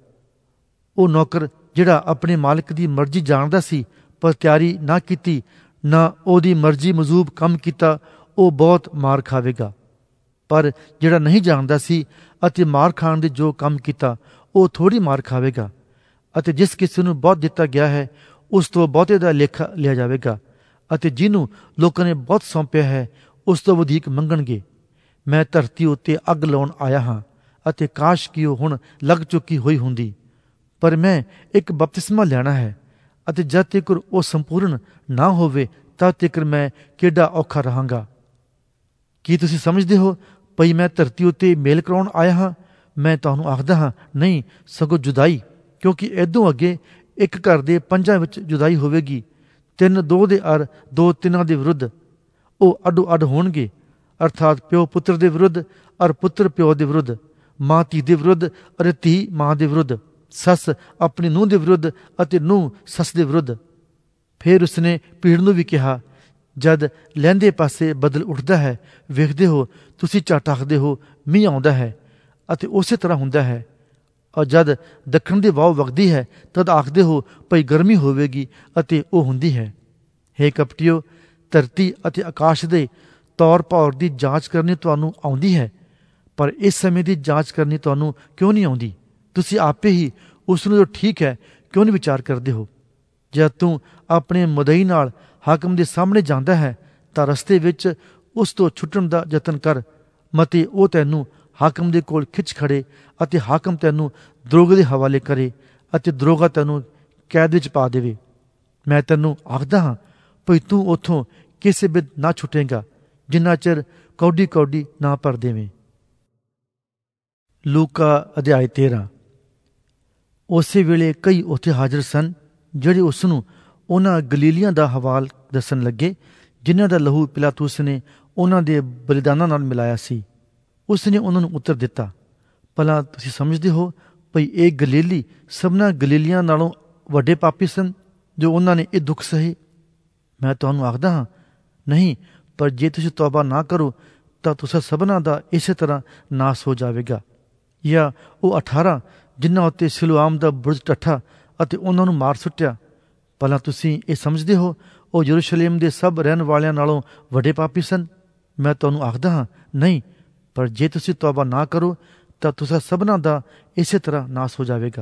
ਉਹ ਨੌਕਰ ਜਿਹੜਾ ਆਪਣੇ ਮਾਲਕ ਦੀ ਮਰਜ਼ੀ ਜਾਣਦਾ ਸੀ ਪਰ ਤਿਆਰੀ ਨਾ ਕੀਤੀ, ਨਾ ਉਹਦੀ ਮਰਜ਼ੀ ਮਜ਼ੂਬ ਕੰਮ ਕੀਤਾ, ਉਹ ਬਹੁਤ ਮਾਰ ਖਾਵੇਗਾ। ਪਰ ਜਿਹੜਾ ਨਹੀਂ ਜਾਣਦਾ ਸੀ ਅਤੇ ਮਾਰ ਖਾਣ ਦੇ ਜੋ ਕੰਮ ਕੀਤਾ, ਉਹ ਥੋੜ੍ਹੀ ਮਾਰ ਖਾਵੇਗਾ। ਅਤੇ ਜਿਸ ਕਿਸੇ ਨੂੰ ਬਹੁਤ ਦਿੱਤਾ ਗਿਆ ਹੈ, ਉਸ ਤੋਂ ਬਹੁਤੇ ਦਾ ਲੇਖਾ ਲਿਆ ਜਾਵੇਗਾ, ਅਤੇ ਜਿਹਨੂੰ ਲੋਕਾਂ ਨੇ ਬਹੁਤ ਸੌਂਪਿਆ ਹੈ, ਉਸ ਤੋਂ ਵਧੇਕ ਮੰਗਣਗੇ। ਮੈਂ ਧਰਤੀ ਉੱਤੇ ਅੱਗ ਲਾਉਣ ਆਇਆ ਹਾਂ, ਅਤੇ ਕਾਸ਼ ਕਿ ਉਹ ਹੁਣ ਲੱਗ ਚੁੱਕੀ ਹੋਈ ਹੁੰਦੀ। ਪਰ ਮੈਂ ਇੱਕ ਬਪਤਿਸਮਾ ਲੈਣਾ ਹੈ, ਅਤੇ ਜਦ ਤੱਕ ਉਹ ਸੰਪੂਰਨ ਨਾ ਹੋਵੇ ਤਦ ਤੱਕ ਮੈਂ ਕਿੱਡਾ ਔਖਾ ਰਹਾਂਗਾ। ਕੀ ਤੁਸੀਂ ਸਮਝਦੇ ਹੋ ਭਈ ਮੈਂ ਧਰਤੀ ਉੱਤੇ ਮੇਲ ਕਰਾਉਣ ਆਇਆ ਹਾਂ? ਮੈਂ ਤੁਹਾਨੂੰ ਆਖਦਾ ਹਾਂ, ਨਹੀਂ, ਸਗੋਂ ਜੁਦਾਈ। ਕਿਉਂਕਿ ਇਦੋਂ ਅੱਗੇ ਇੱਕ ਘਰ ਦੇ 5 ਵਿੱਚ ਜੁਦਾਈ ਹੋਵੇਗੀ, 3 2 ਦੇ ਅਰ 2 3 ਦੇ ਵਿਰੁੱਧ। ਉਹ ਅੱਡੋ ਅੱਡ ਹੋਣਗੇ, ਅਰਥਾਤ ਪਿਓ ਪੁੱਤਰ ਦੇ ਵਿਰੁੱਧ ਅਰ ਪੁੱਤਰ ਪਿਓ ਦੇ ਵਿਰੁੱਧ, ਮਾਂ ਧੀ ਦੇ ਵਿਰੁੱਧ ਅਤੇ ਧੀ ਮਾਂ ਦੇ ਵਿਰੁੱਧ, ਸੱਸ ਆਪਣੀ ਨੂੰਹ ਦੇ ਵਿਰੁੱਧ ਅਤੇ ਨੂੰਹ ਸੱਸ ਦੇ ਵਿਰੁੱਧ। ਫਿਰ ਉਸਨੇ ਭੀੜ ਨੂੰ ਵੀ ਕਿਹਾ, ਜਦ ਲਹਿੰਦੇ ਪਾਸੇ ਬਦਲ ਉੱਠਦਾ ਹੈ, ਵੇਖਦੇ ਹੋ ਤੁਸੀਂ ਝੱਟ ਆਖਦੇ ਹੋ ਮੀਂਹ ਆਉਂਦਾ ਹੈ, ਅਤੇ ਉਸੇ ਤਰ੍ਹਾਂ ਹੁੰਦਾ ਹੈ। ਔਰ ਜਦ ਦੱਖਣ ਦੀ ਵਾਹ ਵਗਦੀ ਹੈ, ਤਦ ਆਖਦੇ ਹੋ ਭਈ ਗਰਮੀ ਹੋਵੇਗੀ, ਅਤੇ ਉਹ ਹੁੰਦੀ ਹੈ। ਹੇ ਕਪਟੀਓ, ਧਰਤੀ ਅਤੇ ਆਕਾਸ਼ ਦੇ ਤੌਰ ਭਾਵ ਦੀ ਜਾਂਚ ਕਰਨੀ ਤੁਹਾਨੂੰ ਆਉਂਦੀ ਹੈ, ਪਰ ਇਸ ਸਮੇਂ ਦੀ ਜਾਂਚ ਕਰਨੀ ਤੁਹਾਨੂੰ ਕਿਉਂ ਨਹੀਂ ਆਉਂਦੀ? ਤੁਸੀਂ ਆਪੇ ਹੀ ਉਸ ਨੂੰ ਜੋ ਠੀਕ ਹੈ ਕਿਉਂ ਨਹੀਂ ਵਿਚਾਰ ਕਰਦੇ ਹੋ? ਜਦ ਤੂੰ ਆਪਣੇ ਮੁਦਈ ਨਾਲ ਹਾਕਮ ਦੇ ਸਾਹਮਣੇ ਜਾਂਦਾ ਹੈ, ਤਾਂ ਰਸਤੇ ਵਿੱਚ ਉਸ ਤੋਂ ਛੁੱਟਣ ਦਾ ਯਤਨ ਕਰ, ਮਤੇ ਉਹ ਤੈਨੂੰ ਹਾਕਮ ਦੇ ਕੋਲ ਖਿੱਚ ਖੜੇ ਅਤੇ ਹਾਕਮ ਤੈਨੂੰ ਦਰੋਗੇ ਦੇ ਹਵਾਲੇ ਕਰੇ ਅਤੇ ਦਰੋਗਾ ਤੈਨੂੰ ਕੈਦ ਵਿੱਚ ਪਾ ਦੇਵੇ। ਮੈਂ ਤੈਨੂੰ ਆਖਦਾ ਹਾਂ ਭਈ ਤੂੰ ਉੱਥੋਂ ਕਿਸੇ ਬਿਧ ਨਾ ਛੁੱਟੇਗਾ, ਜਿੰਨਾ ਚਿਰ ਕੌਡੀ ਕੌਡੀ ਨਾ ਭਰ ਦੇਵੇਂ। ਲੂਕਾ ਅਧਿਆਇ 13। ਉਸੇ ਵੇਲੇ ਕਈ ਉੱਥੇ ਹਾਜ਼ਰ ਸਨ, ਜਿਹੜੇ ਉਸ ਨੂੰ ਉਹਨਾਂ ਗਲੀਲੀਆਂ ਦਾ ਹਵਾਲ ਦੱਸਣ ਲੱਗੇ, ਜਿਨ੍ਹਾਂ ਦਾ ਲਹੂ ਪਿਲਾਤੂਸ ਨੇ ਉਹਨਾਂ ਦੇ ਬਲੀਦਾਨਾਂ ਨਾਲ ਮਿਲਾਇਆ ਸੀ। ਉਸ ਨੇ ਉਹਨਾਂ ਨੂੰ ਉੱਤਰ ਦਿੱਤਾ, ਭਲਾ ਤੁਸੀਂ ਸਮਝਦੇ ਹੋ ਭਈ ਇਹ ਗਲੀਲੀ ਸਭਨਾਂ ਗਲੀਲੀਆਂ ਨਾਲੋਂ ਵੱਡੇ ਪਾਪੀ ਸਨ, ਜੋ ਉਹਨਾਂ ਨੇ ਇਹ ਦੁੱਖ ਸਹੇ? ਮੈਂ ਤੁਹਾਨੂੰ ਆਖਦਾ ਹਾਂ, ਨਹੀਂ, ਪਰ ਜੇ ਤੁਸੀਂ ਤੌਬਾ ਨਾ ਕਰੋ ਤਾਂ ਤੁਸਾਂ ਸਭਨਾਂ ਦਾ ਇਸੇ ਤਰ੍ਹਾਂ ਨਾਸ ਹੋ ਜਾਵੇਗਾ। ਜਾਂ ਉਹ 18 ਜਿਨ੍ਹਾਂ ਉੱਤੇ ਸਿਲੋਆਮ ਦਾ ਬੁਰਜ ਟੱਠਾ ਅਤੇ ਉਹਨਾਂ ਨੂੰ ਮਾਰ ਸੁੱਟਿਆ, ਭਲਾ ਤੁਸੀਂ ਇਹ ਸਮਝਦੇ ਹੋ ਉਹ ਯਰੂਸ਼ਲਮ ਦੇ ਸਭ ਰਹਿਣ ਵਾਲਿਆਂ ਨਾਲੋਂ ਵੱਡੇ ਪਾਪੀ ਸਨ? ਮੈਂ ਤੁਹਾਨੂੰ ਆਖਦਾ ਹਾਂ, ਨਹੀਂ, ਪਰ ਜੇ ਤੁਸੀਂ ਤੌਬਾ ਨਾ ਕਰੋ ਤਾਂ ਤੁਸਾਂ ਸਭਨਾਂ ਦਾ ਇਸੇ ਤਰ੍ਹਾਂ ਨਾਸ ਹੋ ਜਾਵੇਗਾ।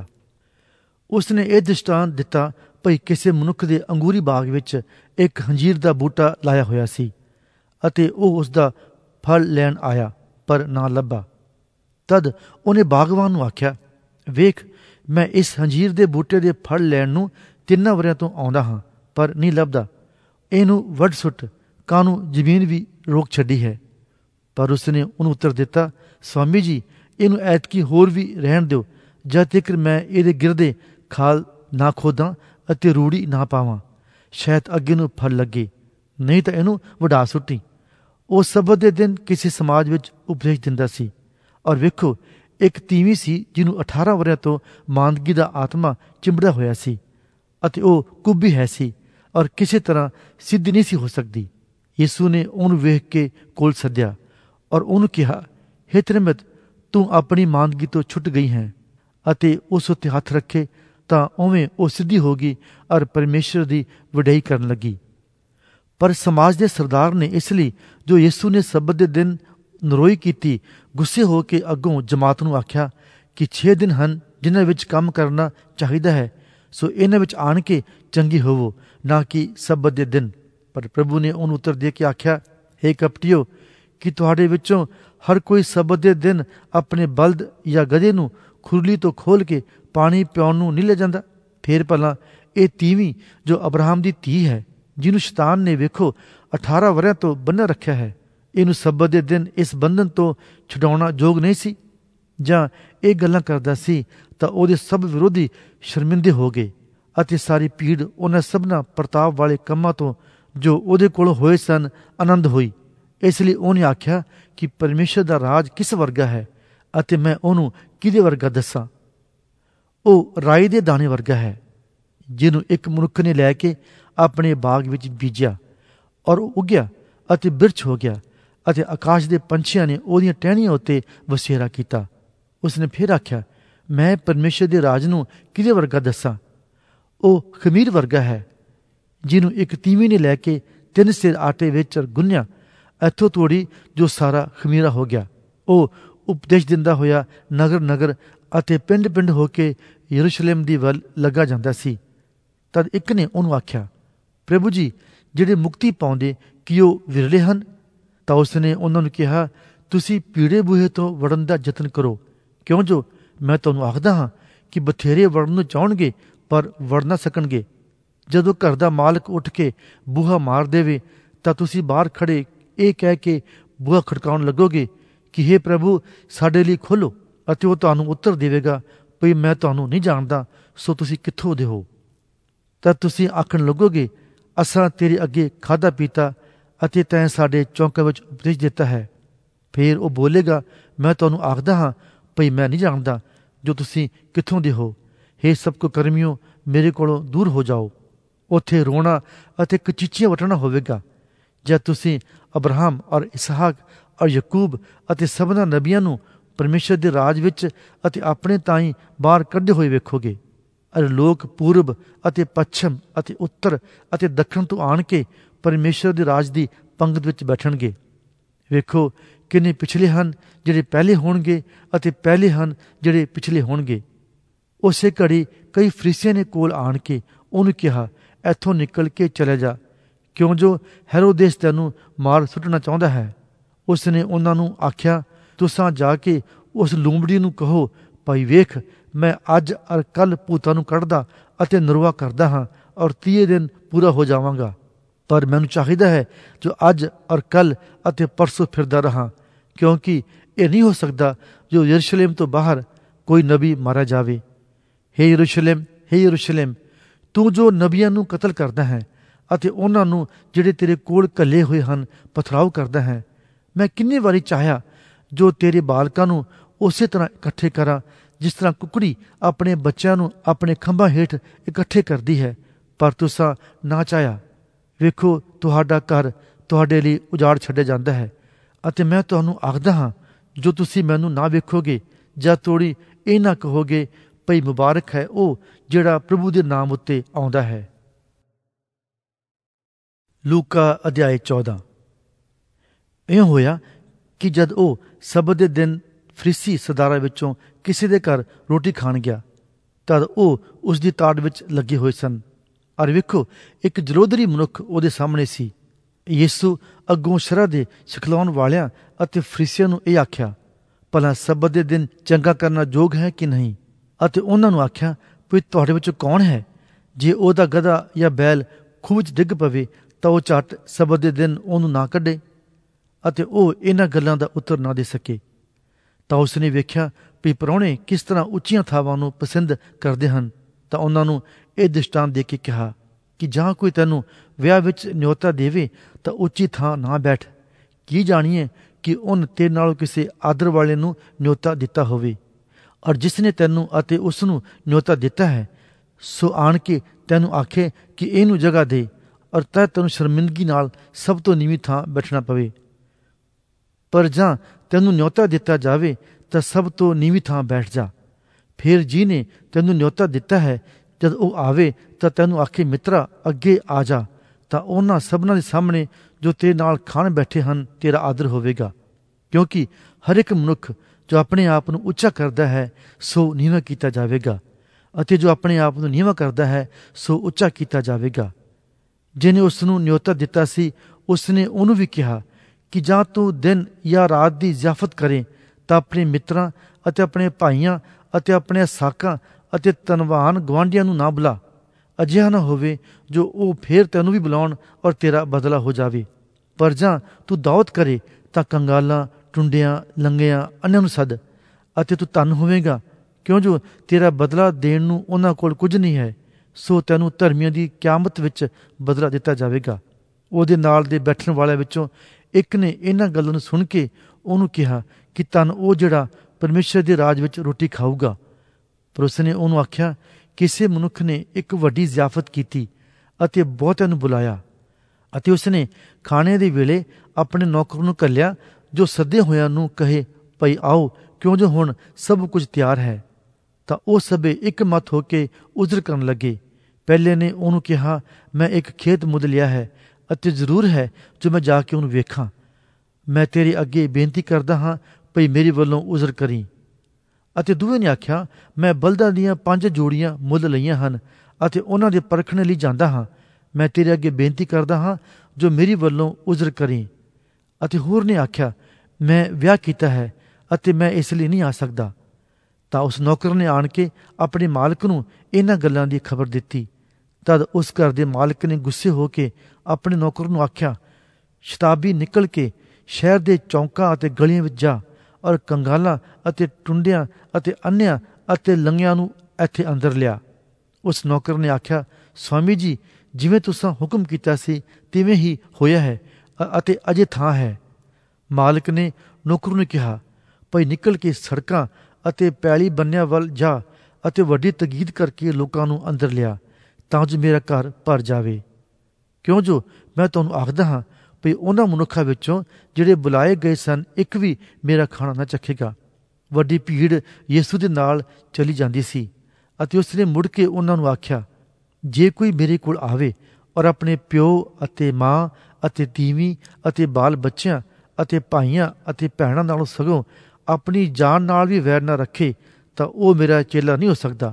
ਉਸ ਨੇ ਇਹ ਦ੍ਰਿਸ਼ਟਾਂਤ ਦਿੱਤਾ, ਭਈ ਕਿਸੇ ਮਨੁੱਖ ਦੇ ਅੰਗੂਰੀ ਬਾਗ ਵਿੱਚ ਇੱਕ ਅੰਜੀਰ ਦਾ ਬੂਟਾ ਲਾਇਆ ਹੋਇਆ ਸੀ ਅਤੇ ਉਹ ਉਸ ਦਾ ਫਲ ਲੈਣ ਆਇਆ ਪਰ ਨਾ ਲੱਭਾ। ਤਦ ਉਹਨੇ ਬਾਗਵਾਨ ਨੂੰ ਆਖਿਆ, ਵੇਖ, ਮੈਂ ਇਸ ਅੰਜੀਰ ਦੇ ਬੂਟੇ ਦੇ ਫਲ ਲੈਣ ਨੂੰ 3 ਵਰ੍ਹਿਆਂ ਤੋਂ ਆਉਂਦਾ ਹਾਂ ਪਰ ਨਹੀਂ ਲੱਭਦਾ। ਇਹਨੂੰ ਵੱਢ ਸੁੱਟ, ਕਾਹਨੂੰ ਜ਼ਮੀਨ ਵੀ ਰੋਕ ਛੱਡੀ ਹੈ। ਪਰ ਉਸਨੇ ਉਹਨੂੰ ਉੱਤਰ ਦਿੱਤਾ, ਸਵਾਮੀ ਜੀ, ਇਹਨੂੰ ਐਤਕੀ ਹੋਰ ਵੀ ਰਹਿਣ ਦਿਓ, ਜਦ ਤੱਕ ਮੈਂ ਇਹਦੇ ਗਿਰਦੇ ਖਾਲ ਨਾ ਖੋਦਾਂ ਅਤੇ ਰੂੜੀ ਨਾ ਪਾਵਾਂ, ਸ਼ਾਇਦ ਅੱਗੇ ਨੂੰ ਫਲ ਲੱਗੇ, ਨਹੀਂ ਤਾਂ ਇਹਨੂੰ ਵਢਾ ਸੁੱਟੀ। ਉਹ ਸਬਤ ਦੇ ਦਿਨ ਕਿਸੇ ਸਮਾਜ ਵਿੱਚ ਉਪਦੇਸ਼ ਦਿੰਦਾ ਸੀ, ਔਰ ਵੇਖੋ, ਇੱਕ ਤੀਵੀਂ ਸੀ ਜਿਹਨੂੰ 18 ਵਰ੍ਹਿਆਂ ਤੋਂ ਮਾਂਦਗੀ ਦਾ ਆਤਮਾ ਚਿੰਬੜਿਆ ਹੋਇਆ ਸੀ ਅਤੇ ਉਹ ਕੁੱਬੀ ਹੈ ਸੀ ਔਰ ਕਿਸੇ ਤਰ੍ਹਾਂ ਸਿੱਧ ਨਹੀਂ ਸੀ ਹੋ ਸਕਦੀ। ਯਿਸੂ ਨੇ ਉਹਨੂੰ ਵੇਖ ਕੇ ਕੋਲ ਸੱਦਿਆ ਔਰ ਉਹਨੂੰ ਕਿਹਾ, ਹੇ ਤ੍ਰਿਮਤ, ਤੂੰ ਆਪਣੀ ਮਾਂਦਗੀ ਤੋਂ ਛੁੱਟ ਗਈ ਹੈ। ਅਤੇ ਉਸ ਉੱਤੇ ਹੱਥ ਰੱਖੇ ਤਾਂ ਉਵੇਂ ਉਹ ਸਿੱਧੀ ਹੋ ਗਈ ਔਰ ਪਰਮੇਸ਼ਰ ਦੀ ਵਡਿਆਈ ਕਰਨ ਲੱਗੀ। ਪਰ ਸਮਾਜ ਦੇ ਸਰਦਾਰ ਨੇ ਇਸ ਲਈ ਜੋ ਯਿਸੂ ਨੇ ਸਬਤ ਦੇ ਦਿਨ ਨਰੋਈ ਕੀਤੀ, ਗੁੱਸੇ ਹੋ ਕੇ ਅੱਗੋਂ ਜਮਾਤ ਨੂੰ ਆਖਿਆ ਕਿ 6 ਦਿਨ ਹਨ ਜਿਨ੍ਹਾਂ ਵਿੱਚ ਕੰਮ ਕਰਨਾ ਚਾਹੀਦਾ ਹੈ, ਸੋ ਇਹਨਾਂ ਵਿੱਚ ਆਣ ਕੇ ਚੰਗੀ ਹੋਵੋ, ਨਾ ਕਿ ਸਬਤ ਦੇ ਦਿਨ। ਪਰ ਪ੍ਰਭੂ ਨੇ ਉਹਨੂੰ ਉੱਤਰ ਦੇ ਕੇ ਆਖਿਆ, ਹੇ ਕਪਟੀਓ, ਕਿ ਤੁਹਾਡੇ ਵਿੱਚੋਂ ਹਰ ਕੋਈ ਸਬਤ ਦੇ ਦਿਨ ਆਪਣੇ ਬਲਦ ਜਾਂ ਗਧੇ ਨੂੰ ਖੁਰਲੀ ਤੋਂ ਖੋਲ ਕੇ ਪਾਣੀ ਪਿਆਉਣ ਨੂੰ ਨਹੀਂ ਲੈ ਜਾਂਦਾ? ਫੇਰ ਭਲਾ ਇਹ ਤੀਵੀਂ ਜੋ ਅਬਰਾਹਮ ਦੀ ਧੀ ਹੈ, ਜਿਹਨੂੰ ਸ਼ੈਤਾਨ ਨੇ ਵੇਖੋ 18 ਵਰ੍ਹਿਆਂ ਤੋਂ ਬੰਨ੍ਹਿਆ ਰੱਖਿਆ ਹੈ, ਇਹਨੂੰ ਸਬਤ ਦੇ ਦਿਨ ਇਸ ਬੰਧਨ ਤੋਂ ਛੁਡਾਉਣਾ ਯੋਗ ਨਹੀਂ ਸੀ? ਜਾਂ ਇਹ ਗੱਲਾਂ ਕਰਦਾ ਸੀ ਤਾਂ ਉਹਦੇ ਸਭ ਵਿਰੋਧੀ ਸ਼ਰਮਿੰਦੇ ਹੋ ਗਏ ਅਤੇ ਸਾਰੀ ਭੀੜ ਉਹਨਾਂ ਸਭਨਾਂ ਪ੍ਰਤਾਪ ਵਾਲੇ ਕੰਮਾਂ ਤੋਂ ਜੋ ਉਹਦੇ ਕੋਲ ਹੋਏ ਸਨ ਆਨੰਦ ਹੋਈ। ਇਸ ਲਈ ਉਹਨੇ ਆਖਿਆ ਕਿ ਪਰਮੇਸ਼ਰ ਦਾ ਰਾਜ ਕਿਸ ਵਰਗਾ ਹੈ ਅਤੇ ਮੈਂ ਉਹਨੂੰ ਕਿਹਦੇ ਵਰਗਾ ਦੱਸਾਂ। ਉਹ ਰਾਈ ਦੇ ਦਾਣੇ ਵਰਗਾ ਹੈ, ਜਿਹਨੂੰ ਇੱਕ ਮਨੁੱਖ ਨੇ ਲੈ ਕੇ ਆਪਣੇ ਬਾਗ ਵਿੱਚ ਬੀਜਿਆ ਔਰ ਉਹ ਉੱਗਿਆ ਅਤੇ ਬਿਰਛ ਹੋ ਗਿਆ ਅਤੇ ਆਕਾਸ਼ ਦੇ ਪੰਛੀਆਂ ਨੇ ਉਹਦੀਆਂ ਟਹਿਣੀਆਂ ਉੱਤੇ ਵਸੇਰਾ ਕੀਤਾ। ਉਸਨੇ ਫਿਰ ਆਖਿਆ, ਮੈਂ ਪਰਮੇਸ਼ਰ ਦੇ ਰਾਜ ਨੂੰ ਕਿਹਦੇ ਵਰਗਾ ਦੱਸਾਂ। ਉਹ ਖਮੀਰ ਵਰਗਾ ਹੈ, ਜਿਹਨੂੰ ਇੱਕ ਤੀਵੀਂ ਨੇ ਲੈ ਕੇ 3 ਸਿਰ ਆਟੇ ਵਿੱਚ ਗੁੰਨਿਆ, ਇੱਥੋਂ ਤੋੜੀ ਜੋ ਸਾਰਾ ਖਮੀਰਾ ਹੋ ਗਿਆ। ਉਹ ਉਪਦੇਸ਼ ਦਿੰਦਾ ਹੋਇਆ ਨਗਰ ਨਗਰ ਅਤੇ ਪਿੰਡ ਪਿੰਡ ਹੋ ਕੇ ਯਰੂਸ਼ਲਮ ਦੀ ਵੱਲ ਲੱਗਾ ਜਾਂਦਾ ਸੀ। ਤਦ ਇੱਕ ਨੇ ਉਹਨੂੰ ਆਖਿਆ, ਪ੍ਰਭੂ ਜੀ, ਜਿਹੜੇ ਮੁਕਤੀ ਪਾਉਂਦੇ ਕੀ ਉਹ ਵਿਰਲੇ ਹਨ? ਤਾਂ ਉਸਨੇ ਉਹਨਾਂ ਨੂੰ ਕਿਹਾ, ਤੁਸੀਂ ਪੀੜੇ ਬੂਹੇ ਤੋਂ ਵੜਨ ਦਾ ਯਤਨ ਕਰੋ, ਕਿਉਂ ਜੋ ਮੈਂ ਤੁਹਾਨੂੰ ਆਖਦਾ ਹਾਂ ਕਿ ਬਥੇਰੇ ਵੜਨ ਨੂੰ ਚਾਹਣਗੇ ਪਰ ਵੜ ਨਾ ਸਕਣਗੇ। ਜਦੋਂ ਘਰ ਦਾ ਮਾਲਕ ਉੱਠ ਕੇ ਬੂਹਾ ਮਾਰ ਦੇਵੇ ਤਾਂ ਤੁਸੀਂ ਬਾਹਰ ਖੜੇ ਇਹ ਕਹਿ ਕੇ ਬੂਹਾ ਖੜਕਾਉਣ ਲੱਗੋਗੇ ਕਿ ਹੇ ਪ੍ਰਭੂ, ਸਾਡੇ ਲਈ ਖੋਲ੍ਹੋ, ਅਤੇ ਉਹ ਤੁਹਾਨੂੰ ਉੱਤਰ ਦੇਵੇਗਾ, ਭਈ ਮੈਂ ਤੁਹਾਨੂੰ ਨਹੀਂ ਜਾਣਦਾ, ਸੋ ਤੁਸੀਂ ਕਿੱਥੋਂ ਦੇ ਹੋ? ਤਾਂ ਤੁਸੀਂ ਆਖਣ ਲੱਗੋਗੇ, ਅਸਾਂ ਤੇਰੇ ਅੱਗੇ ਖਾਧਾ ਪੀਤਾ ਅਤੇ ਤੈਂ ਸਾਡੇ ਚੌਂਕਾਂ ਵਿੱਚ ਉਪਦੇਸ਼ ਦਿੱਤਾ ਹੈ। ਫੇਰ ਉਹ ਬੋਲੇਗਾ, ਮੈਂ ਤੁਹਾਨੂੰ ਆਖਦਾ ਹਾਂ, ਭਈ ਮੈਂ ਨਹੀਂ ਜਾਣਦਾ ਜੋ ਤੁਸੀਂ ਕਿੱਥੋਂ ਦੇ ਹੋ। ਹੇ ਸਭ ਕੁ ਕਰਮੀਓ, ਮੇਰੇ ਕੋਲੋਂ ਦੂਰ ਹੋ ਜਾਓ। ਉੱਥੇ ਰੋਣਾ ਅਤੇ ਕਚੀਚੀਆਂ ਵੱਟਣਾ ਹੋਵੇਗਾ, ਜਦ ਤੁਸੀਂ ਅਬਰਾਹਮ ਔਰ ਇਸਹਾਕ ਔਰ ਯਕੂਬ ਅਤੇ ਸਭਨਾਂ ਨਬੀਆਂ ਨੂੰ ਪਰਮੇਸ਼ਰ ਦੇ ਰਾਜ ਵਿੱਚ ਅਤੇ ਆਪਣੇ ਤਾਈਂ ਬਾਹਰ ਕੱਢੇ ਹੋਏ ਵੇਖੋਗੇ। ਅਰ ਲੋਕ ਪੂਰਬ ਅਤੇ ਪੱਛਮ ਅਤੇ ਉੱਤਰ ਅਤੇ ਦੱਖਣ ਤੋਂ ਆਣ ਕੇ ਪਰਮੇਸ਼ਰ ਦੇ ਰਾਜ ਦੀ ਪੰਗਤ ਵਿੱਚ ਬੈਠਣਗੇ। ਵੇਖੋ, ਕਿੰਨੇ ਪਿਛਲੇ ਹਨ ਜਿਹੜੇ ਪਹਿਲੇ ਹੋਣਗੇ ਅਤੇ ਪਹਿਲੇ ਹਨ ਜਿਹੜੇ ਪਿਛਲੇ ਹੋਣਗੇ। ਉਸੇ ਘੜੀ ਕਈ ਫਰੀਸੀਆਂ ਨੇ ਕੋਲ ਆਣ ਕੇ ਉਹਨੂੰ ਕਿਹਾ, ਇੱਥੋਂ ਨਿਕਲ ਕੇ ਚਲੇ ਜਾ, ਕਿਉਂ ਜੋ ਹੈਰੋਦੇਸ ਤੈਨੂੰ ਮਾਰ ਸੁੱਟਣਾ ਚਾਹੁੰਦਾ ਹੈ। ਉਸ ਨੇ ਉਹਨਾਂ ਨੂੰ ਆਖਿਆ, ਤੁਸਾਂ ਜਾ ਕੇ ਉਸ ਲੂੰਬੜੀ ਨੂੰ ਕਹੋ, ਭਾਈ ਵੇਖ, ਮੈਂ ਅੱਜ ਅਰ ਕੱਲ ਭੂਤਾਂ ਨੂੰ ਕੱਢਦਾ ਅਤੇ ਨਰਵਾ ਕਰਦਾ ਹਾਂ ਔਰ 30 ਦਿਨ ਪੂਰਾ ਹੋ ਜਾਵਾਂਗਾ। ਪਰ ਮੈਨੂੰ ਚਾਹੀਦਾ ਹੈ ਜੋ ਅੱਜ ਔਰ ਕੱਲ ਅਤੇ ਪਰਸੋਂ ਫਿਰਦਾ ਰਹਾ, ਕਿਉਂਕਿ ਇਹ ਨਹੀਂ ਹੋ ਸਕਦਾ ਜੋ ਯਰੂਸ਼ਲਮ ਤੋਂ ਬਾਹਰ ਕੋਈ ਨਬੀ ਮਾਰਿਆ ਜਾਵੇ। ਹੇ ਯਰੂਸ਼ਲਮ, ਹੇ ਯਰੂਸ਼ਲਮ, ਤੂੰ ਜੋ ਨਬੀਆਂ ਨੂੰ ਕਤਲ ਕਰਦਾ ਹੈ ਅਤੇ ਉਹਨਾਂ ਨੂੰ ਜਿਹੜੇ ਤੇਰੇ ਕੋਲ ਘੱਲੇ ਹੋਏ ਹਨ ਪਥਰਾਓ ਕਰਦਾ ਹੈ। ਮੈਂ ਕਿੰਨੀ ਵਾਰੀ ਚਾਹਿਆ ਜੋ ਤੇਰੇ ਬਾਲਕਾਂ ਨੂੰ ਉਸੇ ਤਰ੍ਹਾਂ ਇਕੱਠੇ ਕਰਾਂ ਜਿਸ ਤਰ੍ਹਾਂ ਕੁਕੜੀ ਆਪਣੇ ਬੱਚਿਆਂ ਨੂੰ ਆਪਣੇ ਖੰਭਾਂ ਹੇਠ ਇਕੱਠੇ ਕਰਦੀ ਹੈ, ਪਰ ਤੁਸਾਂ ਨਾ ਚਾਹਿਆ। ਵੇਖੋ, ਤੁਹਾਡਾ ਘਰ ਤੁਹਾਡੇ ਲਈ ਉਜਾੜ ਛੱਡਿਆ ਜਾਂਦਾ ਹੈ। ਅਤੇ ਮੈਂ ਤੁਹਾਨੂੰ ਆਖਦਾ ਹਾਂ, ਜੋ ਤੁਸੀਂ ਮੈਨੂੰ ਨਾ ਵੇਖੋਗੇ ਜਾਂ ਤੋੜੀ ਇਹ ਨਾ ਕਹੋਗੇ ਭਈ ਮੁਬਾਰਕ ਹੈ ਉਹ ਜਿਹੜਾ ਪ੍ਰਭੂ ਦੇ ਨਾਮ ਉੱਤੇ ਆਉਂਦਾ ਹੈ। ਲੂਕਾ ਅਧਿਆਇ 14। ਇਉਂ ਹੋਇਆ ਕਿ ਜਦ ਉਹ ਸਬਤ ਦੇ ਦਿਨ ਫਰੀਸੀ ਸਰਦਾਰਾਂ ਵਿੱਚੋਂ ਕਿਸੇ ਦੇ ਘਰ ਰੋਟੀ ਖਾਣ ਗਿਆ, ਤਦ ਉਹ ਉਸ ਦੀ ਤਾੜ ਵਿੱਚ ਲੱਗੇ ਹੋਏ ਸਨ। ਅਰ ਵੇਖੋ, ਇੱਕ ਜਲੋਧਰੀ ਮਨੁੱਖ ਉਹਦੇ ਸਾਹਮਣੇ ਸੀ। ਯਿਸੂ ਅੱਗੋਂ ਸ਼ਰ੍ਹਾ ਦੇ ਸਿਖਲਾਉਣ ਵਾਲਿਆਂ ਅਤੇ ਫਰੀਸੀਆਂ ਨੂੰ ਇਹ ਆਖਿਆ, ਭਲਾ ਸਬਤ ਦੇ ਦਿਨ ਚੰਗਾ ਕਰਨਾ ਯੋਗ ਹੈ ਕਿ ਨਹੀਂ? ਅਤੇ ਉਹਨਾਂ ਨੂੰ ਆਖਿਆ, ਵੀ ਤੁਹਾਡੇ ਵਿੱਚੋਂ ਕੌਣ ਹੈ, ਜੇ ਉਹਦਾ ਗਧਾ ਜਾਂ ਬੈਲ ਖੂਹ ਵਿੱਚ ਡਿੱਗ ਪਵੇ ਤਾਂ ਉਹ ਝੱਟ ਸਬਤ ਦੇ ਦਿਨ ਉਹਨੂੰ ਨਾ ਕੱਢੇ? ਅਤੇ ਉਹ ਇਹਨਾਂ ਗੱਲਾਂ ਦਾ ਉੱਤਰ ਨਾ ਦੇ ਸਕੇ। ਤਾਂ ਉਸਨੇ ਵੇਖਿਆ ਵੀ ਪ੍ਰਾਹੁਣੇ ਕਿਸ ਤਰ੍ਹਾਂ ਉੱਚੀਆਂ ਥਾਵਾਂ ਨੂੰ ਪਸੰਦ ਕਰਦੇ ਹਨ, ਤਾਂ ਉਹਨਾਂ ਨੂੰ ਇਹ ਦ੍ਰਿਸ਼ਟਾਂਤ ਦੇ ਕੇ ਕਿਹਾ ਕਿ ਜਾਂ ਕੋਈ ਤੈਨੂੰ ਵਿਆਹ ਵਿੱਚ ਨਿਉਤਾ ਦੇਵੇ ਤਾਂ ਉੱਚੀ ਥਾਂ ਨਾ ਬੈਠ। ਕੀ ਜਾਣੀਏ ਕਿ ਉਹਨ ਤੇਰੇ ਨਾਲੋਂ ਕਿਸੇ ਆਦਰ ਵਾਲੇ ਨੂੰ ਨਿਉਤਾ ਦਿੱਤਾ ਹੋਵੇ, ਔਰ ਜਿਸ ਨੇ ਤੈਨੂੰ ਅਤੇ ਉਸ ਨੂੰ ਨਿਉਤਾ ਦਿੱਤਾ ਹੈ ਸੋ ਆਣ ਕੇ ਤੈਨੂੰ ਆਖੇ ਕਿ ਇਹਨੂੰ ਜਗ੍ਹਾ ਦੇ, ਔਰ ਤੈਨੂੰ ਸ਼ਰਮਿੰਦਗੀ ਨਾਲ ਸਭ ਤੋਂ ਨੀਵੀਂ ਥਾਂ ਬੈਠਣਾ ਪਵੇ। ਪਰ ਜਾਂ ਤੈਨੂੰ ਨਿਉਤਾ ਦਿੱਤਾ ਜਾਵੇ ਤਾਂ ਸਭ ਤੋਂ ਨੀਵੀਂ ਥਾਂ ਬੈਠ ਜਾ। ਫਿਰ ਜਿਹਨੇ ਤੈਨੂੰ ਨਿਉਤਾ ਦਿੱਤਾ ਹੈ ਜਦ ਉਹ ਆਵੇ ਤਾਂ ਤੈਨੂੰ ਆਖੇ, ਮਿੱਤਰਾ ਅੱਗੇ ਆ ਜਾ, ਤਾਂ ਉਹਨਾਂ ਸਭਨਾਂ ਦੇ ਸਾਹਮਣੇ ਜੋ ਤੇਰੇ ਨਾਲ ਖਾਣ ਬੈਠੇ ਹਨ ਤੇਰਾ ਆਦਰ ਹੋਵੇਗਾ। ਕਿਉਂਕਿ ਹਰ ਇੱਕ ਮਨੁੱਖ ਜੋ ਆਪਣੇ ਆਪ ਨੂੰ ਉੱਚਾ ਕਰਦਾ ਹੈ ਸੋ ਨੀਵਾਂ ਕੀਤਾ ਜਾਵੇਗਾ, ਅਤੇ ਜੋ ਆਪਣੇ ਆਪ ਨੂੰ ਨੀਵਾਂ ਕਰਦਾ ਹੈ ਸੋ ਉੱਚਾ ਕੀਤਾ ਜਾਵੇਗਾ। ਜਿਹਨੇ ਉਸ ਨੂੰ ਨਿਉਤਾ ਦਿੱਤਾ ਸੀ ਉਸਨੇ ਉਹਨੂੰ ਵੀ ਕਿਹਾ ਕਿ ਜਾਂ ਤੂੰ ਦਿਨ ਜਾਂ ਰਾਤ ਦੀ ਜ਼ਿਆਫਤ ਕਰੇ ਤਾਂ ਆਪਣੇ ਮਿੱਤਰਾਂ ਅਤੇ ਆਪਣੇ ਭਾਈਆਂ ਅਤੇ ਆਪਣੇ ਸਾਕਾਂ ਅਤੇ ਧਨਵਾਨ ਗੁਆਂਢੀਆਂ ਨੂੰ ਨਾ ਬੁਲਾ। ਅਜਿਹਾ ਨਾ ਹੋਵੇ ਜੋ ਉਹ ਫੇਰ ਤੈਨੂੰ ਵੀ ਬੁਲਾਉਣ ਔਰ ਤੇਰਾ ਬਦਲਾ ਹੋ ਜਾਵੇ। ਪਰ ਜਾਂ ਤੂੰ ਦਾਵਤ ਕਰੇ ਤਾਂ ਕੰਗਾਲਾਂ, ਟੁੰਡਿਆਂ, ਲੰਗਿਆਂ, ਅੰਨ੍ਹਿਆਂ ਨੂੰ ਸੱਦ, ਅਤੇ ਤੂੰ ਧਨ ਹੋਵੇਗਾ, ਕਿਉਂ ਜੋ ਤੇਰਾ ਬਦਲਾ ਦੇਣ ਨੂੰ ਉਹਨਾਂ ਕੋਲ ਕੁਝ ਨਹੀਂ ਹੈ। ਸੋ ਤੈਨੂੰ ਧਰਮੀਆਂ ਦੀ ਕਿਆਮਤ ਵਿੱਚ ਬਦਲਾ ਦਿੱਤਾ ਜਾਵੇਗਾ। ਉਹਦੇ ਨਾਲ ਦੇ ਬੈਠਣ ਵਾਲਿਆਂ ਵਿੱਚੋਂ ਇੱਕ ਨੇ ਇਹਨਾਂ ਗੱਲਾਂ ਨੂੰ ਸੁਣ ਕੇ ਉਹਨੂੰ ਕਿਹਾ ਕਿ ਧੰਨ ਉਹ ਜਿਹੜਾ ਪਰਮੇਸ਼ਰ ਦੇ ਰਾਜ ਵਿੱਚ ਰੋਟੀ ਖਾਊਗਾ। ਪਰ ਉਸਨੇ ਉਹਨੂੰ ਆਖਿਆ, ਕਿਸੇ ਮਨੁੱਖ ਨੇ ਇੱਕ ਵੱਡੀ ਜ਼ਿਆਫਤ ਕੀਤੀ ਅਤੇ ਬਹੁਤਿਆਂ ਨੂੰ ਬੁਲਾਇਆ, ਅਤੇ ਉਸਨੇ ਖਾਣੇ ਦੇ ਵੇਲੇ ਆਪਣੇ ਨੌਕਰ ਨੂੰ ਘੱਲਿਆ ਜੋ ਸੱਦੇ ਹੋਇਆਂ ਨੂੰ ਕਹੇ, ਭਈ ਆਓ, ਕਿਉਂ ਜੋ ਹੁਣ ਸਭ ਕੁਝ ਤਿਆਰ ਹੈ। ਤਾਂ ਉਹ ਸਭੇ ਇੱਕ ਮਤ ਹੋ ਕੇ ਉਜ਼ਰ ਕਰਨ ਲੱਗੇ। ਪਹਿਲੇ ਨੇ ਉਹਨੂੰ ਕਿਹਾ, ਮੈਂ ਇੱਕ ਖੇਤ ਮੁੱਲ ਲਿਆ ਹੈ ਅਤੇ ਜ਼ਰੂਰ ਹੈ ਜੋ ਮੈਂ ਜਾ ਕੇ ਉਹਨੂੰ ਵੇਖਾਂ। ਮੈਂ ਤੇਰੇ ਅੱਗੇ ਬੇਨਤੀ ਕਰਦਾ ਹਾਂ ਭਈ ਮੇਰੀ ਵੱਲੋਂ ਉਜ਼ਰ ਕਰੀ। ਅਤੇ ਦੂਏ ਨੇ ਆਖਿਆ, ਮੈਂ ਬਲਦਾਂ ਦੀਆਂ 5 ਜੋੜੀਆਂ ਮੁੱਲ ਲਈਆਂ ਹਨ ਅਤੇ ਉਹਨਾਂ ਦੇ ਪਰਖਣ ਲਈ ਜਾਂਦਾ ਹਾਂ। ਮੈਂ ਤੇਰੇ ਅੱਗੇ ਬੇਨਤੀ ਕਰਦਾ ਹਾਂ ਜੋ ਮੇਰੀ ਵੱਲੋਂ ਉਜ਼ਰ ਕਰੀ। ਅਤੇ ਹੋਰ ਨੇ ਆਖਿਆ, ਮੈਂ ਵਿਆਹ ਕੀਤਾ ਹੈ ਅਤੇ ਮੈਂ ਇਸ ਲਈ ਨਹੀਂ ਆ ਸਕਦਾ। ਤਾਂ ਉਸ ਨੌਕਰ ਨੇ ਆਣ ਕੇ ਆਪਣੇ ਮਾਲਕ ਨੂੰ ਇਹਨਾਂ ਗੱਲਾਂ ਦੀ ਖਬਰ ਦਿੱਤੀ। ਤਦ ਉਸ ਘਰ ਦੇ ਮਾਲਕ ਨੇ ਗੁੱਸੇ ਹੋ ਕੇ ਆਪਣੇ ਨੌਕਰ ਨੂੰ ਆਖਿਆ, ਸ਼ਤਾਬੀ ਨਿਕਲ ਕੇ ਸ਼ਹਿਰ ਦੇ ਚੌਂਕਾਂ ਅਤੇ ਗਲੀਆਂ ਵਿੱਚ ਜਾ, ਔਰ ਕੰਗਾਲਾਂ ਅਤੇ ਟੁੰਡਿਆਂ ਅਤੇ ਅੰਨ੍ਹਿਆਂ ਅਤੇ ਲੰਗਿਆਂ ਨੂੰ ਇੱਥੇ ਅੰਦਰ ਲਿਆ। ਉਸ ਨੌਕਰ ਨੇ ਆਖਿਆ, ਸਵਾਮੀ ਜੀ, ਜਿਵੇਂ ਤੁਸੀਂ ਹੁਕਮ ਕੀਤਾ ਸੀ ਤਿਵੇਂ ਹੀ ਹੋਇਆ ਹੈ ਅਤੇ ਅਜੇ ਥਾਂ ਹੈ। ਮਾਲਕ ਨੇ ਨੌਕਰ ਨੂੰ ਕਿਹਾ, ਭਈ ਨਿਕਲ ਕੇ ਸੜਕਾਂ ਅਤੇ ਪੈਲੀ ਬੰਨਿਆਂ ਵੱਲ ਜਾ ਅਤੇ ਵੱਡੀ ਤਗੀਦ ਕਰਕੇ ਲੋਕਾਂ ਨੂੰ ਅੰਦਰ ਲਿਆ, ਤਾਂ ਜੋ ਮੇਰਾ ਘਰ ਭਰ ਜਾਵੇ। ਕਿਉਂ ਜੋ ਮੈਂ ਤੁਹਾਨੂੰ ਆਖਦਾ ਹਾਂ ਭਈ ਉਹਨਾਂ ਮਨੁੱਖਾਂ ਵਿੱਚੋਂ ਜਿਹੜੇ ਬੁਲਾਏ ਗਏ ਸਨ ਇੱਕ ਵੀ ਮੇਰਾ ਖਾਣਾ ਨਾ ਚੱਖੇਗਾ। ਵੱਡੀ ਭੀੜ ਯਿਸੂ ਦੇ ਨਾਲ ਚਲੀ ਜਾਂਦੀ ਸੀ, ਅਤੇ ਉਸਨੇ ਮੁੜ ਕੇ ਉਹਨਾਂ ਨੂੰ ਆਖਿਆ, ਜੇ ਕੋਈ ਮੇਰੇ ਕੋਲ ਆਵੇ ਔਰ ਆਪਣੇ ਪਿਓ ਅਤੇ ਮਾਂ ਅਤੇ ਤੀਵੀਂ ਅਤੇ ਬਾਲ ਬੱਚਿਆਂ ਅਤੇ ਭਾਈਆਂ ਅਤੇ ਭੈਣਾਂ ਨਾਲੋਂ ਸਗੋਂ ਆਪਣੀ ਜਾਨ ਨਾਲ ਵੀ ਵੈਰ ਨਾ ਰੱਖੇ ਤਾਂ ਉਹ ਮੇਰਾ ਚੇਲਾ ਨਹੀਂ ਹੋ ਸਕਦਾ।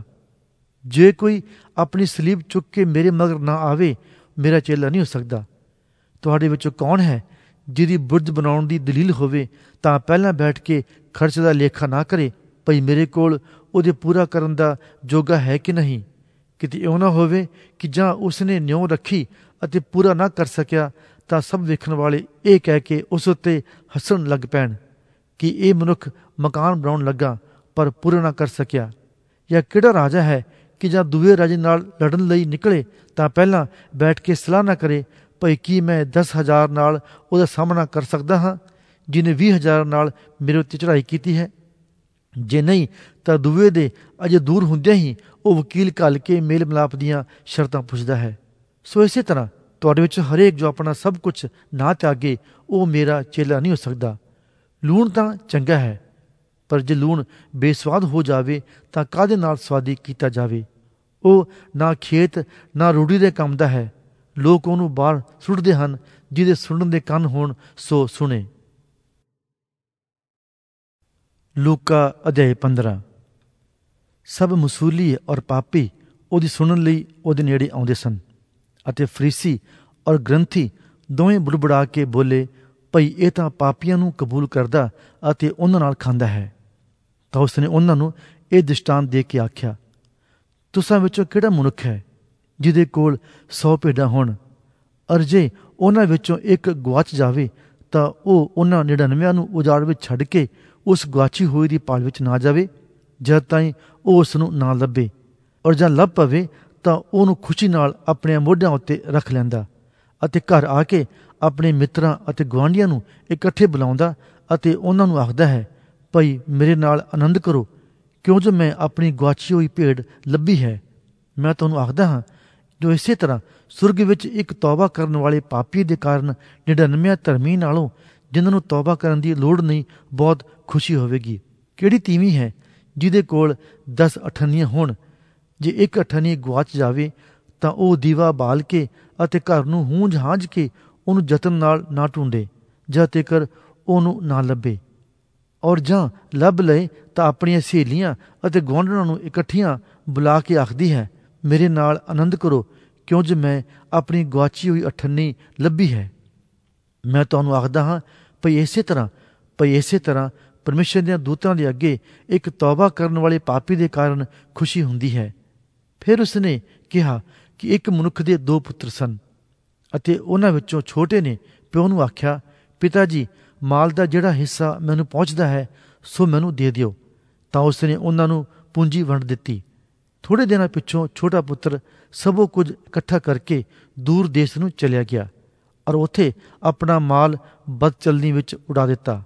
ਜੇ ਕੋਈ ਆਪਣੀ ਸਲੀਬ ਚੁੱਕ ਕੇ ਮੇਰੇ ਮਗਰ ਨਾ ਆਵੇ, ਮੇਰਾ ਚੇਲਾ ਨਹੀਂ ਹੋ ਸਕਦਾ। ਤੁਹਾਡੇ ਵਿੱਚੋਂ ਕੌਣ ਹੈ ਜਿਹਦੀ ਬੁਰਜ ਬਣਾਉਣ ਦੀ ਦਲੀਲ ਹੋਵੇ ਤਾਂ ਪਹਿਲਾਂ ਬੈਠ ਕੇ ਖਰਚ ਦਾ ਲੇਖਾ ਨਾ ਕਰੇ ਭਈ ਮੇਰੇ ਕੋਲ ਉਹਦੇ ਪੂਰਾ ਕਰਨ ਦਾ ਜੋਗਾ ਹੈ ਕਿ ਨਹੀਂ? ਕਿਤੇ ਇਉਂ ਨਾ ਹੋਵੇ ਕਿ ਜਾਂ ਉਸਨੇ ਨਿਉ ਰੱਖੀ ਅਤੇ ਪੂਰਾ ਨਾ ਕਰ ਸਕਿਆ ਤਾਂ ਸਭ ਵੇਖਣ ਵਾਲੇ ਇਹ ਕਹਿ ਕੇ ਉਸ ਉੱਤੇ ਹੱਸਣ ਲੱਗ ਪੈਣ ਕਿ ਇਹ ਮਨੁੱਖ ਮਕਾਨ ਬਣਾਉਣ ਲੱਗਾ ਪਰ ਪੂਰਾ ਨਾ ਕਰ ਸਕਿਆ। ਜਾਂ ਕਿਹੜਾ ਰਾਜਾ ਹੈ ਕਿ ਜਾਂ ਦੂਏ ਰਾਜੇ ਨਾਲ ਲੜਨ ਲਈ ਨਿਕਲੇ ਤਾਂ ਪਹਿਲਾਂ ਬੈਠ ਕੇ ਸਲਾਹ ਨਾ ਕਰੇ ਭਈ ਕੀ ਮੈਂ 10,000 ਨਾਲ ਉਹਦਾ ਸਾਹਮਣਾ ਕਰ ਸਕਦਾ ਹਾਂ ਜਿਹਨੇ 20,000 ਨਾਲ ਮੇਰੇ ਉੱਤੇ ਚੜ੍ਹਾਈ ਕੀਤੀ ਹੈ? ਜੇ ਨਹੀਂ ਤਾਂ ਦੂਏ ਦੇ ਅਜੇ ਦੂਰ ਹੁੰਦਿਆਂ ਹੀ ਉਹ ਵਕੀਲ ਘੱਲ ਕੇ ਮੇਲ ਮਿਲਾਪ ਦੀਆਂ ਸ਼ਰਤਾਂ ਪੁੱਛਦਾ ਹੈ। ਸੋ ਇਸੇ ਤਰ੍ਹਾਂ ਤੁਹਾਡੇ ਵਿੱਚ ਹਰੇਕ ਜੋ ਆਪਣਾ ਸਭ ਕੁਝ ਨਾ ਤਿਆਗੇ ਉਹ ਮੇਰਾ ਚੇਲਾ ਨਹੀਂ ਹੋ ਸਕਦਾ। ਲੂਣ ਤਾਂ ਚੰਗਾ ਹੈ, ਪਰ ਜੇ ਲੂਣ ਬੇਸਵਾਦ ਹੋ ਜਾਵੇ ਤਾਂ ਕਾਹਦੇ ਨਾਲ ਸਵਾਦੀ ਕੀਤਾ ਜਾਵੇ। ਉਹ ਨਾ ਖੇਤ ਨਾ ਰੂੜੀ ਦੇ ਕੰਮ ਦਾ ਹੈ। ਲੋਕ ਉਹਨੂੰ ਬਾਹਰ ਸੁੱਟਦੇ ਹਨ। ਜਿਹਦੇ ਸੁਣਨ ਦੇ ਕੰਨ ਹੋਣ ਸੋ ਸੁਣੇ। ਲੂਕਾ ਅਧਿਆਇ 15। ਸਭ ਮਸੂਲੀ ਔਰ ਪਾਪੀ ਉਹਦੀ ਸੁਣਨ ਲਈ ਉਹਦੇ ਨੇੜੇ ਆਉਂਦੇ ਸਨ, ਅਤੇ ਫਰੀਸੀ ਔਰ ਗ੍ਰੰਥੀ ਦੋਵੇਂ ਬੁੜਬੁੜਾ ਕੇ ਬੋਲੇ, ਭਈ ਇਹ ਤਾਂ ਪਾਪੀਆਂ ਨੂੰ ਕਬੂਲ ਕਰਦਾ ਅਤੇ ਉਹਨਾਂ ਨਾਲ ਖਾਂਦਾ ਹੈ। ਤਾਂ ਉਸਨੇ ਉਹਨਾਂ ਨੂੰ ਇਹ ਦ੍ਰਿਸ਼ਟਾਂਤ ਦੇ ਕੇ ਆਖਿਆ, ਤੁਸਾਂ ਵਿੱਚੋਂ ਕਿਹੜਾ ਮਨੁੱਖ ਹੈ ਜਿਹਦੇ ਕੋਲ 100 ਭੇਡਾਂ ਹੋਣ, ਅਰ ਜੇ ਉਹਨਾਂ ਵਿੱਚੋਂ ਇੱਕ ਗੁਆਚ ਜਾਵੇ ਤਾਂ ਉਹ ਉਹਨਾਂ 99 ਨੂੰ ਉਜਾੜ ਵਿੱਚ ਛੱਡ ਕੇ ਉਸ ਗੁਆਚੀ ਹੋਈ ਦੀ ਭਾਲ ਵਿੱਚ ਨਾ ਜਾਵੇ, ਜਦ ਤਾਈਂ ਉਹ ਉਸ ਨੂੰ ਨਾ ਲੱਭੇ। ਔਰ ਜਾਂ ਲੱਭ ਪਵੇ ਤਾਂ ਉਹਨੂੰ ਖੁਸ਼ੀ ਨਾਲ ਆਪਣੇ ਮੋਢਿਆਂ ਉੱਤੇ ਰੱਖ ਲੈਂਦਾ ਅਤੇ ਘਰ ਆ ਕੇ ਆਪਣੇ ਮਿੱਤਰਾਂ ਅਤੇ ਗੁਆਂਢੀਆਂ ਨੂੰ ਇਕੱਠੇ ਬੁਲਾਉਂਦਾ ਅਤੇ ਉਹਨਾਂ ਨੂੰ ਆਖਦਾ ਹੈ, ਭਈ ਮੇਰੇ ਨਾਲ ਆਨੰਦ ਕਰੋ, ਕਿਉਂ ਜੋ ਮੈਂ ਆਪਣੀ ਗੁਆਚੀ ਹੋਈ ਭੇਡ ਲੱਭੀ ਹੈ। ਮੈਂ ਤੁਹਾਨੂੰ ਆਖਦਾ ਹਾਂ, ਜੋ ਇਸੇ ਤਰ੍ਹਾਂ ਸੁਰਗ ਵਿੱਚ ਇੱਕ ਤੌਬਾ ਕਰਨ ਵਾਲੇ ਪਾਪੀ ਦੇ ਕਾਰਨ 99 ਧਰਮੀ ਨਾਲੋਂ ਜਿਨ੍ਹਾਂ ਨੂੰ ਤੌਬਾ ਕਰਨ ਦੀ ਲੋੜ ਨਹੀਂ ਬਹੁਤ ਖੁਸ਼ੀ ਹੋਵੇਗੀ। ਕਿਹੜੀ ਤੀਵੀਂ ਹੈ ਜਿਹਦੇ ਕੋਲ 10 ਅਠੰਨੀਆਂ ਹੋਣ, ਜੇ ਇੱਕ ਅਠੰਨੀ ਗੁਆਚ ਜਾਵੇ ਤਾਂ ਉਹ ਦੀਵਾ ਬਾਲ ਕੇ ਅਤੇ ਘਰ ਨੂੰ ਹੂੰਝ ਹਾਂਝ ਕੇ ਉਹਨੂੰ ਯਤਨ ਨਾਲ ਨਾ ਢੂੰਡੇ ਜਦ ਤੀਕਰ ਉਹਨੂੰ ਨਾ ਲੱਭੇ। ਔਰ ਜਾਂ ਲੱਭ ਲਏ ਤਾਂ ਆਪਣੀਆਂ ਸਹੇਲੀਆਂ ਅਤੇ ਗੁਆਂਢਣਾਂ ਨੂੰ ਇਕੱਠੀਆਂ ਬੁਲਾ ਕੇ ਆਖਦੀ ਹੈ, ਮੇਰੇ ਨਾਲ ਆਨੰਦ ਕਰੋ, ਕਿਉਂ ਜੋ ਮੈਂ ਆਪਣੀ ਗੁਆਚੀ ਹੋਈ ਅਠੰਨੀ ਲੱਭੀ ਹੈ। ਮੈਂ ਤੁਹਾਨੂੰ ਆਖਦਾ ਹਾਂ, ਭਈ ਇਸੇ ਤਰ੍ਹਾਂ ਪਰਮੇਸ਼ਰ ਦੀਆਂ ਦੂਤਾਂ ਦੇ ਅੱਗੇ ਇੱਕ ਤੌਬਾ ਕਰਨ ਵਾਲੇ ਪਾਪੀ ਦੇ ਕਾਰਨ ਖੁਸ਼ੀ ਹੁੰਦੀ ਹੈ। ਫਿਰ ਉਸਨੇ ਕਿਹਾ ਕਿ ਇੱਕ ਮਨੁੱਖ ਦੇ 2 ਪੁੱਤਰ ਸਨ, ਅਤੇ ਉਹਨਾਂ ਵਿੱਚੋਂ ਛੋਟੇ ਨੇ ਪਿਓ ਨੂੰ ਆਖਿਆ, ਪਿਤਾ ਜੀ, ਮਾਲ ਦਾ ਜਿਹੜਾ ਹਿੱਸਾ ਮੈਨੂੰ ਪਹੁੰਚਦਾ ਹੈ ਸੋ ਮੈਨੂੰ ਦੇ ਦਿਓ। ਤਾਂ ਉਸਨੇ ਉਹਨਾਂ ਨੂੰ ਪੂੰਜੀ ਵੰਡ ਦਿੱਤੀ। ਥੋੜ੍ਹੇ ਦਿਨਾਂ ਪਿੱਛੋਂ ਛੋਟਾ ਪੁੱਤਰ ਸਭੋ ਕੁਝ ਇਕੱਠਾ ਕਰਕੇ ਦੂਰ ਦੇਸ਼ ਨੂੰ ਚਲਿਆ ਗਿਆ, ਔਰ ਉੱਥੇ ਆਪਣਾ ਮਾਲ ਬਦਚਲਨੀ ਵਿੱਚ ਉਡਾ ਦਿੱਤਾ।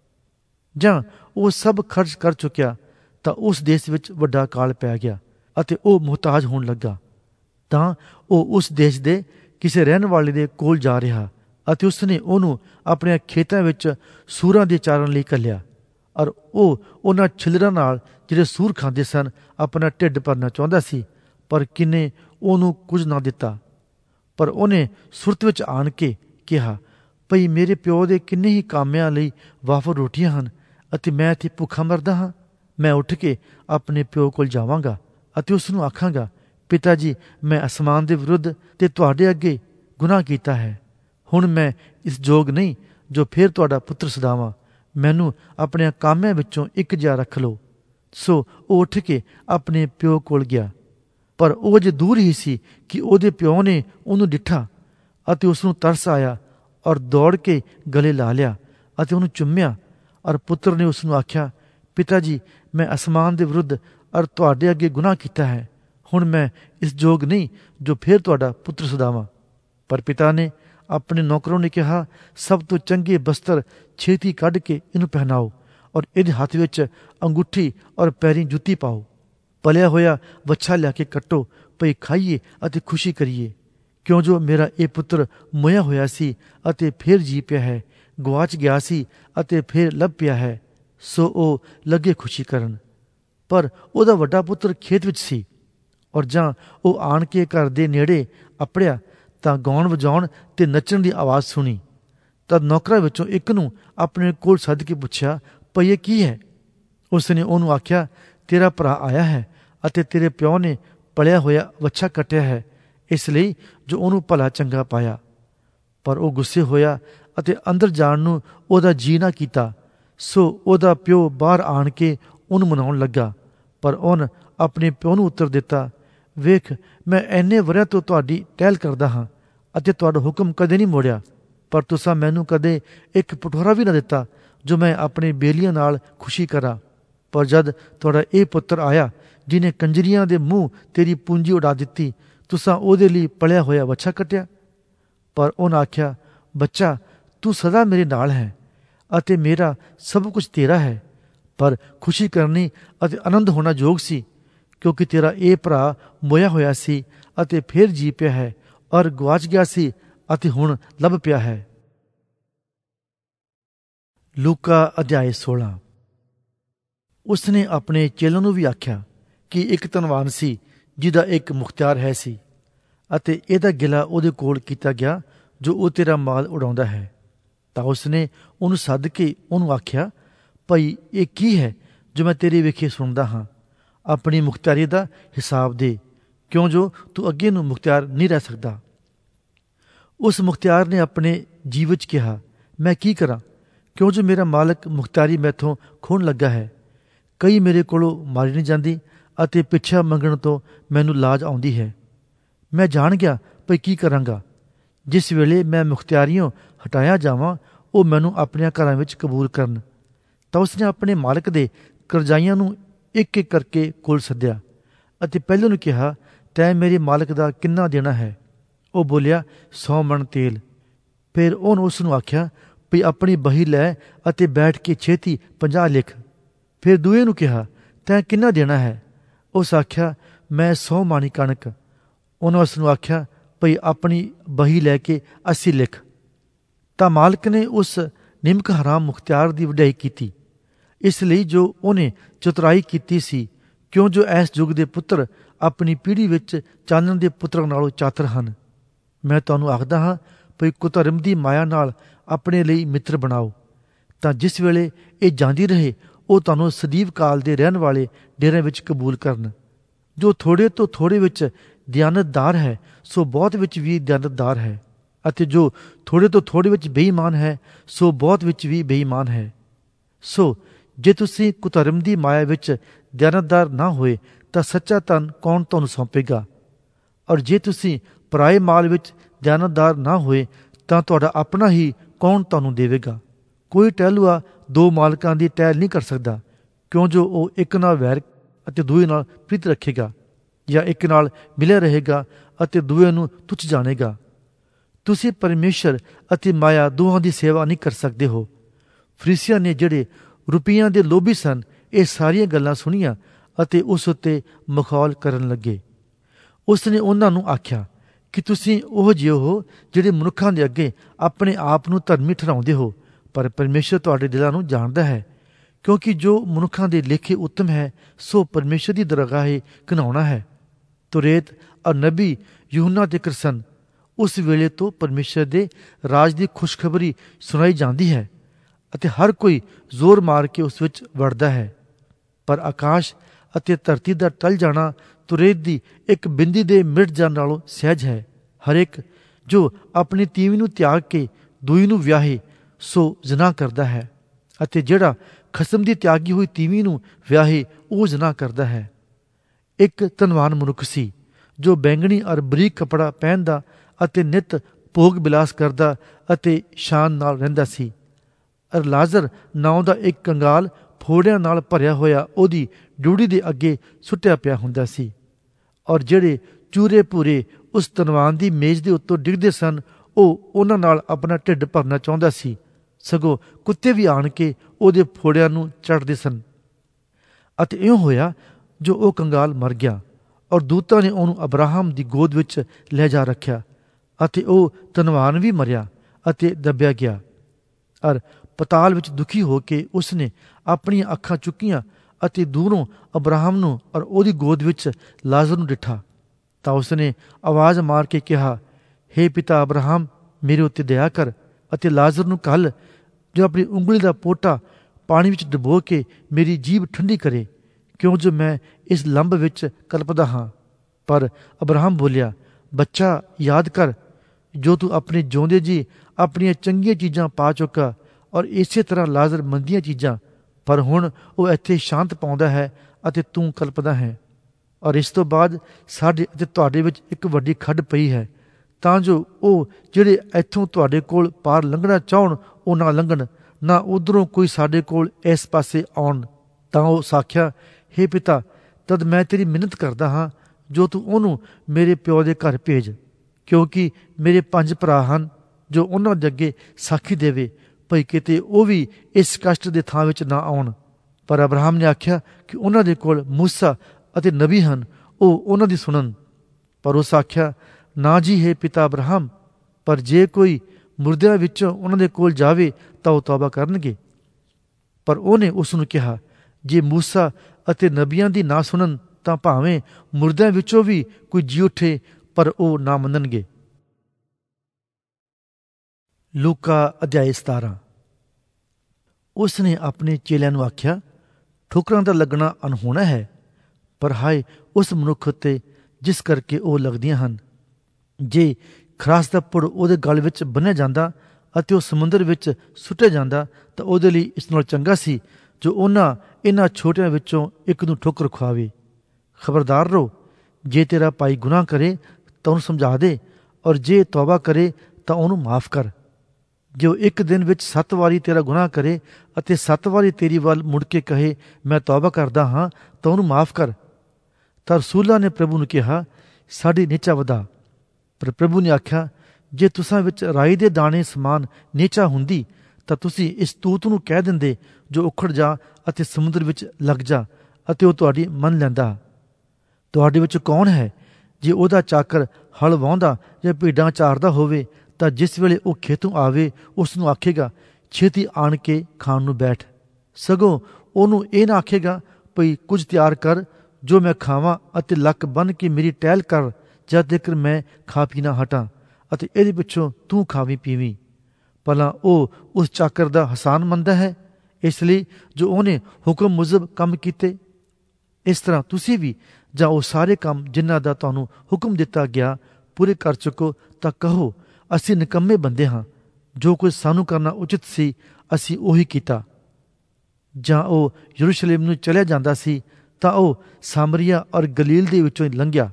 ਜਾਂ ਉਹ ਸਭ ਖਰਚ ਕਰ ਚੁੱਕਿਆ ਤਾਂ ਉਸ ਦੇਸ਼ ਵਿੱਚ ਵੱਡਾ ਅਕਾਲ ਪੈ ਗਿਆ ਅਤੇ ਉਹ ਮੁਹਤਾਜ ਹੋਣ ਲੱਗਾ। ਤਾਂ ਉਹ ਉਸ ਦੇਸ਼ ਦੇ ਕਿਸੇ ਰਹਿਣ ਵਾਲੇ ਦੇ ਕੋਲ ਜਾ ਰਿਹਾ, ਅਤੇ ਉਸਨੇ ਉਹਨੂੰ ਆਪਣੇ ਖੇਤਾਂ ਵਿੱਚ ਸੂਰਾਂ ਦੇ ਚਾਰਨ ਲਈ ਘੱਲਿਆ, ਔਰ ਉਹ ਉਹਨਾਂ ਛਿੱਲਰਾਂ ਨਾਲ ਜਿਹੜੇ ਸੂਰ ਖਾਂਦੇ ਸਨ ਆਪਣਾ ਢਿੱਡ ਭਰਨਾ ਚਾਹੁੰਦਾ ਸੀ, ਪਰ ਕਿੰਨੇ ਉਹਨੂੰ ਕੁਝ ਨਾ ਦਿੱਤਾ। ਪਰ ਉਹਨੇ ਸੁਰਤ ਵਿੱਚ ਆਣ ਕੇ ਕਿਹਾ, ਭਈ ਮੇਰੇ ਪਿਓ ਦੇ ਕਿੰਨੇ ਹੀ ਕਾਮਿਆਂ ਲਈ ਵਾਫਰ ਰੋਟੀਆਂ ਹਨ ਅਤੇ ਮੈਂ ਇੱਥੇ ਭੁੱਖਾ ਮਰਦਾ ਹਾਂ। ਮੈਂ ਉੱਠ ਕੇ ਆਪਣੇ ਪਿਓ ਕੋਲ ਜਾਵਾਂਗਾ ਅਤੇ ਉਸ ਨੂੰ ਆਖਾਂਗਾ, ਪਿਤਾ ਜੀ, ਮੈਂ ਅਸਮਾਨ ਦੇ ਵਿਰੁੱਧ ਤੇ ਤੁਹਾਡੇ ਅੱਗੇ ਗੁਨਾਹ ਕੀਤਾ ਹੈ। ਹੁਣ ਮੈਂ ਇਸ ਯੋਗ ਨਹੀਂ ਜੋ ਫਿਰ ਤੁਹਾਡਾ ਪੁੱਤਰ ਸਦਾਵਾਂ। ਮੈਨੂੰ ਆਪਣੇ ਕਾਮਿਆਂ ਵਿੱਚੋਂ ਇੱਕ ਜਿਹਾ ਰੱਖ ਲਓ। ਸੋ ਉਹ ਉੱਠ ਕੇ ਆਪਣੇ ਪਿਓ ਕੋਲ ਗਿਆ। ਪਰ ਉਹ ਅਜੇ ਦੂਰ ਹੀ ਸੀ ਕਿ ਉਹਦੇ ਪਿਓ ਨੇ ਉਹਨੂੰ ਡਿੱਠਾ ਅਤੇ ਉਸ ਨੂੰ ਤਰਸ ਆਇਆ, ਔਰ ਦੌੜ ਕੇ ਗਲੇ ਲਾ ਲਿਆ ਅਤੇ ਉਹਨੂੰ ਚੁੰਮਿਆ। ਔਰ ਪੁੱਤਰ ਨੇ ਉਸ ਨੂੰ ਆਖਿਆ, ਪਿਤਾ ਜੀ, ਮੈਂ ਅਸਮਾਨ ਦੇ ਵਿਰੁੱਧ ਔਰ ਤੁਹਾਡੇ ਅੱਗੇ ਗੁਨਾਹ ਕੀਤਾ ਹੈ। ਹੁਣ ਮੈਂ ਇਸ ਯੋਗ ਨਹੀਂ ਜੋ ਫਿਰ ਤੁਹਾਡਾ ਪੁੱਤਰ ਸਦਾਵਾਂ। ਪਰ ਪਿਤਾ ਨੇ ਆਪਣੇ ਨੌਕਰਾਂ ਨੇ ਕਿਹਾ, ਸਭ ਤੋਂ ਚੰਗੇ ਬਸਤਰ ਛੇਤੀ ਕੱਢ ਕੇ ਇਹਨੂੰ ਪਹਿਨਾਓ, ਔਰ ਇਹਦੇ ਹੱਥ ਵਿੱਚ ਅੰਗੂਠੀ ਔਰ ਪੈਰੀਂ ਜੁੱਤੀ ਪਾਓ। ਪਲਿਆ ਹੋਇਆ ਵੱਛਾ ਲਿਆ ਕੇ ਕੱਟੋ, ਭਈ ਖਾਈਏ ਅਤੇ ਖੁਸ਼ੀ ਕਰੀਏ, ਕਿਉਂ ਜੋ ਮੇਰਾ ਇਹ ਪੁੱਤਰ ਮੋਇਆ ਹੋਇਆ ਸੀ ਅਤੇ ਫਿਰ ਜੀ ਪਿਆ ਹੈ, ਗੁਆਚ ਗਿਆ ਸੀ ਅਤੇ ਫਿਰ ਲੱਭ ਪਿਆ ਹੈ। ਸੋ ਉਹ ਲੱਗੇ ਖੁਸ਼ੀ ਕਰਨ। ਪਰ ਉਹਦਾ ਵੱਡਾ ਪੁੱਤਰ ਖੇਤ ਵਿੱਚ ਸੀ, ਔਰ ਜਾਂ ਉਹ ਆਣ ਕੇ ਘਰ ਦੇ ਨੇੜੇ ਅੱਪੜਿਆ ਤਾਂ ਗਾਉਣ ਵਜਾਉਣ ਤੇ ਨੱਚਣ ਦੀ ਆਵਾਜ਼ ਸੁਣੀ। ਤਦ ਨੌਕਰਾਂ ਵਿੱਚੋਂ ਇੱਕ ਨੂੰ ਆਪਣੇ ਕੋਲ ਸੱਦ ਕੇ ਪੁੱਛਿਆ, ਭਈ ਇਹ ਕੀ ਹੈ? ਉਸਨੇ ਉਹਨੂੰ ਆਖਿਆ, ਤੇਰਾ ਭਰਾ ਆਇਆ ਹੈ ਅਤੇ ਤੇਰੇ ਪਿਓ ਨੇ ਪਲਿਆ ਹੋਇਆ ਵੱਛਾ ਕੱਟਿਆ ਹੈ, ਇਸ ਲਈ ਜੋ ਉਹਨੂੰ ਭਲਾ ਚੰਗਾ ਪਾਇਆ। ਪਰ ਉਹ ਗੁੱਸੇ ਹੋਇਆ ਅਤੇ ਅੰਦਰ ਜਾਣ ਨੂੰ ਉਹਦਾ ਜੀ ਨਾ ਕੀਤਾ। ਸੋ ਉਹਦਾ ਪਿਓ ਬਾਹਰ ਆਣ ਕੇ ਉਹਨੂੰ ਮਨਾਉਣ ਲੱਗਾ। ਪਰ ਉਹਨ ਆਪਣੇ ਪਿਓ ਨੂੰ ਉੱਤਰ ਦਿੱਤਾ, ਵੇਖ, ਮੈਂ ਇੰਨੇ ਵਰ੍ਹਿਆਂ ਤੋਂ ਤੁਹਾਡੀ ਟਹਿਲ ਕਰਦਾ ਹਾਂ ਅਤੇ ਤੁਹਾਡਾ ਹੁਕਮ ਕਦੇ ਨਹੀਂ ਮੋੜਿਆ, ਪਰ ਤੁਸਾਂ ਮੈਨੂੰ ਕਦੇ ਇੱਕ ਪਟੋਰਾ ਵੀ ਨਾ ਦਿੱਤਾ ਜੋ ਮੈਂ ਆਪਣੇ ਬੇਲੀਆਂ ਨਾਲ ਖੁਸ਼ੀ ਕਰਾਂ। ਪਰ ਜਦ ਤੁਹਾਡਾ ਇਹ ਪੁੱਤਰ ਆਇਆ ਜਿਹਨੇ ਕੰਜਰੀਆਂ ਦੇ ਮੂੰਹ ਤੇਰੀ ਪੂੰਜੀ ਉਡਾ ਦਿੱਤੀ, ਤੁਸਾਂ ਉਹਦੇ ਲਈ ਪਲਿਆ ਹੋਇਆ ਵੱਛਾ ਕੱਟਿਆ। ਪਰ ਉਹਨੇ ਆਖਿਆ, ਬੱਚਾ, ਤੂੰ ਸਦਾ ਮੇਰੇ ਨਾਲ ਹੈ ਅਤੇ ਮੇਰਾ ਸਭ ਕੁਝ ਤੇਰਾ ਹੈ। ਪਰ ਖੁਸ਼ੀ ਕਰਨੀ ਅਤੇ ਆਨੰਦ ਹੋਣਾ ਯੋਗ ਸੀ, ਕਿਉਂਕਿ ਤੇਰਾ ਇਹ ਭਰਾ ਮੋਇਆ ਹੋਇਆ ਸੀ ਅਤੇ ਫਿਰ ਜੀ ਪਿਆ ਹੈ, ਔਰ ਗੁਆਚ ਗਿਆ ਸੀ ਅਤੇ ਹੁਣ ਲੱਭ ਪਿਆ ਹੈ। ਲੂਕਾ ਅਧਿਆਇ 16। ਉਸਨੇ ਆਪਣੇ ਚੇਲਿਆਂ ਨੂੰ ਵੀ ਆਖਿਆ ਕਿ ਇੱਕ ਧਨਵਾਨ ਸੀ ਜਿਹਦਾ ਇੱਕ ਮੁਖਤਿਆਰ ਹੈ ਸੀ, ਅਤੇ ਇਹਦਾ ਗਿਲਾ ਉਹਦੇ ਕੋਲ ਕੀਤਾ ਗਿਆ ਜੋ ਉਹ ਤੇਰਾ ਮਾਲ ਉਡਾਉਂਦਾ ਹੈ। ਤਾਂ ਉਸਨੇ ਉਹਨੂੰ ਸੱਦ ਕੇ ਉਹਨੂੰ ਆਖਿਆ, ਭਾਈ, ਇਹ ਕੀ ਹੈ ਜੋ ਮੈਂ ਤੇਰੇ ਵੇਖੇ ਸੁਣਦਾ ਹਾਂ? ਆਪਣੀ ਮੁਖਤਿਆਰੀ ਦਾ ਹਿਸਾਬ ਦੇ, ਕਿਉਂ ਜੋ ਤੂੰ ਅੱਗੇ ਨੂੰ ਮੁਖਤਿਆਰ ਨਹੀਂ ਰਹਿ ਸਕਦਾ। ਉਸ ਮੁਖਤਿਆਰ ਨੇ ਆਪਣੇ ਜੀਵ ਵਿੱਚ ਕਿਹਾ, ਮੈਂ ਕੀ ਕਰਾਂ, ਕਿਉਂ ਜੋ ਮੇਰਾ ਮਾਲਕ ਮੁਖਤਿਆਰੀ ਮੈਥੋਂ ਖੋਹਣ ਲੱਗਾ ਹੈ। ਕਈ ਮੇਰੇ ਕੋਲੋਂ ਮਾਰੀ ਨਹੀਂ ਜਾਂਦੀ ਅਤੇ ਪਿੱਛਾ ਮੰਗਣ ਤੋਂ ਮੈਨੂੰ ਲਾਜ ਆਉਂਦੀ ਹੈ। ਮੈਂ ਜਾਣ ਗਿਆ ਭਈ ਕੀ ਕਰਾਂਗਾ। ਜਿਸ ਵੇਲੇ ਮੈਂ ਮੁਖਤਿਆਰੀਓਂ ਹਟਾਇਆ ਜਾਵਾਂ, ਉਹ ਮੈਨੂੰ ਆਪਣਿਆਂ ਘਰਾਂ ਵਿੱਚ ਕਬੂਲ ਕਰਨ। ਤਾਂ ਉਸਨੇ ਆਪਣੇ ਮਾਲਕ ਦੇ ਕਰਜ਼ਾਈਆਂ ਨੂੰ ਇੱਕ ਇੱਕ ਕਰਕੇ ਕੋਲ ਸੱਦਿਆ ਅਤੇ ਪਹਿਲੇ ਨੂੰ ਕਿਹਾ, ਤੈਂ ਮੇਰੇ ਮਾਲਕ ਦਾ ਕਿੰਨਾ ਦੇਣਾ ਹੈ? ਉਹ ਬੋਲਿਆ, 100 ਮਣ ਤੇਲ। ਫਿਰ ਉਹਨੇ ਉਸ ਨੂੰ ਆਖਿਆ ਵੀ ਆਪਣੀ ਬਹੀ ਲੈ ਅਤੇ ਬੈਠ ਕੇ ਛੇਤੀ 50 ਲਿਖ। ਫਿਰ ਦੂਏ ਨੂੰ ਕਿਹਾ, ਤੈਂ ਕਿੰਨਾ ਦੇਣਾ ਹੈ? ਉਸ ਆਖਿਆ, ਮੈਂ 100 ਮਾਣੀ ਕਣਕ। ਉਹਨੇ ਉਸ ਨੂੰ ਆਖਿਆ, ਭਈ ਆਪਣੀ ਬਹੀ ਲੈ ਕੇ 80 ਲਿਖ। ਤਾਂ ਮਾਲਕ ਨੇ ਉਸ ਨਿਮਕ ਹਰਾਮ ਮੁਖਤਿਆਰ ਦੀ ਵਡਿਆਈ ਕੀਤੀ, ਇਸ ਲਈ ਜੋ ਉਹਨੇ ਚਤੁਰਾਈ ਕੀਤੀ ਸੀ, ਕਿਉਂ ਜੋ ਇਸ ਯੁੱਗ ਦੇ ਪੁੱਤਰ ਆਪਣੀ ਪੀੜ੍ਹੀ ਵਿੱਚ ਚਾਨਣ ਦੇ ਪੁੱਤਰਾਂ ਨਾਲੋਂ ਚਾਤਰ ਹਨ। ਮੈਂ ਤੁਹਾਨੂੰ ਆਖਦਾ ਹਾਂ ਭਈ ਕੁਧਰਮ ਦੀ ਮਾਇਆ ਨਾਲ ਆਪਣੇ ਲਈ ਮਿੱਤਰ ਬਣਾਓ, ਤਾਂ ਜਿਸ ਵੇਲੇ ਇਹ ਜਾਂਦੀ ਰਹੇ, ਉਹ ਤੁਹਾਨੂੰ ਸਦੀਵ ਕਾਲ ਦੇ ਰਹਿਣ ਵਾਲੇ ਡੇਰਿਆਂ ਵਿੱਚ ਕਬੂਲ ਕਰਨ। ਜੋ ਥੋੜੇ ਤੋਂ ਥੋੜੇ ਵਿੱਚ ਦਿਆਨਤਦਾਰ ਹੈ, ਸੋ ਬਹੁਤ ਵਿੱਚ ਵੀ ਦਿਆਨਤਦਾਰ ਹੈ, ਅਤੇ ਜੋ ਥੋੜੇ ਤੋਂ ਥੋੜੇ ਵਿੱਚ ਬੇਈਮਾਨ ਹੈ, ਸੋ ਬਹੁਤ ਵਿੱਚ ਵੀ ਬੇਈਮਾਨ ਹੈ। ਸੋ ਜੇ ਤੁਸੀਂ ਕੁਧਰਮ ਦੀ ਮਾਇਆ ਵਿੱਚ ਦਿਆਨਤਦਾਰ ਨਾ ਹੋਏ, ਤਾਂ ਸੱਚਾ ਧਨ ਕੌਣ ਤੁਹਾਨੂੰ ਸੌਂਪੇਗਾ? ਔਰ ਜੇ ਤੁਸੀਂ ਪਰਾਏ ਮਾਲ ਵਿੱਚ ਦਿਆਨਤਦਾਰ ਨਾ ਹੋਏ, ਤਾਂ ਤੁਹਾਡਾ ਆਪਣਾ ਹੀ ਕੌਣ ਤੁਹਾਨੂੰ ਦੇਵੇਗਾ? ਕੋਈ ਟਹਿਲੂਆ 2 ਮਾਲਕਾਂ ਦੀ ਟਹਿਲ ਨਹੀਂ ਕਰ ਸਕਦਾ, ਕਿਉਂ ਜੋ ਉਹ ਇੱਕ ਨਾਲ ਵੈਰ ਅਤੇ ਦੂਏ ਨਾਲ ਪ੍ਰੀਤ ਰੱਖੇਗਾ, ਜਾਂ ਇੱਕ ਨਾਲ ਮਿਲਿਆ ਰਹੇਗਾ ਅਤੇ ਦੂਏ ਨੂੰ ਤੁੱਛ ਜਾਣੇਗਾ। ਤੁਸੀਂ ਪਰਮੇਸ਼ਰ ਅਤੇ ਮਾਇਆ ਦੋਹਾਂ ਦੀ ਸੇਵਾ ਨਹੀਂ ਕਰ ਸਕਦੇ ਹੋ। ਫਰੀਸੀਆਂ ਨੇ, ਜਿਹੜੇ ਰੁਪਈਆਂ ਦੇ ਲੋਭੀ ਸਨ, ਇਹ ਸਾਰੀਆਂ ਗੱਲਾਂ ਸੁਣੀਆਂ ਅਤੇ ਉਸ ਉੱਤੇ ਮਖੌਲ ਕਰਨ ਲੱਗੇ। ਉਸ ਨੇ ਉਹਨਾਂ ਨੂੰ ਆਖਿਆ ਕਿ ਤੁਸੀਂ ਉਹ ਜਿਹੇ ਹੋ ਜਿਹੜੇ ਮਨੁੱਖਾਂ ਦੇ ਅੱਗੇ ਆਪਣੇ ਆਪ ਨੂੰ ਧਰਮੀ ਠਹਿਰਾਉਂਦੇ ਹੋ, ਪਰ ਪਰਮੇਸ਼ਰ ਤੁਹਾਡੇ ਦਿਲਾਂ ਨੂੰ ਜਾਣਦਾ ਹੈ, ਕਿਉਂਕਿ ਜੋ ਮਨੁੱਖਾਂ ਦੇ ਲੇਖੇ ਉੱਤਮ ਹੈ, ਸੋ ਪਰਮੇਸ਼ਰ ਦੀ ਦਰਗਾਹੇ ਘਿਨਾਉਣਾ ਹੈ। ਤੁਰੇਤ ਔਰ ਨਬੀ ਯੂਹੰਨਾ ਦੇ ਕਿਰਸਨ ਉਸ ਵੇਲੇ ਤੋਂ ਪਰਮੇਸ਼ਰ ਦੇ ਰਾਜ ਦੀ ਖੁਸ਼ਖਬਰੀ ਸੁਣਾਈ ਜਾਂਦੀ ਹੈ ਅਤੇ ਹਰ ਕੋਈ ਜ਼ੋਰ ਮਾਰ ਕੇ ਉਸ ਵਿੱਚ ਵੜਦਾ ਹੈ। ਪਰ ਆਕਾਸ਼ ਅਤੇ ਧਰਤੀ ਦਾ ਟਲ ਜਾਣਾ ਤੁਰੇਤ ਦੀ ਇੱਕ ਬਿੰਦੀ ਦੇ ਮਿਟ ਜਾਣ ਨਾਲੋਂ ਸਹਿਜ ਹੈ। ਹਰੇਕ ਜੋ ਆਪਣੀ ਤੀਵੀਂ ਨੂੰ ਤਿਆਗ ਕੇ ਦੂਈ ਨੂੰ ਵਿਆਹੇ, ਸੋ ਜ਼ਨਾ ਕਰਦਾ ਹੈ, ਅਤੇ ਜਿਹੜਾ ਖਸਮ ਦੀ ਤਿਆਗੀ ਹੋਈ ਤੀਵੀਂ ਨੂੰ ਵਿਆਹੇ, ਉਹ ਜ਼ਨਾ ਕਰਦਾ ਹੈ। ਇੱਕ ਧਨਵਾਨ ਮਨੁੱਖ ਸੀ ਜੋ ਬੈਂਗਣੀ ਔਰ ਬਰੀਕ ਕੱਪੜਾ ਪਹਿਨਦਾ ਅਤੇ ਨਿਤ ਭੋਗ ਬਿਲਾਸ ਕਰਦਾ ਅਤੇ ਸ਼ਾਨ ਨਾਲ ਰਹਿੰਦਾ ਸੀ। ਅਰ ਲਾਜ਼ਰ ਨਾਉਂ ਦਾ ਇੱਕ ਕੰਗਾਲ ਫੋੜਿਆਂ ਨਾਲ ਭਰਿਆ ਹੋਇਆ ਉਹਦੀ ਡਿਊੜੀ ਦੇ ਅੱਗੇ ਸੁੱਟਿਆ ਪਿਆ ਹੁੰਦਾ ਸੀ, ਔਰ ਜਿਹੜੇ ਚੂਰੇ ਭੂਰੇ ਉਸ ਧਨਵਾਨ ਦੀ ਮੇਜ਼ ਦੇ ਉੱਤੋਂ ਡਿੱਗਦੇ ਸਨ, ਉਹ ਉਹਨਾਂ ਨਾਲ ਆਪਣਾ ਢਿੱਡ ਭਰਨਾ ਚਾਹੁੰਦਾ ਸੀ, ਸਗੋਂ ਕੁੱਤੇ ਵੀ ਆਣ ਕੇ ਉਹਦੇ ਫੋੜਿਆਂ ਨੂੰ ਚੜ੍ਹਦੇ ਸਨ। ਅਤੇ ਇਉਂ ਹੋਇਆ ਜੋ ਉਹ ਕੰਗਾਲ ਮਰ ਗਿਆ, ਔਰ ਦੂਤਾਂ ਨੇ ਉਹਨੂੰ ਅਬਰਾਹਮ ਦੀ ਗੋਦ ਵਿੱਚ ਲੈ ਜਾ ਰੱਖਿਆ, ਅਤੇ ਉਹ ਧਨਵਾਨ ਵੀ ਮਰਿਆ ਅਤੇ ਦੱਬਿਆ ਗਿਆ। ਔਰ ਪਤਾਲ ਵਿੱਚ ਦੁਖੀ ਹੋ ਕੇ ਉਸਨੇ ਆਪਣੀਆਂ ਅੱਖਾਂ ਚੁੱਕੀਆਂ ਅਤੇ ਦੂਰੋਂ ਅਬਰਾਹਮ ਨੂੰ ਔਰ ਉਹਦੀ ਗੋਦ ਵਿੱਚ ਲਾਜ਼ਰ ਨੂੰ ਡਿੱਠਾ। ਤਾਂ ਉਸਨੇ ਆਵਾਜ਼ ਮਾਰ ਕੇ ਕਿਹਾ, ਹੇ ਪਿਤਾ ਅਬਰਾਹਮ, ਮੇਰੇ ਉੱਤੇ ਦਇਆ ਕਰ ਅਤੇ ਲਾਜ਼ਰ ਨੂੰ ਘੱਲ, ਜੋ ਆਪਣੀ ਉਂਗਲੀ ਦਾ ਪੋਟਾ ਪਾਣੀ ਵਿੱਚ ਡੁਬੋ ਕੇ ਮੇਰੀ ਜੀਭ ਠੰਡੀ ਕਰੇ, ਕਿਉਂ ਜੋ ਮੈਂ ਇਸ ਲੰਬ ਵਿੱਚ ਕਲਪਦਾ ਹਾਂ। ਪਰ ਅਬਰਾਹਮ ਬੋਲਿਆ, ਬੱਚਾ, ਯਾਦ ਕਰ ਜੋ ਤੂੰ ਆਪਣੇ ਜਿਉਂਦੇ ਜੀ ਆਪਣੀਆਂ ਚੰਗੀਆਂ ਚੀਜ਼ਾਂ ਪਾ ਚੁੱਕਾ, ਔਰ ਇਸੇ ਤਰ੍ਹਾਂ ਲਾਜ਼ਰ ਮੰਦੀਆਂ ਚੀਜ਼ਾਂ, ਪਰ ਹੁਣ ਉਹ ਇੱਥੇ ਸ਼ਾਂਤ ਪਾਉਂਦਾ ਹੈ ਅਤੇ ਤੂੰ ਕਲਪਦਾ ਹੈ। ਔਰ ਇਸ ਤੋਂ ਬਾਅਦ ਸਾਡੇ ਅਤੇ ਤੁਹਾਡੇ ਵਿੱਚ ਇੱਕ ਵੱਡੀ ਖੱਡ ਪਈ ਹੈ, ਤਾਂ ਜੋ ਉਹ ਜਿਹੜੇ ਇੱਥੋਂ ਤੁਹਾਡੇ ਕੋਲ ਪਾਰ ਲੰਘਣਾ ਚਾਹੁਣ, ਉਹ ਨਾ ਲੰਘਣ, ਨਾ ਉੱਧਰੋਂ ਕੋਈ ਸਾਡੇ ਕੋਲ ਇਸ ਪਾਸੇ ਆਉਣ। ਤਾਂ ਉਹ ਸਾਖਿਆ, ਹੇ ਪਿਤਾ, ਤਦ ਮੈਂ ਤੇਰੀ ਮਿੰਨਤ ਕਰਦਾ ਹਾਂ ਜੋ ਤੂੰ ਉਹਨੂੰ ਮੇਰੇ ਪਿਓ ਦੇ ਘਰ ਭੇਜ, ਕਿਉਂਕਿ ਮੇਰੇ 5 ਭਰਾ ਹਨ, ਜੋ ਉਹਨਾਂ ਦੇ ਅੱਗੇ ਸਾਖੀ ਦੇਵੇ, ਭਈ ਕਿਤੇ ਉਹ ਵੀ ਇਸ ਕਸ਼ਟ ਦੇ ਥਾਂ ਵਿੱਚ ਨਾ ਆਉਣ। ਪਰ ਅਬਰਾਹਮ ਨੇ ਆਖਿਆ ਕਿ ਉਹਨਾਂ ਦੇ ਕੋਲ ਮੂਸਾ ਅਤੇ ਨਬੀ ਹਨ, ਉਹ ਉਹਨਾਂ ਦੀ ਸੁਣਨ। ਪਰ ਉਸ ਆਖਿਆ, ਨਾ ਜੀ, ਹੈ ਪਿਤਾ ਅਬਰਾਹਮ, ਪਰ ਜੇ ਕੋਈ ਮੁਰਦਿਆਂ ਵਿੱਚੋਂ ਉਹਨਾਂ ਦੇ ਕੋਲ ਜਾਵੇ ਤਾਂ ਉਹ ਤੌਬਾ ਕਰਨਗੇ। ਪਰ ਉਹਨੇ ਉਸ ਨੂੰ ਕਿਹਾ, ਜੇ ਮੂਸਾ ਅਤੇ ਨਬੀਆਂ ਦੀ ਨਾ ਸੁਣਨ ਤਾਂ ਭਾਵੇਂ ਮੁਰਦਿਆਂ ਵਿੱਚੋਂ ਵੀ ਕੋਈ ਜੀ ਉੱਠੇ, ਪਰ ਉਹ ਨਾ ਮੰਨਣਗੇ। ਲੂਕਾ ਅਧਿਆਇ 17। ਉਸ ਨੇ ਆਪਣੇ ਚੇਲਿਆਂ ਨੂੰ ਆਖਿਆ, ਠੋਕਰਾਂ ਦਾ ਲੱਗਣਾ ਅਣਹੋਣਾ ਹੈ, ਪਰ ਹਾਏ ਉਸ ਮਨੁੱਖ ਉੱਤੇ ਜਿਸ ਕਰਕੇ ਉਹ ਲੱਗਦੀਆਂ ਹਨ। ਜੇ ਖਰਾਸ ਦਾ ਪੁੜ ਉਹਦੇ ਗਲ ਵਿੱਚ ਬੰਨ੍ਹਿਆ ਜਾਂਦਾ ਅਤੇ ਉਹ ਸਮੁੰਦਰ ਵਿੱਚ ਸੁੱਟਿਆ ਜਾਂਦਾ ਤਾਂ ਉਹਦੇ ਲਈ ਇਸ ਨਾਲ ਚੰਗਾ ਸੀ ਜੋ ਇਹਨਾਂ ਛੋਟਿਆਂ ਵਿੱਚੋਂ ਇੱਕ ਨੂੰ ਠੋਕਰ ਖਵਾਵੇ। ਖਬਰਦਾਰ ਰਹੋ, ਜੇ ਤੇਰਾ ਭਾਈ ਗੁਨਾਹ ਕਰੇ ਤਾਂ ਉਹਨੂੰ ਸਮਝਾ ਦੇ, ਔਰ ਜੇ ਤੌਬਾ ਕਰੇ ਤਾਂ ਉਹਨੂੰ ਮਾਫ਼ ਕਰ। ਜੇ ਉਹ ਇੱਕ ਦਿਨ ਵਿੱਚ 7 ਵਾਰੀ ਤੇਰਾ ਗੁਨਾਹ ਕਰੇ ਅਤੇ 7 ਵਾਰੀ ਤੇਰੀ ਵੱਲ ਮੁੜ ਕੇ ਕਹੇ ਮੈਂ ਤੌਬਾ ਕਰਦਾ ਹਾਂ, ਤਾਂ ਉਹਨੂੰ ਮਾਫ਼ ਕਰ। ਤਾਂ ਰਸੂਲਾਂ ਨੇ ਪ੍ਰਭੂ ਨੂੰ ਕਿਹਾ, ਸਾਡੀ ਨੀਚਾ ਵਧਾ। ਪਰ ਪ੍ਰਭੂ ਨੇ ਆਖਿਆ, ਜੇ ਤੁਸਾਂ ਵਿੱਚ ਰਾਈ ਦੇ ਦਾਣੇ ਸਮਾਨ ਨੀਚਾ ਹੁੰਦੀ ਤਾਂ ਤੁਸੀਂ ਇਸ ਤੂਤ ਨੂੰ ਕਹਿ ਦਿੰਦੇ ਜੋ ਉਖੜ ਜਾ ਅਤੇ ਸਮੁੰਦਰ ਵਿੱਚ ਲੱਗ ਜਾ, ਅਤੇ ਉਹ ਤੁਹਾਡੀ ਮੰਨ ਲੈਂਦਾ। ਤੁਹਾਡੇ ਵਿੱਚ ਕੌਣ ਹੈ ਜੇ ਉਹਦਾ ਚਾਕਰ ਹਲ ਵਾਹੁੰਦਾ ਜਾਂ ਭੇਡਾਂ ਚਾਰਦਾ ਹੋਵੇ ਤਾਂ ਜਿਸ ਵੇਲੇ ਉਹ ਖੇਤੋਂ ਆਵੇ ਉਸ ਨੂੰ ਆਖੇਗਾ ਛੇਤੀ ਆਣ ਕੇ ਖਾਣ ਨੂੰ ਬੈਠ? ਸਗੋਂ ਉਹਨੂੰ ਇਹ ਨਾ ਆਖੇਗਾ ਭਈ ਕੁਝ ਤਿਆਰ ਕਰ ਜੋ ਮੈਂ ਖਾਵਾਂ ਅਤੇ ਲੱਕ ਬੰਨ੍ਹ ਕੇ ਮੇਰੀ ਟਹਿਲ ਕਰ ਜਦ ਤੱਕ ਮੈਂ ਖਾ ਪੀ ਨਾ ਹਟਾਂ, ਅਤੇ ਇਹਦੇ ਪਿੱਛੋਂ ਤੂੰ ਖਾਵੀਂ ਪੀਵੀਂ। ਭਲਾ ਉਹ ਉਸ ਚਾਕਰ ਦਾ ਹਸਾਨ ਮੰਨਦਾ ਹੈ, ਇਸ ਲਈ ਜੋ ਉਹਨੇ ਹੁਕਮ ਮੁਜਬ ਕੰਮ ਕੀਤੇ? ਇਸ ਤਰ੍ਹਾਂ ਤੁਸੀਂ ਵੀ ਜਾਂ ਉਹ ਸਾਰੇ ਕੰਮ ਜਿਨ੍ਹਾਂ ਦਾ ਤੁਹਾਨੂੰ ਹੁਕਮ ਦਿੱਤਾ ਗਿਆ ਪੂਰੇ ਕਰ ਚੁੱਕੋ ਤਾਂ ਕਹੋ ਅਸੀਂ ਨਿਕੰਮੇ ਬੰਦੇ ਹਾਂ, ਜੋ ਕੁਝ ਸਾਨੂੰ ਕਰਨਾ ਉਚਿਤ ਸੀ ਅਸੀਂ ਉਹੀ ਕੀਤਾ। ਜਾਂ ਉਹ ਯਰੂਸ਼ਲਮ ਨੂੰ ਚਲਿਆ ਜਾਂਦਾ ਸੀ ਤਾਂ ਉਹ ਸਾਮਰੀਆ ਔਰ ਗਲੀਲ ਦੇ ਵਿੱਚੋਂ ਲੰਘਿਆ,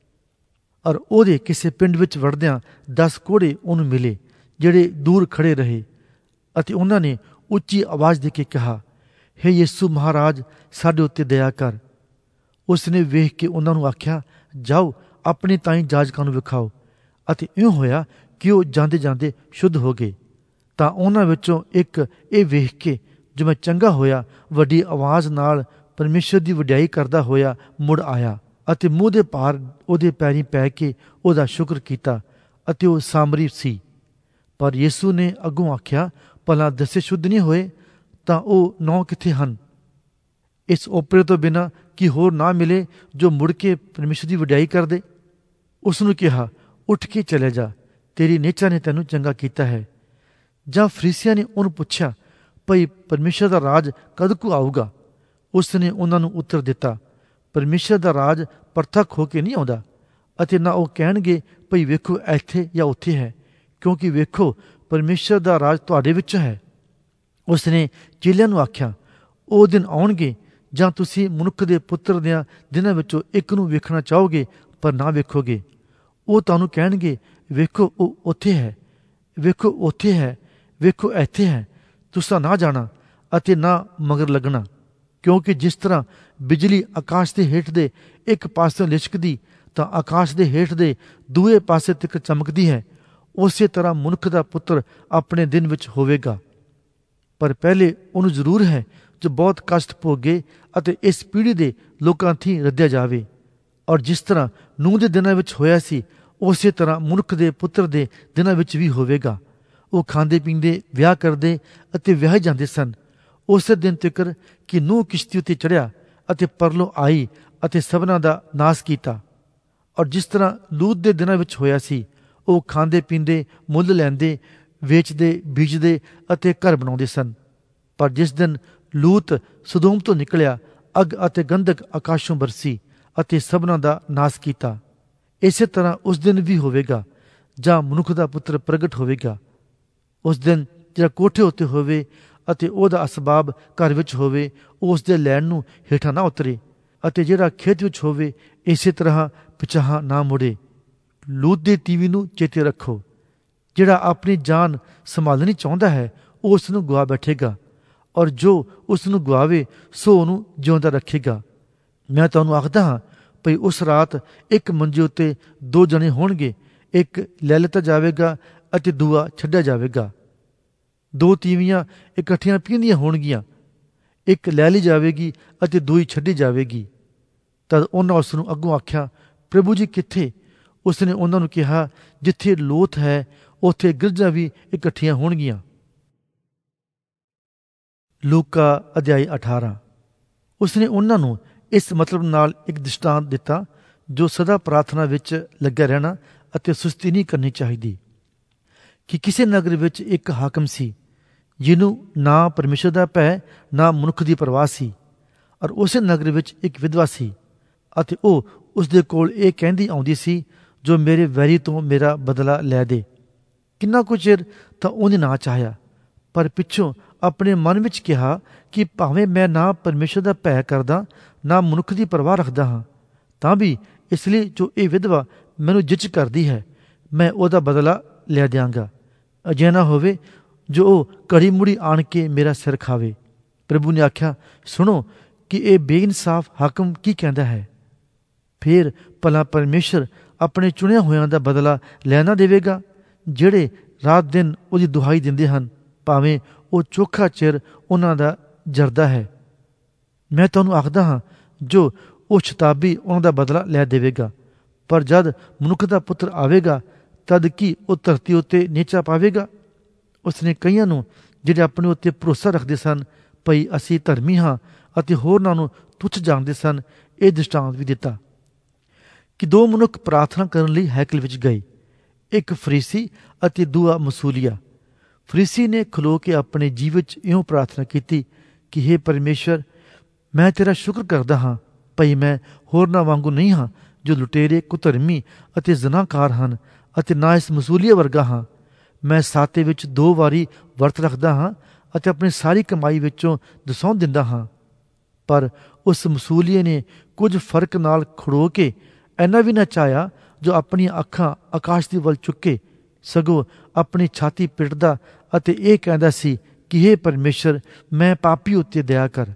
ਔਰ ਉਹਦੇ ਕਿਸੇ ਪਿੰਡ ਵਿੱਚ ਵੜਦਿਆਂ 10 ਕੋਹੜੇ ਉਹਨੂੰ ਮਿਲੇ ਜਿਹੜੇ ਦੂਰ ਖੜੇ ਰਹੇ, ਅਤੇ ਉਹਨਾਂ ਨੇ ਉੱਚੀ ਆਵਾਜ਼ ਦੇ ਕੇ ਕਿਹਾ, ਹੇ ਯਿਸੂ ਮਹਾਰਾਜ, ਸਾਡੇ ਉੱਤੇ ਦਇਆ ਕਰ। ਉਸ ਨੇ ਵੇਖ ਕੇ ਉਹਨਾਂ ਨੂੰ ਆਖਿਆ, ਜਾਓ ਆਪਣੇ ਤਾਈਂ ਜਾਜਕਾਂ ਨੂੰ ਵਿਖਾਓ। ਅਤੇ ਇਉਂ ਹੋਇਆ ਕਿ ਉਹ ਜਾਂਦੇ ਜਾਂਦੇ ਸ਼ੁੱਧ ਹੋ ਗਏ। ਤਾਂ ਉਹਨਾਂ ਵਿੱਚੋਂ ਇੱਕ ਇਹ ਵੇਖ ਕੇ ਜੋ ਮੈਂ ਚੰਗਾ ਹੋਇਆ ਵੱਡੀ ਆਵਾਜ਼ ਨਾਲ ਪਰਮੇਸ਼ਰ ਦੀ ਵਡਿਆਈ ਕਰਦਾ ਹੋਇਆ ਮੁੜ ਆਇਆ, ਅਤੇ ਮੂੰਹ ਦੇ ਭਾਰ ਉਹਦੇ ਪੈਰੀਂ ਪੈ ਕੇ ਉਹਦਾ ਸ਼ੁਕਰ ਕੀਤਾ, ਅਤੇ ਉਹ ਸਾਮਰੀ ਸੀ। ਪਰ ਯਿਸੂ ਨੇ ਅੱਗੋਂ ਆਖਿਆ, ਭਲਾ ਦਸੇ ਸ਼ੁੱਧ ਨਹੀਂ ਹੋਏ ਤਾਂ ਉਹ 9 ਕਿੱਥੇ ਹਨ? ਇਸ ਓਪਰੇ ਤੋਂ ਬਿਨਾਂ ਕੀ ਹੋਰ ਨਾ ਮਿਲੇ ਜੋ ਮੁੜ ਕੇ ਪਰਮੇਸ਼ਰ ਦੀ ਵਡਿਆਈ ਕਰਦੇ? ਉਸ ਨੂੰ ਕਿਹਾ, ਉੱਠ ਕੇ ਚਲੇ ਜਾ, ਤੇਰੀ ਨੇਚਾ ਨੇ ਤੈਨੂੰ ਚੰਗਾ ਕੀਤਾ ਹੈ। ਜਾਂ ਫਰੀਸੀਆਂ ਨੇ ਉਹਨੂੰ ਪੁੱਛਿਆ, ਭਈ ਪਰਮੇਸ਼ਰ ਦਾ ਰਾਜ ਕਦ ਕੁ ਆਊਗਾ? ਉਸ ਨੇ ਉਹਨਾਂ ਨੂੰ ਉੱਤਰ ਦਿੱਤਾ, ਪਰਮੇਸ਼ਰ ਦਾ ਰਾਜ ਪ੍ਰਤੱਖ ਹੋ ਕੇ ਨਹੀਂ ਆਉਂਦਾ, ਅਤੇ ਨਾ ਉਹ ਕਹਿਣਗੇ ਭਈ ਵੇਖੋ ਇੱਥੇ ਜਾਂ ਉੱਥੇ ਹੈ, ਕਿਉਂਕਿ ਵੇਖੋ ਪਰਮੇਸ਼ਰ ਦਾ ਰਾਜ ਤੁਹਾਡੇ ਵਿੱਚ ਹੈ। ਉਸ ਨੇ ਚੇਲਿਆਂ ਨੂੰ ਆਖਿਆ, ਉਹ ਦਿਨ ਆਉਣਗੇ ਜਾਂ ਤੁਸੀਂ ਮਨੁੱਖ ਦੇ ਪੁੱਤਰ ਦਿਆਂ ਦਿਨਾਂ ਵਿੱਚੋਂ ਇੱਕ ਨੂੰ ਵੇਖਣਾ ਚਾਹੋਗੇ ਪਰ ਨਾ ਵੇਖੋਗੇ। ਉਹ ਤੁਹਾਨੂੰ ਕਹਿਣਗੇ, ਵੇਖੋ ਉਹ ਉੱਥੇ ਹੈ, ਵੇਖੋ ਉੱਥੇ ਹੈ, ਵੇਖੋ ਇੱਥੇ ਹੈ। ਤੁਸਾਂ ਨਾ ਜਾਣਾ ਅਤੇ ਨਾ ਮਗਰ ਲੱਗਣਾ, ਕਿਉਂਕਿ ਜਿਸ ਤਰ੍ਹਾਂ ਬਿਜਲੀ ਆਕਾਸ਼ ਦੇ ਹੇਠ ਦੇ ਇੱਕ ਪਾਸੇ ਲਿਸ਼ਕਦੀ ਤਾਂ ਆਕਾਸ਼ ਦੇ ਹੇਠ ਦੇ ਦੂਏ ਪਾਸੇ ਤੱਕ ਚਮਕਦੀ ਹੈ, ਉਸੇ ਤਰ੍ਹਾਂ ਮਨੁੱਖ ਦਾ ਪੁੱਤਰ ਆਪਣੇ ਦਿਨ ਵਿੱਚ ਹੋਵੇਗਾ। ਪਰ ਪਹਿਲੇ ਉਹਨੂੰ ਜ਼ਰੂਰ ਹੈ ਜੋ ਬਹੁਤ ਕਸ਼ਟ ਭੋਗੇ ਅਤੇ ਇਸ ਪੀੜ੍ਹੀ ਦੇ ਲੋਕਾਂ ਥੀਂ ਰੱਦਿਆ ਜਾਵੇ। ਔਰ ਜਿਸ ਤਰ੍ਹਾਂ ਨੂਹ ਦੇ ਦਿਨਾਂ ਵਿੱਚ ਹੋਇਆ ਸੀ, ਉਸੇ ਤਰ੍ਹਾਂ ਮਨੁੱਖ ਦੇ ਪੁੱਤਰ ਦੇ ਦਿਨਾਂ ਵਿੱਚ ਵੀ ਹੋਵੇਗਾ। ਉਹ ਖਾਂਦੇ ਪੀਂਦੇ, ਵਿਆਹ ਕਰਦੇ ਅਤੇ ਵਿਆਹੇ ਜਾਂਦੇ ਸਨ, ਉਸੇ ਦਿਨ ਤੱਕ ਕਿ ਨੂਹ ਕਿਸ਼ਤੀ ਉੱਤੇ ਚੜ੍ਹਿਆ ਅਤੇ ਪਰਲੋਂ ਆਈ ਅਤੇ ਸਭਨਾਂ ਦਾ ਨਾਸ ਕੀਤਾ। ਔਰ ਜਿਸ ਤਰ੍ਹਾਂ ਲੂਤ ਦੇ ਦਿਨਾਂ ਵਿੱਚ ਹੋਇਆ ਸੀ, ਉਹ ਖਾਂਦੇ ਪੀਂਦੇ, ਮੁੱਲ ਲੈਂਦੇ, ਵੇਚਦੇ, ਬੀਜਦੇ ਅਤੇ ਘਰ ਬਣਾਉਂਦੇ ਸਨ। ਪਰ ਜਿਸ ਦਿਨ ਲੂਤ ਸਦੋਮ ਤੋਂ ਨਿਕਲਿਆ, ਅੱਗ ਅਤੇ ਗੰਧਕ ਆਕਾਸ਼ੋਂ ਬਰਸੀ ਅਤੇ ਸਭਨਾਂ ਦਾ ਨਾਸ ਕੀਤਾ। ਇਸੇ ਤਰ੍ਹਾਂ ਉਸ ਦਿਨ ਵੀ ਹੋਵੇਗਾ ਜਾਂ ਮਨੁੱਖ ਦਾ ਪੁੱਤਰ ਪ੍ਰਗਟ ਹੋਵੇਗਾ। ਉਸ ਦਿਨ ਜਿਹੜਾ ਕੋਠੇ ਉੱਤੇ ਹੋਵੇ ਅਤੇ ਉਹਦਾ ਅਸਬਾਬ ਘਰ ਵਿੱਚ ਹੋਵੇ, ਉਹ ਉਸ ਦੇ ਲੈਣ ਨੂੰ ਹੇਠਾਂ ਨਾ ਉਤਰੇ, ਅਤੇ ਜਿਹੜਾ ਖੇਤ ਵਿੱਚ ਹੋਵੇ ਇਸੇ ਤਰ੍ਹਾਂ ਪਿਛਾਂਹ ਨਾ ਮੁੜੇ। ਲੂਤ ਦੀ ਤੀਵੀ ਨੂੰ ਚੇਤੇ ਰੱਖੋ। ਜਿਹੜਾ ਆਪਣੀ ਜਾਨ ਸੰਭਾਲਣੀ ਚਾਹੁੰਦਾ ਹੈ ਉਹ ਉਸ ਨੂੰ ਗੁਆ ਬੈਠੇਗਾ, ਔਰ ਜੋ ਉਸ ਨੂੰ ਗੁਆਵੇ ਸੋ ਉਹਨੂੰ ਜਿਉਂਦਾ ਰੱਖੇਗਾ। ਮੈਂ ਤੁਹਾਨੂੰ ਆਖਦਾ ਹਾਂ ਭਈ ਉਸ ਰਾਤ ਇੱਕ ਮੰਜੇ ਉੱਤੇ 2 ਜਣੇ ਹੋਣਗੇ, ਇੱਕ ਲੈ ਲਿੱਤਾ ਜਾਵੇਗਾ ਅਤੇ ਦੂਆ ਛੱਡਿਆ ਜਾਵੇਗਾ। 2 ਤੀਵੀਆਂ ਇਕੱਠੀਆਂ ਪੀਂਦੀਆਂ ਹੋਣਗੀਆਂ, ਇੱਕ ਲੈ ਲਈ ਜਾਵੇਗੀ ਅਤੇ ਦੂਈ ਛੱਡੀ ਜਾਵੇਗੀ। ਤਦ ਉਹਨਾਂ ਉਸ ਨੂੰ ਅੱਗੋਂ ਆਖਿਆ, ਪ੍ਰਭੂ ਜੀ ਕਿੱਥੇ? ਉਸ ਨੇ ਉਹਨਾਂ ਨੂੰ ਕਿਹਾ, ਜਿੱਥੇ ਲੋਥ ਹੈ ਉੱਥੇ ਗਿਰਜਾਂ ਵੀ ਇਕੱਠੀਆਂ ਹੋਣਗੀਆਂ। ਲੂਕਾ ਅਧਿਆਇ 18। ਉਸਨੇ ਉਹਨਾਂ ਨੂੰ ਇਸ ਮਤਲਬ ਨਾਲ ਇੱਕ ਦ੍ਰਿਸ਼ਟਾਂਤ ਦਿੱਤਾ ਜੋ ਸਦਾ ਪ੍ਰਾਰਥਨਾ ਵਿੱਚ ਲੱਗਿਆ ਰਹਿਣਾ ਅਤੇ ਸੁਸਤੀ ਨਹੀਂ ਕਰਨੀ ਚਾਹੀਦੀ। ਕਿ ਕਿਸੇ ਨਗਰ ਵਿੱਚ ਇੱਕ ਹਾਕਮ ਸੀ ਜਿਹਨੂੰ ਨਾ ਪਰਮੇਸ਼ਰ ਦਾ ਭੈ ਨਾ ਮਨੁੱਖ ਦੀ ਪਰਵਾਹ ਸੀ। ਔਰ ਉਸੇ ਨਗਰ ਵਿੱਚ ਇੱਕ ਵਿਧਵਾ ਸੀ ਅਤੇ ਉਹ ਉਸਦੇ ਕੋਲ ਇਹ ਕਹਿੰਦੀ ਆਉਂਦੀ ਸੀ, ਜੋ ਮੇਰੇ ਵੈਰੀ ਤੋਂ ਮੇਰਾ ਬਦਲਾ ਲੈ ਦੇ। ਕਿੰਨਾ ਕੁ ਚਿਰ ਤਾਂ ਉਹਨੇ ਨਾ ਚਾਹਿਆ, ਪਰ ਪਿੱਛੋਂ ਆਪਣੇ ਮਨ ਵਿੱਚ ਕਿਹਾ ਕਿ ਭਾਵੇਂ ਮੈਂ ਨਾ ਪਰਮੇਸ਼ਰ ਦਾ ਭੈ ਕਰਦਾ ਨਾ ਮਨੁੱਖ ਦੀ ਪਰਵਾਹ ਰੱਖਦਾ ਹਾਂ, ਤਾਂ ਵੀ ਇਸ ਲਈ ਜੋ ਇਹ ਵਿਧਵਾ ਮੈਨੂੰ ਜਿੱਚ ਕਰਦੀ ਹੈ ਮੈਂ ਉਹਦਾ ਬਦਲਾ ਲੈ ਦਿਆਂਗਾ। ਅਜਿਹਾ ਨਾ ਹੋਵੇ ਜੋ ਉਹ ਘੜੀ ਮੁੜੀ ਆਣ ਕੇ ਮੇਰਾ ਸਿਰ ਖਾਵੇ। ਪ੍ਰਭੂ ਨੇ ਆਖਿਆ, ਸੁਣੋ ਕਿ ਇਹ ਬੇਇਨਸਾਫ ਹਾਕਮ ਕੀ ਕਹਿੰਦਾ ਹੈ। ਫੇਰ ਭਲਾ ਪਰਮੇਸ਼ਰ ਆਪਣੇ ਚੁਣਿਆ ਹੋਇਆਂ ਦਾ ਬਦਲਾ ਲੈ ਨਾ ਦੇਵੇਗਾ, ਜਿਹੜੇ ਰਾਤ ਦਿਨ ਉਹਦੀ ਦੁਹਾਈ ਦਿੰਦੇ ਹਨ, ਭਾਵੇਂ ਉਹ ਚੋਖਾ ਚਿਰ ਉਹਨਾਂ ਦਾ ਜਰਦਾ ਹੈ। ਮੈਂ ਤੁਹਾਨੂੰ ਆਖਦਾ ਹਾਂ, ਜੋ ਉਹ ਸ਼ਤਾਬੀ ਉਹਨਾਂ ਦਾ ਬਦਲਾ ਲੈ ਦੇਵੇਗਾ। ਪਰ ਜਦ ਮਨੁੱਖ ਦਾ ਪੁੱਤਰ ਆਵੇਗਾ ਤਦ ਕੀ ਉਹ ਧਰਤੀ ਉੱਤੇ ਨੀਚਾ ਪਾਵੇਗਾ। ਉਸਨੇ ਕਈਆਂ ਨੂੰ ਜਿਹੜੇ ਆਪਣੇ ਉੱਤੇ ਭਰੋਸਾ ਰੱਖਦੇ ਸਨ ਭਈ ਅਸੀਂ ਧਰਮੀ ਹਾਂ ਅਤੇ ਹੋਰਨਾਂ ਨੂੰ ਤੁੱਛ ਜਾਣਦੇ ਸਨ, ਇਹ ਦ੍ਰਿਸ਼ਟਾਂਤ ਵੀ ਦਿੱਤਾ ਕਿ ਦੋ ਮਨੁੱਖ ਪ੍ਰਾਰਥਨਾ ਕਰਨ ਲਈ ਹੈਕਲ ਵਿੱਚ ਗਏ, ਇੱਕ ਫਰੀਸੀ ਅਤੇ ਦੂਆ ਮਸੂਲੀਆ। ਫਰੀਸੀ ਨੇ ਖਲੋ ਕੇ ਆਪਣੇ ਜੀਵ ਵਿੱਚ ਇਉਂ ਪ੍ਰਾਰਥਨਾ ਕੀਤੀ ਕਿ ਹੇ ਪਰਮੇਸ਼ਰ, ਮੈਂ ਤੇਰਾ ਸ਼ੁਕਰ ਕਰਦਾ ਹਾਂ ਭਈ ਮੈਂ ਹੋਰਨਾਂ ਵਾਂਗੂ ਨਹੀਂ ਹਾਂ ਜੋ ਲੁਟੇਰੇ, ਕੁਧਰਮੀ ਅਤੇ ਜ਼ਨਾਕਾਰ ਹਨ, ਅਤੇ ਨਾ ਇਸ ਮਸੂਲੀਆ ਵਰਗਾ ਹਾਂ। ਮੈਂ ਸਾਤੇ ਵਿੱਚ 2 ਵਾਰੀ ਵਰਤ ਰੱਖਦਾ ਹਾਂ ਅਤੇ ਆਪਣੀ ਸਾਰੀ ਕਮਾਈ ਵਿੱਚੋਂ ਦਸੌਂ ਦਿੰਦਾ ਹਾਂ। ਪਰ ਉਸ ਮਸੂਲੀਏ ਨੇ ਕੁਝ ਫਰਕ ਨਾਲ ਖੜੋ ਕੇ ਇੰਨਾ ਵੀ ਨਾ ਚਾਹਿਆ ਜੋ ਆਪਣੀਆਂ ਅੱਖਾਂ ਆਕਾਸ਼ ਦੀ ਵੱਲ ਚੁੱਕੇ, ਸਗੋਂ ਆਪਣੀ ਛਾਤੀ ਪਿੱਟਦਾ ਅਤੇ ਇਹ ਕਹਿੰਦਾ ਸੀ ਕਿ ਹੇ ਪਰਮੇਸ਼ਰ, ਮੈਂ ਪਾਪੀ ਉੱਤੇ ਦਇਆ ਕਰ।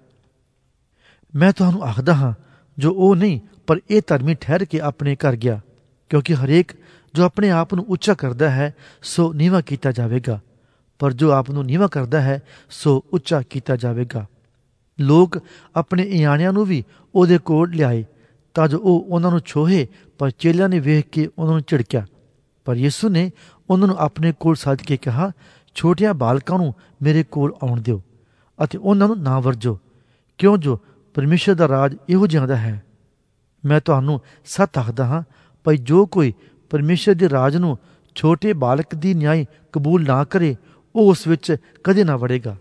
ਮੈਂ ਤੁਹਾਨੂੰ ਆਖਦਾ ਹਾਂ, ਜੋ ਉਹ ਨਹੀਂ ਪਰ ਇਹ ਧਰਮੀ ਠਹਿਰ ਕੇ ਆਪਣੇ ਘਰ ਗਿਆ, ਕਿਉਂਕਿ ਹਰੇਕ ਜੋ ਆਪਣੇ ਆਪ ਨੂੰ ਉੱਚਾ ਕਰਦਾ ਹੈ ਸੋ ਨੀਵਾਂ ਕੀਤਾ ਜਾਵੇਗਾ, ਪਰ ਜੋ ਆਪ ਨੂੰ ਨੀਵਾਂ ਕਰਦਾ ਹੈ ਸੋ ਉੱਚਾ ਕੀਤਾ ਜਾਵੇਗਾ। ਲੋਕ ਆਪਣੇ ਇਆਣਿਆਂ ਨੂੰ ਵੀ ਉਹਦੇ ਕੋਲ ਲਿਆਏ ਤਾਂ ਜੋ ਉਹ ਉਹਨਾਂ ਨੂੰ ਛੋਹੇ, ਪਰ ਚੇਲਿਆਂ ਨੇ ਵੇਖ ਕੇ ਉਹਨਾਂ ਨੂੰ ਝਿੜਕਿਆ। ਪਰ ਯਿਸੂ ਨੇ ਉਹਨਾਂ ਨੂੰ ਆਪਣੇ ਕੋਲ ਸੱਦ ਕੇ ਕਿਹਾ, ਛੋਟਿਆਂ ਬਾਲਕਾਂ ਨੂੰ ਮੇਰੇ ਕੋਲ ਆਉਣ ਦਿਓ ਅਤੇ ਉਹਨਾਂ ਨੂੰ ਨਾ ਵਰਜੋ, ਕਿਉਂ ਜੋ ਪਰਮੇਸ਼ਰ ਦਾ ਰਾਜ ਇਹੋ ਜਿਹਾ ਦਾ ਹੈ। ਮੈਂ ਤੁਹਾਨੂੰ ਸੱਚ ਆਖਦਾ ਹਾਂ ਭਈ ਜੋ ਕੋਈ ਪਰਮੇਸ਼ਰ ਦੇ ਰਾਜ ਨੂੰ ਛੋਟੇ ਬਾਲਕ ਦੀ ਨਿਆਈ ਕਬੂਲ ਨਾ ਕਰੇ, ਉਹ ਉਸ ਵਿੱਚ ਕਦੇ ਨਾ ਵੜੇਗਾ।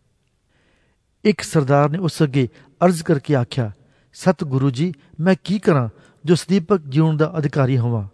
ਇੱਕ ਸਰਦਾਰ ਨੇ ਉਸ ਅੱਗੇ ਅਰਜ਼ ਕਰਕੇ ਆਖਿਆ, ਸਤ ਗੁਰੂ ਜੀ, ਮੈਂ ਕੀ ਕਰਾਂ ਜੋ ਸਦੀਪਕ ਜਿਉਣ ਦਾ ਅਧਿਕਾਰੀ ਹੋਵਾਂ।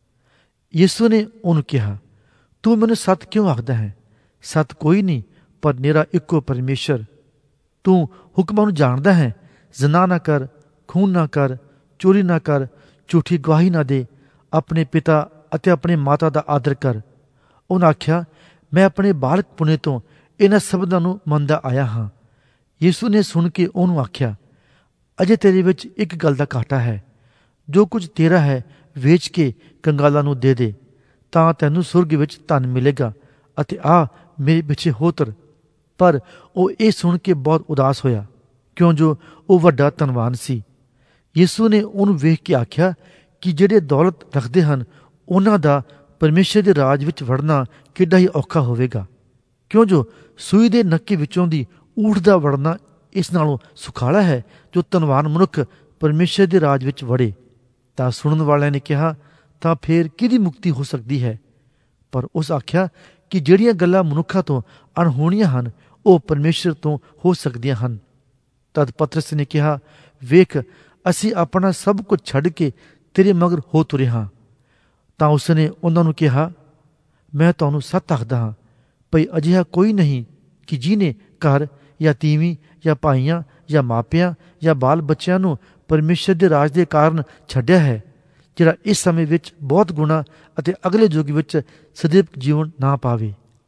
ਯਿਸੂ ਨੇ ਉਹਨੂੰ ਕਿਹਾ, ਤੂੰ ਮੈਨੂੰ ਸੱਤ ਕਿਉਂ ਆਖਦਾ ਹੈ? ਸੱਤ ਕੋਈ ਨਹੀਂ ਪਰ ਨਿਰਾ ਇੱਕੋ ਪਰਮੇਸ਼ਰ। ਤੂੰ ਹੁਕਮਾਂ ਨੂੰ ਜਾਣਦਾ ਹੈ, ਜ਼ਨਾ ਨਾ ਕਰ, ਖੂਨ ਨਾ ਕਰ, ਚੋਰੀ ਨਾ ਕਰ, ਝੂਠੀ ਗਵਾਹੀ ਨਾ ਦੇ, ਆਪਣੇ ਪਿਤਾ ਅਤੇ ਆਪਣੇ ਮਾਤਾ ਦਾ ਆਦਰ ਕਰ। ਉਹਨੇ ਆਖਿਆ, ਮੈਂ ਆਪਣੇ ਬਾਲਕ ਪੁਣੇ ਤੋਂ ਇਹਨਾਂ ਸ਼ਬਦਾਂ ਨੂੰ ਮੰਨਦਾ ਆਇਆ ਹਾਂ। ਯਿਸੂ ਨੇ ਸੁਣ ਕੇ ਉਹਨੂੰ ਆਖਿਆ, ਅਜੇ ਤੇਰੇ ਵਿੱਚ ਇੱਕ ਗੱਲ ਦਾ ਘਾਟਾ ਹੈ। ਜੋ ਕੁਝ ਤੇਰਾ ਹੈ ਵੇਚ ਕੇ ਕੰਗਾਲਾਂ ਨੂੰ ਦੇ ਦੇ, ਤਾਂ ਤੈਨੂੰ ਸੁਰਗ ਵਿੱਚ ਧਨ ਮਿਲੇਗਾ, ਅਤੇ ਆ ਮੇਰੇ ਪਿੱਛੇ ਹੋ ਤੁਰ। ਪਰ ਉਹ ਇਹ ਸੁਣ ਕੇ ਬਹੁਤ ਉਦਾਸ ਹੋਇਆ, ਕਿਉਂ ਜੋ ਉਹ ਵੱਡਾ ਧਨਵਾਨ ਸੀ। ਯਿਸੂ ਨੇ ਉਹਨੂੰ ਵੇਖ ਕੇ ਆਖਿਆ ਕਿ ਜਿਹੜੇ ਦੌਲਤ ਰੱਖਦੇ ਹਨ ਉਹਨਾਂ ਦਾ ਪਰਮੇਸ਼ਰ ਦੇ ਰਾਜ ਵਿੱਚ ਵੜਨਾ ਕਿੱਡਾ ਹੀ ਔਖਾ ਹੋਵੇਗਾ। ਕਿਉਂ ਜੋ ਸੂਈ ਦੇ ਨੱਕੇ ਵਿੱਚੋਂ ਦੀ ਊਠ ਦਾ ਵੜਨਾ ਇਸ ਨਾਲੋਂ ਸੁਖਾਲਾ ਹੈ ਜੋ ਧਨਵਾਨ ਮਨੁੱਖ ਪਰਮੇਸ਼ਰ ਦੇ ਰਾਜ ਵਿੱਚ ਵੜੇ। ਤਾਂ ਸੁਣਨ ਵਾਲਿਆਂ ਨੇ ਕਿਹਾ, ਤਾਂ ਫੇਰ ਕਿਹਦੀ ਮੁਕਤੀ ਹੋ ਸਕਦੀ ਹੈ? ਪਰ ਉਸ ਆਖਿਆ ਕਿ ਜਿਹੜੀਆਂ ਗੱਲਾਂ ਮਨੁੱਖਾਂ ਤੋਂ ਅਣਹੋਣੀਆਂ ਹਨ ਉਹ ਪਰਮੇਸ਼ਰ ਤੋਂ ਹੋ ਸਕਦੀਆਂ ਹਨ। ਤਦ ਪਤਰਸ ਨੇ ਕਿਹਾ, ਵੇਖ, ਅਸੀਂ ਆਪਣਾ ਸਭ ਕੁਝ ਛੱਡ ਕੇ ਤੇਰੇ ਮਗਰ ਹੋ ਤੁਰੇ ਹਾਂ। ਤਾਂ ਉਸਨੇ ਉਹਨਾਂ ਨੂੰ ਕਿਹਾ, ਮੈਂ ਤੁਹਾਨੂੰ ਸੱਚ ਆਖਦਾ ਹਾਂ ਭਈ ਅਜਿਹਾ ਕੋਈ ਨਹੀਂ ਕਿ ਜਿਹਨੇ ਘਰ ਜਾਂ ਤੀਵੀਂ ਜਾਂ ਭਾਈਆਂ ਜਾਂ ਮਾਪਿਆਂ ਜਾਂ ਬਾਲ ਬੱਚਿਆਂ ਨੂੰ ਪਰਮੇਸ਼ਰ ਦੇ ਰਾਜ ਦੇ ਕਾਰਨ ਛੱਡਿਆ ਹੈ, ਜਿਹੜਾ ਇਸ ਸਮੇਂ ਵਿੱਚ ਬਹੁਤ ਗੁਣਾ ਅਤੇ ਅਗਲੇ ਯੁੱਗ ਵਿੱਚ ਸਦੀਵ ਜੀਵਨ ਨਾ ਪਾਵੇ।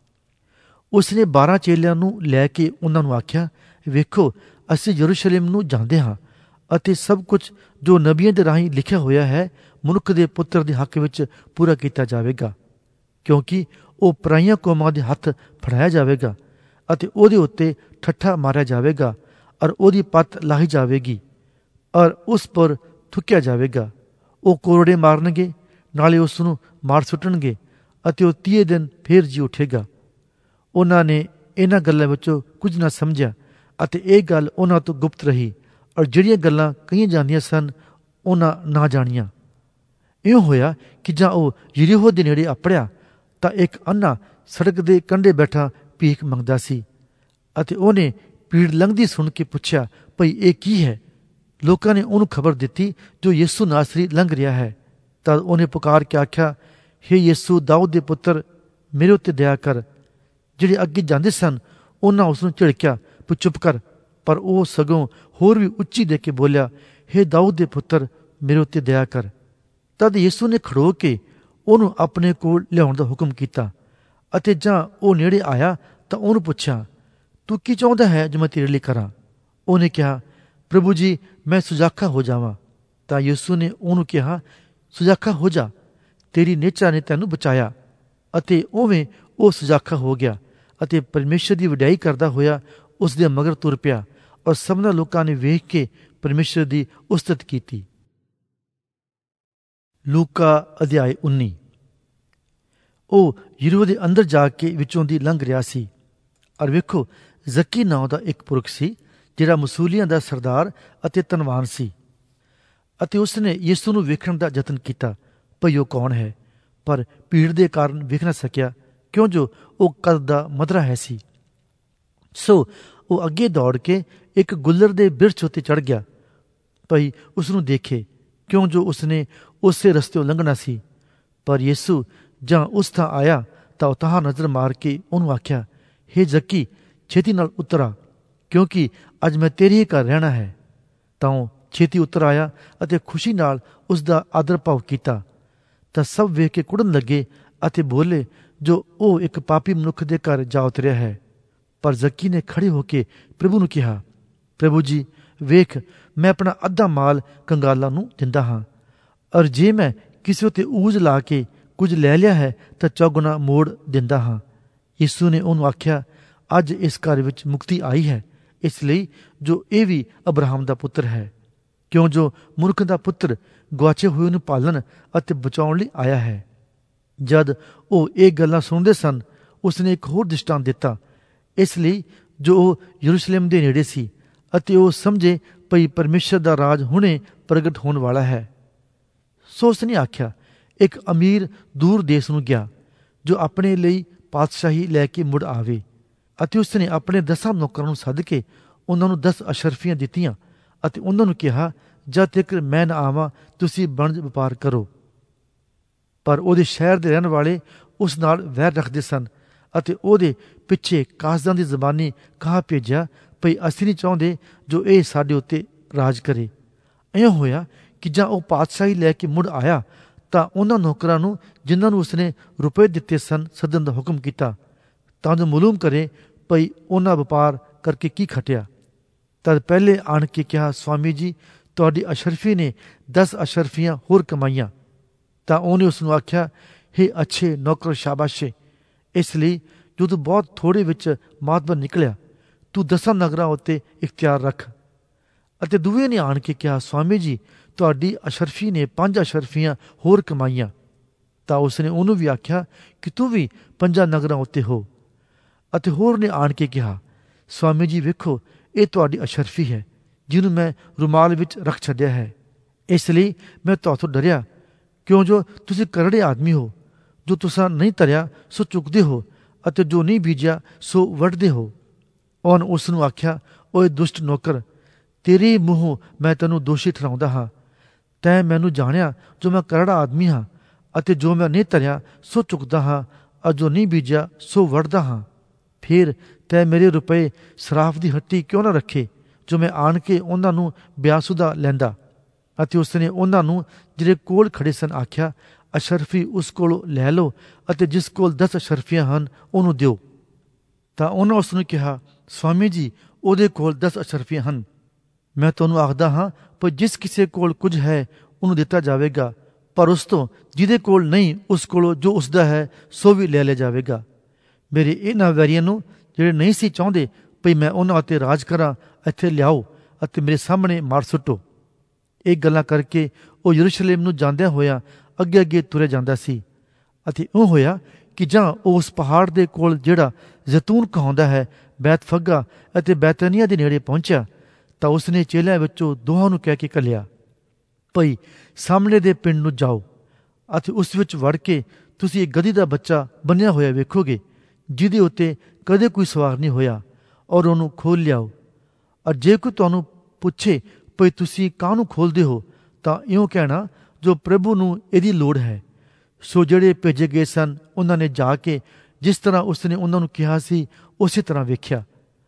ਉਸਨੇ 12 ਚੇਲਿਆਂ ਨੂੰ ਲੈ ਕੇ ਉਹਨਾਂ ਨੂੰ ਆਖਿਆ, ਵੇਖੋ, ਅਸੀਂ ਯਰੂਸ਼ਲਮ ਨੂੰ ਜਾਂਦੇ ਹਾਂ ਅਤੇ ਸਭ ਕੁਝ ਜੋ ਨਬੀਆਂ ਦੇ ਰਾਹੀਂ ਲਿਖਿਆ ਹੋਇਆ ਹੈ ਮਨੁੱਖ ਦੇ ਪੁੱਤਰ ਦੇ ਹੱਕ ਵਿੱਚ ਪੂਰਾ ਕੀਤਾ ਜਾਵੇਗਾ, ਕਿਉਂਕਿ ਉਹ ਪਰਾਈਆਂ ਕੌਮਾਂ ਦੇ ਹੱਥ ਫੜਾਇਆ ਜਾਵੇਗਾ ਅਤੇ ਉਹਦੇ ਉੱਤੇ ਠੱਠਾ ਮਾਰਿਆ ਜਾਵੇਗਾ, ਔਰ ਉਹਦੀ ਪੱਤ ਲਾਹੀ ਜਾਵੇਗੀ ਔਰ ਉਸ ਪਰ ਥੁੱਕਿਆ ਜਾਵੇਗਾ। ਉਹ ਕੋਰੜੇ ਮਾਰਨਗੇ, ਨਾਲੇ ਉਸ ਨੂੰ ਮਾਰ ਸੁੱਟਣਗੇ ਅਤੇ ਉਹ 30 ਦਿਨ ਫੇਰ ਜੀ ਉੱਠੇਗਾ। ਉਹਨਾਂ ਨੇ ਇਹਨਾਂ ਗੱਲਾਂ ਵਿੱਚੋਂ ਕੁਝ ਨਾ ਸਮਝਿਆ ਅਤੇ ਇਹ ਗੱਲ ਉਹਨਾਂ ਤੋਂ ਗੁਪਤ ਰਹੀ, ਔਰ ਜਿਹੜੀਆਂ ਗੱਲਾਂ ਕਹੀਆਂ ਜਾਂਦੀਆਂ ਸਨ ਉਹਨਾਂ ਨਾ ਜਾਣੀਆਂ। ਇਉਂ ਹੋਇਆ ਕਿ ਜਾਂ ਉਹ ਯਰੀਹੋ ਦੇ ਨੇੜੇ ਆਪੜਿਆ ਤਾਂ ਇੱਕ ਅੰਨ੍ਹਾ ਸੜਕ ਦੇ ਕੰਢੇ ਬੈਠਾ ਭੀਖ ਮੰਗਦਾ ਸੀ, ਅਤੇ ਉਹਨੇ ਭੀੜ ਲੰਘਦੀ ਸੁਣ ਕੇ ਪੁੱਛਿਆ, ਭਈ ਇਹ ਕੀ ਹੈ? ਲੋਕਾਂ ਨੇ ਉਹਨੂੰ ਖਬਰ ਦਿੱਤੀ, ਜੋ ਯਿਸੂ ਨਾਸਰੀ ਲੰਘ ਰਿਹਾ ਹੈ। ਤਦ ਉਹਨੇ ਪੁਕਾਰ ਕੇ ਆਖਿਆ, ਹੇ ਯਿਸੂ, ਦਾਊਦ ਦੇ ਪੁੱਤਰ, ਮੇਰੇ ਉੱਤੇ ਦਇਆ ਕਰ। ਜਿਹੜੇ ਅੱਗੇ ਜਾਂਦੇ ਸਨ ਉਹਨਾਂ ਉਸ ਨੂੰ ਝਿੜਕਿਆ, ਚੁੱਪ ਕਰ, ਪਰ ਉਹ ਸਗੋਂ ਹੋਰ ਵੀ ਉੱਚੀ ਦੇ ਕੇ ਬੋਲਿਆ, ਹੇ ਦਾਊਦ ਦੇ ਪੁੱਤਰ, ਮੇਰੇ ਉੱਤੇ ਦਇਆ ਕਰ। ਤਦ ਯਿਸੂ ਨੇ ਖੜੋ ਕੇ ਉਹਨੂੰ ਆਪਣੇ ਕੋਲ ਲਿਆਉਣ ਦਾ ਹੁਕਮ ਕੀਤਾ, ਅਤੇ ਜਾਂ ਉਹ ਨੇੜੇ ਆਇਆ ਤਾਂ ਉਹਨੂੰ ਪੁੱਛਿਆ, ਤੂੰ ਕੀ ਚਾਹੁੰਦਾ ਹੈ ਜੋ ਮੈਂ ਤੇਰੇ ਲਈ ਕਰਾਂ? ਉਹਨੇ ਕਿਹਾ, ਪ੍ਰਭੂ ਜੀ, ਮੈਂ ਸੁਜਾਖਾ ਹੋ ਜਾਵਾਂ। ਤਾਂ ਯਿਸੂ ਨੇ ਉਹਨੂੰ ਕਿਹਾ, ਸੁਜਾਖਾ ਹੋ ਜਾ, ਤੇਰੀ ਨਿਹਚਾ ਨੇ ਤੈਨੂੰ ਬਚਾਇਆ। ਅਤੇ ਉਵੇਂ ਉਹ ਸੁਜਾਖਾ ਹੋ ਗਿਆ ਅਤੇ ਪਰਮੇਸ਼ਰ ਦੀ ਵਡਿਆਈ ਕਰਦਾ ਹੋਇਆ ਉਸ ਦੇ ਮਗਰ ਤੁਰ ਪਿਆ, ਔਰ ਸਭਨਾਂ ਲੋਕਾਂ ਨੇ ਵੇਖ ਕੇ ਪਰਮੇਸ਼ਰ ਦੀ ਉਸਤਤ ਕੀਤੀ। ਲੂਕਾ ਅਧਿਆਇ 19। ਉਹ ਯਰੀਹੋ ਦੇ ਅੰਦਰ ਜਾ ਕੇ ਵਿੱਚੋਂ ਦੀ ਲੰਘ ਰਿਹਾ ਸੀ, ਔਰ ਵੇਖੋ, ਜ਼ਕੀ ਨਾਂ ਦਾ ਇੱਕ ਪੁਰਖ ਸੀ ਜਿਹੜਾ ਮਸੂਲੀਆਂ ਦਾ ਸਰਦਾਰ ਅਤੇ ਧਨਵਾਨ ਸੀ, ਅਤੇ ਉਸਨੇ ਯਿਸੂ ਨੂੰ ਵੇਖਣ ਦਾ ਯਤਨ ਕੀਤਾ ਭਈ ਉਹ ਕੌਣ ਹੈ, ਪਰ ਭੀੜ ਦੇ ਕਾਰਨ ਵੇਖ ਨਾ ਸਕਿਆ, ਕਿਉਂ ਜੋ ਉਹ ਕੱਦ ਦਾ ਮਧਰਾ ਹੈ ਸੀ। ਸੋ ਉਹ ਅੱਗੇ ਦੌੜ ਕੇ ਇੱਕ ਗੁੱਲਰ ਦੇ ਬਿਰਛ ਉੱਤੇ ਚੜ੍ਹ ਗਿਆ ਭਈ ਉਸਨੂੰ ਦੇਖੇ, ਕਿਉਂ ਜੋ ਉਸਨੇ ਉਸੇ ਰਸਤੇ ਲੰਘਣਾ ਸੀ। ਪਰ ਯਿਸੂ ਜਾਂ ਉਸ ਥਾਂ ਆਇਆ ਤਾਂ ਉਤਾਹ ਨਜ਼ਰ ਮਾਰ ਕੇ ਉਹਨੂੰ ਆਖਿਆ, ਹੇ ਜ਼ਕੀ, ਛੇਤੀ ਨਾਲ ਉਤਰ ਆ, ਕਿਉਂਕਿ ਅੱਜ ਮੈਂ ਤੇਰੇ ਹੀ ਘਰ ਰਹਿਣਾ ਹੈ। ਤਾਂ ਉਹ ਛੇਤੀ ਉਤਰ ਆਇਆ ਅਤੇ ਖੁਸ਼ੀ ਨਾਲ ਉਸ ਦਾ ਆਦਰ ਭਾਵ ਕੀਤਾ। ਤਾਂ ਸਭ ਵੇਖ ਕੇ ਕੁੜਨ ਲੱਗੇ ਅਤੇ ਬੋਲੇ, ਜੋ ਉਹ ਇੱਕ ਪਾਪੀ ਮਨੁੱਖ ਦੇ ਘਰ ਜਾ ਉਤਰਿਆ ਹੈ। ਪਰ ਜ਼ਕੀ ਨੇ ਖੜੇ ਹੋ ਕੇ ਪ੍ਰਭੂ ਨੂੰ ਕਿਹਾ, ਪ੍ਰਭੂ ਜੀ, ਵੇਖ, ਮੈਂ ਆਪਣਾ ਅੱਧਾ ਮਾਲ ਕੰਗਾਲਾਂ ਨੂੰ ਦਿੰਦਾ ਹਾਂ, ਔਰ ਜੇ ਮੈਂ ਕਿਸੇ ਉੱਤੇ ਊਜ ਲਾ ਕੇ ਕੁਝ ਲੈ ਲਿਆ ਹੈ ਤਾਂ ਚੌਗੁਣਾ ਮੋੜ ਦਿੰਦਾ ਹਾਂ। ਯਿਸੂ ਨੇ ਉਹਨੂੰ ਆਖਿਆ, ਅੱਜ ਇਸ ਘਰ ਵਿੱਚ ਮੁਕਤੀ ਆਈ ਹੈ, ਇਸ ਲਈ ਜੋ ਇਹ ਵੀ ਅਬਰਾਹਮ ਦਾ ਪੁੱਤਰ ਹੈ, ਕਿਉਂ ਜੋ ਮਨੁੱਖ ਦਾ ਪੁੱਤਰ ਗੁਆਚੇ ਹੋਏ ਨੂੰ ਪਾਲਣ ਅਤੇ ਬਚਾਉਣ ਲਈ ਆਇਆ ਹੈ। ਜਦ ਉਹ ਇਹ ਗੱਲਾਂ ਸੁਣਦੇ ਸਨ, ਉਸਨੇ ਇੱਕ ਹੋਰ ਦ੍ਰਿਸ਼ਟਾਂਤ ਦਿੱਤਾ, ਇਸ ਲਈ ਜੋ ਉਹ ਯਰੂਸ਼ਲਮ ਦੇ ਨੇੜੇ ਸੀ, ਅਤੇ ਉਹ ਸਮਝੇ ਭਈ ਪਰਮੇਸ਼ਰ ਦਾ ਰਾਜ ਹੁਣੇ ਪ੍ਰਗਟ ਹੋਣ ਵਾਲਾ ਹੈ। ਸੋ ਉਸਨੇ ਆਖਿਆ, ਇੱਕ ਅਮੀਰ ਦੂਰ ਦੇਸ਼ ਨੂੰ ਗਿਆ, ਜੋ ਆਪਣੇ ਲਈ ਪਾਤਸ਼ਾਹੀ ਲੈ ਕੇ ਮੁੜ ਆਵੇ, ਅਤੇ ਉਸਨੇ ਆਪਣੇ 10 ਨੌਕਰਾਂ ਨੂੰ ਸੱਦ ਕੇ ਉਹਨਾਂ ਨੂੰ 10 ਅਸ਼ਰਫੀਆਂ ਦਿੱਤੀਆਂ, ਅਤੇ ਉਹਨਾਂ ਨੂੰ ਕਿਹਾ, ਜਦ ਤੱਕ ਮੈਂ ਨਾ ਆਵਾਂ ਤੁਸੀਂ ਵਣਜ ਵਪਾਰ ਕਰੋ। ਪਰ ਉਹਦੇ ਸ਼ਹਿਰ ਦੇ ਰਹਿਣ ਵਾਲੇ ਉਸ ਨਾਲ ਵੈਰ ਰੱਖਦੇ ਸਨ, ਅਤੇ ਉਹਦੇ ਪਿੱਛੇ ਕਾਸਦਾਂ ਦੀ ਜ਼ਬਾਨੀ ਕਹਾ ਭੇਜਿਆ ਭਈ ਅਸੀਂ ਨਹੀਂ ਚਾਹੁੰਦੇ ਜੋ ਇਹ ਸਾਡੇ ਉੱਤੇ ਰਾਜ ਕਰੇ। ਇਉਂ ਹੋਇਆ ਕਿ ਜਾਂ ਉਹ ਪਾਤਸ਼ਾਹੀ ਲੈ ਕੇ ਮੁੜ ਆਇਆ ਤਾਂ ਉਹਨਾਂ ਨੌਕਰਾਂ ਨੂੰ, ਜਿਨ੍ਹਾਂ ਨੂੰ ਉਸਨੇ ਰੁਪਏ ਦਿੱਤੇ ਸਨ, ਸੱਦਣ ਦਾ ਹੁਕਮ ਕੀਤਾ, ਤਾਂ ਜੋ ਮਾਲੂਮ ਕਰੇ ਭਈ ਉਹਨਾਂ ਵਪਾਰ ਕਰਕੇ ਕੀ ਖਟਿਆ। ਤਦ ਪਹਿਲੇ ਆਣ ਕੇ ਕਿਹਾ, ਸਵਾਮੀ ਜੀ, ਤੁਹਾਡੀ ਅਸ਼ਰਫੀ ਨੇ 10 ਅਸ਼ਰਫੀਆਂ ਹੋਰ ਕਮਾਈਆਂ। ਤਾਂ ਉਹਨੇ ਉਸ ਨੂੰ ਆਖਿਆ, ਹੇ ਅੱਛੇ ਨੌਕਰ, ਸ਼ਾਬਾਸ਼ੇ, ਇਸ ਲਈ ਜੋ ਤੂੰ ਬਹੁਤ ਥੋੜੇ ਵਿੱਚ ਮਾਤਬਰ ਨਿਕਲਿਆ, ਤੂੰ 10 ਨਗਰਾਂ ਉੱਤੇ ਇਖਤਿਆਰ ਰੱਖ। ਅਤੇ ਦੂਏ ਨੇ ਆਣ ਕੇ ਕਿਹਾ, ਸਵਾਮੀ ਜੀ, ਤੁਹਾਡੀ ਅਸ਼ਰਫੀ ਨੇ 5 ਅਸ਼ਰਫੀਆਂ ਹੋਰ ਕਮਾਈਆਂ। ਤਾਂ ਉਸਨੇ ਉਹਨੂੰ ਵੀ ਆਖਿਆ ਕਿ ਤੂੰ ਵੀ 5 ਨਗਰਾਂ ਉੱਤੇ ਹੋ। ਅਤੇ ਹੋਰ ਨੇ ਆਣ ਕੇ ਕਿਹਾ, ਸਵਾਮੀ ਜੀ, ਵੇਖੋ, ਇਹ ਤੁਹਾਡੀ ਅਸ਼ਰਫੀ ਹੈ, ਜਿਹਨੂੰ ਮੈਂ ਰੁਮਾਲ ਵਿੱਚ ਰੱਖ ਛੱਡਿਆ ਹੈ। ਇਸ ਲਈ ਮੈਂ ਤੁਹਾਥੋਂ ਡਰਿਆ, ਕਿਉਂ ਜੋ ਤੁਸੀਂ ਕਰੜੇ ਆਦਮੀ ਹੋ, ਜੋ ਤੁਸਾਂ ਨਹੀਂ ਧਰਿਆ ਸੋ ਚੁੱਕਦੇ ਹੋ, ਅਤੇ ਜੋ ਨਹੀਂ ਬੀਜਿਆ ਸੋ ਵੱਢਦੇ ਹੋ। ਉਹਨ ਉਸ ਨੂੰ ਆਖਿਆ, ਓਏ ਦੁਸ਼ਟ ਨੌਕਰ, ਤੇਰੇ ਮੂੰਹੋਂ ਮੈਂ ਤੈਨੂੰ ਦੋਸ਼ੀ ਠਹਿਰਾਉਂਦਾ ਹਾਂ। ਤੈਂ ਮੈਨੂੰ ਜਾਣਿਆ ਜੋ ਮੈਂ ਕਰੜਾ ਆਦਮੀ ਹਾਂ, ਅਤੇ ਜੋ ਮੈਂ ਨਹੀਂ ਧਰਿਆ ਸੋ ਚੁੱਕਦਾ ਹਾਂ, ਔਰ ਜੋ ਨਹੀਂ ਬੀਜਿਆ ਸੋ ਵੱਢਦਾ ਹਾਂ। ਫਿਰ ਤੈਂ ਮੇਰੇ ਰੁਪਏ ਸਰਾਫ ਦੀ ਹੱਟੀ ਕਿਉਂ ਨਾ ਰੱਖੇ, ਜੋ ਮੈਂ ਆਣ ਕੇ ਉਹਨਾਂ ਨੂੰ ਬਿਆਸੁਦਾ ਲੈਂਦਾ। ਅਤੇ ਉਸਨੇ ਉਹਨਾਂ ਨੂੰ ਜਿਹੜੇ ਕੋਲ ਖੜੇ ਸਨ ਆਖਿਆ, ਅਸ਼ਰਫੀ ਉਸ ਕੋਲੋਂ ਲੈ ਲਓ, ਅਤੇ ਜਿਸ ਕੋਲ 10 ਅਸ਼ਰਫੀਆਂ ਹਨ ਉਹਨੂੰ ਦਿਓ। ਤਾਂ ਉਹਨਾਂ ਉਸ ਨੂੰ ਕਿਹਾ, ਸਵਾਮੀ ਜੀ, ਉਹਦੇ ਕੋਲ 10 ਅਸ਼ਰਫੀਆਂ ਹਨ। ਮੈਂ ਤੁਹਾਨੂੰ ਆਖਦਾ ਹਾਂ, ਪਰ ਜਿਸ ਕਿਸੇ ਕੋਲ ਕੁਝ ਹੈ ਉਹਨੂੰ ਦਿੱਤਾ ਜਾਵੇਗਾ, ਪਰ ਉਸ ਤੋਂ ਜਿਹਦੇ ਕੋਲ ਨਹੀਂ, ਉਸ ਕੋਲੋਂ ਜੋ ਉਸਦਾ ਹੈ ਸੋ ਵੀ ਲੈ ਲਿਆ ਜਾਵੇਗਾ। ਮੇਰੇ ਇਹਨਾਂ ਵੈਰੀਆਂ ਨੂੰ, ਜਿਹੜੇ ਨਹੀਂ ਸੀ ਚਾਹੁੰਦੇ ਭਈ ਮੈਂ ਉਹਨਾਂ ਉੱਤੇ ਰਾਜ ਕਰਾਂ, ਇੱਥੇ ਲਿਆਓ ਅਤੇ ਮੇਰੇ ਸਾਹਮਣੇ ਮਾਰ ਸੁੱਟੋ। ਇਹ ਗੱਲਾਂ ਕਰਕੇ ਉਹ ਯਰੂਸ਼ਲਮ ਨੂੰ ਜਾਂਦਿਆਂ ਹੋਇਆ ਅੱਗੇ ਅੱਗੇ ਤੁਰਿਆ ਜਾਂਦਾ ਸੀ, ਅਤੇ ਇਉਂ ਹੋਇਆ ਕਿ ਜਾਂ ਉਹ ਉਸ ਪਹਾੜ ਦੇ ਕੋਲ ਜਿਹੜਾ ਜ਼ੈਤੂਨ ਕਹਾਉਂਦਾ ਹੈ, ਬੈਤਫੱਗਾ ਅਤੇ ਬੈਤਨੀਆ ਦੇ ਨੇੜੇ ਪਹੁੰਚਿਆ ਤਾਂ ਉਸਨੇ ਚੇਲਿਆਂ ਵਿੱਚੋਂ ਦੋਹਾਂ ਨੂੰ ਕਹਿ ਕੇ ਘੱਲਿਆ, ਭਈ ਸਾਹਮਣੇ ਦੇ ਪਿੰਡ ਨੂੰ ਜਾਓ ਅਤੇ ਉਸ ਵਿੱਚ ਵੜ ਕੇ ਤੁਸੀਂ ਇੱਕ ਗਧੀ ਦਾ ਬੱਚਾ ਬੰਨਿਆ ਹੋਇਆ ਵੇਖੋਗੇ, ਜਿਹਦੇ ਉੱਤੇ ਕਦੇ ਕੋਈ ਸਵਾਰ ਨਹੀਂ ਹੋਇਆ, ਔਰ ਉਹਨੂੰ ਖੋਲ ਲਿਆਓ। ਔਰ ਜੇ ਕੋਈ ਤੁਹਾਨੂੰ ਪੁੱਛੇ ਭਈ ਤੁਸੀਂ ਕਾਹਨੂੰ ਖੋਲਦੇ ਹੋ, ਤਾਂ ਇਉਂ ਕਹਿਣਾ, ਜੋ ਪ੍ਰਭੂ ਨੂੰ ਇਹਦੀ ਲੋੜ ਹੈ। ਸੋ ਜਿਹੜੇ ਭੇਜੇ ਗਏ ਸਨ, ਉਹਨਾਂ ਨੇ ਜਾ ਕੇ ਜਿਸ ਤਰ੍ਹਾਂ ਉਸਨੇ ਉਹਨਾਂ ਨੂੰ ਕਿਹਾ ਸੀ ਉਸੇ ਤਰ੍ਹਾਂ ਵੇਖਿਆ।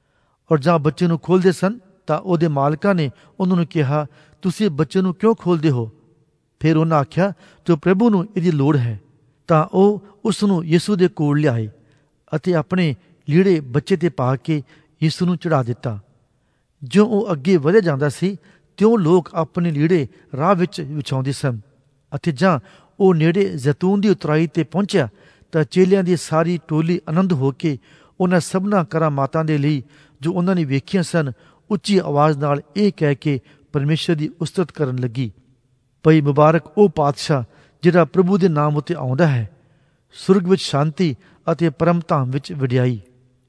ਔਰ ਜਾਂ ਬੱਚੇ ਨੂੰ ਖੋਲਦੇ ਸਨ ਤਾਂ ਉਹਦੇ ਮਾਲਕਾਂ ਨੇ ਉਹਨਾਂ ਨੂੰ ਕਿਹਾ, ਤੁਸੀਂ ਬੱਚੇ ਨੂੰ ਕਿਉਂ ਖੋਲਦੇ ਹੋ? ਫਿਰ ਉਹਨਾਂ ਆਖਿਆ, ਜੋ ਪ੍ਰਭੂ ਨੂੰ ਇਹਦੀ ਲੋੜ ਹੈ। ਤਾਂ ਉਹ ਉਸ ਨੂੰ ਯਿਸੂ ਦੇ ਕੋਲ ਲਿਆਏ ਅਤੇ ਆਪਣੇ ਲੀੜੇ ਬੱਚੇ ਤੇ ਪਾ ਕੇ ਯਿਸੂ ਨੂੰ ਚੜ੍ਹਾ ਦਿੱਤਾ। ਜਿਉਂ ਉਹ ਅੱਗੇ ਵਧਿਆ ਜਾਂਦਾ ਸੀ, ਤਿਉਂ ਲੋਕ ਆਪਣੇ ਲੀੜੇ ਰਾਹ ਵਿੱਚ ਵਿਛਾਉਂਦੇ ਸਨ। ਅਤੇ ਜਾਂ ਉਹ ਨੇੜੇ ਜ਼ੈਤੂਨ ਦੀ ਉਤਰਾਈ ਤੇ ਪਹੁੰਚਿਆ ਤਾਂ ਚੇਲਿਆਂ ਦੀ ਸਾਰੀ ਟੋਲੀ ਆਨੰਦ ਹੋ ਕੇ ਉਹਨਾਂ ਸਭਨਾਂ ਕਰਾਮਾਤਾਂ ਦੇ ਲਈ ਜੋ ਉਹਨਾਂ ਨੇ ਵੇਖੀਆਂ ਸਨ, ਉੱਚੀ ਆਵਾਜ਼ ਨਾਲ ਇਹ ਕਹਿ ਕੇ ਪਰਮੇਸ਼ਰ ਦੀ ਉਸਤਤ ਕਰਨ ਲੱਗੀ, ਭਈ ਮੁਬਾਰਕ ਉਹ ਪਾਤਸ਼ਾਹ ਜਿਹੜਾ ਪ੍ਰਭੂ ਦੇ ਨਾਮ ਉੱਤੇ ਆਉਂਦਾ ਹੈ, ਸੁਰਗ ਵਿੱਚ ਸ਼ਾਂਤੀ ਅਤੇ ਪਰਮ ਧਾਮ ਵਿੱਚ ਵਡਿਆਈ।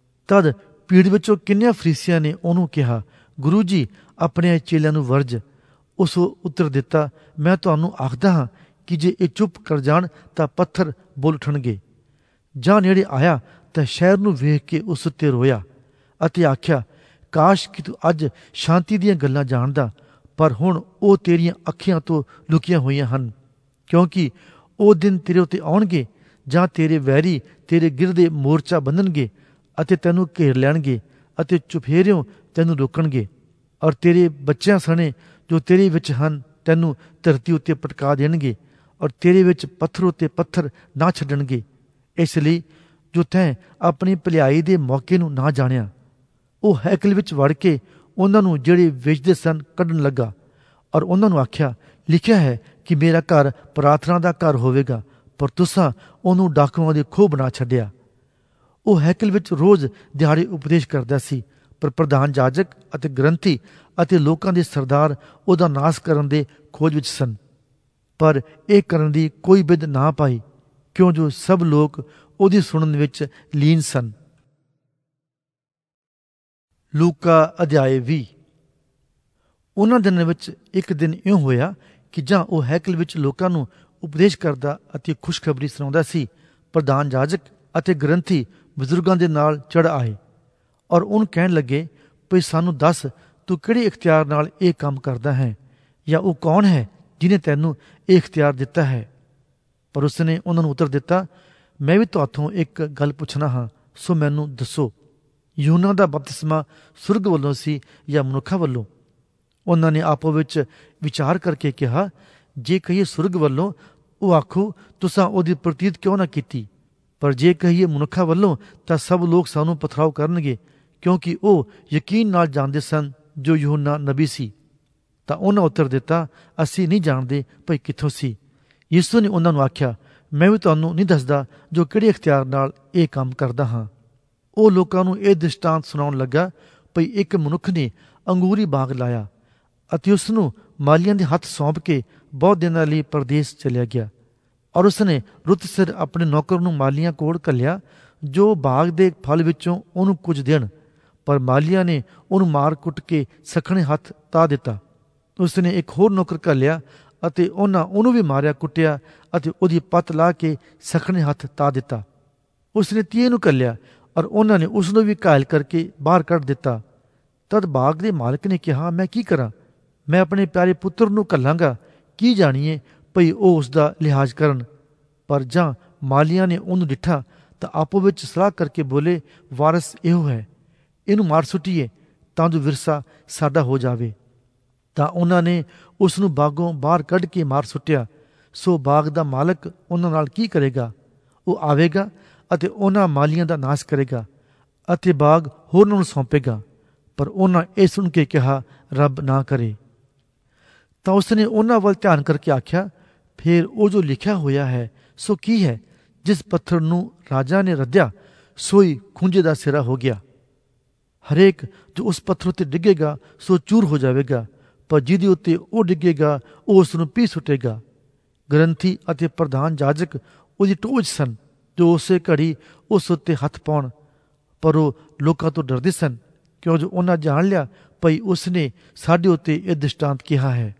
ਤਦ ਭੀੜ ਵਿੱਚੋਂ ਕਿੰਨਿਆਂ ਫਰੀਸੀਆਂ ਨੇ ਉਹਨੂੰ ਕਿਹਾ, ਗੁਰੂ ਜੀ, ਆਪਣੇ ਚੇਲਿਆਂ ਨੂੰ ਵਰਜ। ਉਸ ਉੱਤਰ ਦਿੱਤਾ, ਮੈਂ ਤੁਹਾਨੂੰ ਆਖਦਾ ਹਾਂ ਕਿ ਜੇ ਇਹ ਚੁੱਪ ਕਰ ਜਾਣ ਤਾਂ ਪੱਥਰ ਬੋਲ ਉੱਠਣਗੇ। ਜਾਂ ਨੇੜੇ ਆਇਆ ਤਾਂ ਸ਼ਹਿਰ ਨੂੰ ਵੇਖ ਕੇ ਉਸ ਉੱਤੇ ਰੋਇਆ ਅਤੇ ਆਖਿਆ, ਕਾਸ਼ ਕਿ ਤੂੰ ਅੱਜ ਸ਼ਾਂਤੀ ਦੀਆਂ ਗੱਲਾਂ ਜਾਣਦਾ, ਪਰ ਹੁਣ ਉਹ ਤੇਰੀਆਂ ਅੱਖੀਆਂ ਤੋਂ ਲੁਕੀਆਂ ਹੋਈਆਂ ਹਨ। ਕਿਉਂਕਿ ਉਹ ਦਿਨ ਤੇਰੇ ਉੱਤੇ ਆਉਣਗੇ ਜਾਂ ਤੇਰੇ ਵੈਰੀ ਤੇਰੇ ਗਿਰਦੇ ਮੋਰਚਾ ਬੰਨਣਗੇ ਅਤੇ ਤੈਨੂੰ ਘੇਰ ਲੈਣਗੇ ਅਤੇ ਚੁਫੇਰਿਓਂ ਤੈਨੂੰ ਰੋਕਣਗੇ, ਔਰ ਤੇਰੇ ਬੱਚਿਆਂ ਸਣੇ ਜੋ ਤੇਰੇ ਵਿੱਚ ਹਨ ਤੈਨੂੰ ਧਰਤੀ ਉੱਤੇ ਪਟਕਾ ਦੇਣਗੇ, ਔਰ ਤੇਰੇ ਵਿੱਚ ਪੱਥਰ ਉੱਤੇ ਪੱਥਰ ਨਾ ਛੱਡਣਗੇ। ਇਸ ਲਈ ਜੋ ਤੈਂ ਆਪਣੀ ਭਲਾਈ ਦੇ ਮੌਕੇ ਨੂੰ ਨਾ ਜਾਣਿਆ। ਉਹ ਹੈਕਲ ਵਿੱਚ ਵੜ ਕੇ ਉਹਨਾਂ ਨੂੰ ਜਿਹੜੇ ਵੇਚਦੇ ਸਨ ਕੱਢਣ ਲੱਗਾ, ਔਰ ਉਹਨਾਂ ਨੂੰ ਆਖਿਆ, ਲਿਖਿਆ ਹੈ ਕਿ ਮੇਰਾ ਘਰ ਪ੍ਰਾਰਥਨਾ ਦਾ ਘਰ ਹੋਵੇਗਾ, ਪਰ ਤੁਸਾਂ ਉਹਨੂੰ ਡਾਕੂਆਂ ਦੇ ਖੋਹ ਬਣਾ ਛੱਡਿਆ। ਉਹ ਹੈਕਲ ਵਿੱਚ ਰੋਜ਼ ਦਿਹਾੜੇ ਉਪਦੇਸ਼ ਕਰਦਾ ਸੀ, ਪਰ ਪ੍ਰਧਾਨ ਜਾਜਕ ਅਤੇ ਗ੍ਰੰਥੀ ਅਤੇ ਲੋਕਾਂ ਦੇ ਸਰਦਾਰ ਉਹਦਾ ਨਾਸ ਕਰਨ ਦੇ ਖੋਜ ਵਿੱਚ ਸਨ, ਪਰ ਇਹ ਕਰਨ ਦੀ ਕੋਈ ਬਿਧ ਨਾ ਪਾਈ, ਕਿਉਂ ਜੋ ਸਭ ਲੋਕ ਉਹਦੀ ਸੁਣਨ ਵਿੱਚ ਲੀਨ ਸਨ। ਲੂਕਾ ਅਧਿਆਇ 20। ਉਹਨਾਂ ਦਿਨਾਂ ਵਿੱਚ ਇੱਕ ਦਿਨ ਇਉਂ ਹੋਇਆ ਕਿ ਜਾਂ ਉਹ ਹੈਕਲ ਵਿੱਚ ਲੋਕਾਂ ਨੂੰ ਉਪਦੇਸ਼ ਕਰਦਾ ਅਤੇ ਖੁਸ਼ਖਬਰੀ ਸੁਣਾਉਂਦਾ ਸੀ, ਪ੍ਰਧਾਨ ਜਾਜਕ ਅਤੇ ਗ੍ਰੰਥੀ ਬਜ਼ੁਰਗਾਂ ਦੇ ਨਾਲ ਚੜ੍ਹ ਆਏ, ਔਰ ਉਹਨੂੰ ਕਹਿਣ ਲੱਗੇ, ਭਈ ਸਾਨੂੰ ਦੱਸ, ਤੂੰ ਕਿਹੜੇ ਇਖਤਿਆਰ ਨਾਲ ਇਹ ਕੰਮ ਕਰਦਾ ਹੈ, ਜਾਂ ਉਹ ਕੌਣ ਹੈ ਜਿਹਨੇ ਤੈਨੂੰ ਇਹ ਇਖਤਿਆਰ ਦਿੱਤਾ ਹੈ? ਪਰ ਉਸਨੇ ਉਹਨਾਂ ਨੂੰ ਉੱਤਰ ਦਿੱਤਾ, ਮੈਂ ਵੀ ਤੁਹਾਥੋਂ ਇੱਕ ਗੱਲ ਪੁੱਛਣਾ ਹਾਂ, ਸੋ ਮੈਨੂੰ ਦੱਸੋ, ਯੂਹੰਨਾ ਦਾ ਬਪਤਿਸਮਾ ਸੁਰਗ ਵੱਲੋਂ ਸੀ ਜਾਂ ਮਨੁੱਖਾਂ ਵੱਲੋਂ? ਉਹਨਾਂ ਨੇ ਆਪੋ ਵਿੱਚ ਵਿਚਾਰ ਕਰਕੇ ਕਿਹਾ, ਜੇ ਕਹੀਏ ਸੁਰਗ ਵੱਲੋਂ, ਉਹ ਆਖੋ ਤੁਸਾਂ ਉਹਦੀ ਪ੍ਰਤੀਤ ਕਿਉਂ ਨਾ ਕੀਤੀ, ਪਰ ਜੇ ਕਹੀਏ ਮਨੁੱਖਾਂ ਵੱਲੋਂ ਤਾਂ ਸਭ ਲੋਕ ਸਾਨੂੰ ਪਥਰਾਓ ਕਰਨਗੇ, ਕਿਉਂਕਿ ਉਹ ਯਕੀਨ ਨਾਲ ਜਾਣਦੇ ਸਨ ਜੋ ਯੂਹੰਨਾ ਨਬੀ ਸੀ। ਤਾਂ ਉਹਨਾਂ ਉੱਤਰ ਦਿੱਤਾ, ਅਸੀਂ ਨਹੀਂ ਜਾਣਦੇ ਭਈ ਕਿੱਥੋਂ ਸੀ। ਯਿਸੂ ਨੇ ਉਹਨਾਂ ਨੂੰ ਆਖਿਆ, ਮੈਂ ਵੀ ਤੁਹਾਨੂੰ ਨਹੀਂ ਦੱਸਦਾ ਜੋ ਕਿਹੜੇ ਇਖਤਿਆਰ ਨਾਲ ਇਹ ਕੰਮ ਕਰਦਾ ਹਾਂ। ਉਹ ਲੋਕਾਂ ਨੂੰ ਇਹ ਦ੍ਰਿਸ਼ਟਾਂਤ ਸੁਣਾਉਣ ਲੱਗਾ, ਭਈ ਇੱਕ ਮਨੁੱਖ ਨੇ ਅੰਗੂਰੀ ਬਾਗ ਲਾਇਆ ਅਤੇ ਉਸ ਨੂੰ ਮਾਲੀਆਂ ਦੇ ਹੱਥ ਸੌਂਪ ਕੇ ਬਹੁਤ ਦਿਨਾਂ ਲਈ ਪਰਦੇਸ ਚਲਿਆ ਗਿਆ, ਔਰ ਉਸਨੇ ਰੁੱਤ ਸਿਰ ਆਪਣੇ ਨੌਕਰ ਨੂੰ ਮਾਲੀਆਂ ਕੋਲ ਘੱਲਿਆ, ਜੋ ਬਾਗ ਦੇ ਫਲ ਵਿੱਚੋਂ ਉਹਨੂੰ ਕੁਝ ਦੇਣ, ਪਰ ਮਾਲੀਆਂ ਨੇ ਉਹਨੂੰ ਮਾਰ ਕੁੱਟ ਕੇ ਸਖਣੇ ਹੱਥ ਤਾ ਦਿੱਤਾ। ਉਸਨੇ ਇੱਕ ਹੋਰ ਨੌਕਰ ਘੱਲਿਆ ਅਤੇ ਉਹਨਾਂ ਉਹਨੂੰ ਵੀ ਮਾਰਿਆ ਕੁੱਟਿਆ ਅਤੇ ਉਹਦੀ ਪੱਤ ਲਾ ਕੇ ਸਖਣੇ ਹੱਥ ਤਾ ਦਿੱਤਾ। ਉਸਨੇ ਤੀਏ ਨੂੰ ਘੱਲਿਆ ਔਰ ਉਹਨਾਂ ਨੇ ਉਸ ਨੂੰ ਵੀ ਘਾਇਲ ਕਰਕੇ ਬਾਹਰ ਕੱਢ ਦਿੱਤਾ। ਤਦ ਬਾਗ ਦੇ ਮਾਲਕ ਨੇ ਕਿਹਾ, ਮੈਂ ਕੀ ਕਰਾਂ? ਮੈਂ ਆਪਣੇ ਪਿਆਰੇ ਪੁੱਤਰ ਨੂੰ ਘੱਲਾਂਗਾ, ਕੀ ਜਾਣੀਏ ਭਈ ਉਹ ਉਸ ਦਾ ਲਿਹਾਜ਼ ਕਰਨ। ਪਰ ਜਾਂ ਮਾਲੀਆਂ ਨੇ ਉਹਨੂੰ ਡਿੱਠਾ ਤਾਂ ਆਪੋ ਵਿੱਚ ਸਲਾਹ ਕਰਕੇ ਬੋਲੇ, ਵਾਰਸ ਇਹੋ ਹੈ, ਇਹਨੂੰ ਮਾਰ ਸੁੱਟੀਏ ਤਾਂ ਜੋ ਵਿਰਸਾ ਸਾਡਾ ਹੋ ਜਾਵੇ। ਤਾਂ ਉਹਨਾਂ ਨੇ ਉਸ ਨੂੰ ਬਾਗੋਂ ਬਾਹਰ ਕੱਢ ਕੇ ਮਾਰ ਸੁੱਟਿਆ। ਸੋ ਬਾਗ ਦਾ ਮਾਲਕ ਉਹਨਾਂ ਨਾਲ ਕੀ ਕਰੇਗਾ? ਉਹ ਆਵੇਗਾ ਅਤੇ ਉਹਨਾਂ ਮਾਲੀਆਂ ਦਾ ਨਾਸ਼ ਕਰੇਗਾ ਅਤੇ ਬਾਗ ਹੋਰਨਾਂ ਨੂੰ ਸੌਂਪੇਗਾ। ਪਰ ਉਹਨਾਂ ਇਹ ਸੁਣ ਕੇ ਕਿਹਾ, ਰੱਬ ਨਾ ਕਰੇ। ਤਾਂ ਉਸਨੇ ਉਹਨਾਂ ਵੱਲ ਧਿਆਨ ਕਰਕੇ ਆਖਿਆ, ਫਿਰ ਉਹ ਜੋ ਲਿਖਿਆ ਹੋਇਆ ਹੈ ਸੋ ਕੀ ਹੈ? ਜਿਸ ਪੱਥਰ ਨੂੰ ਰਾਜਾ ਨੇ ਰੱਦਿਆ ਸੋਈ ਖੂੰਜੇ ਦਾ ਸਿਰਾ ਹੋ ਗਿਆ। ਹਰੇਕ ਜੋ ਉਸ ਪੱਥਰ ਉੱਤੇ ਡਿੱਗੇਗਾ ਸੋ ਚੂਰ ਹੋ ਜਾਵੇਗਾ, ਪਰ ਜਿਹਦੇ ਉੱਤੇ ਉਹ ਡਿੱਗੇਗਾ ਉਹ ਉਸ ਨੂੰ ਪੀ ਸੁੱਟੇਗਾ। ਗ੍ਰੰਥੀ ਅਤੇ ਪ੍ਰਧਾਨ ਜਾਜਕ ਉਹਦੀ ਟੋਹ ਵਿੱਚ ਸਨ, ਜੋ ਉਸੇ ਘੜੀ ਉਸ ਉੱਤੇ ਹੱਥ ਪਾਉਣ। ਪਰ ਉਹ ਲੋਕਾਂ ਤੋਂ ਡਰਦੇ ਸਨ, ਕਿਉਂ ਜੋ ਉਹਨਾਂ ਜਾਣ ਲਿਆ ਭਈ ਉਸ ਨੇ ਸਾਡੇ ਉੱਤੇ ਇਹ ਦ੍ਰਿਸ਼ਟਾਂਤ ਕਿਹਾ ਹੈ।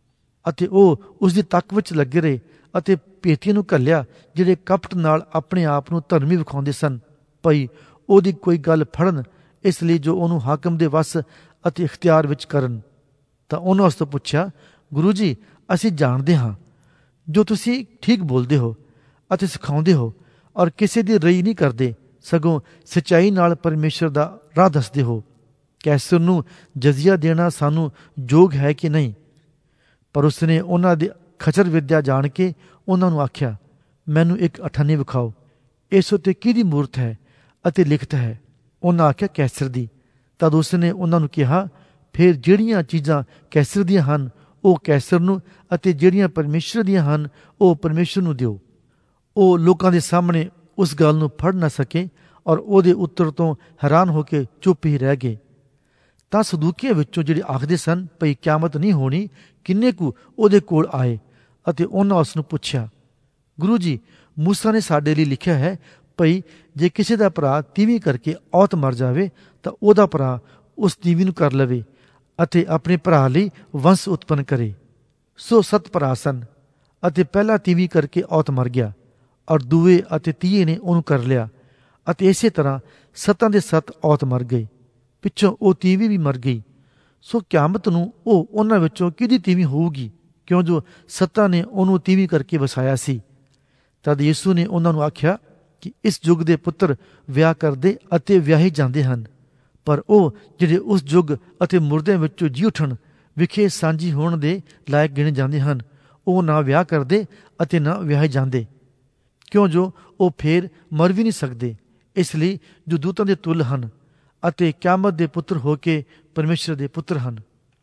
ਅਤੇ ਉਹ ਉਸ ਦੀ ਤੱਕ ਵਿੱਚ ਲੱਗੇ ਰਹੇ ਅਤੇ ਭੇਤੀਆਂ ਨੂੰ ਘੱਲਿਆ, ਜਿਹੜੇ ਕਪਟ ਨਾਲ ਆਪਣੇ ਆਪ ਨੂੰ ਧਰਮੀ ਵਿਖਾਉਂਦੇ ਸਨ, ਭਈ ਉਹਦੀ ਕੋਈ ਗੱਲ ਫੜਨ, ਇਸ ਲਈ ਜੋ ਉਹਨੂੰ ਹਾਕਮ ਦੇ ਵੱਸ ਅਤੇ ਇਖਤਿਆਰ ਵਿੱਚ ਕਰਨ। ਤਾਂ ਉਹਨਾਂ ਉਸ ਤੋਂ ਪੁੱਛਿਆ, ਗੁਰੂ ਜੀ, ਅਸੀਂ ਜਾਣਦੇ ਹਾਂ ਜੋ ਤੁਸੀਂ ਠੀਕ ਬੋਲਦੇ ਹੋ ਅਤੇ ਸਿਖਾਉਂਦੇ ਹੋ, ਔਰ ਕਿਸੇ ਦੀ ਰਈ ਨਹੀਂ ਕਰਦੇ, ਸਗੋਂ ਸੱਚਾਈ ਨਾਲ ਪਰਮੇਸ਼ਰ ਦਾ ਰਾਹ ਦੱਸਦੇ ਹੋ। ਕੈਸਰ ਨੂੰ ਜਜ਼ੀਆ ਦੇਣਾ ਸਾਨੂੰ ਯੋਗ ਹੈ ਕਿ ਨਹੀਂ? ਪਰ ਉਸਨੇ ਉਹਨਾਂ ਦੀ ਖਚਰ ਵਿਦਿਆ ਜਾਣ ਕੇ ਉਹਨਾਂ ਨੂੰ ਆਖਿਆ, ਮੈਨੂੰ ਇੱਕ ਅਠਾਨੀ ਵਿਖਾਓ, ਇਸ ਉੱਤੇ ਕਿਹਦੀ ਮੂਰਤ ਹੈ ਅਤੇ ਲਿਖਤ ਹੈ? ਉਹਨਾਂ ਆਖਿਆ, ਕੈਸਰ ਦੀ। ਤਦ ਉਸਨੇ ਉਹਨਾਂ ਨੂੰ ਕਿਹਾ, ਫਿਰ ਜਿਹੜੀਆਂ ਚੀਜ਼ਾਂ ਕੈਸਰ ਦੀਆਂ ਹਨ ਉਹ ਕੈਸਰ ਨੂੰ, ਅਤੇ ਜਿਹੜੀਆਂ ਪਰਮੇਸ਼ਰ ਦੀਆਂ ਹਨ ਉਹ ਪਰਮੇਸ਼ਰ ਨੂੰ ਦਿਓ। ਉਹ ਲੋਕਾਂ ਦੇ ਸਾਹਮਣੇ ਉਸ ਗੱਲ ਨੂੰ ਫੜ ਨਾ ਸਕੇ, ਔਰ ਉਹਦੇ ਉੱਤਰ ਤੋਂ ਹੈਰਾਨ ਹੋ ਕੇ ਚੁੱਪ ਹੀ ਰਹਿ ਗਏ। ਤਾਂ ਸਦੂਕੀਆਂ ਵਿੱਚੋਂ ਜਿਹੜੇ ਆਖਦੇ ਸਨ ਭਈ ਕਿਆਮਤ ਨਹੀਂ ਹੋਣੀ, ਕਿੰਨੇ ਕੁ ਉਹਦੇ ਕੋਲ ਆਏ ਅਤੇ ਉਹਨਾਂ ਉਸ ਨੂੰ ਪੁੱਛਿਆ, ਗੁਰੂ ਜੀ, ਮੂਸਾ ਨੇ ਸਾਡੇ ਲਈ ਲਿਖਿਆ ਹੈ ਭਈ ਜੇ ਕਿਸੇ ਦਾ ਭਰਾ ਤੀਵੀਂ ਕਰਕੇ ਔਤ ਮਰ ਜਾਵੇ ਤਾਂ ਉਹਦਾ ਭਰਾ ਉਸ ਤੀਵੀਂ ਨੂੰ ਕਰ ਲਵੇ ਅਤੇ ਆਪਣੇ ਭਰਾ ਲਈ ਵੰਸ਼ ਉਤਪੰਨ ਕਰੇ। ਸੋ 7 ਭਰਾ ਸਨ, ਅਤੇ ਪਹਿਲਾ ਤੀਵੀਂ ਕਰਕੇ ਔਤ ਮਰ ਗਿਆ, ਔਰ ਦੂਏ ਅਤੇ ਤੀਏ ਨੇ ਉਹਨੂੰ ਕਰ ਲਿਆ, ਅਤੇ ਇਸੇ ਤਰ੍ਹਾਂ 7 ਦੇ 7 ਔਤ ਮਰ ਗਏ। ਪਿੱਛੋਂ ਉਹ ਤੀਵੀਂ ਵੀ ਮਰ ਗਈ। ਸੋ ਕਿਆਮਤ ਨੂੰ ਉਹ ਉਹਨਾਂ ਵਿੱਚੋਂ ਕਿਹਦੀ ਤੀਵੀਂ ਹੋਊਗੀ, ਕਿਉਂ ਜੋ 7 ਨੇ ਉਹਨੂੰ ਤੀਵੀਂ ਕਰਕੇ ਵਸਾਇਆ ਸੀ। ਤਦ ਯਿਸੂ ਨੇ ਉਹਨਾਂ ਨੂੰ ਆਖਿਆ ਕਿ ਇਸ ਯੁੱਗ ਦੇ ਪੁੱਤਰ ਵਿਆਹ ਕਰਦੇ ਅਤੇ ਵਿਆਹੇ ਜਾਂਦੇ ਹਨ, ਪਰ ਉਹ ਜਿਹੜੇ ਉਸ ਯੁੱਗ ਅਤੇ ਮੁਰਦਿਆਂ ਵਿੱਚੋਂ ਜੀ ਉੱਠਣ ਵਿਖੇ ਸਾਂਝੀ ਹੋਣ ਦੇ ਲਾਇਕ ਗਿਣੇ ਜਾਂਦੇ ਹਨ, ਉਹ ਨਾ ਵਿਆਹ ਕਰਦੇ ਅਤੇ ਨਾ ਵਿਆਹੇ ਜਾਂਦੇ, ਕਿਉਂ ਜੋ ਉਹ ਫੇਰ ਮਰ ਵੀ ਨਹੀਂ ਸਕਦੇ, ਇਸ ਲਈ ਜੋ ਦੂਤਾਂ ਦੇ ਤੁੱਲ ਹਨ ਅਤੇ ਕਿਆਮਤ ਦੇ ਪੁੱਤਰ ਹੋ ਕੇ ਪਰਮੇਸ਼ਰ ਦੇ ਪੁੱਤਰ ਹਨ।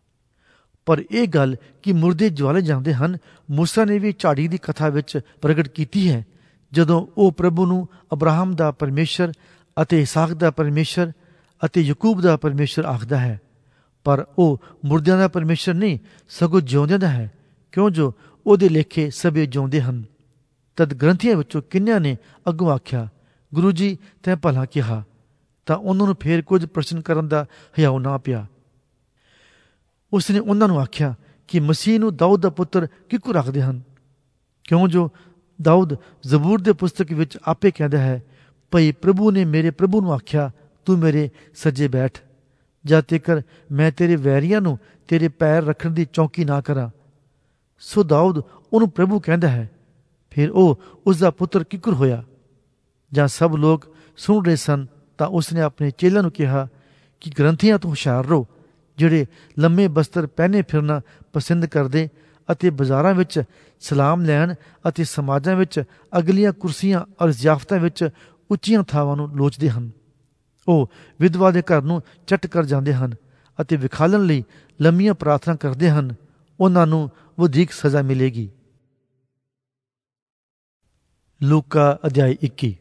ਪਰ ਇਹ ਗੱਲ ਕਿ ਮੁਰਦੇ ਜਵਾਲੇ ਜਾਂਦੇ ਹਨ, ਮੂਸਾ ਨੇ ਵੀ ਝਾੜੀ ਦੀ ਕਥਾ ਵਿੱਚ ਪ੍ਰਗਟ ਕੀਤੀ ਹੈ, ਜਦੋਂ ਉਹ ਪ੍ਰਭੂ ਨੂੰ ਅਬਰਾਹਮ ਦਾ ਪਰਮੇਸ਼ਰ ਅਤੇ ਇਸਾਕ ਦਾ ਪਰਮੇਸ਼ਰ ਅਤੇ ਯਕੂਬ ਦਾ ਪਰਮੇਸ਼ਰ ਆਖਦਾ ਹੈ। ਪਰ ਉਹ ਮੁਰਦਿਆਂ ਦਾ ਪਰਮੇਸ਼ਰ ਨਹੀਂ, ਸਗੋਂ ਜਿਉਂਦਿਆਂ ਦਾ ਹੈ, ਕਿਉਂ ਜੋ ਉਹਦੇ ਲੇਖੇ ਸਭੇ ਜਿਉਂਦੇ ਹਨ। ਤਦ ਗ੍ਰੰਥੀਆਂ ਵਿੱਚੋਂ ਕਿੰਨਿਆਂ ਨੇ ਅੱਗੋਂ ਆਖਿਆ, ਗੁਰੂ ਜੀ, ਤੈਂ ਭਲਾ ਕਿਹਾ। ਤਾਂ ਉਹਨਾਂ ਨੂੰ ਫੇਰ ਕੁਝ ਪ੍ਰਸ਼ਨ ਕਰਨ ਦਾ ਹਿਆਉ ਨਾ ਪਿਆ। ਉਸਨੇ ਉਹਨਾਂ ਨੂੰ ਆਖਿਆ ਕਿ ਮਸੀਹ ਨੂੰ ਦਾਊਦ ਦਾ ਪੁੱਤਰ ਕਿਉਂ ਰੱਖਦੇ ਹਨ, ਕਿਉਂ ਜੋ ਦਾਊਦ ਜ਼ਬੂਰ ਦੇ ਪੁਸਤਕ ਵਿੱਚ ਆਪੇ ਕਹਿੰਦਾ ਹੈ, ਭਈ ਪ੍ਰਭੂ ਨੇ ਮੇਰੇ ਪ੍ਰਭੂ ਨੂੰ ਆਖਿਆ, ਤੂੰ ਮੇਰੇ ਸੱਜੇ ਬੈਠ, ਜਦ ਤੀਕਰ ਮੈਂ ਤੇਰੇ ਵੈਰੀਆਂ ਨੂੰ ਤੇਰੇ ਪੈਰ ਰੱਖਣ ਦੀ ਚੌਕੀ ਨਾ ਕਰਾਂ। ਸੋ ਦਾਊਦ ਉਹਨੂੰ ਪ੍ਰਭੂ ਕਹਿੰਦਾ ਹੈ। ਫਿਰ ਉਹ ਉਸ ਦਾ ਪੁੱਤਰ ਕਿੱਕਰ ਹੋਇਆ। ਜਾਂ ਸਭ ਲੋਕ ਸੁਣ ਰਹੇ ਸਨ ਤਾਂ ਉਸਨੇ ਆਪਣੇ ਚੇਲਿਆਂ ਨੂੰ ਕਿਹਾ ਕਿ ਗ੍ਰੰਥੀਆਂ ਤੋਂ ਹੁਸ਼ਿਆਰ ਰਹੋ, ਜਿਹੜੇ ਲੰਮੇ ਬਸਤਰ ਪਹਿਨੇ ਫਿਰਨਾ ਪਸੰਦ ਕਰਦੇ ਅਤੇ ਬਾਜ਼ਾਰਾਂ ਵਿੱਚ ਸਲਾਮ ਲੈਣ ਅਤੇ ਸਮਾਜਾਂ ਵਿੱਚ ਅਗਲੀਆਂ ਕੁਰਸੀਆਂ ਔਰ ਜ਼ਿਆਫਤਾਂ ਵਿੱਚ ਉੱਚੀਆਂ ਥਾਵਾਂ ਨੂੰ ਲੋਚਦੇ ਹਨ। ਉਹ ਵਿਧਵਾ ਦੇ ਘਰ ਨੂੰ ਚੱਟ ਕਰ ਜਾਂਦੇ ਹਨ ਅਤੇ ਵਿਖਾਲਣ ਲਈ ਲੰਮੀਆਂ ਪ੍ਰਾਰਥਨਾ ਕਰਦੇ ਹਨ। ਉਹਨਾਂ ਨੂੰ ਵਧੀਕ ਸਜ਼ਾ ਮਿਲੇਗੀ। ਲੂਕਾ ਅਧਿਆਇ 21।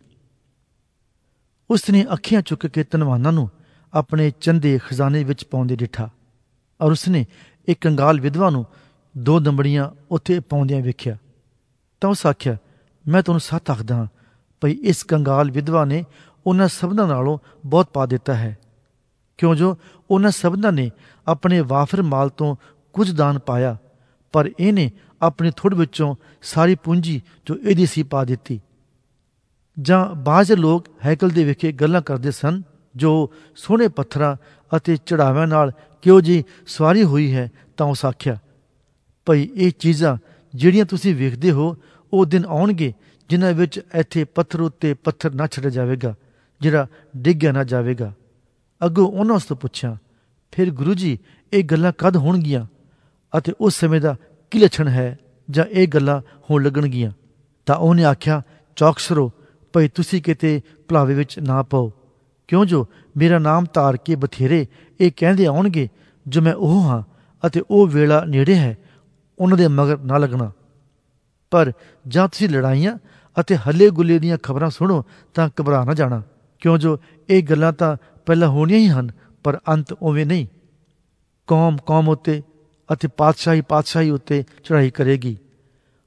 ਉਸਨੇ ਅੱਖੀਆਂ ਚੁੱਕ ਕੇ ਧਨਵਾਨਾਂ ਨੂੰ ਆਪਣੇ ਚੰਦੇ ਖਜ਼ਾਨੇ ਵਿੱਚ ਪਾਉਂਦੇ ਡਿੱਠਾ, ਔਰ ਉਸਨੇ ਇੱਕ ਕੰਗਾਲ ਵਿਧਵਾ ਨੂੰ 2 ਦੰਬੜੀਆਂ ਉੱਥੇ ਪਾਉਂਦਿਆਂ ਵੇਖਿਆ। ਤਾਂ ਉਸ ਆਖਿਆ, ਮੈਂ ਤੁਹਾਨੂੰ ਸੱਚ ਆਖਦਾ ਹਾਂ ਭਈ ਇਸ ਕੰਗਾਲ ਵਿਧਵਾ ਨੇ ਉਹਨਾਂ ਸਭਨਾਂ ਨਾਲੋਂ ਬਹੁਤ ਪਾ ਦਿੱਤਾ ਹੈ, ਕਿਉਂ ਜੋ ਉਹਨਾਂ ਸਭਨਾਂ ਨੇ ਆਪਣੇ ਵਾਫਰ ਮਾਲ ਤੋਂ ਕੁਝ ਦਾਨ ਪਾਇਆ, ਪਰ ਇਹਨੇ ਆਪਣੇ ਥੋੜ੍ਹ ਵਿੱਚੋਂ ਸਾਰੀ ਪੂੰਜੀ ਜੋ ਇਹਦੀ ਸੀ ਪਾ ਦਿੱਤੀ। ਜਾਂ ਬਾਜ਼ ਲੋਕ ਹੈਕਲ ਦੇ ਵਿਖੇ ਗੱਲਾਂ ਕਰਦੇ ਸਨ, ਜੋ ਸੋਹਣੇ ਪੱਥਰਾਂ ਅਤੇ ਚੜਾਵਿਆਂ ਨਾਲ ਕਿਉਂ ਜੀ ਸਵਾਰੀ ਹੋਈ ਹੈ। ਤਾਂ ਉਸ ਆਖਿਆ, ਭਈ ਇਹ ਚੀਜ਼ਾਂ ਜਿਹੜੀਆਂ ਤੁਸੀਂ ਵੇਖਦੇ ਹੋ, ਉਹ ਦਿਨ ਆਉਣਗੇ ਜਿਨ੍ਹਾਂ ਵਿੱਚ ਇੱਥੇ ਪੱਥਰ ਉੱਤੇ ਪੱਥਰ ਨਾ ਛੱਡਿਆ ਜਾਵੇਗਾ, ਜਿਹੜਾ ਡਿੱਗਿਆ ਨਾ ਜਾਵੇਗਾ। ਅੱਗੋਂ ਉਹਨਾਂ ਉਸ ਤੋਂ ਪੁੱਛਿਆ, ਫਿਰ ਗੁਰੂ ਜੀ, ਇਹ ਗੱਲਾਂ ਕਦ ਹੋਣਗੀਆਂ ਅਤੇ ਉਸ ਸਮੇਂ ਦਾ ਕੀ ਲੱਛਣ ਹੈ, ਜਾਂ ਇਹ ਗੱਲਾਂ ਹੋਣ ਲੱਗਣਗੀਆਂ? ਤਾਂ ਉਹਨੇ ਆਖਿਆ, ਚੌਕਸ ਰਹੋ ਭਈ ਤੁਸੀਂ ਕਿਤੇ ਭੁਲਾਵੇ ਵਿੱਚ ਨਾ ਪਾਓ, ਕਿਉਂ ਜੋ ਮੇਰਾ ਨਾਮ ਧਾਰ ਕੇ ਬਥੇਰੇ ਇਹ ਕਹਿੰਦੇ ਆਉਣਗੇ ਜੋ ਮੈਂ ਉਹ ਹਾਂ, ਅਤੇ ਉਹ ਵੇਲਾ ਨੇੜੇ ਹੈ, ਉਹਨਾਂ ਦੇ ਮਗਰ ਨਾ ਲੱਗਣਾ। ਪਰ ਜਾਂ ਤੁਸੀਂ ਲੜਾਈਆਂ ਅਤੇ ਹੱਲੇ ਗੁੱਲੇ ਦੀਆਂ ਖਬਰਾਂ ਸੁਣੋ ਤਾਂ ਘਬਰਾ ਨਾ ਜਾਣਾ, ਕਿਉਂ ਜੋ ਇਹ ਗੱਲਾਂ ਤਾਂ ਪਹਿਲਾਂ ਹੋਣੀਆਂ ਹੀ ਹਨ, ਪਰ ਅੰਤ ਉਵੇਂ ਨਹੀਂ। ਕੌਮ ਕੌਮ ਉੱਤੇ ਅਤੇ ਪਾਤਸ਼ਾਹੀ ਪਾਤਸ਼ਾਹੀ ਉੱਤੇ ਚੜ੍ਹਾਈ ਕਰੇਗੀ,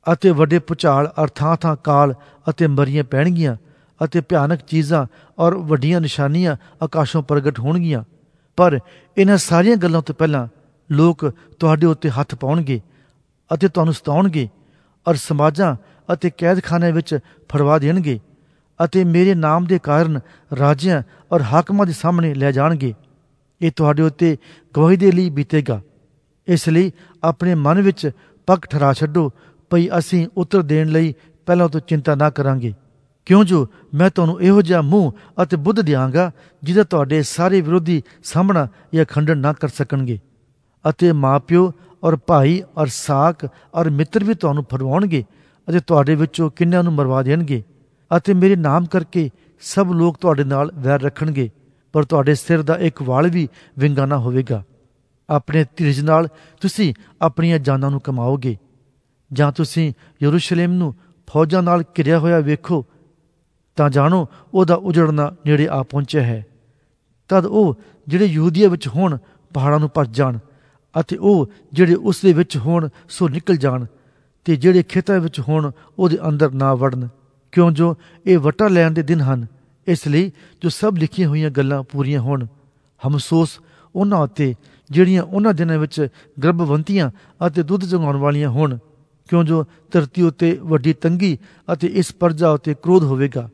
ਅਤੇ ਵੱਡੇ ਭੁਚਾਲ ਔਰ ਥਾਂ ਕਾਲ ਅਤੇ ਮਰੀਆਂ ਪੈਣਗੀਆਂ ਅਤੇ ਭਿਆਨਕ ਚੀਜ਼ਾਂ ਔਰ ਵੱਡੀਆਂ ਨਿਸ਼ਾਨੀਆਂ ਆਕਾਸ਼ੋਂ ਪ੍ਰਗਟ ਹੋਣਗੀਆਂ। ਪਰ ਇਹਨਾਂ ਸਾਰੀਆਂ ਗੱਲਾਂ ਤੋਂ ਪਹਿਲਾਂ ਲੋਕ ਤੁਹਾਡੇ ਉੱਤੇ ਹੱਥ ਪਾਉਣਗੇ ਅਤੇ ਤੁਹਾਨੂੰ ਸਤਾਉਣਗੇ ਔਰ ਸਮਾਜਾਂ ਅਤੇ ਕੈਦਖਾਨਿਆਂ ਵਿੱਚ ਫੜਵਾ ਦੇਣਗੇ ਅਤੇ ਮੇਰੇ ਨਾਮ ਦੇ ਕਾਰਨ ਰਾਜਿਆਂ ਔਰ ਹਾਕਮਾਂ ਦੇ ਸਾਹਮਣੇ ਲੈ ਜਾਣਗੇ। ਇਹ ਤੁਹਾਡੇ ਉੱਤੇ ਗਵਾਹੀ ਦੇ ਲਈ ਬੀਤੇਗਾ। ਇਸ ਲਈ ਆਪਣੇ ਮਨ ਵਿੱਚ ਪੱਕ ਠਹਿਰਾ ਛੱਡੋ ਭਈ ਅਸੀਂ ਉੱਤਰ ਦੇਣ ਲਈ ਪਹਿਲਾਂ ਤੋਂ ਚਿੰਤਾ ਨਾ ਕਰਾਂਗੇ, ਕਿਉਂ ਜੋ ਮੈਂ ਤੁਹਾਨੂੰ ਇਹੋ ਜਿਹਾ ਮੂੰਹ ਅਤੇ ਬੁੱਧ ਦਿਆਂਗਾ ਜਿਹਦਾ ਤੁਹਾਡੇ ਸਾਰੇ ਵਿਰੋਧੀ ਸਾਹਮਣਾ ਜਾਂ ਖੰਡਨ ਨਾ ਕਰ ਸਕਣਗੇ। ਅਤੇ ਮਾਂ ਪਿਓ ਔਰ ਭਾਈ ਔਰ ਸਾਕ ਔਰ ਮਿੱਤਰ ਵੀ ਤੁਹਾਨੂੰ ਫੜਵਾਉਣਗੇ ਅਤੇ ਤੁਹਾਡੇ ਵਿੱਚੋਂ ਕਿੰਨਿਆਂ ਨੂੰ ਮਰਵਾ ਦੇਣਗੇ ਅਤੇ ਮੇਰੇ ਨਾਮ ਕਰਕੇ ਸਭ ਲੋਕ ਤੁਹਾਡੇ ਨਾਲ ਵੈਰ ਰੱਖਣਗੇ, ਪਰ ਤੁਹਾਡੇ ਸਿਰ ਦਾ ਇੱਕ ਵਾਲ ਵੀ ਵਿੰਗਾ ਨਾ ਹੋਵੇਗਾ। ਆਪਣੇ ਧੀਰਜ ਨਾਲ ਤੁਸੀਂ ਆਪਣੀਆਂ ਜਾਨਾਂ ਨੂੰ ਕਮਾਓਗੇ। ਜਾਂ ਤੁਸੀਂ ਯਰੂਸ਼ਲੇਮ ਨੂੰ ਫੌਜਾਂ ਨਾਲ ਘਿਰਿਆ ਹੋਇਆ ਵੇਖੋ ਤਾਂ ਜਾਣੋ ਉਹਦਾ ਉਜੜਨਾ ਨੇੜੇ ਆ ਪਹੁੰਚਿਆ ਹੈ। ਤਦ ਉਹ ਜਿਹੜੇ ਯਹੂਦੀਆ ਵਿੱਚ ਹੋਣ ਪਹਾੜਾਂ ਨੂੰ ਭੱਜ ਜਾਣ ਅਤੇ ਉਹ ਜਿਹੜੇ ਉਸ ਦੇ ਵਿੱਚ ਹੋਣ ਸੋ ਨਿਕਲ ਜਾਣ ਤੇ ਜਿਹੜੇ ਖੇਤਾਂ ਵਿੱਚ ਹੋਣ ਉਹਦੇ ਅੰਦਰ ਨਾ ਵੜਨ, ਕਿਉਂ ਜੋ ਇਹ ਵਟਾ ਲੈਣ ਦੇ ਦਿਨ ਹਨ। ਇਸ ਲਈ ਜੋ ਸਭ ਲਿਖੀਆਂ ਹੋਈਆਂ ਗੱਲਾਂ ਪੂਰੀਆਂ ਹੋਣ। ਹਮਸੋਸ ਉਹਨਾਂ ਉੱਤੇ ਜਿਹੜੀਆਂ ਉਹਨਾਂ ਦਿਨਾਂ ਵਿੱਚ ਗਰਭਵੰਤੀਆਂ ਅਤੇ ਦੁੱਧ ਚੁੰਘਾਉਣ ਵਾਲੀਆਂ ਹੋਣ, ਕਿਉਂ ਜੋ ਧਰਤੀ ਉੱਤੇ ਵੱਡੀ ਤੰਗੀ ਅਤੇ ਇਸ ਪਰਜਾ ਉੱਤੇ ਕ੍ਰੋਧ ਹੋਵੇਗਾ।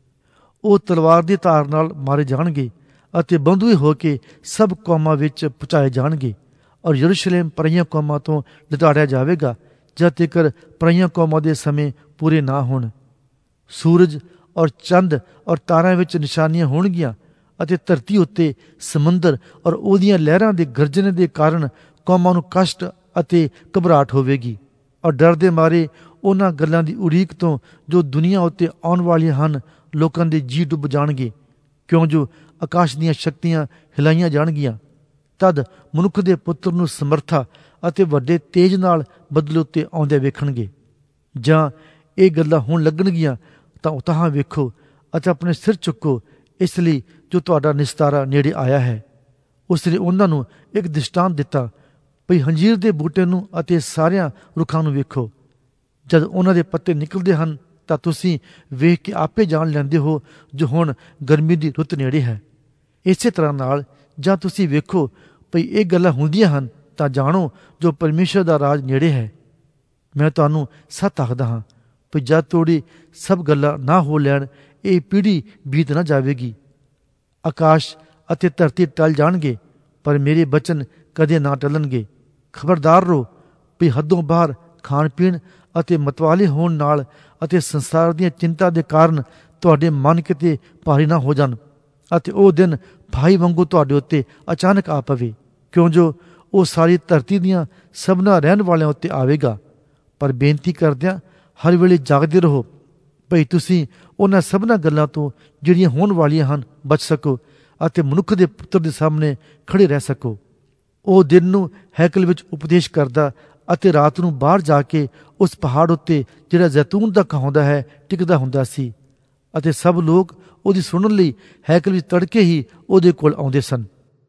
ਉਹ ਤਲਵਾਰ ਦੀ ਧਾਰ ਨਾਲ ਮਾਰੇ ਜਾਣਗੇ ਅਤੇ ਬੰਧੂਏ ਹੋ ਕੇ ਸਭ ਕੌਮਾਂ ਵਿੱਚ ਪਹੁੰਚਾਏ ਜਾਣਗੇ ਔਰ ਯਰੂਸ਼ਲੇਮ ਪਰਾਈਆਂ ਕੌਮਾਂ ਤੋਂ ਲਿਤਾੜਿਆ ਜਾਵੇਗਾ ਜਦ ਤੀਕਰ ਪਰਾਈਆਂ ਕੌਮਾਂ ਦੇ ਸਮੇਂ ਪੂਰੇ ਨਾ ਹੋਣ। ਸੂਰਜ ਔਰ ਚੰਦ ਔਰ ਤਾਰਿਆਂ ਵਿੱਚ ਨਿਸ਼ਾਨੀਆਂ ਹੋਣਗੀਆਂ ਅਤੇ ਧਰਤੀ ਉੱਤੇ ਸਮੁੰਦਰ ਔਰ ਉਹਦੀਆਂ ਲਹਿਰਾਂ ਦੇ ਗਰਜਣੇ ਦੇ ਕਾਰਨ ਕੌਮਾਂ ਨੂੰ ਕਸ਼ਟ ਅਤੇ ਘਬਰਾਹਟ ਹੋਵੇਗੀ ਔਰ ਡਰ ਦੇ ਮਾਰੇ ਉਹਨਾਂ ਗੱਲਾਂ ਦੀ ਉਡੀਕ ਤੋਂ ਜੋ ਦੁਨੀਆ ਉੱਤੇ ਆਉਣ ਵਾਲੀਆਂ ਹਨ ਲੋਕਾਂ ਦੇ ਜੀ ਡੁੱਬ ਜਾਣਗੇ, ਕਿਉਂ ਜੋ ਆਕਾਸ਼ ਦੀਆਂ ਸ਼ਕਤੀਆਂ ਹਿਲਾਈਆਂ ਜਾਣਗੀਆਂ। ਤਦ ਮਨੁੱਖ ਦੇ ਪੁੱਤਰ ਨੂੰ ਸਮਰਥਾ ਅਤੇ ਵੱਡੇ ਤੇਜ ਨਾਲ ਬਦਲੇ ਉੱਤੇ ਆਉਂਦੇ ਵੇਖਣਗੇ। ਜਾਂ ਇਹ ਗੱਲਾਂ ਹੋਣ ਲੱਗਣਗੀਆਂ ਤਾਂ ਉਤਾਹਾਂ ਵੇਖੋ ਅਤੇ ਆਪਣੇ ਸਿਰ ਚੁੱਕੋ, ਇਸ ਲਈ ਜੋ ਤੁਹਾਡਾ ਨਿਸਤਾਰਾ ਨੇੜੇ ਆਇਆ ਹੈ। ਉਸ ਨੇ ਉਹਨਾਂ ਨੂੰ ਇੱਕ ਦ੍ਰਿਸ਼ਟਾਂਤ ਦਿੱਤਾ ਭਈ ਹੰਜੀਰ ਦੇ ਬੂਟੇ ਨੂੰ ਅਤੇ ਸਾਰਿਆਂ ਰੁੱਖਾਂ ਨੂੰ ਵੇਖੋ। ਜਦ ਉਹਨਾਂ ਦੇ ਪੱਤੇ ਨਿਕਲਦੇ ਹਨ ਤਾਂ ਤੁਸੀਂ ਵੇਖ ਕੇ ਆਪੇ ਜਾਣ ਲੈਂਦੇ ਹੋ ਜੋ ਹੁਣ ਗਰਮੀ ਦੀ ਰੁੱਤ ਨੇੜੇ ਹੈ। ਇਸੇ ਤਰ੍ਹਾਂ ਨਾਲ ਜਾਂ ਤੁਸੀਂ ਵੇਖੋ ਭਈ ਇਹ ਗੱਲਾਂ ਹੁੰਦੀਆਂ ਹਨ ਤਾਂ ਜਾਣੋ ਜੋ ਪਰਮੇਸ਼ਰ ਦਾ ਰਾਜ ਨੇੜੇ ਹੈ। ਮੈਂ ਤੁਹਾਨੂੰ ਸੱਚ ਆਖਦਾ ਹਾਂ ਭਈ ਜਦ ਤੋੜੀ ਸਭ ਗੱਲਾਂ ਨਾ ਹੋ ਲੈਣ ਇਹ ਪੀੜ੍ਹੀ ਬੀਤ ਨਾ ਜਾਵੇਗੀ। ਆਕਾਸ਼ ਅਤੇ ਧਰਤੀ ਟਲ ਜਾਣਗੇ ਪਰ ਮੇਰੇ ਬਚਨ ਕਦੇ ਨਾ ਟਲਣਗੇ। ਖਬਰਦਾਰ ਰਹੋ ਭਈ ਹੱਦੋਂ ਬਾਹਰ ਖਾਣ ਪੀਣ ਅਤੇ ਮਤਵਾਲੇ ਹੋਣ ਨਾਲ ਅਤੇ ਸੰਸਾਰ ਦੀਆਂ ਚਿੰਤਾ ਦੇ ਕਾਰਨ ਤੁਹਾਡੇ ਮਨ ਕਿਤੇ ਭਾਰੀ ਨਾ ਹੋ ਜਾਣ ਅਤੇ ਉਹ ਦਿਨ ਭਾਈ ਵਾਂਗੂ ਤੁਹਾਡੇ ਉੱਤੇ ਅਚਾਨਕ ਆ ਪਵੇ, ਕਿਉਂ ਜੋ ਉਹ ਸਾਰੀ ਧਰਤੀ ਦੀਆਂ ਸਭਨਾਂ ਰਹਿਣ ਵਾਲਿਆਂ ਉੱਤੇ ਆਵੇਗਾ। ਪਰ ਬੇਨਤੀ ਕਰਦਿਆਂ ਹਰ ਵੇਲੇ ਜਾਗਦੇ ਰਹੋ ਭਈ ਤੁਸੀਂ ਉਹਨਾਂ ਸਭਨਾਂ ਗੱਲਾਂ ਤੋਂ ਜਿਹੜੀਆਂ ਹੋਣ ਵਾਲੀਆਂ ਹਨ ਬਚ ਸਕੋ ਅਤੇ ਮਨੁੱਖ ਦੇ ਪੁੱਤਰ ਦੇ ਸਾਹਮਣੇ ਖੜੇ ਰਹਿ ਸਕੋ। ਉਹ ਦਿਨ ਨੂੰ ਹੈਕਲ ਵਿੱਚ ਉਪਦੇਸ਼ ਕਰਦਾ ਅਤੇ ਰਾਤ ਨੂੰ ਬਾਹਰ ਜਾ ਕੇ ਉਸ ਪਹਾੜ ਉੱਤੇ ਜਿਹੜਾ ਜ਼ੈਤੂਨ ਦਾ ਕਹਾਉਂਦਾ ਹੈ ਟਿਕਦਾ ਹੁੰਦਾ ਸੀ ਅਤੇ ਸਭ ਲੋਕ ਉਹਦੀ ਸੁਣਨ ਲਈ ਹੈਕਲ ਵਿੱਚ ਤੜਕੇ ਹੀ ਉਹਦੇ ਕੋਲ ਆਉਂਦੇ ਸਨ।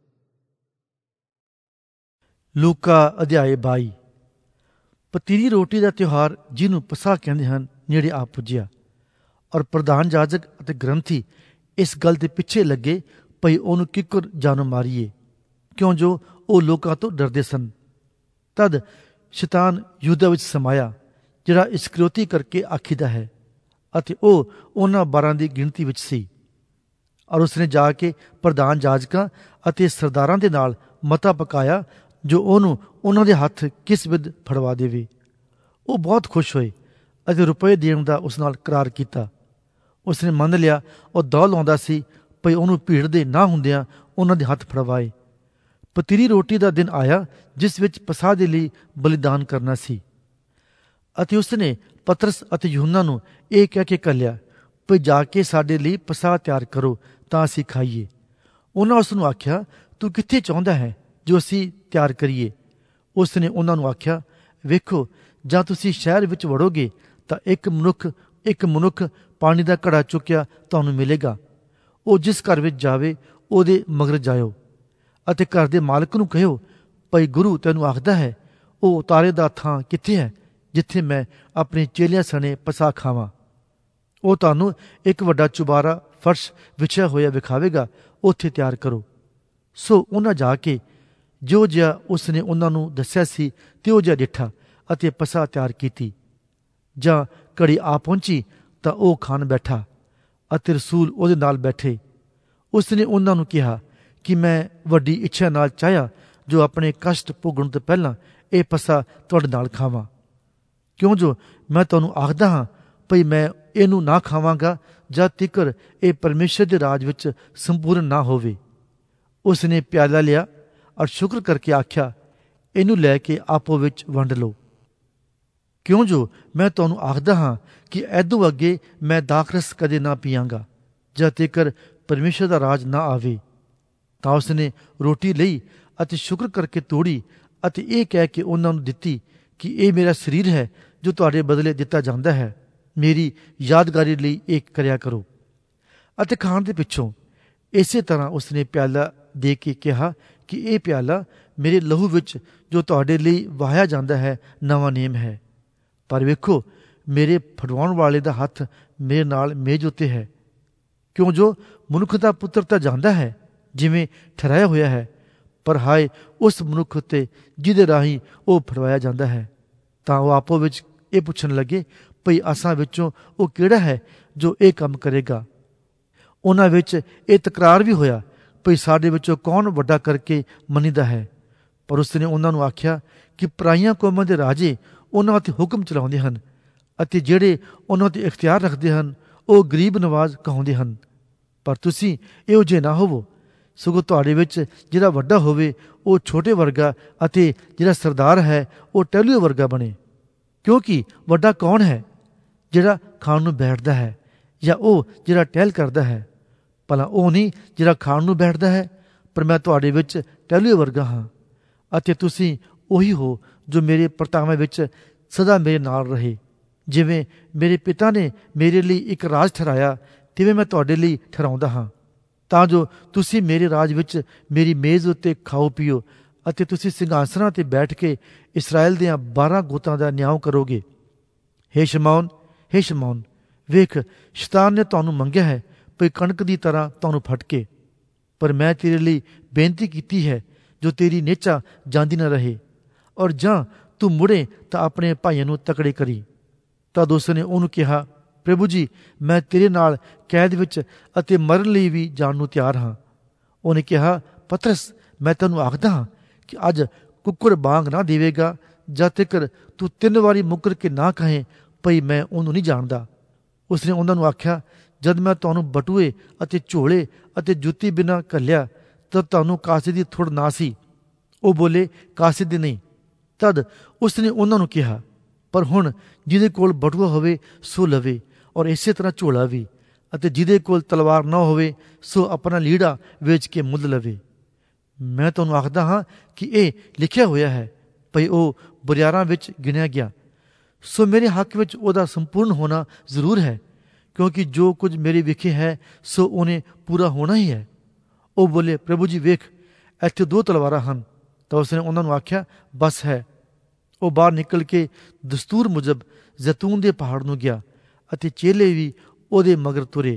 ਲੂਕਾ ਅਧਿਆਇ 22। ਪਤੀਲੀ ਰੋਟੀ ਦਾ ਤਿਉਹਾਰ ਜਿਹਨੂੰ ਪਸਾਹ ਕਹਿੰਦੇ ਹਨ ਨੇੜੇ ਆ ਪੁੱਜਿਆ ਔਰ ਪ੍ਰਧਾਨ ਜਾਜਕ ਅਤੇ ਗ੍ਰੰਥੀ ਇਸ ਗੱਲ ਦੇ ਪਿੱਛੇ ਲੱਗੇ ਭਈ ਉਹਨੂੰ ਕਿੱਕਰ ਜਾਨੋਂ ਮਾਰੀਏ, ਕਿਉਂ ਜੋ ਉਹ ਲੋਕਾਂ ਤੋਂ ਡਰਦੇ ਸਨ। ਤਦ ਸ਼ੈਤਾਨ ਯਹੂਦਾ ਵਿੱਚ ਸਮਾਇਆ ਜਿਹੜਾ ਇਸਕਰਿਓਤੀ ਕਰਕੇ ਆਖੀਦਾ ਹੈ ਅਤੇ ਉਹ ਉਹਨਾਂ 12 ਦੀ ਗਿਣਤੀ ਵਿੱਚ ਸੀ। ਔਰ ਉਸਨੇ ਜਾ ਕੇ ਪ੍ਰਧਾਨ ਜਾਜਕਾਂ ਅਤੇ ਸਰਦਾਰਾਂ ਦੇ ਨਾਲ ਮਤਾ ਪਕਾਇਆ ਜੋ ਉਹਨੂੰ ਉਹਨਾਂ ਦੇ ਹੱਥ ਕਿਸ ਵਿਧ ਫੜਵਾ ਦੇਵੇ। ਉਹ ਬਹੁਤ ਖੁਸ਼ ਹੋਏ ਅਤੇ ਰੁਪਏ ਦੇਣ ਦਾ ਉਸ ਨਾਲ ਕਰਾਰ ਕੀਤਾ। ਉਸਨੇ ਮੰਨ ਲਿਆ ਉਹ ਦੌੜ ਲਾਉਂਦਾ ਸੀ ਭਈ ਉਹਨੂੰ ਭੀੜ ਦੇ ਨਾ ਹੁੰਦਿਆਂ ਉਹਨਾਂ ਦੇ ਹੱਥ ਫੜਵਾਏ। ਪਤੀਲੀ ਰੋਟੀ ਦਾ ਦਿਨ ਆਇਆ ਜਿਸ ਵਿੱਚ ਪਸਾਹ ਦੇ ਲਈ ਬਲੀਦਾਨ ਕਰਨਾ ਸੀ ਅਤੇ ਉਸਨੇ ਪਤਰਸ ਅਤੇ ਯੂਹੰਨਾ ਨੂੰ ਇਹ ਕਹਿ ਕੇ ਘੱਲਿਆ ਭਈ ਜਾ ਕੇ ਸਾਡੇ ਲਈ ਪਸਾਹ ਤਿਆਰ ਕਰੋ ਤਾਂ ਅਸੀਂ ਖਾਈਏ। ਉਹਨਾਂ ਉਸ ਨੂੰ ਆਖਿਆ, ਤੂੰ ਕਿੱਥੇ ਚਾਹੁੰਦਾ ਹੈ ਜੋ ਅਸੀਂ ਤਿਆਰ ਕਰੀਏ? ਉਸ ਨੇ ਉਹਨਾਂ ਨੂੰ ਆਖਿਆ, ਵੇਖੋ ਜਾਂ ਤੁਸੀਂ ਸ਼ਹਿਰ ਵਿੱਚ ਵੜੋਗੇ ਤਾਂ ਇੱਕ ਮਨੁੱਖ ਪਾਣੀ ਦਾ ਘੜਾ ਚੁੱਕਿਆ ਤੁਹਾਨੂੰ ਮਿਲੇਗਾ। ਉਹ ਜਿਸ ਘਰ ਵਿੱਚ ਜਾਵੇ ਉਹਦੇ ਮਗਰ ਜਾਇਓ ਅਤੇ ਘਰ ਦੇ ਮਾਲਕ ਨੂੰ ਕਹਿਓ ਭਈ ਗੁਰੂ ਤੈਨੂੰ ਆਖਦਾ ਹੈ ਉਹ ਉਤਾਰੇ ਦਾ ਥਾਂ ਕਿੱਥੇ ਹੈ ਜਿੱਥੇ ਮੈਂ ਆਪਣੇ ਚੇਲਿਆਂ ਸਣੇ ਪਸਾ ਖਾਵਾਂ। ਉਹ ਤੁਹਾਨੂੰ ਇੱਕ ਵੱਡਾ ਚੁਬਾਰਾ ਫਰਸ਼ ਵਿਛਿਆ ਹੋਇਆ ਵਿਖਾਵੇਗਾ, ਉੱਥੇ ਤਿਆਰ ਕਰੋ। ਸੋ ਉਹਨਾਂ ਜਾ ਕੇ ਜੋ ਜਿਹਾ ਉਸ ਨੇ ਉਹਨਾਂ ਨੂੰ ਦੱਸਿਆ ਸੀ ਤਿਉ ਜਿਹਾ ਡਿੱਠਾ ਅਤੇ ਪਸਾ ਤਿਆਰ ਕੀਤੀ। ਜਾਂ ਘੜੀ ਆ ਪਹੁੰਚੀ ਤਾਂ ਉਹ ਖਾਣ ਬੈਠਾ ਅਤੇ ਰਸੂਲ ਉਹਦੇ ਨਾਲ ਬੈਠੇ। ਉਸ ਨੇ ਉਹਨਾਂ ਨੂੰ ਕਿਹਾ ਕਿ ਮੈਂ ਵੱਡੀ ਇੱਛਾ ਨਾਲ ਚਾਹਿਆ ਜੋ ਆਪਣੇ ਕਸ਼ਟ ਭੋਗਣ ਤੋਂ ਪਹਿਲਾਂ ਇਹ ਪਸਾ ਤੁਹਾਡੇ ਨਾਲ ਖਾਵਾਂ, ਕਿਉਂ ਜੋ ਮੈਂ ਤੁਹਾਨੂੰ ਆਖਦਾ ਹਾਂ ਭਈ ਮੈਂ ਇਹਨੂੰ ਨਾ ਖਾਵਾਂਗਾ ਜਦ ਤੀਕਰ ਇਹ ਪਰਮੇਸ਼ਰ ਦੇ ਰਾਜ ਵਿੱਚ ਸੰਪੂਰਨ ਨਾ ਹੋਵੇ। ਉਸ ਨੇ ਪਿਆਲਾ ਲਿਆ ਔਰ ਸ਼ੁਕਰ ਕਰਕੇ ਆਖਿਆ, ਇਹਨੂੰ ਲੈ ਕੇ ਆਪੋ ਵਿੱਚ ਵੰਡ ਲਓ, ਕਿਉਂ ਜੋ ਮੈਂ ਤੁਹਾਨੂੰ ਆਖਦਾ ਹਾਂ ਕਿ ਐਦੋਂ ਅੱਗੇ ਮੈਂ ਦਾਖਰਸ ਕਦੇ ਨਾ ਪੀਆਂਗਾ ਜਦ ਤੀਕਰ ਪਰਮੇਸ਼ਰ ਦਾ ਰਾਜ ਨਾ ਆਵੇ। ਤਾਂ ਉਸ ਨੇ ਰੋਟੀ ਲਈ ਅਤੇ ਸ਼ੁਕਰ ਕਰਕੇ ਤੋੜੀ ਅਤੇ ਇਹ ਕਹਿ ਕੇ ਉਹਨਾਂ ਨੂੰ ਦਿੱਤੀ ਕਿ ਇਹ ਮੇਰਾ ਸਰੀਰ ਹੈ ਜੋ ਤੁਹਾਡੇ ਬਦਲੇ ਦਿੱਤਾ ਜਾਂਦਾ ਹੈ, ਮੇਰੀ ਯਾਦਗਾਰੀ ਲਈ ਇਹ ਕਰਿਆ ਕਰੋ। ਅਤੇ ਖਾਣ ਦੇ ਪਿੱਛੋਂ ਇਸੇ ਤਰ੍ਹਾਂ ਉਸ ਨੇ ਪਿਆਲਾ ਦੇ ਕੇ ਕਿਹਾ ਕਿ ਇਹ ਪਿਆਲਾ ਮੇਰੇ ਲਹੂ ਵਿੱਚ ਜੋ ਤੁਹਾਡੇ ਲਈ ਵਹਾਇਆ ਜਾਂਦਾ ਹੈ ਨਵਾਂ ਨੇਮ ਹੈ। ਪਰ ਵੇਖੋ, ਮੇਰੇ ਫੜਵਾਉਣ ਵਾਲੇ ਦਾ ਹੱਥ ਮੇਰੇ ਨਾਲ ਮੇਜ਼ ਉੱਤੇ ਹੈ, ਕਿਉਂ ਜੋ ਮਨੁੱਖ ਦਾ ਪੁੱਤਰ ਤਾਂ ਜਾਂਦਾ ਹੈ ਜਿਵੇਂ ਠਹਿਰਾਇਆ ਹੋਇਆ ਹੈ, ਪਰ ਹਾਏ ਉਸ ਮਨੁੱਖ ਉੱਤੇ ਜਿਹਦੇ ਰਾਹੀਂ ਉਹ ਫੜਵਾਇਆ ਜਾਂਦਾ ਹੈ। ਤਾਂ ਉਹ ਆਪੋ ਵਿੱਚ ਇਹ ਪੁੱਛਣ ਲੱਗੇ ਭਈ ਅਸਾਂ ਵਿੱਚੋਂ ਉਹ ਕਿਹੜਾ ਹੈ ਜੋ ਇਹ ਕੰਮ ਕਰੇਗਾ। ਉਹਨਾਂ ਵਿੱਚ ਇਹ ਤਕਰਾਰ ਵੀ ਹੋਇਆ ਭਈ ਸਾਡੇ ਵਿੱਚੋਂ ਕੌਣ ਵੱਡਾ ਕਰਕੇ ਮੰਨੀਦਾ ਹੈ। ਪਰ ਉਸ ਨੇ ਉਹਨਾਂ ਨੂੰ ਆਖਿਆ ਕਿ ਪਰਾਈਆਂ ਕੌਮਾਂ ਦੇ ਰਾਜੇ ਉਹਨਾਂ ਉੱਤੇ ਹੁਕਮ ਚਲਾਉਂਦੇ ਹਨ ਅਤੇ ਜਿਹੜੇ ਉਹਨਾਂ ਉੱਤੇ ਇਖਤਿਆਰ ਰੱਖਦੇ ਹਨ ਉਹ ਗਰੀਬ ਨਵਾਜ਼ ਕਹਾਉਂਦੇ ਹਨ। ਪਰ ਤੁਸੀਂ ਇਹੋ ਜਿਹੇ ਨਾ ਹੋਵੋ, ਸਗੋਂ ਤੁਹਾਡੇ ਵਿੱਚ ਜਿਹੜਾ ਵੱਡਾ ਹੋਵੇ ਉਹ ਛੋਟੇ ਵਰਗਾ ਅਤੇ ਜਿਹੜਾ ਸਰਦਾਰ ਹੈ ਉਹ ਟਹਿਲੂਏ ਵਰਗਾ ਬਣੇ। ਕਿਉਂਕਿ ਵੱਡਾ ਕੌਣ ਹੈ, ਜਿਹੜਾ ਖਾਣ ਨੂੰ ਬੈਠਦਾ ਹੈ ਜਾਂ ਉਹ ਜਿਹੜਾ ਟਹਿਲ ਕਰਦਾ ਹੈ? ਭਲਾ ਉਹ ਨਹੀਂ ਜਿਹੜਾ ਖਾਣ ਨੂੰ ਬੈਠਦਾ ਹੈ, ਪਰ ਮੈਂ ਤੁਹਾਡੇ ਵਿੱਚ ਟਹਿਲੂਏ ਵਰਗਾ ਹਾਂ। ਅਤੇ ਤੁਸੀਂ ਉਹੀ ਹੋ ਜੋ ਮੇਰੇ ਪਰਤਾਵੇਂ ਵਿੱਚ ਸਦਾ ਮੇਰੇ ਨਾਲ ਰਹੇ। ਜਿਵੇਂ ਮੇਰੇ ਪਿਤਾ ਨੇ ਮੇਰੇ ਲਈ ਇੱਕ ਰਾਜ ਠਹਿਰਾਇਆ, ਤਿਵੇਂ ਮੈਂ ਤੁਹਾਡੇ ਲਈ ਠਹਿਰਾਉਂਦਾ ਹਾਂ, ਤਾਂ ਜੋ ਤੁਸੀਂ ਮੇਰੇ ਰਾਜ ਵਿੱਚ ਮੇਰੀ ਮੇਜ਼ ਉੱਤੇ ਖਾਓ ਪੀਓ ਅਤੇ ਤੁਸੀਂ ਸਿੰਘਾਸਨਾਂ ਤੇ ਬੈਠ ਕੇ ਇਸਰਾਏਲ ਦੀਆਂ 12 ਗੋਤਾਂ ਦਾ ਨਿਆਂ ਕਰੋਗੇ। ਹੇ ਸ਼ਮੌਨ, ਵੇਖ, ਸ਼ੈਤਾਨ ਨੇ ਤੁਹਾਨੂੰ ਮੰਗਿਆ ਹੈ ਭਈ ਕਣਕ ਦੀ ਤਰ੍ਹਾਂ ਤੁਹਾਨੂੰ ਫਟਕੇ, ਪਰ ਮੈਂ ਤੇਰੇ ਲਈ ਬੇਨਤੀ ਕੀਤੀ ਹੈ ਜੋ ਤੇਰੀ ਨਿਹਚਾ ਜਾਂਦੀ ਨਾ ਰਹੇ, ਔਰ ਜਾਂ ਤੂੰ ਮੁੜੇ ਤਾਂ ਆਪਣੇ ਭਾਈਆਂ ਨੂੰ ਤਕੜੇ ਕਰੀ। ਤਦ ਉਸ ਨੇ ਉਹਨੂੰ ਕਿਹਾ, ਪ੍ਰਭੂ ਜੀ, ਮੈਂ ਤੇਰੇ ਨਾਲ ਕੈਦ ਵਿੱਚ ਅਤੇ ਮਰਨ ਲਈ ਵੀ ਜਾਣ ਨੂੰ ਤਿਆਰ ਹਾਂ। ਉਹਨੇ ਕਿਹਾ, ਪਤਰਸ, ਮੈਂ ਤੈਨੂੰ ਆਖਦਾ ਹਾਂ ਕਿ ਅੱਜ ਕੁੱਕੜ ਬਾਂਗ ਨਾ ਦੇਵੇਗਾ ਜਦ ਤੱਕ ਤੂੰ 3 ਵਾਰੀ ਮੁੱਕਰ ਕੇ ਨਾ ਕਹੇ ਭਈ ਮੈਂ ਉਹਨੂੰ ਨਹੀਂ ਜਾਣਦਾ। ਉਸਨੇ ਉਹਨਾਂ ਨੂੰ ਆਖਿਆ, ਜਦ ਮੈਂ ਤੁਹਾਨੂੰ ਬਟੂਏ ਅਤੇ ਝੋਲੇ ਅਤੇ ਜੁੱਤੀ ਬਿਨਾਂ ਘੱਲਿਆ ਤਦ ਤੁਹਾਨੂੰ ਕਾਸੇ ਦੀ ਥੁੜ ਨਾ ਸੀ। ਉਹ ਬੋਲੇ, ਕਾਸੇ ਦੀ ਨਹੀਂ। ਤਦ ਉਸਨੇ ਉਹਨਾਂ ਨੂੰ ਕਿਹਾ, ਪਰ ਹੁਣ ਜਿਹਦੇ ਕੋਲ ਬਟੂਆ ਹੋਵੇ ਸੋ ਲਵੇ, ਔਰ ਇਸੇ ਤਰ੍ਹਾਂ ਝੋਲਾ ਵੀ, ਅਤੇ ਜਿਹਦੇ ਕੋਲ ਤਲਵਾਰ ਨਾ ਹੋਵੇ ਸੋ ਆਪਣਾ ਲੀੜਾ ਵੇਚ ਕੇ ਮੁੱਲ ਲਵੇ। ਮੈਂ ਤੁਹਾਨੂੰ ਆਖਦਾ ਹਾਂ ਕਿ ਇਹ ਲਿਖਿਆ ਹੋਇਆ ਹੈ ਭਈ ਉਹ ਬਰਿਆਰਾਂ ਵਿੱਚ ਗਿਣਿਆ ਗਿਆ। ਸੋ ਮੇਰੇ ਹੱਕ ਵਿੱਚ ਉਹਦਾ ਸੰਪੂਰਨ ਹੋਣਾ ਜ਼ਰੂਰ ਹੈ, ਕਿਉਂਕਿ ਜੋ ਕੁਝ ਮੇਰੇ ਵਿਖੇ ਹੈ ਸੋ ਉਹਨੇ ਪੂਰਾ ਹੋਣਾ ਹੀ ਹੈ। ਉਹ ਬੋਲੇ, ਪ੍ਰਭੂ ਜੀ, ਵੇਖ, ਇੱਥੇ 2 ਤਲਵਾਰਾਂ ਹਨ। ਤਾਂ ਉਸਨੇ ਉਹਨਾਂ ਨੂੰ ਆਖਿਆ, ਬਸ ਹੈ। ਉਹ ਬਾਹਰ ਨਿਕਲ ਕੇ ਦਸਤੂਰ ਮੁਜਬ ਜ਼ੈਤੂਨ ਦੇ ਪਹਾੜ ਨੂੰ ਗਿਆ ਅਤੇ ਚੇਲੇ ਵੀ ਉਹਦੇ ਮਗਰ ਤੁਰੇ।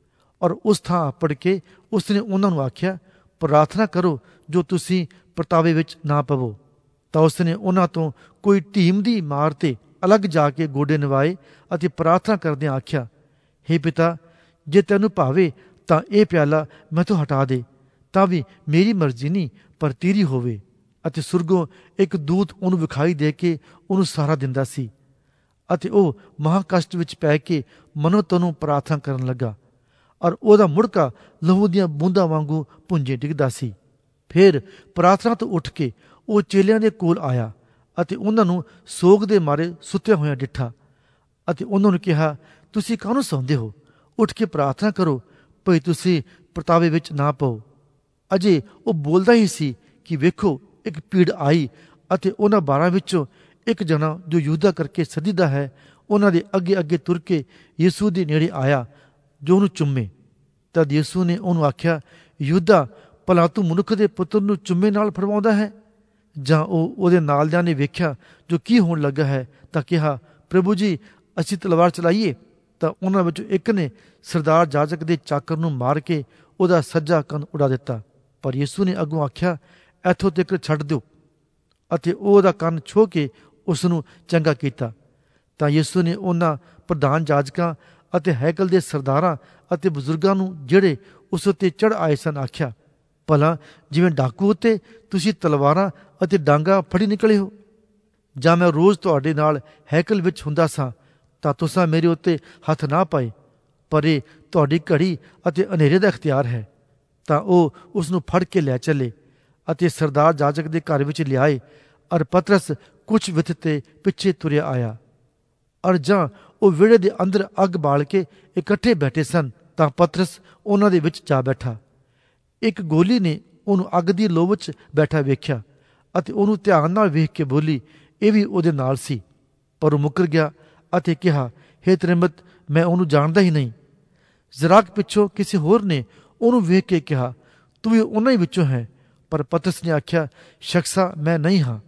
ਔਰ ਉਸ ਥਾਂ ਪੜ ਕੇ ਉਸਨੇ ਉਹਨਾਂ ਨੂੰ ਆਖਿਆ, ਪ੍ਰਾਰਥਨਾ ਕਰੋ ਜੋ ਤੁਸੀਂ ਪਰਤਾਵੇ ਵਿੱਚ ਨਾ ਪਵੋ। ਤਾਂ ਉਸਨੇ ਉਹਨਾਂ ਤੋਂ ਕੋਈ ਢੀਮ ਦੀ ਮਾਰ ਤੇ ਅਲੱਗ ਜਾ ਕੇ ਗੋਡੇ ਨਵਾਏ ਅਤੇ ਪ੍ਰਾਰਥਨਾ ਕਰਦਿਆਂ ਆਖਿਆ, ਹੇ ਪਿਤਾ, ਜੇ ਤੈਨੂੰ ਭਾਵੇ ਤਾਂ ਇਹ ਪਿਆਲਾ ਮੈਥੋਂ ਹਟਾ ਦੇ, ਤਾਂ ਵੀ ਮੇਰੀ ਮਰਜ਼ੀ ਨਹੀਂ ਪਰ ਤੇਰੀ ਹੋਵੇ। ਅਤੇ ਸੁਰਗੋਂ ਇੱਕ ਦੂਤ ਉਹਨੂੰ ਵਿਖਾਈ ਦੇ ਕੇ ਉਹਨੂੰ ਸਹਾਰਾ ਦਿੰਦਾ ਸੀ, ਅਤੇ ਉਹ ਮਹਾ ਕਸ਼ਟ ਵਿੱਚ ਪੈ ਕੇ ਮਨੋ ਤਨੋਂ ਪ੍ਰਾਰਥਨਾ ਕਰਨ ਲੱਗਾ, ਔਰ ਉਹਦਾ ਮੁੜਕਾ ਲਹੂ ਦੀਆਂ ਬੂੰਦਾਂ ਵਾਂਗੂ ਪੁੰਜੇ ਡਿੱਗਦਾ ਸੀ। ਫਿਰ ਪ੍ਰਾਰਥਨਾ ਤੋਂ ਉੱਠ ਕੇ ਉਹ ਚੇਲਿਆਂ ਦੇ ਕੋਲ ਆਇਆ ਅਤੇ ਉਹਨਾਂ ਨੂੰ ਸੋਗ ਦੇ ਮਾਰੇ ਸੁੱਤਿਆ ਹੋਇਆ ਡਿੱਠਾ ਅਤੇ ਉਹਨਾਂ ਨੂੰ ਕਿਹਾ, ਤੁਸੀਂ ਕਾਹਨੂੰ ਸੌਂਦੇ ਹੋ? ਉੱਠ ਕੇ ਪ੍ਰਾਰਥਨਾ ਕਰੋ ਭਈ ਤੁਸੀਂ ਪਰਤਾਵੇ ਵਿੱਚ ਨਾ ਪਓ। ਅਜੇ ਉਹ ਬੋਲਦਾ ਹੀ ਸੀ ਕਿ ਵੇਖੋ, ਇੱਕ ਭੀੜ ਆਈ ਅਤੇ ਉਹਨਾਂ 12 ਵਿੱਚੋਂ ਇੱਕ ਜਣਾ ਜੋ ਯਹੂਦਾ ਕਰਕੇ ਸੱਦੀਦਾ ਹੈ ਉਹਨਾਂ ਦੇ ਅੱਗੇ ਅੱਗੇ ਤੁਰ ਕੇ ਯਿਸੂ ਦੇ ਨੇੜੇ ਆਇਆ ਜੋ ਉਹਨੂੰ ਚੁੰਮੇ। ਤਦ ਯਿਸੂ ਨੇ ਉਹਨੂੰ ਆਖਿਆ, ਯਹੂਦਾ, ਭਲਾ ਤੂੰ ਮਨੁੱਖ ਦੇ ਪੁੱਤਰ ਨੂੰ ਚੁੰਮੇ ਨਾਲ ਫੜਵਾਉਂਦਾ ਹੈ? ਜਾਂ ਉਹਦੇ ਨਾਲਦਿਆਂ ਨੇ ਵੇਖਿਆ ਜੋ ਕੀ ਹੋਣ ਲੱਗਾ ਹੈ ਤਾਂ ਕਿਹਾ, ਪ੍ਰਭੂ ਜੀ, ਅਸੀਂ ਤਲਵਾਰ ਚਲਾਈਏ? ਤਾਂ ਉਹਨਾਂ ਵਿੱਚੋਂ ਇੱਕ ਨੇ ਸਰਦਾਰ ਜਾਜਕ ਦੇ ਚਾਕਰ ਨੂੰ ਮਾਰ ਕੇ ਉਹਦਾ ਸੱਜਾ ਕੰਨ ਉਡਾ ਦਿੱਤਾ। ਪਰ ਯਿਸੂ ਨੇ ਅੱਗੋਂ ਆਖਿਆ, ਇੱਥੋਂ ਤੱਕ ਛੱਡ ਦਿਓ, ਅਤੇ ਉਹਦਾ ਕੰਨ ਛੋਹ ਕੇ ਉਸ ਨੂੰ ਚੰਗਾ ਕੀਤਾ। ਤਾਂ ਯਿਸੂ ਨੇ ਉਹਨਾਂ ਪ੍ਰਧਾਨ ਜਾਜਕਾਂ ਅਤੇ ਹੈਕਲ ਦੇ ਸਰਦਾਰਾਂ ਅਤੇ ਬਜ਼ੁਰਗਾਂ ਨੂੰ ਜਿਹੜੇ ਉਸ ਉੱਤੇ ਚੜ੍ਹ ਆਏ ਸਨ ਆਖਿਆ, ਭਲਾ ਜਿਵੇਂ ਡਾਕੂ ਉੱਤੇ ਤੁਸੀਂ ਤਲਵਾਰਾਂ ਅਤੇ ਡਾਂਗਾ ਫੜੀ ਨਿਕਲੇ ਹੋ? ਜਾਂ ਮੈਂ ਰੋਜ਼ ਤੁਹਾਡੇ ਨਾਲ ਹੈਕਲ ਵਿੱਚ ਹੁੰਦਾ ਸਾਂ ਤਾਂ ਤੁਸਾਂ ਮੇਰੇ ਉੱਤੇ ਹੱਥ ਨਾ ਪਾਏ? ਪਰ ਇਹ ਤੁਹਾਡੀ ਘੜੀ ਅਤੇ ਹਨੇਰੇ ਦਾ ਇਖਤਿਆਰ ਹੈ। ਤਾਂ ਉਹ ਉਸ ਨੂੰ ਫੜ ਕੇ ਲੈ ਚੱਲੇ ਅਤੇ ਸਰਦਾਰ ਜਾਜਕ ਦੇ ਘਰ ਵਿੱਚ ਲਿਆਏ। ਅਰ ਪਤਰਸ ਕੁਛ ਵਿੱਥ ਤੇ ਪਿੱਛੇ ਤੁਰਿਆ ਆਇਆ। ਅਰ ਜਾਂ ਉਹ ਵਿਹੜੇ ਦੇ ਅੰਦਰ ਅੱਗ ਬਾਲ ਕੇ ਇਕੱਠੇ ਬੈਠੇ ਸਨ ਤਾਂ ਪਤਰਸ ਉਹਨਾਂ ਦੇ ਵਿੱਚ ਜਾ ਬੈਠਾ। ਇੱਕ ਗੋਲੀ ਨੇ ਉਹਨੂੰ ਅੱਗ ਦੀ ਲੋ ਵਿੱਚ ਬੈਠਾ ਵੇਖਿਆ ਅਤੇ ਉਹਨੂੰ ਧਿਆਨ ਨਾਲ ਵੇਖ ਕੇ ਬੋਲੀ, ਇਹ ਵੀ ਉਹਦੇ ਨਾਲ ਸੀ। ਪਰ ਉਹ ਮੁੱਕਰ ਗਿਆ ਅਤੇ ਕਿਹਾ, ਹੇ ਤ੍ਰਿਮਤ, ਮੈਂ ਉਹਨੂੰ ਜਾਣਦਾ ਹੀ ਨਹੀਂ। ਜ਼ਰਾਕ ਪਿੱਛੋਂ ਕਿਸੇ ਹੋਰ ਨੇ ਉਹਨੂੰ ਵੇਖ ਕੇ ਕਿਹਾ, ਤੂੰ ਵੀ ਉਹਨਾਂ ਹੀ ਵਿੱਚੋਂ ਹੈ। ਪਰ ਪਤਰਸ ਨੇ ਆਖਿਆ, ਸ਼ਖਸਾ, ਮੈਂ ਨਹੀਂ ਹਾਂ।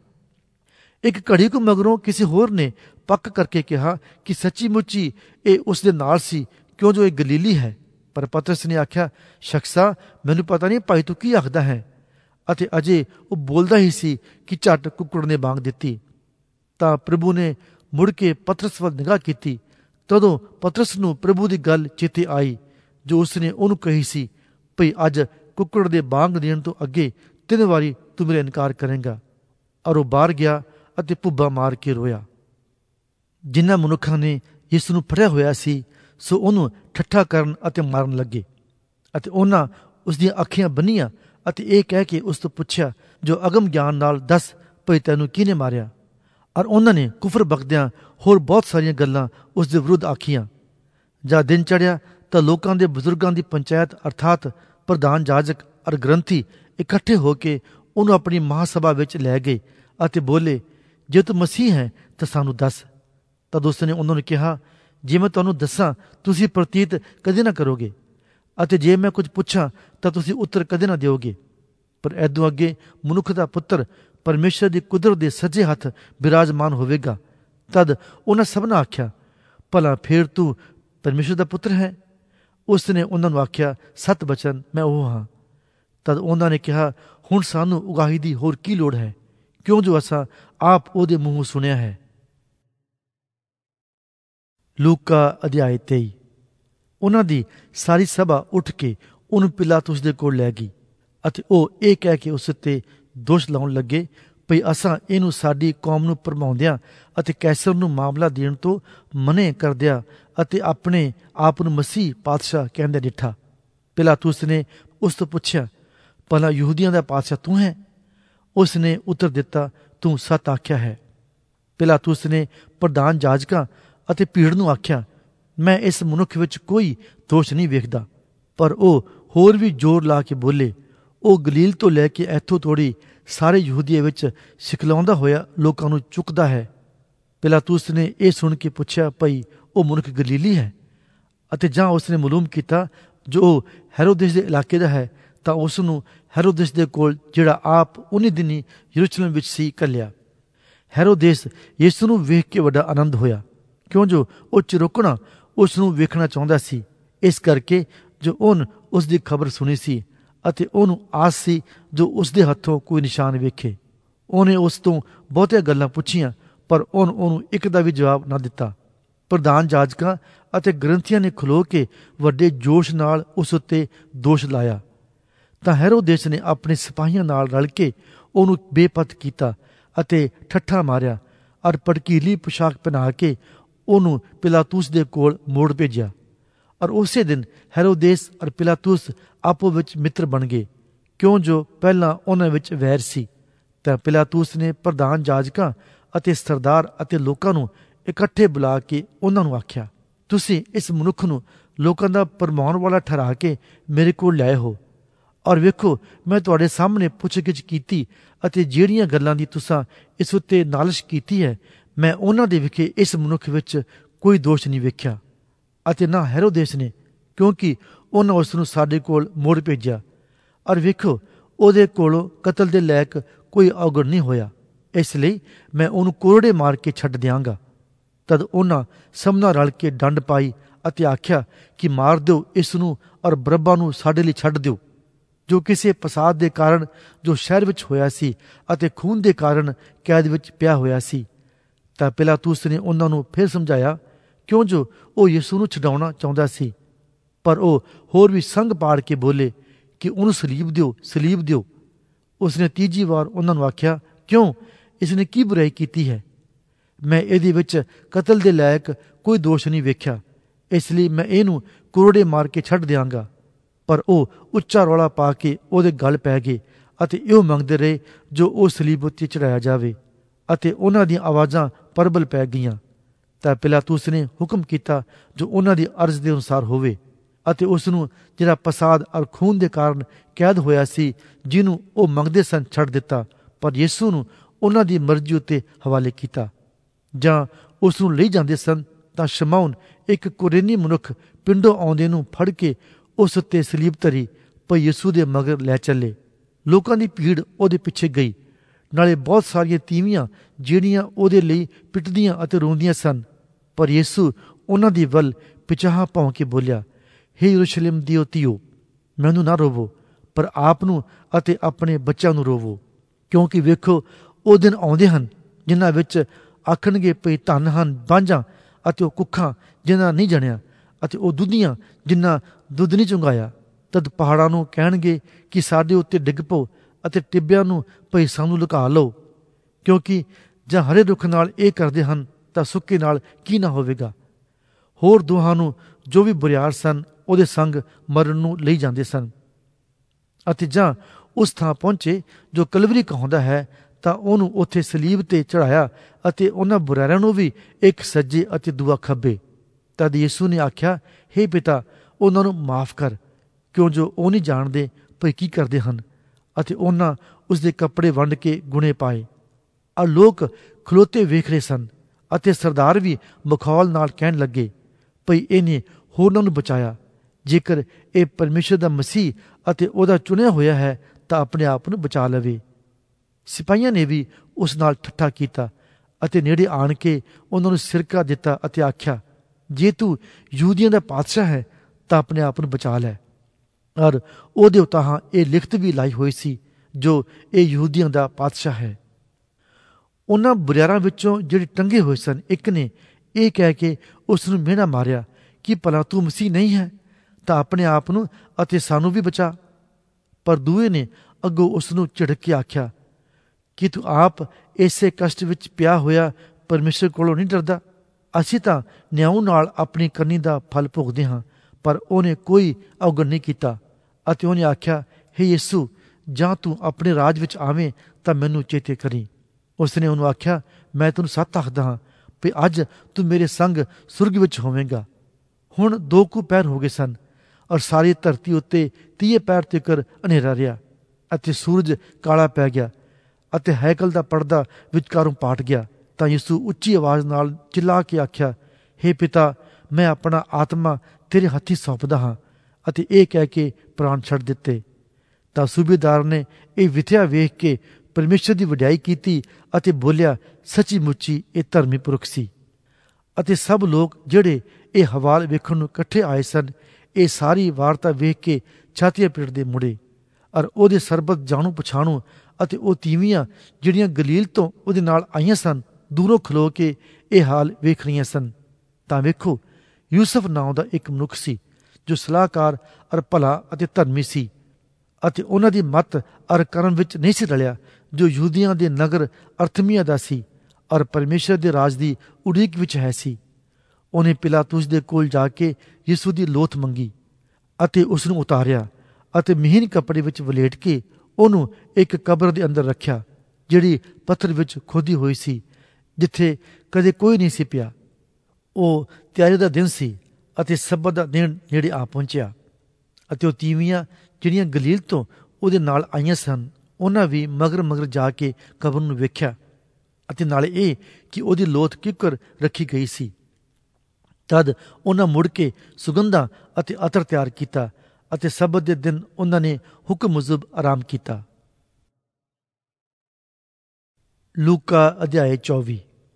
ਇੱਕ ਘੜੀ ਕੁ ਮਗਰੋਂ ਕਿਸੇ ਹੋਰ ਨੇ ਪੱਕ ਕਰਕੇ ਕਿਹਾ ਕਿ ਸੱਚੀ ਮੁੱਚੀ ਇਹ ਉਸ ਦੇ ਨਾਲ ਸੀ, ਕਿਉਂ ਜੋ ਇਹ ਗਲੀਲੀ ਹੈ। ਪਰ ਪਤਰਸ ਨੇ ਆਖਿਆ, ਸ਼ਖਸਾ, ਮੈਨੂੰ ਪਤਾ ਨਹੀਂ ਭਾਈ ਤੂੰ ਕੀ ਆਖਦਾ ਹੈ। ਅਤੇ ਅਜੇ ਉਹ ਬੋਲਦਾ ਹੀ ਸੀ ਕਿ ਝੱਟ ਕੁੱਕੜ ਨੇ ਬਾਂਗ ਦਿੱਤੀ। ਤਾਂ ਪ੍ਰਭੂ ਨੇ ਮੁੜ ਕੇ ਪਤਰਸ ਵੱਲ ਨਿਗਾਹ ਕੀਤੀ। ਤਦੋਂ ਪਤਰਸ ਨੂੰ ਪ੍ਰਭੂ ਦੀ ਗੱਲ ਚੇਤੇ ਆਈ ਜੋ ਉਸਨੇ ਉਹਨੂੰ ਕਹੀ ਸੀ, ਭਈ ਅੱਜ ਕੁੱਕੜ ਦੇ ਬਾਂਗ ਦੇਣ ਤੋਂ ਅੱਗੇ 3 ਵਾਰੀ ਤੂੰ ਮੇਰਾ ਇਨਕਾਰ ਕਰੇਂਗਾ। ਔਰ ਉਹ ਬਾਹਰ ਗਿਆ ਅਤੇ ਭੁੱਬਾ ਮਾਰ ਕੇ ਰੋਇਆ। ਜਿਨ੍ਹਾਂ ਮਨੁੱਖਾਂ ਨੇ ਯਿਸੂ ਨੂੰ ਫੜਿਆ ਹੋਇਆ ਸੀ ਸੋ ਉਹਨੂੰ ਠੱਠਾ ਕਰਨ ਅਤੇ ਮਾਰਨ ਲੱਗੇ। ਅਤੇ ਉਹਨਾਂ ਉਸ ਦੀਆਂ ਅੱਖੀਆਂ ਬੰਨੀਆਂ ਅਤੇ ਇਹ ਕਹਿ ਕੇ ਉਸ ਤੋਂ ਪੁੱਛਿਆ, ਜੋ ਅਗਮ ਗਿਆਨ ਨਾਲ ਦੱਸ, ਭਈ ਤੈਨੂੰ ਕਿਹਨੇ ਮਾਰਿਆ? ਔਰ ਉਹਨਾਂ ਨੇ ਕੁਫਰ ਬਕਦਿਆਂ ਹੋਰ ਬਹੁਤ ਸਾਰੀਆਂ ਗੱਲਾਂ ਉਸ ਦੇ ਵਿਰੁੱਧ ਆਖੀਆਂ। ਜਦ ਦਿਨ ਚੜ੍ਹਿਆ ਤਾਂ ਲੋਕਾਂ ਦੇ ਬਜ਼ੁਰਗਾਂ ਦੀ ਪੰਚਾਇਤ ਅਰਥਾਤ ਪ੍ਰਧਾਨ ਜਾਜਕ ਅਰ ਗ੍ਰੰਥੀ ਇਕੱਠੇ ਹੋ ਕੇ ਉਹਨੂੰ ਆਪਣੀ ਮਹਾਸਭਾ ਵਿੱਚ ਲੈ ਗਏ ਅਤੇ ਬੋਲੇ, ਜੇ ਤੂੰ ਮਸੀਹ ਹੈ ਤਾਂ ਸਾਨੂੰ ਦੱਸ। ਤਦ ਉਸਨੇ ਉਹਨਾਂ ਨੂੰ ਕਿਹਾ, ਜੇ ਮੈਂ ਤੁਹਾਨੂੰ ਦੱਸਾਂ ਤੁਸੀਂ ਪ੍ਰਤੀਤ ਕਦੇ ਨਾ ਕਰੋਗੇ, ਅਤੇ ਜੇ ਮੈਂ ਕੁਝ ਪੁੱਛਾਂ ਤਾਂ ਤੁਸੀਂ ਉੱਤਰ ਕਦੇ ਨਾ ਦਿਓਗੇ। ਪਰ ਐਦੋਂ ਅੱਗੇ ਮਨੁੱਖ ਦਾ ਪੁੱਤਰ ਪਰਮੇਸ਼ਰ ਦੀ ਕੁਦਰਤ ਦੇ ਸੱਜੇ ਹੱਥ ਬਿਰਾਜਮਾਨ ਹੋਵੇਗਾ। ਤਦ ਉਹਨਾਂ ਸਭਨਾਂ ਆਖਿਆ, ਭਲਾ ਫੇਰ ਤੂੰ ਪਰਮੇਸ਼ਰ ਦਾ ਪੁੱਤਰ ਹੈ? ਉਸ ਨੇ ਉਹਨਾਂ ਨੂੰ ਆਖਿਆ, ਸਤ ਬਚਨ, ਮੈਂ ਉਹ ਹਾਂ। ਤਦ ਉਹਨਾਂ ਨੇ ਕਿਹਾ, ਹੁਣ ਸਾਨੂੰ ਉਗਾਹੀ ਦੀ ਹੋਰ ਕੀ ਲੋੜ ਹੈ, ਕਿਉਂ ਜੋ ਅਸਾਂ ਆਪ ਉਹਦੇ ਮੂੰਹੋਂ ਸੁਣਿਆ ਹੈ। ਲੂਕਾ ਅਧਿਆਇ 23। ਉਹਨਾਂ ਦੀ ਸਾਰੀ ਸਭਾ ਉੱਠ ਕੇ ਉਹਨੂੰ ਪਿਲਾਤੁਸ ਦੇ ਕੋਲ ਲੈ ਗਈ ਅਤੇ ਉਹ ਇਹ ਕਹਿ ਕੇ ਉਸ ਉੱਤੇ ਦੋਸ਼ ਲਾਉਣ ਲੱਗੇ, ਭਈ ਅਸਾਂ ਇਹਨੂੰ ਸਾਡੀ ਕੌਮ ਨੂੰ ਭਰਮਾਉਂਦਿਆਂ ਅਤੇ ਕੈਸਰ ਨੂੰ ਮਾਮਲਾ ਦੇਣ ਤੋਂ ਮਨੇ ਕਰਦਿਆਂ ਅਤੇ ਆਪਣੇ ਆਪ ਨੂੰ ਮਸੀਹ ਪਾਤਸ਼ਾਹ ਕਹਿੰਦੇ ਡਿੱਠਾ। ਪਿਲਾਤੁਸ ਨੇ ਉਸ ਤੋਂ ਪੁੱਛਿਆ, ਭਲਾ ਯਹੂਦੀਆਂ ਦਾ ਪਾਤਸ਼ਾਹ ਤੂੰ ਹੈ? ਉਸ ਨੇ ਉੱਤਰ ਦਿੱਤਾ, ਤੂੰ ਸੱਚ ਆਖਿਆ ਹੈ। ਪਿਲਾਤੁਸ ਨੇ ਪ੍ਰਧਾਨ ਜਾਜਕਾਂ ਅਤੇ ਭੀੜ ਨੂੰ ਆਖਿਆ, ਮੈਂ ਇਸ ਮਨੁੱਖ ਵਿੱਚ ਕੋਈ ਦੋਸ਼ ਨਹੀਂ ਵੇਖਦਾ। ਪਰ ਉਹ ਹੋਰ ਵੀ ਜ਼ੋਰ ਲਾ ਕੇ ਬੋਲੇ, ਉਹ ਗਲੀਲ ਤੋਂ ਲੈ ਕੇ ਇੱਥੋਂ ਤੋੜੀ ਸਾਰੇ ਯਹੂਦੀਆ ਵਿੱਚ ਸਿਖਲਾਉਂਦਾ ਹੋਇਆ ਲੋਕਾਂ ਨੂੰ ਚੁੱਕਦਾ ਹੈ। ਪਿਲਾਤੁਸ ਨੇ ਇਹ ਸੁਣ ਕੇ ਪੁੱਛਿਆ, ਭਈ ਉਹ ਮਨੁੱਖ ਗਲੀਲੀ ਹੈ? ਅਤੇ ਜਾਂ ਉਸ ਨੇ ਮਾਲੂਮ ਕੀਤਾ ਜੋ ਉਹ ਹੈਰੋਦੇਸ ਦੇ ਇਲਾਕੇ ਦਾ ਹੈ ਤਾਂ ਉਸ ਨੂੰ ਹੈਰੋਦੇਸ ਦੇ ਕੋਲ, ਜਿਹੜਾ ਆਪ ਉਨੀ ਦਿਨੀ ਯਰੂਸ਼ਲਮ ਵਿੱਚ ਸੀ, ਘੱਲਿਆ। ਹੈਰੋਦੇਸ ਯਿਸੂ ਨੂੰ ਵੇਖ ਕੇ ਵੱਡਾ ਆਨੰਦ ਹੋਇਆ, ਕਿਉਂ ਜੋ ਉਹ ਚਿਰੋਕਣਾ ਉਸ ਨੂੰ ਵੇਖਣਾ ਚਾਹੁੰਦਾ ਸੀ। ਇਸ ਕਰਕੇ ਜੋ ਉਹਨ ਉਸ ਦੀ ਖਬਰ ਸੁਣੀ ਸੀ ਅਤੇ ਉਹਨੂੰ ਆਸ ਸੀ ਜੋ ਉਸ ਦੇ ਹੱਥੋਂ ਕੋਈ ਨਿਸ਼ਾਨ ਵੇਖੇ। ਉਹਨੇ ਉਸ ਤੋਂ ਬਹੁਤੀਆਂ ਗੱਲਾਂ ਪੁੱਛੀਆਂ, ਪਰ ਉਹਨੂੰ ਇੱਕ ਦਾ ਵੀ ਜਵਾਬ ਨਾ ਦਿੱਤਾ। ਪ੍ਰਧਾਨ ਜਾਜਕਾਂ ਅਤੇ ਗ੍ਰੰਥੀਆਂ ਨੇ ਖਲੋ ਕੇ ਵੱਡੇ ਜੋਸ਼ ਨਾਲ ਉਸ ਉੱਤੇ ਦੋਸ਼ ਲਾਇਆ। ਤਾਂ ਹੈਰੋਦੇਸ ਨੇ ਆਪਣੇ ਸਿਪਾਹੀਆਂ ਨਾਲ ਰਲ ਕੇ ਉਹਨੂੰ ਬੇਪਤ ਕੀਤਾ ਅਤੇ ਠੱਠਾ ਮਾਰਿਆ ਔਰ ਭੜਕੀਲੀ ਪੁਸ਼ਾਕ ਪਹਿਨਾ ਕੇ ਉਹਨੂੰ ਪਿਲਾਤੁਸ ਦੇ ਕੋਲ ਮੋੜ ਭੇਜਿਆ। ਔਰ ਉਸੇ ਦਿਨ ਹੈਰੋਦੇਸ ਔਰ ਪਿਲਾਤੁਸ ਆਪੋ ਵਿੱਚ ਮਿੱਤਰ ਬਣ ਗਏ, ਕਿਉਂ ਜੋ ਪਹਿਲਾਂ ਉਹਨਾਂ ਵਿੱਚ ਵੈਰ ਸੀ। ਤਾਂ ਪਿਲਾਤੁਸ ਨੇ ਪ੍ਰਧਾਨ ਜਾਜਕਾਂ ਅਤੇ ਸਰਦਾਰ ਅਤੇ ਲੋਕਾਂ ਨੂੰ ਇਕੱਠੇ ਬੁਲਾ ਕੇ ਉਹਨਾਂ ਨੂੰ ਆਖਿਆ, ਤੁਸੀਂ ਇਸ ਮਨੁੱਖ ਨੂੰ ਲੋਕਾਂ ਦਾ ਭਰਮਾਉਣ ਵਾਲਾ ਠਹਿਰਾ ਕੇ ਮੇਰੇ ਕੋਲ ਲਿਆਏ ਹੋ। ਔਰ ਵੇਖੋ, ਮੈਂ ਤੁਹਾਡੇ ਸਾਹਮਣੇ ਪੁੱਛਗਿੱਛ ਕੀਤੀ ਅਤੇ ਜਿਹੜੀਆਂ ਗੱਲਾਂ ਦੀ ਤੁਸਾਂ ਇਸ ਉੱਤੇ ਨਾਲਿਸ਼ ਕੀਤੀ ਹੈ, ਮੈਂ ਉਹਨਾਂ ਦੇ ਵਿਖੇ ਇਸ ਮਨੁੱਖ ਵਿੱਚ ਕੋਈ ਦੋਸ਼ ਨਹੀਂ ਵੇਖਿਆ, ਅਤੇ ਨਾ ਹੈਰੋਦੇਸ ਨੇ, ਕਿਉਂਕਿ ਉਹਨਾਂ ਉਸ ਨੂੰ ਸਾਡੇ ਕੋਲ ਮੋੜ ਭੇਜਿਆ। ਔਰ ਵੇਖੋ, ਉਹਦੇ ਕੋਲੋਂ ਕਤਲ ਦੇ ਲਾਇਕ ਕੋਈ ਔਗਣ ਨਹੀਂ ਹੋਇਆ, ਇਸ ਲਈ ਮੈਂ ਉਹਨੂੰ ਕੋਰੜੇ ਮਾਰ ਕੇ ਛੱਡ ਦਿਆਂਗਾ। ਤਦ ਉਹਨਾਂ ਸਭਨਾਂ ਰਲ ਕੇ ਡੰਡ ਪਾਈ ਅਤੇ ਆਖਿਆ ਕਿ ਮਾਰ ਦਿਓ ਇਸ ਨੂੰ ਔਰ ਬਰੱਬਾ ਨੂੰ ਸਾਡੇ ਲਈ ਛੱਡ ਦਿਓ, ਜੋ ਕਿਸੇ ਫਸਾਦ ਦੇ ਕਾਰਨ ਜੋ ਸ਼ਹਿਰ ਵਿੱਚ ਹੋਇਆ ਸੀ ਅਤੇ ਖੂਨ ਦੇ ਕਾਰਨ ਕੈਦ ਵਿੱਚ ਪਿਆ ਹੋਇਆ ਸੀ। ਤਾਂ ਪਿਲਾਤੂਸ ਨੇ ਉਹਨਾਂ ਨੂੰ ਫਿਰ ਸਮਝਾਇਆ, ਕਿਉਂ ਜੋ ਉਹ ਯਿਸੂ ਨੂੰ ਛਡਾਉਣਾ ਚਾਹੁੰਦਾ ਸੀ। ਪਰ ਉਹ ਹੋਰ ਵੀ ਸੰਗ ਪਾੜ ਕੇ ਬੋਲੇ ਕਿ ਉਹਨੂੰ ਸਲੀਬ ਦਿਓ, ਸਲੀਬ ਦਿਓ। ਉਸਨੇ ਤੀਜੀ ਵਾਰ ਉਹਨਾਂ ਨੂੰ ਆਖਿਆ, ਕਿਉਂ, ਇਸਨੇ ਕੀ ਬੁਰਾਈ ਕੀਤੀ ਹੈ? ਮੈਂ ਇਹਦੇ ਵਿੱਚ ਕਤਲ ਦੇ ਲਾਇਕ ਕੋਈ ਦੋਸ਼ ਨਹੀਂ ਵੇਖਿਆ, ਇਸ ਲਈ ਮੈਂ ਇਹਨੂੰ ਕੋਰੜੇ ਮਾਰ ਕੇ ਛੱਡ ਦਿਆਂਗਾ। ਪਰ ਉਹ ਉੱਚਾ ਰੌਲਾ ਪਾ ਕੇ ਉਹਦੇ ਗਲ ਪੈ ਗਏ ਅਤੇ ਇਹੋ ਮੰਗਦੇ ਰਹੇ ਜੋ ਉਹ ਸਲੀਬ ਉੱਤੇ ਚੜਾਇਆ ਜਾਵੇ, ਅਤੇ ਉਹਨਾਂ ਦੀਆਂ ਆਵਾਜ਼ਾਂ ਪ੍ਰਬਲ ਪੈ ਗਈਆਂ। ਤਾਂ ਪਿਲਾਤੂਸ ਨੇ ਹੁਕਮ ਕੀਤਾ ਜੋ ਉਹਨਾਂ ਦੀ ਅਰਜ਼ ਦੇ ਅਨੁਸਾਰ ਹੋਵੇ, ਅਤੇ ਉਸ ਨੂੰ ਜਿਹੜਾ ਫਸਾਦ ਔਰ ਖੂਨ ਦੇ ਕਾਰਨ ਕੈਦ ਹੋਇਆ ਸੀ, ਜਿਹਨੂੰ ਉਹ ਮੰਗਦੇ ਸਨ, ਛੱਡ ਦਿੱਤਾ। ਪਰ ਯਿਸੂ ਨੂੰ ਉਹਨਾਂ ਦੀ ਮਰਜ਼ੀ ਉੱਤੇ ਹਵਾਲੇ ਕੀਤਾ। ਜਾਂ ਉਸ ਨੂੰ ਲਈ ਜਾਂਦੇ ਸਨ ਤਾਂ ਸ਼ਮੌਨ, ਇੱਕ ਕੁਰੇਨੀ ਮਨੁੱਖ, ਪਿੰਡੋਂ ਆਉਂਦੇ ਨੂੰ ਫੜ ਕੇ ਉਸ ਉੱਤੇ ਸਲੀਬ ਧਰੀ ਭਈ ਯਿਸੂ ਦੇ ਮਗਰ ਲੈ ਚੱਲੇ। ਲੋਕਾਂ ਦੀ ਭੀੜ ਉਹਦੇ ਪਿੱਛੇ ਗਈ, ਨਾਲੇ ਬਹੁਤ ਸਾਰੀਆਂ ਤੀਵੀਆਂ ਜਿਹੜੀਆਂ ਉਹਦੇ ਲਈ ਪਿੱਟਦੀਆਂ ਅਤੇ ਰੋਂਦੀਆਂ ਸਨ। ਪਰ ਯਿਸੂ ਉਹਨਾਂ ਦੀ ਵੱਲ ਪਿਛਾਂਹ ਭੌਂ ਕੇ ਬੋਲਿਆ, ਹੇ ਯਰੂਸ਼ਲਮ ਦਿਓ ਧੀਓ, ਮੈਨੂੰ ਨਾ ਰੋਵੋ, ਪਰ ਆਪ ਨੂੰ ਅਤੇ ਆਪਣੇ ਬੱਚਿਆਂ ਨੂੰ ਰੋਵੋ। ਕਿਉਂਕਿ ਵੇਖੋ, ਉਹ ਦਿਨ ਆਉਂਦੇ ਹਨ ਜਿਨ੍ਹਾਂ ਵਿੱਚ ਆਖਣਗੇ ਭਈ ਧੰਨ ਹਨ ਬਾਂਝਾਂ ਅਤੇ ਉਹ ਕੁੱਖਾਂ ਜਿਨ੍ਹਾਂ ਨਹੀਂ ਜਣਿਆ, ਅਤੇ ਉਹ ਦੁੱਧੀਆਂ ਜਿਨ੍ਹਾਂ ਦੁੱਧ ਨਹੀਂ ਚੁੰਘਾਇਆ। ਤਦ ਪਹਾੜਾਂ ਨੂੰ ਕਹਿਣਗੇ ਕਿ ਸਾਡੇ ਉੱਤੇ ਡਿੱਗ ਪਓ, ਅਤੇ ਟਿੱਬਿਆਂ ਨੂੰ ਭਈ ਸਾਨੂੰ ਲੁਕਾ ਲਓ। ਕਿਉਂਕਿ ਜਾਂ ਹਰੇ ਰੁੱਖ ਨਾਲ ਇਹ ਕਰਦੇ ਹਨ ਤਾਂ ਸੁੱਕੇ ਨਾਲ ਕੀ ਨਾ ਹੋਵੇਗਾ। ਹੋਰ ਦੋਹਾਂ ਨੂੰ ਜੋ ਵੀ ਬੁਰਿਆਰ ਸਨ ਉਹਦੇ ਸੰਗ ਮਰਨ ਨੂੰ ਲਈ ਜਾਂਦੇ ਸਨ। ਅਤੇ ਜਾਂ ਉਸ ਥਾਂ ਪਹੁੰਚੇ ਜੋ ਕਲਵਰੀ ਕਹਾਉਂਦਾ ਹੈ, ਤਾਂ ਉਹਨੂੰ ਉੱਥੇ ਸਲੀਬ ਤੇ ਚੜਾਇਆ, ਅਤੇ ਉਹਨਾਂ ਬੁਰਾਰਿਆਂ ਨੂੰ ਵੀ ਇੱਕ ਸੱਜੇ ਅਤੇ ਦੂਆ ਖੱਬੇ। ਤਦ ਯਿਸੂ ਨੇ ਆਖਿਆ, ਹੇ ਪਿਤਾ, ਉਹਨਾਂ ਨੂੰ ਮਾਫ਼ ਕਰ, ਕਿਉਂ ਜੋ ਉਹ ਨਹੀਂ ਜਾਣਦੇ ਭਈ ਕੀ ਕਰਦੇ ਹਨ। ਅਤੇ ਉਹਨਾਂ ਉਸਦੇ ਕੱਪੜੇ ਵੰਡ ਕੇ ਗੁਣੇ ਪਾਏ। ਆ ਲੋਕ ਖਲੋਤੇ ਵੇਖ ਰਹੇ ਸਨ, ਅਤੇ ਸਰਦਾਰ ਵੀ ਮਖੌਲ ਨਾਲ ਕਹਿਣ ਲੱਗੇ ਭਈ ਇਹਨੇ ਹੋਰਨਾਂ ਨੂੰ ਬਚਾਇਆ। ਜੇਕਰ ਇਹ ਪਰਮੇਸ਼ਰ ਦਾ ਮਸੀਹ ਅਤੇ ਉਹਦਾ ਚੁਣਿਆ ਹੋਇਆ ਹੈ ਤਾਂ ਆਪਣੇ ਆਪ ਨੂੰ ਬਚਾ ਲਵੇ। ਸਿਪਾਹੀਆਂ ਨੇ ਵੀ ਉਸ ਨਾਲ ਠੱਠਾ ਕੀਤਾ ਅਤੇ ਨੇੜੇ ਆਣ ਕੇ ਉਹਨਾਂ ਨੂੰ ਸਿਰਕਾ ਦਿੱਤਾ ਅਤੇ ਆਖਿਆ, ਜੇ ਤੂੰ ਯਹੂਦੀਆਂ ਦਾ ਪਾਤਸ਼ਾਹ ਹੈ ਤਾਂ ਆਪਣੇ ਆਪ ਨੂੰ ਬਚਾ ਲੈ। ਔਰ ਉਹਦੇ ਉਤਾਹਾਂ ਇਹ ਲਿਖਤ ਵੀ ਲਾਈ ਹੋਈ ਸੀ ਜੋ ਇਹ ਯਹੂਦੀਆਂ ਦਾ ਪਾਤਸ਼ਾਹ ਹੈ। ਉਹਨਾਂ ਬੁਰਿਆਰਾਂ ਵਿੱਚੋਂ ਜਿਹੜੇ ਟੰਗੇ ਹੋਏ ਸਨ, ਇੱਕ ਨੇ ਇਹ ਕਹਿ ਕੇ ਉਸ ਨੂੰ ਮਿਹਣਾ ਮਾਰਿਆ ਕਿ ਭਲਾ ਤੂੰ ਮਸੀਹ ਨਹੀਂ ਹੈ ਤਾਂ ਆਪਣੇ ਆਪ ਨੂੰ ਅਤੇ ਸਾਨੂੰ ਵੀ ਬਚਾ। ਪਰ ਦੂਏ ਨੇ ਅੱਗੋਂ ਉਸ ਨੂੰ ਝਿੜਕ ਕੇ ਆਖਿਆ ਕਿ ਤੂੰ ਆਪ ਇਸੇ ਕਸ਼ਟ ਵਿੱਚ ਪਿਆ ਹੋਇਆ ਪਰਮੇਸ਼ਰ ਕੋਲੋਂ ਨਹੀਂ ਡਰਦਾ। ਅਸੀਂ ਤਾਂ ਨਿਆਂ ਨਾਲ ਆਪਣੀ ਕਰਨੀ ਦਾ ਫਲ ਭੋਗਦੇ ਹਾਂ। ਪਰ ਉਹਨੇ ਕੋਈ ਅਵਗਣ ਨਹੀਂ ਕੀਤਾ, ਅਤੇ ਉਹਨੇ ਆਖਿਆ, ਹੇ ਯਿਸੂ, ਜਾਂ ਤੂੰ ਆਪਣੇ ਰਾਜ ਵਿੱਚ ਆਵੇਂ ਤਾਂ ਮੈਨੂੰ ਚੇਤੇ ਕਰੀ। ਉਸਨੇ ਉਹਨੂੰ ਆਖਿਆ, ਮੈਂ ਤੈਨੂੰ ਸੱਚ ਆਖਦਾ ਹਾਂ ਵੀ ਅੱਜ ਤੂੰ ਮੇਰੇ ਸੰਗ ਸੁਰਗ ਵਿੱਚ ਹੋਵੇਂਗਾ। ਹੁਣ 2 ਕੁ ਪਹਿਰ ਹੋ ਗਏ ਸਨ, ਔਰ ਸਾਰੀ ਧਰਤੀ ਉੱਤੇ 30 ਪਹਿਰ ਤੀਕਰ ਹਨੇਰਾ ਰਿਹਾ, ਅਤੇ ਸੂਰਜ ਕਾਲਾ ਪੈ ਗਿਆ, ਅਤੇ ਹੈਕਲ ਦਾ ਪਰਦਾ ਵਿਚਕਾਰੋਂ ਪਾਟ ਗਿਆ। ਤਾਂ ਯਿਸੂ ਉੱਚੀ ਆਵਾਜ਼ ਨਾਲ ਚਿল্ਲਾ ਕੇ ਆਖਿਆ, ਹੇ ਪਿਤਾ, ਮੈਂ ਆਪਣਾ ਆਤਮਾ ਤੇਰੇ ਹੱਥੀਂ ਸੌਂਪਦਾ ਹਾਂ। ਅਤੇ ਇਹ ਕਹਿ ਕੇ ਪ੍ਰਾਣ ਛੱਡ ਦਿੱਤੇ। ਤਾਂ ਸੂਬੇਦਾਰ ਨੇ ਇਹ ਵਿਥਿਆ ਵੇਖ ਕੇ ਪਰਮੇਸ਼ਰ ਦੀ ਵਡਿਆਈ ਕੀਤੀ ਅਤੇ ਬੋਲਿਆ, ਸੱਚੀ ਮੁੱਚੀ ਇਹ ਧਰਮੀ ਪੁਰਖ ਸੀ। ਅਤੇ ਸਭ ਲੋਕ ਜਿਹੜੇ ਇਹ ਹਵਾਲ ਵੇਖਣ ਨੂੰ ਇਕੱਠੇ ਆਏ ਸਨ, ਇਹ ਸਾਰੀ ਵਾਰਤਾ ਵੇਖ ਕੇ ਛਾਤੀਆਂ ਪੀਟਦੇ ਮੁੜੇ। ਔਰ ਉਹਦੇ ਸਰਬਤ ਜਾਣੂ ਪਛਾਣੂ ਅਤੇ ਉਹ ਤੀਵੀਆਂ ਜਿਹੜੀਆਂ ਗਲੀਲ ਤੋਂ ਉਹਦੇ ਨਾਲ ਆਈਆਂ ਸਨ, ਦੂਰੋਂ ਖਲੋ ਕੇ ਇਹ ਹਾਲ ਵੇਖ ਰਹੀਆਂ ਸਨ। ਤਾਂ ਵੇਖੋ, ਯੂਸਫ ਨਾਂ ਦਾ ਇੱਕ ਮਨੁੱਖ ਸੀ ਜੋ ਸਲਾਹਕਾਰ ਔਰ ਭਲਾ ਅਤੇ ਧਰਮੀ ਸੀ, ਅਤੇ ਉਹਨਾਂ ਦੀ ਮੱਤ ਔਰ ਕਰਮ ਵਿੱਚ ਨਹੀਂ ਸੀ ਰਲਿਆ, ਜੋ ਯਹੂਦੀਆਂ ਦੇ ਨਗਰ ਅਰਥਮੀਆ ਦਾ ਸੀ ਔਰ ਪਰਮੇਸ਼ਰ ਦੇ ਰਾਜ ਦੀ ਉਡੀਕ ਵਿੱਚ ਹੈ ਸੀ। ਉਹਨੇ ਪਿਲਾਤੂਸ ਦੇ ਕੋਲ ਜਾ ਕੇ ਯਿਸੂ ਦੀ ਲੋਥ ਮੰਗੀ ਅਤੇ ਉਸ ਨੂੰ ਉਤਾਰਿਆ, ਅਤੇ ਮਹੀਨ ਕੱਪੜੇ ਵਿੱਚ ਵਲੇਟ ਕੇ ਉਹਨੂੰ ਇੱਕ ਕਬਰ ਦੇ ਅੰਦਰ ਰੱਖਿਆ, ਜਿਹੜੀ ਪੱਥਰ ਵਿੱਚ ਖੋਦੀ ਹੋਈ ਸੀ, ਜਿੱਥੇ ਕਦੇ ਕੋਈ ਨਹੀਂ ਸੀ ਪਿਆ। ਉਹ ਤਿਆਰੀ ਦਾ ਦਿਨ ਸੀ, ਅਤੇ ਸਬਤ ਦਾ ਦਿਨ ਨੇੜੇ ਆ ਪਹੁੰਚਿਆ। ਅਤੇ ਉਹ ਤੀਵੀਆਂ ਜਿਹੜੀਆਂ ਗਲੀਲ ਤੋਂ ਉਹਦੇ ਨਾਲ ਆਈਆਂ ਸਨ, ਉਹਨਾਂ ਵੀ ਮਗਰ ਜਾ ਕੇ ਕਬਰ ਨੂੰ ਵੇਖਿਆ, ਅਤੇ ਨਾਲੇ ਇਹ ਕਿ ਉਹਦੀ ਲੋਥ ਕਿੱਕਰ ਰੱਖੀ ਗਈ ਸੀ। ਤਦ ਉਹਨਾਂ ਮੁੜ ਕੇ ਸੁਗੰਧਾਂ ਅਤੇ ਅਤਰ ਤਿਆਰ ਕੀਤਾ, ਅਤੇ ਸਬਤ ਦੇ ਦਿਨ ਉਹਨਾਂ ਨੇ ਹੁਕਮ ਮੁਜਬ ਆਰਾਮ ਕੀਤਾ। ਲੂਕਾ ਅਧਿਆਇ 24।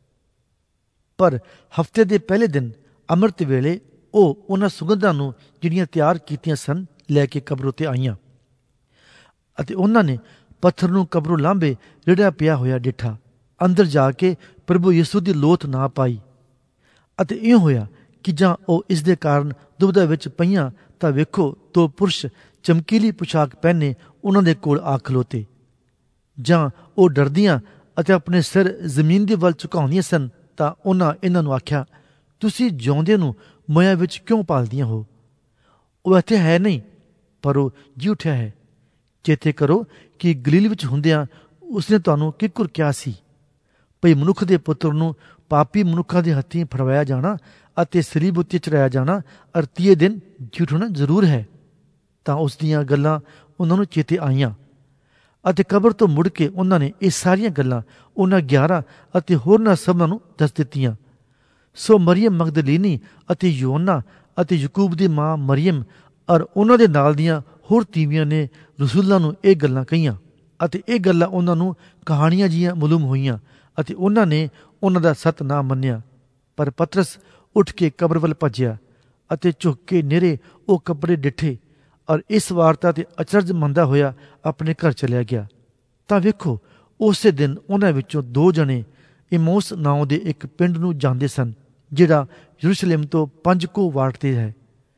ਪਰ ਹਫ਼ਤੇ ਦੇ ਪਹਿਲੇ ਦਿਨ ਅੰਮ੍ਰਿਤ ਵੇਲੇ ਉਹ ਉਹਨਾਂ ਸੁਗੰਧਾਂ ਨੂੰ ਜਿਹੜੀਆਂ ਤਿਆਰ ਕੀਤੀਆਂ ਸਨ ਲੈ ਕੇ ਕਬਰ ਉੱਤੇ ਆਈਆਂ, ਅਤੇ ਉਹਨਾਂ ਨੇ ਪੱਥਰ ਨੂੰ ਕਬਰੋਂ ਲਾਂਭੇ ਰਿੜਿਆ ਪਿਆ ਹੋਇਆ ਡਿੱਠਾ। ਅੰਦਰ ਜਾ ਕੇ ਪ੍ਰਭੂ ਯਿਸੂ ਦੀ ਲੋਥ ਨਾ ਪਾਈ। ਅਤੇ ਇਉਂ ਹੋਇਆ ਕਿ ਜਾਂ ਉਹ ਇਸ ਦੇ ਕਾਰਨ ਦੁਬਿਧਾ ਵਿੱਚ ਪਈਆਂ ਤਾਂ ਵੇਖੋ 2 ਪੁਰਸ਼ ਚਮਕੀਲੀ ਪੁਸ਼ਾਕ ਪਹਿਨੇ ਉਹਨਾਂ ਦੇ ਕੋਲ ਆ ਖਲੋਤੇ। ਜਾਂ ਉਹ ਡਰਦੀਆਂ ਅਤੇ ਆਪਣੇ ਸਿਰ ਜ਼ਮੀਨ ਦੇ ਵੱਲ ਝੁਕਾਉਂਦੀਆਂ ਸਨ ਤਾਂ ਉਹਨਾਂ ਇਹਨਾਂ ਨੂੰ ਆਖਿਆ, ਤੁਸੀਂ ਜਿਉਂਦੇ ਨੂੰ ਮੋਇਆ ਵਿੱਚ ਕਿਉਂ ਪਾਲਦੀਆਂ ਹੋ? ਉਹ ਇੱਥੇ ਹੈ ਨਹੀਂ, ਪਰ ਉਹ ਜੀ ਉੱਠਿਆ ਹੈ। ਚੇਤੇ ਕਰੋ ਕਿ ਗਲੀਲ ਵਿੱਚ ਹੁੰਦਿਆਂ ਉਸਨੇ ਤੁਹਾਨੂੰ ਕਿੱਕਰ ਕਿਹਾ ਸੀ, ਭਈ ਮਨੁੱਖ ਦੇ ਪੁੱਤਰ ਨੂੰ ਪਾਪੀ ਮਨੁੱਖਾਂ ਦੇ ਹੱਥੀਂ ਫੜਵਾਇਆ ਜਾਣਾ ਅਤੇ ਸਲੀਬ ਉੱਤੇ ਚੜਾਇਆ ਜਾਣਾ ਅਰ 3 ਦਿਨ ਜੀ ਉੱਠਣਾ ਜ਼ਰੂਰ ਹੈ। ਤਾਂ ਉਸ ਦੀਆਂ ਗੱਲਾਂ ਉਹਨਾਂ ਨੂੰ ਚੇਤੇ ਆਈਆਂ, ਅਤੇ ਕਬਰ ਤੋਂ ਮੁੜ ਕੇ ਉਹਨਾਂ ਨੇ ਇਹ ਸਾਰੀਆਂ ਗੱਲਾਂ ਉਹਨਾਂ 11 ਅਤੇ ਹੋਰਨਾਂ ਸਭਨਾਂ ਨੂੰ ਦੱਸ ਦਿੱਤੀਆਂ। ਸੋ ਮਰੀਅਮ ਮਗਦਲੀਨੀ ਅਤੇ ਯੋਨਾ ਅਤੇ ਯਕੂਬ ਦੀ ਮਾਂ ਮਰੀਅਮ ਔਰ ਉਹਨਾਂ ਦੇ ਨਾਲ ਦੀਆਂ ਹੋਰ ਤੀਵੀਆਂ ਨੇ ਰਸੂਲਾਂ ਨੂੰ ਇਹ ਗੱਲਾਂ ਕਹੀਆਂ, ਅਤੇ ਇਹ ਗੱਲਾਂ ਉਹਨਾਂ ਨੂੰ ਕਹਾਣੀਆਂ ਜਿਹੀਆਂ ਮਾਲੂਮ ਹੋਈਆਂ, ਅਤੇ ਉਹਨਾਂ ਨੇ ਉਹਨਾਂ ਦਾ ਸੱਤ ਨਾ ਮੰਨਿਆ। ਪਰ ਪਤਰਸ ਉੱਠ ਕੇ ਕਬਰ ਵੱਲ ਭੱਜਿਆ ਅਤੇ ਝੁੱਕ ਕੇ ਨਿਹਰੇ ਉਹ ਕੱਪੜੇ ਡਿੱਠੇ, ਔਰ ਇਸ ਵਾਰਤਾ ਤੇ ਅਚਰਜ ਮੰਨਦਾ ਹੋਇਆ ਆਪਣੇ ਘਰ ਚਲਿਆ ਗਿਆ। ਤਾਂ ਵੇਖੋ, ਉਸੇ ਦਿਨ ਉਹਨਾਂ ਵਿੱਚੋਂ 2 ਜਣੇ ਇਮੋਸ ਨਾਉਂ ਦੇ ਇੱਕ ਪਿੰਡ ਨੂੰ ਜਾਂਦੇ ਸਨ, ਜਿਹੜਾ ਯਰੂਸ਼ਲਮ ਤੋਂ 5 ਕੋਹ ਵਾਟ ਤੇ ਹੈ।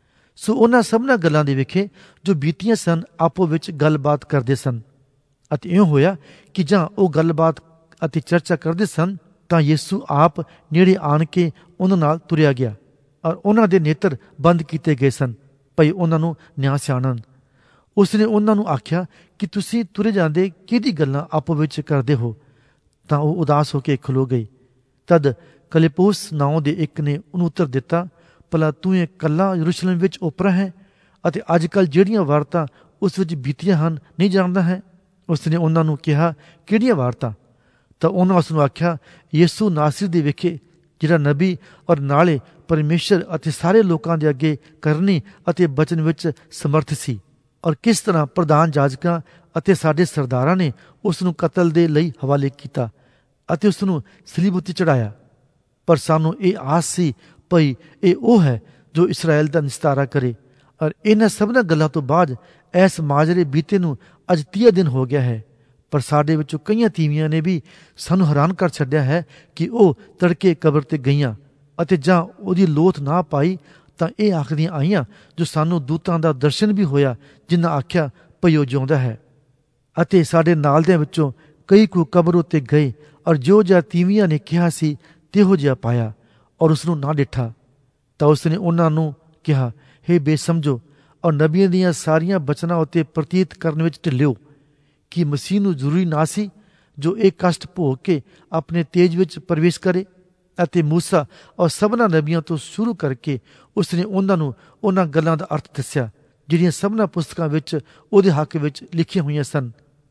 ਸੋ ਉਹਨਾਂ ਸਭਨਾਂ ਗੱਲਾਂ ਦੇ ਵੇਖੇ ਜੋ ਬੀਤੀਆਂ ਸਨ ਆਪੋ ਵਿੱਚ ਗੱਲਬਾਤ ਕਰਦੇ ਸਨ। ਅਤੇ ਇਉਂ ਹੋਇਆ ਕਿ ਜਾਂ ਉਹ ਗੱਲਬਾਤ ਅਤੇ ਚਰਚਾ ਕਰਦੇ ਸਨ ਤਾਂ ਯਿਸੂ ਆਪ ਨੇੜੇ ਆਣ ਕੇ ਉਹਨਾਂ ਨਾਲ ਤੁਰਿਆ ਗਿਆ, ਔਰ ਉਹਨਾਂ ਦੇ ਨੇਤਰ ਬੰਦ ਕੀਤੇ ਗਏ ਸਨ ਭਈ ਉਹਨਾਂ ਨੂੰ ਨਿਆਂ ਸਿਆਣਨ। ਉਸਨੇ ਉਹਨਾਂ ਨੂੰ ਆਖਿਆ ਕਿ ਤੁਸੀਂ ਤੁਰੇ ਜਾਂਦੇ ਕਿਹਦੀ ਗੱਲਾਂ ਆਪੋ ਵਿੱਚ ਕਰਦੇ ਹੋ? ਤਾਂ ਉਹ ਉਦਾਸ ਹੋ ਕੇ ਖਲੋ ਗਏ। ਤਦ ਕਲਿਪੋਸ ਨਾਉਂ ਦੇ ਇੱਕ ਨੇ ਉਹਨੂੰ ਉੱਤਰ ਦਿੱਤਾ, ਭਲਾ ਤੂੰ ਇਹ ਇਕੱਲਾ ਯਰੂਸ਼ਲਮ ਵਿੱਚ ਓਪਰਾ ਹੈ ਅਤੇ ਅੱਜ ਕੱਲ੍ਹ ਜਿਹੜੀਆਂ ਵਾਰਤਾਂ ਉਸ ਵਿੱਚ ਬੀਤੀਆਂ ਹਨ ਨਹੀਂ ਜਾਣਦਾ ਹੈ? ਉਸਨੇ ਉਹਨਾਂ ਨੂੰ ਕਿਹਾ, ਕਿਹੜੀਆਂ ਵਾਰਤਾਂ? ਤਾਂ ਉਹਨਾਂ ਉਸ ਨੂੰ ਆਖਿਆ, ਯਿਸੂ ਨਾਸਰੀ ਦੇ ਵਿਖੇ, ਜਿਹੜਾ ਨਬੀ ਔਰ ਨਾਲੇ ਪਰਮੇਸ਼ਰ ਅਤੇ ਸਾਰੇ ਲੋਕਾਂ ਦੇ ਅੱਗੇ ਕਰਨੀ ਅਤੇ ਬਚਨ ਵਿੱਚ ਸਮਰਥ ਸੀ, ਔਰ ਕਿਸ ਤਰ੍ਹਾਂ ਪ੍ਰਧਾਨ ਜਾਜਕਾਂ ਅਤੇ ਸਾਡੇ ਸਰਦਾਰਾਂ ਨੇ ਉਸ ਨੂੰ ਕਤਲ ਦੇ ਲਈ ਹਵਾਲੇ ਕੀਤਾ ਅਤੇ ਉਸ ਨੂੰ ਸਲੀਬ ਉੱਤੇ ਚੜਾਇਆ। ਪਰ ਸਾਨੂੰ ਇਹ ਆਸ ਸੀ ਭਈ ਇਹ ਉਹ ਹੈ ਜੋ ਇਸਰਾਏਲ ਦਾ ਨਿਸਤਾਰਾ ਕਰੇ। ਔਰ ਇਹਨਾਂ ਸਭਨਾਂ ਗੱਲਾਂ ਤੋਂ ਬਾਅਦ ਐਸ ਮਾਜਰੇ ਬੀਤੇ ਨੂੰ ਅੱਜ 30 ਦਿਨ ਹੋ ਗਿਆ ਹੈ। ਪਰ ਸਾਡੇ ਵਿੱਚੋਂ ਕਈਆਂ ਤੀਵੀਆਂ ਨੇ ਵੀ ਸਾਨੂੰ ਹੈਰਾਨ ਕਰ ਛੱਡਿਆ ਹੈ ਕਿ ਉਹ ਤੜਕੇ ਕਬਰ ਤੇ ਗਈਆਂ ਅਤੇ ਜਾਂ ਉਹਦੀ ਲੋਥ ਨਾ ਪਾਈ ਤਾਂ ਇਹ ਆਖਦੀਆਂ ਆਈਆਂ, ਜੋ ਸਾਨੂੰ ਦੂਤਾਂ ਦਾ ਦਰਸ਼ਨ ਵੀ ਹੋਇਆ, ਜਿਨ੍ਹਾਂ ਆਖਿਆ ਭਈ ਉਹ ਜਿਉਂਦਾ ਹੈ। ਅਤੇ ਸਾਡੇ ਨਾਲ ਦਿਆਂ ਵਿੱਚੋਂ ਕਈ ਕੁ ਕਬਰ ਉੱਤੇ ਗਏ, ਔਰ ਜੋ ਜਿਹਾ ਤੀਵੀਆਂ ਨੇ ਕਿਹਾ ਸੀ ਤਿਹੋ ਜਿਹਾ ਪਾਇਆ, ਔਰ ਉਸਨੂੰ ਨਾ ਡਿੱਠਾ। ਤਾਂ ਉਸਨੇ ਉਹਨਾਂ ਨੂੰ ਕਿਹਾ, ਹੇ ਬੇਸਮਝੋ ਔਰ ਨਬੀਆਂ ਦੀਆਂ ਸਾਰੀਆਂ ਬਚਨਾਂ ਉੱਤੇ ਪ੍ਰਤੀਤ ਕਰਨ ਵਿੱਚ ਢਿੱਲਿਓ, ਕਿ ਮਸੀਹ ਨੂੰ ਜ਼ਰੂਰੀ ਨਾ ਸੀ ਜੋ ਇਹ ਕਸ਼ਟ ਭੋਗ ਕੇ ਆਪਣੇ ਤੇਜ ਵਿੱਚ ਪ੍ਰਵੇਸ਼ ਕਰੇ? ਅਤੇ ਮੂਸਾ ਔਰ ਸਭਨਾਂ ਨਬੀਆਂ ਤੋਂ ਸ਼ੁਰੂ ਕਰਕੇ ਉਸਨੇ ਉਹਨਾਂ ਨੂੰ ਉਹਨਾਂ ਗੱਲਾਂ ਦਾ ਅਰਥ ਦੱਸਿਆ ਜਿਹੜੀਆਂ ਸਭਨਾਂ ਪੁਸਤਕਾਂ ਵਿੱਚ ਉਹਦੇ ਹੱਕ ਵਿੱਚ ਲਿਖੀਆਂ ਹੋਈਆਂ ਸਨ।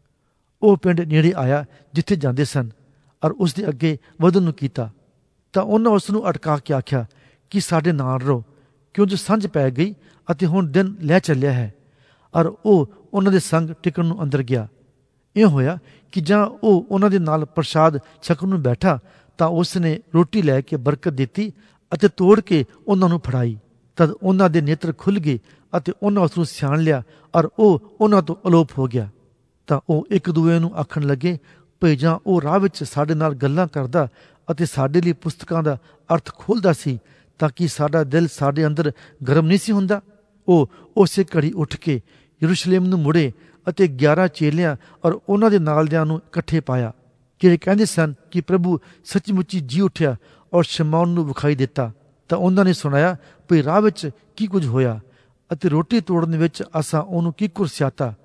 ਉਹ ਪਿੰਡ ਨੇੜੇ ਆਇਆ ਜਿੱਥੇ ਜਾਂਦੇ ਸਨ, ਔਰ ਉਸ ਦੇ ਅੱਗੇ ਵਧਣ ਨੂੰ ਕੀਤਾ। ਤਾਂ ਉਹਨਾਂ ਉਸ ਨੂੰ ਅਟਕਾ ਕੇ ਆਖਿਆ ਕਿ ਸਾਡੇ ਨਾਲ ਰਹੋ, ਕਿਉਂ ਜੋ ਸਾਂਝ ਪੈ ਗਈ ਅਤੇ ਹੁਣ ਦਿਨ ਲੈ ਚੱਲਿਆ ਹੈ। ਔਰ ਉਹ ਉਹਨਾਂ ਦੇ ਸੰਗ ਟਿਕਣ ਨੂੰ ਅੰਦਰ ਗਿਆ। ਇਹ ਹੋਇਆ ਕਿ ਜਾਂ ਉਹ ਉਹਨਾਂ ਦੇ ਨਾਲ ਪ੍ਰਸ਼ਾਦ ਛਕਣ ਨੂੰ ਬੈਠਾ ਤਾਂ ਉਸ ਨੇ ਰੋਟੀ ਲੈ ਕੇ ਬਰਕਤ ਦਿੱਤੀ ਅਤੇ ਤੋੜ ਕੇ ਉਹਨਾਂ ਨੂੰ ਫੜਾਈ। ਤਦ ਉਹਨਾਂ ਦੇ ਨੇਤਰ ਖੁੱਲ੍ਹ ਗਏ ਅਤੇ ਉਹਨਾਂ ਉਸ ਨੂੰ ਸਿਆਣ ਲਿਆ, ਔਰ ਉਹ ਉਹਨਾਂ ਤੋਂ ਅਲੋਪ ਹੋ ਗਿਆ। ਤਾਂ ਉਹ ਇੱਕ ਦੂਏ ਨੂੰ ਆਖਣ ਲੱਗੇ, ਭਈ ਜਾਂ ਉਹ ਰਾਹ ਵਿੱਚ ਸਾਡੇ ਨਾਲ ਗੱਲਾਂ ਕਰਦਾ ਅਤੇ ਸਾਡੇ ਲਈ ਪੁਸਤਕਾਂ ਦਾ ਅਰਥ ਖੋਲ੍ਹਦਾ ਸੀ ਤਾਂ ਕਿ ਸਾਡਾ ਦਿਲ ਸਾਡੇ ਅੰਦਰ ਗਰਮ ਨਹੀਂ ਸੀ ਹੁੰਦਾ। ਉਹ ਉਸੇ ਘੜੀ ਉੱਠ ਕੇ ਯਰੂਸ਼ਲਮ ਨੂੰ ਮੁੜੇ ਅਤੇ 11 ਚੇਲਿਆਂ ਔਰ ਉਹਨਾਂ ਦੇ ਨਾਲਦਿਆਂ ਨੂੰ ਇਕੱਠੇ ਪਾਇਆ, ਜਿਹੜੇ ਕਹਿੰਦੇ ਸਨ ਕਿ ਪ੍ਰਭੂ ਸੱਚਮੁੱਚੀ ਜੀ ਉੱਠਿਆ ਔਰ ਸ਼ਮੌਨ ਨੂੰ ਵਿਖਾਈ ਦਿੱਤਾ। ਤਾਂ ਉਹਨਾਂ ਨੇ ਸੁਣਾਇਆ ਭਈ ਰਾਹ ਵਿੱਚ ਕੀ ਕੁਝ ਹੋਇਆ ਅਤੇ ਰੋਟੀ ਤੋੜਨ ਵਿੱਚ ਅਸਾਂ ਉਹਨੂੰ ਕੀ ਕੁਰਸਿਆਤਾ।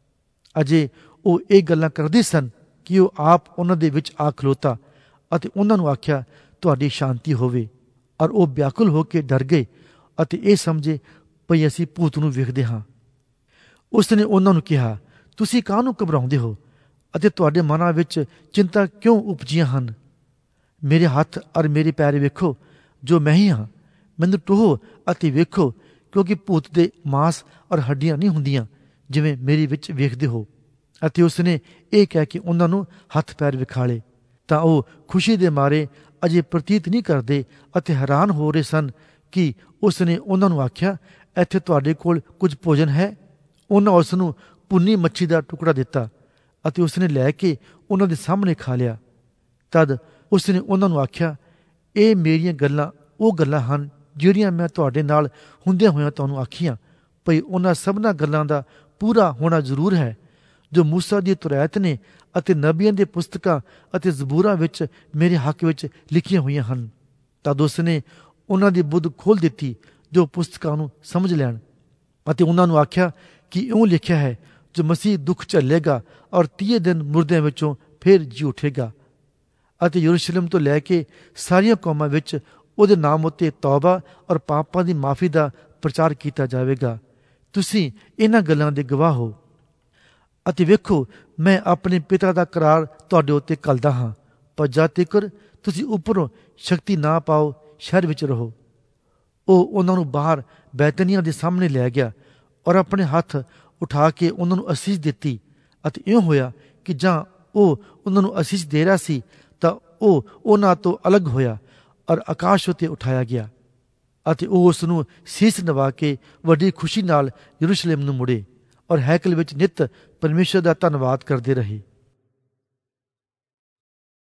ਅਜੇ ਉਹ ਇਹ ਗੱਲਾਂ ਕਰਦੇ ਸਨ ਕਿ ਉਹ ਆਪ ਉਹਨਾਂ ਦੇ ਵਿੱਚ ਆ ਖਲੋਤਾ ਅਤੇ ਉਹਨਾਂ ਨੂੰ ਆਖਿਆ, ਤੁਹਾਡੀ ਸ਼ਾਂਤੀ ਹੋਵੇ। ਔਰ ਉਹ ਵਿਆਕੁਲ ਹੋ ਕੇ ਡਰ ਗਏ ਅਤੇ ਇਹ ਸਮਝੇ ਭਈ ਅਸੀਂ ਭੂਤ ਨੂੰ ਵੇਖਦੇ ਹਾਂ। ਉਸ ਨੇ ਉਹਨਾਂ ਨੂੰ ਕਿਹਾ, ਤੁਸੀਂ ਕਾਹਨੂੰ ਘਬਰਾਉਂਦੇ ਹੋ ਅਤੇ ਤੁਹਾਡੇ ਮਨਾਂ ਵਿੱਚ ਚਿੰਤਾ ਕਿਉਂ ਉਪਜੀਆਂ ਹਨ? ਮੇਰੇ ਹੱਥ ਔਰ ਮੇਰੇ ਪੈਰ ਵੇਖੋ, ਜੋ ਮੈਂ ਹੀ ਹਾਂ। ਮੈਨੂੰ ਟੋਹੋ ਅਤੇ ਵੇਖੋ, ਕਿਉਂਕਿ ਭੂਤ ਦੇ ਮਾਂਸ ਔਰ ਹੱਡੀਆਂ ਨਹੀਂ ਹੁੰਦੀਆਂ ਜਿਵੇਂ ਮੇਰੀ ਵਿੱਚ ਵੇਖਦੇ ਹੋ। ਅਤੇ ਉਸਨੇ ਇਹ ਕਹਿ ਕੇ ਉਹਨਾਂ ਨੂੰ ਹੱਥ ਪੈਰ ਵਿਖਾਲੇ। ਤਾਂ ਉਹ ਖੁਸ਼ੀ ਦੇ ਮਾਰੇ ਅਜੇ ਪ੍ਰਤੀਤ ਨਹੀਂ ਕਰਦੇ ਅਤੇ ਹੈਰਾਨ ਹੋ ਰਹੇ ਸਨ ਕਿ ਉਸ ਨੇ ਉਹਨਾਂ ਨੂੰ ਆਖਿਆ, ਇੱਥੇ ਤੁਹਾਡੇ ਕੋਲ ਕੁਝ ਭੋਜਨ ਹੈ? ਉਹਨਾਂ ਉਸ ਨੂੰ ਭੁੰਨੀ ਮੱਛੀ ਦਾ ਟੁਕੜਾ ਦਿੱਤਾ ਅਤੇ ਉਸ ਨੇ ਲੈ ਕੇ ਉਹਨਾਂ ਦੇ ਸਾਹਮਣੇ ਖਾ ਲਿਆ। ਤਦ ਉਸ ਨੇ ਉਹਨਾਂ ਨੂੰ ਆਖਿਆ, ਇਹ ਮੇਰੀਆਂ ਗੱਲਾਂ ਉਹ ਗੱਲਾਂ ਹਨ ਜਿਹੜੀਆਂ ਮੈਂ ਤੁਹਾਡੇ ਨਾਲ ਹੁੰਦਿਆਂ ਹੋਇਆਂ ਤੁਹਾਨੂੰ ਆਖੀਆਂ, ਭਈ ਉਹਨਾਂ ਸਭਨਾਂ ਗੱਲਾਂ ਦਾ ਪੂਰਾ ਹੋਣਾ ਜ਼ਰੂਰ ਹੈ ਜੋ ਮੂਸਾ ਦੀ ਤੁਰੈਤ ਨੇ ਅਤੇ ਨਬੀਆਂ ਦੇ ਪੁਸਤਕਾਂ ਅਤੇ ਜ਼ਬੂਰਾਂ ਵਿੱਚ ਮੇਰੇ ਹੱਕ ਵਿੱਚ ਲਿਖੀਆਂ ਹੋਈਆਂ ਹਨ। ਤਦ ਉਸ ਨੇ ਉਹਨਾਂ ਦੀ ਬੁੱਧ ਖੋਲ੍ਹ ਦਿੱਤੀ ਜੋ ਪੁਸਤਕਾਂ ਨੂੰ ਸਮਝ ਲੈਣ, ਅਤੇ ਉਹਨਾਂ ਨੂੰ ਆਖਿਆ ਕਿ ਇਉਂ ਲਿਖਿਆ ਹੈ, ਜੋ ਮਸੀਹ ਦੁੱਖ ਝੱਲੇਗਾ ਔਰ 30 ਦਿਨ ਮੁਰਦਿਆਂ ਵਿੱਚੋਂ ਫਿਰ ਜੀ ਉੱਠੇਗਾ, ਅਤੇ ਯਰੂਸ਼ਲਮ ਤੋਂ ਲੈ ਕੇ ਸਾਰੀਆਂ ਕੌਮਾਂ ਵਿੱਚ ਉਹਦੇ ਨਾਮ ਉੱਤੇ ਤੌਬਾ ਔਰ ਪਾਪਾਂ ਦੀ ਮਾਫੀ ਦਾ ਪ੍ਰਚਾਰ ਕੀਤਾ ਜਾਵੇਗਾ। ਤੁਸੀਂ ਇਹਨਾਂ ਗੱਲਾਂ ਦੇ ਗਵਾਹ ਹੋ। ਅਤੇ ਵੇਖੋ, ਮੈਂ ਆਪਣੇ ਪਿਤਾ ਦਾ ਕਰਾਰ ਤੁਹਾਡੇ ਉੱਤੇ ਘੱਲਦਾ ਹਾਂ, ਪਰ ਜਦ ਤੀਕਰ ਤੁਸੀਂ ਉੱਪਰੋਂ ਸ਼ਕਤੀ ਨਾ ਪਾਓ, ਸ਼ਹਿਰ ਵਿੱਚ ਰਹੋ। ਉਹ ਉਹਨਾਂ ਨੂੰ ਬਾਹਰ ਬੈਤਨੀਆਂ ਦੇ ਸਾਹਮਣੇ ਲੈ ਗਿਆ ਔਰ ਆਪਣੇ ਹੱਥ ਉਠਾ ਕੇ ਉਹਨਾਂ ਨੂੰ ਅਸੀਸ ਦਿੱਤੀ। ਅਤੇ ਇਉਂ ਹੋਇਆ ਕਿ ਜਾਂ ਉਹ ਉਹਨਾਂ ਨੂੰ ਅਸੀਸ ਦੇ ਰਿਹਾ ਸੀ ਤਾਂ ਉਹ ਉਹਨਾਂ ਤੋਂ ਅਲੱਗ ਹੋਇਆ ਔਰ ਆਕਾਸ਼ ਉੱਤੇ ਉਠਾਇਆ ਗਿਆ, ਅਤੇ ਉਹ ਉਸ ਨੂੰ ਸੀਸ ਨਵਾ ਕੇ ਵੱਡੀ ਖੁਸ਼ੀ ਨਾਲ ਯਰੂਸ਼ਲਮ ਨੂੰ ਮੁੜੇ ਔਰ ਹੈਕਲ ਵਿੱਚ ਨਿੱਤ ਪਰਮੇਸ਼ਰ ਦਾ ਧੰਨਵਾਦ ਕਰਦੇ ਰਹੇ।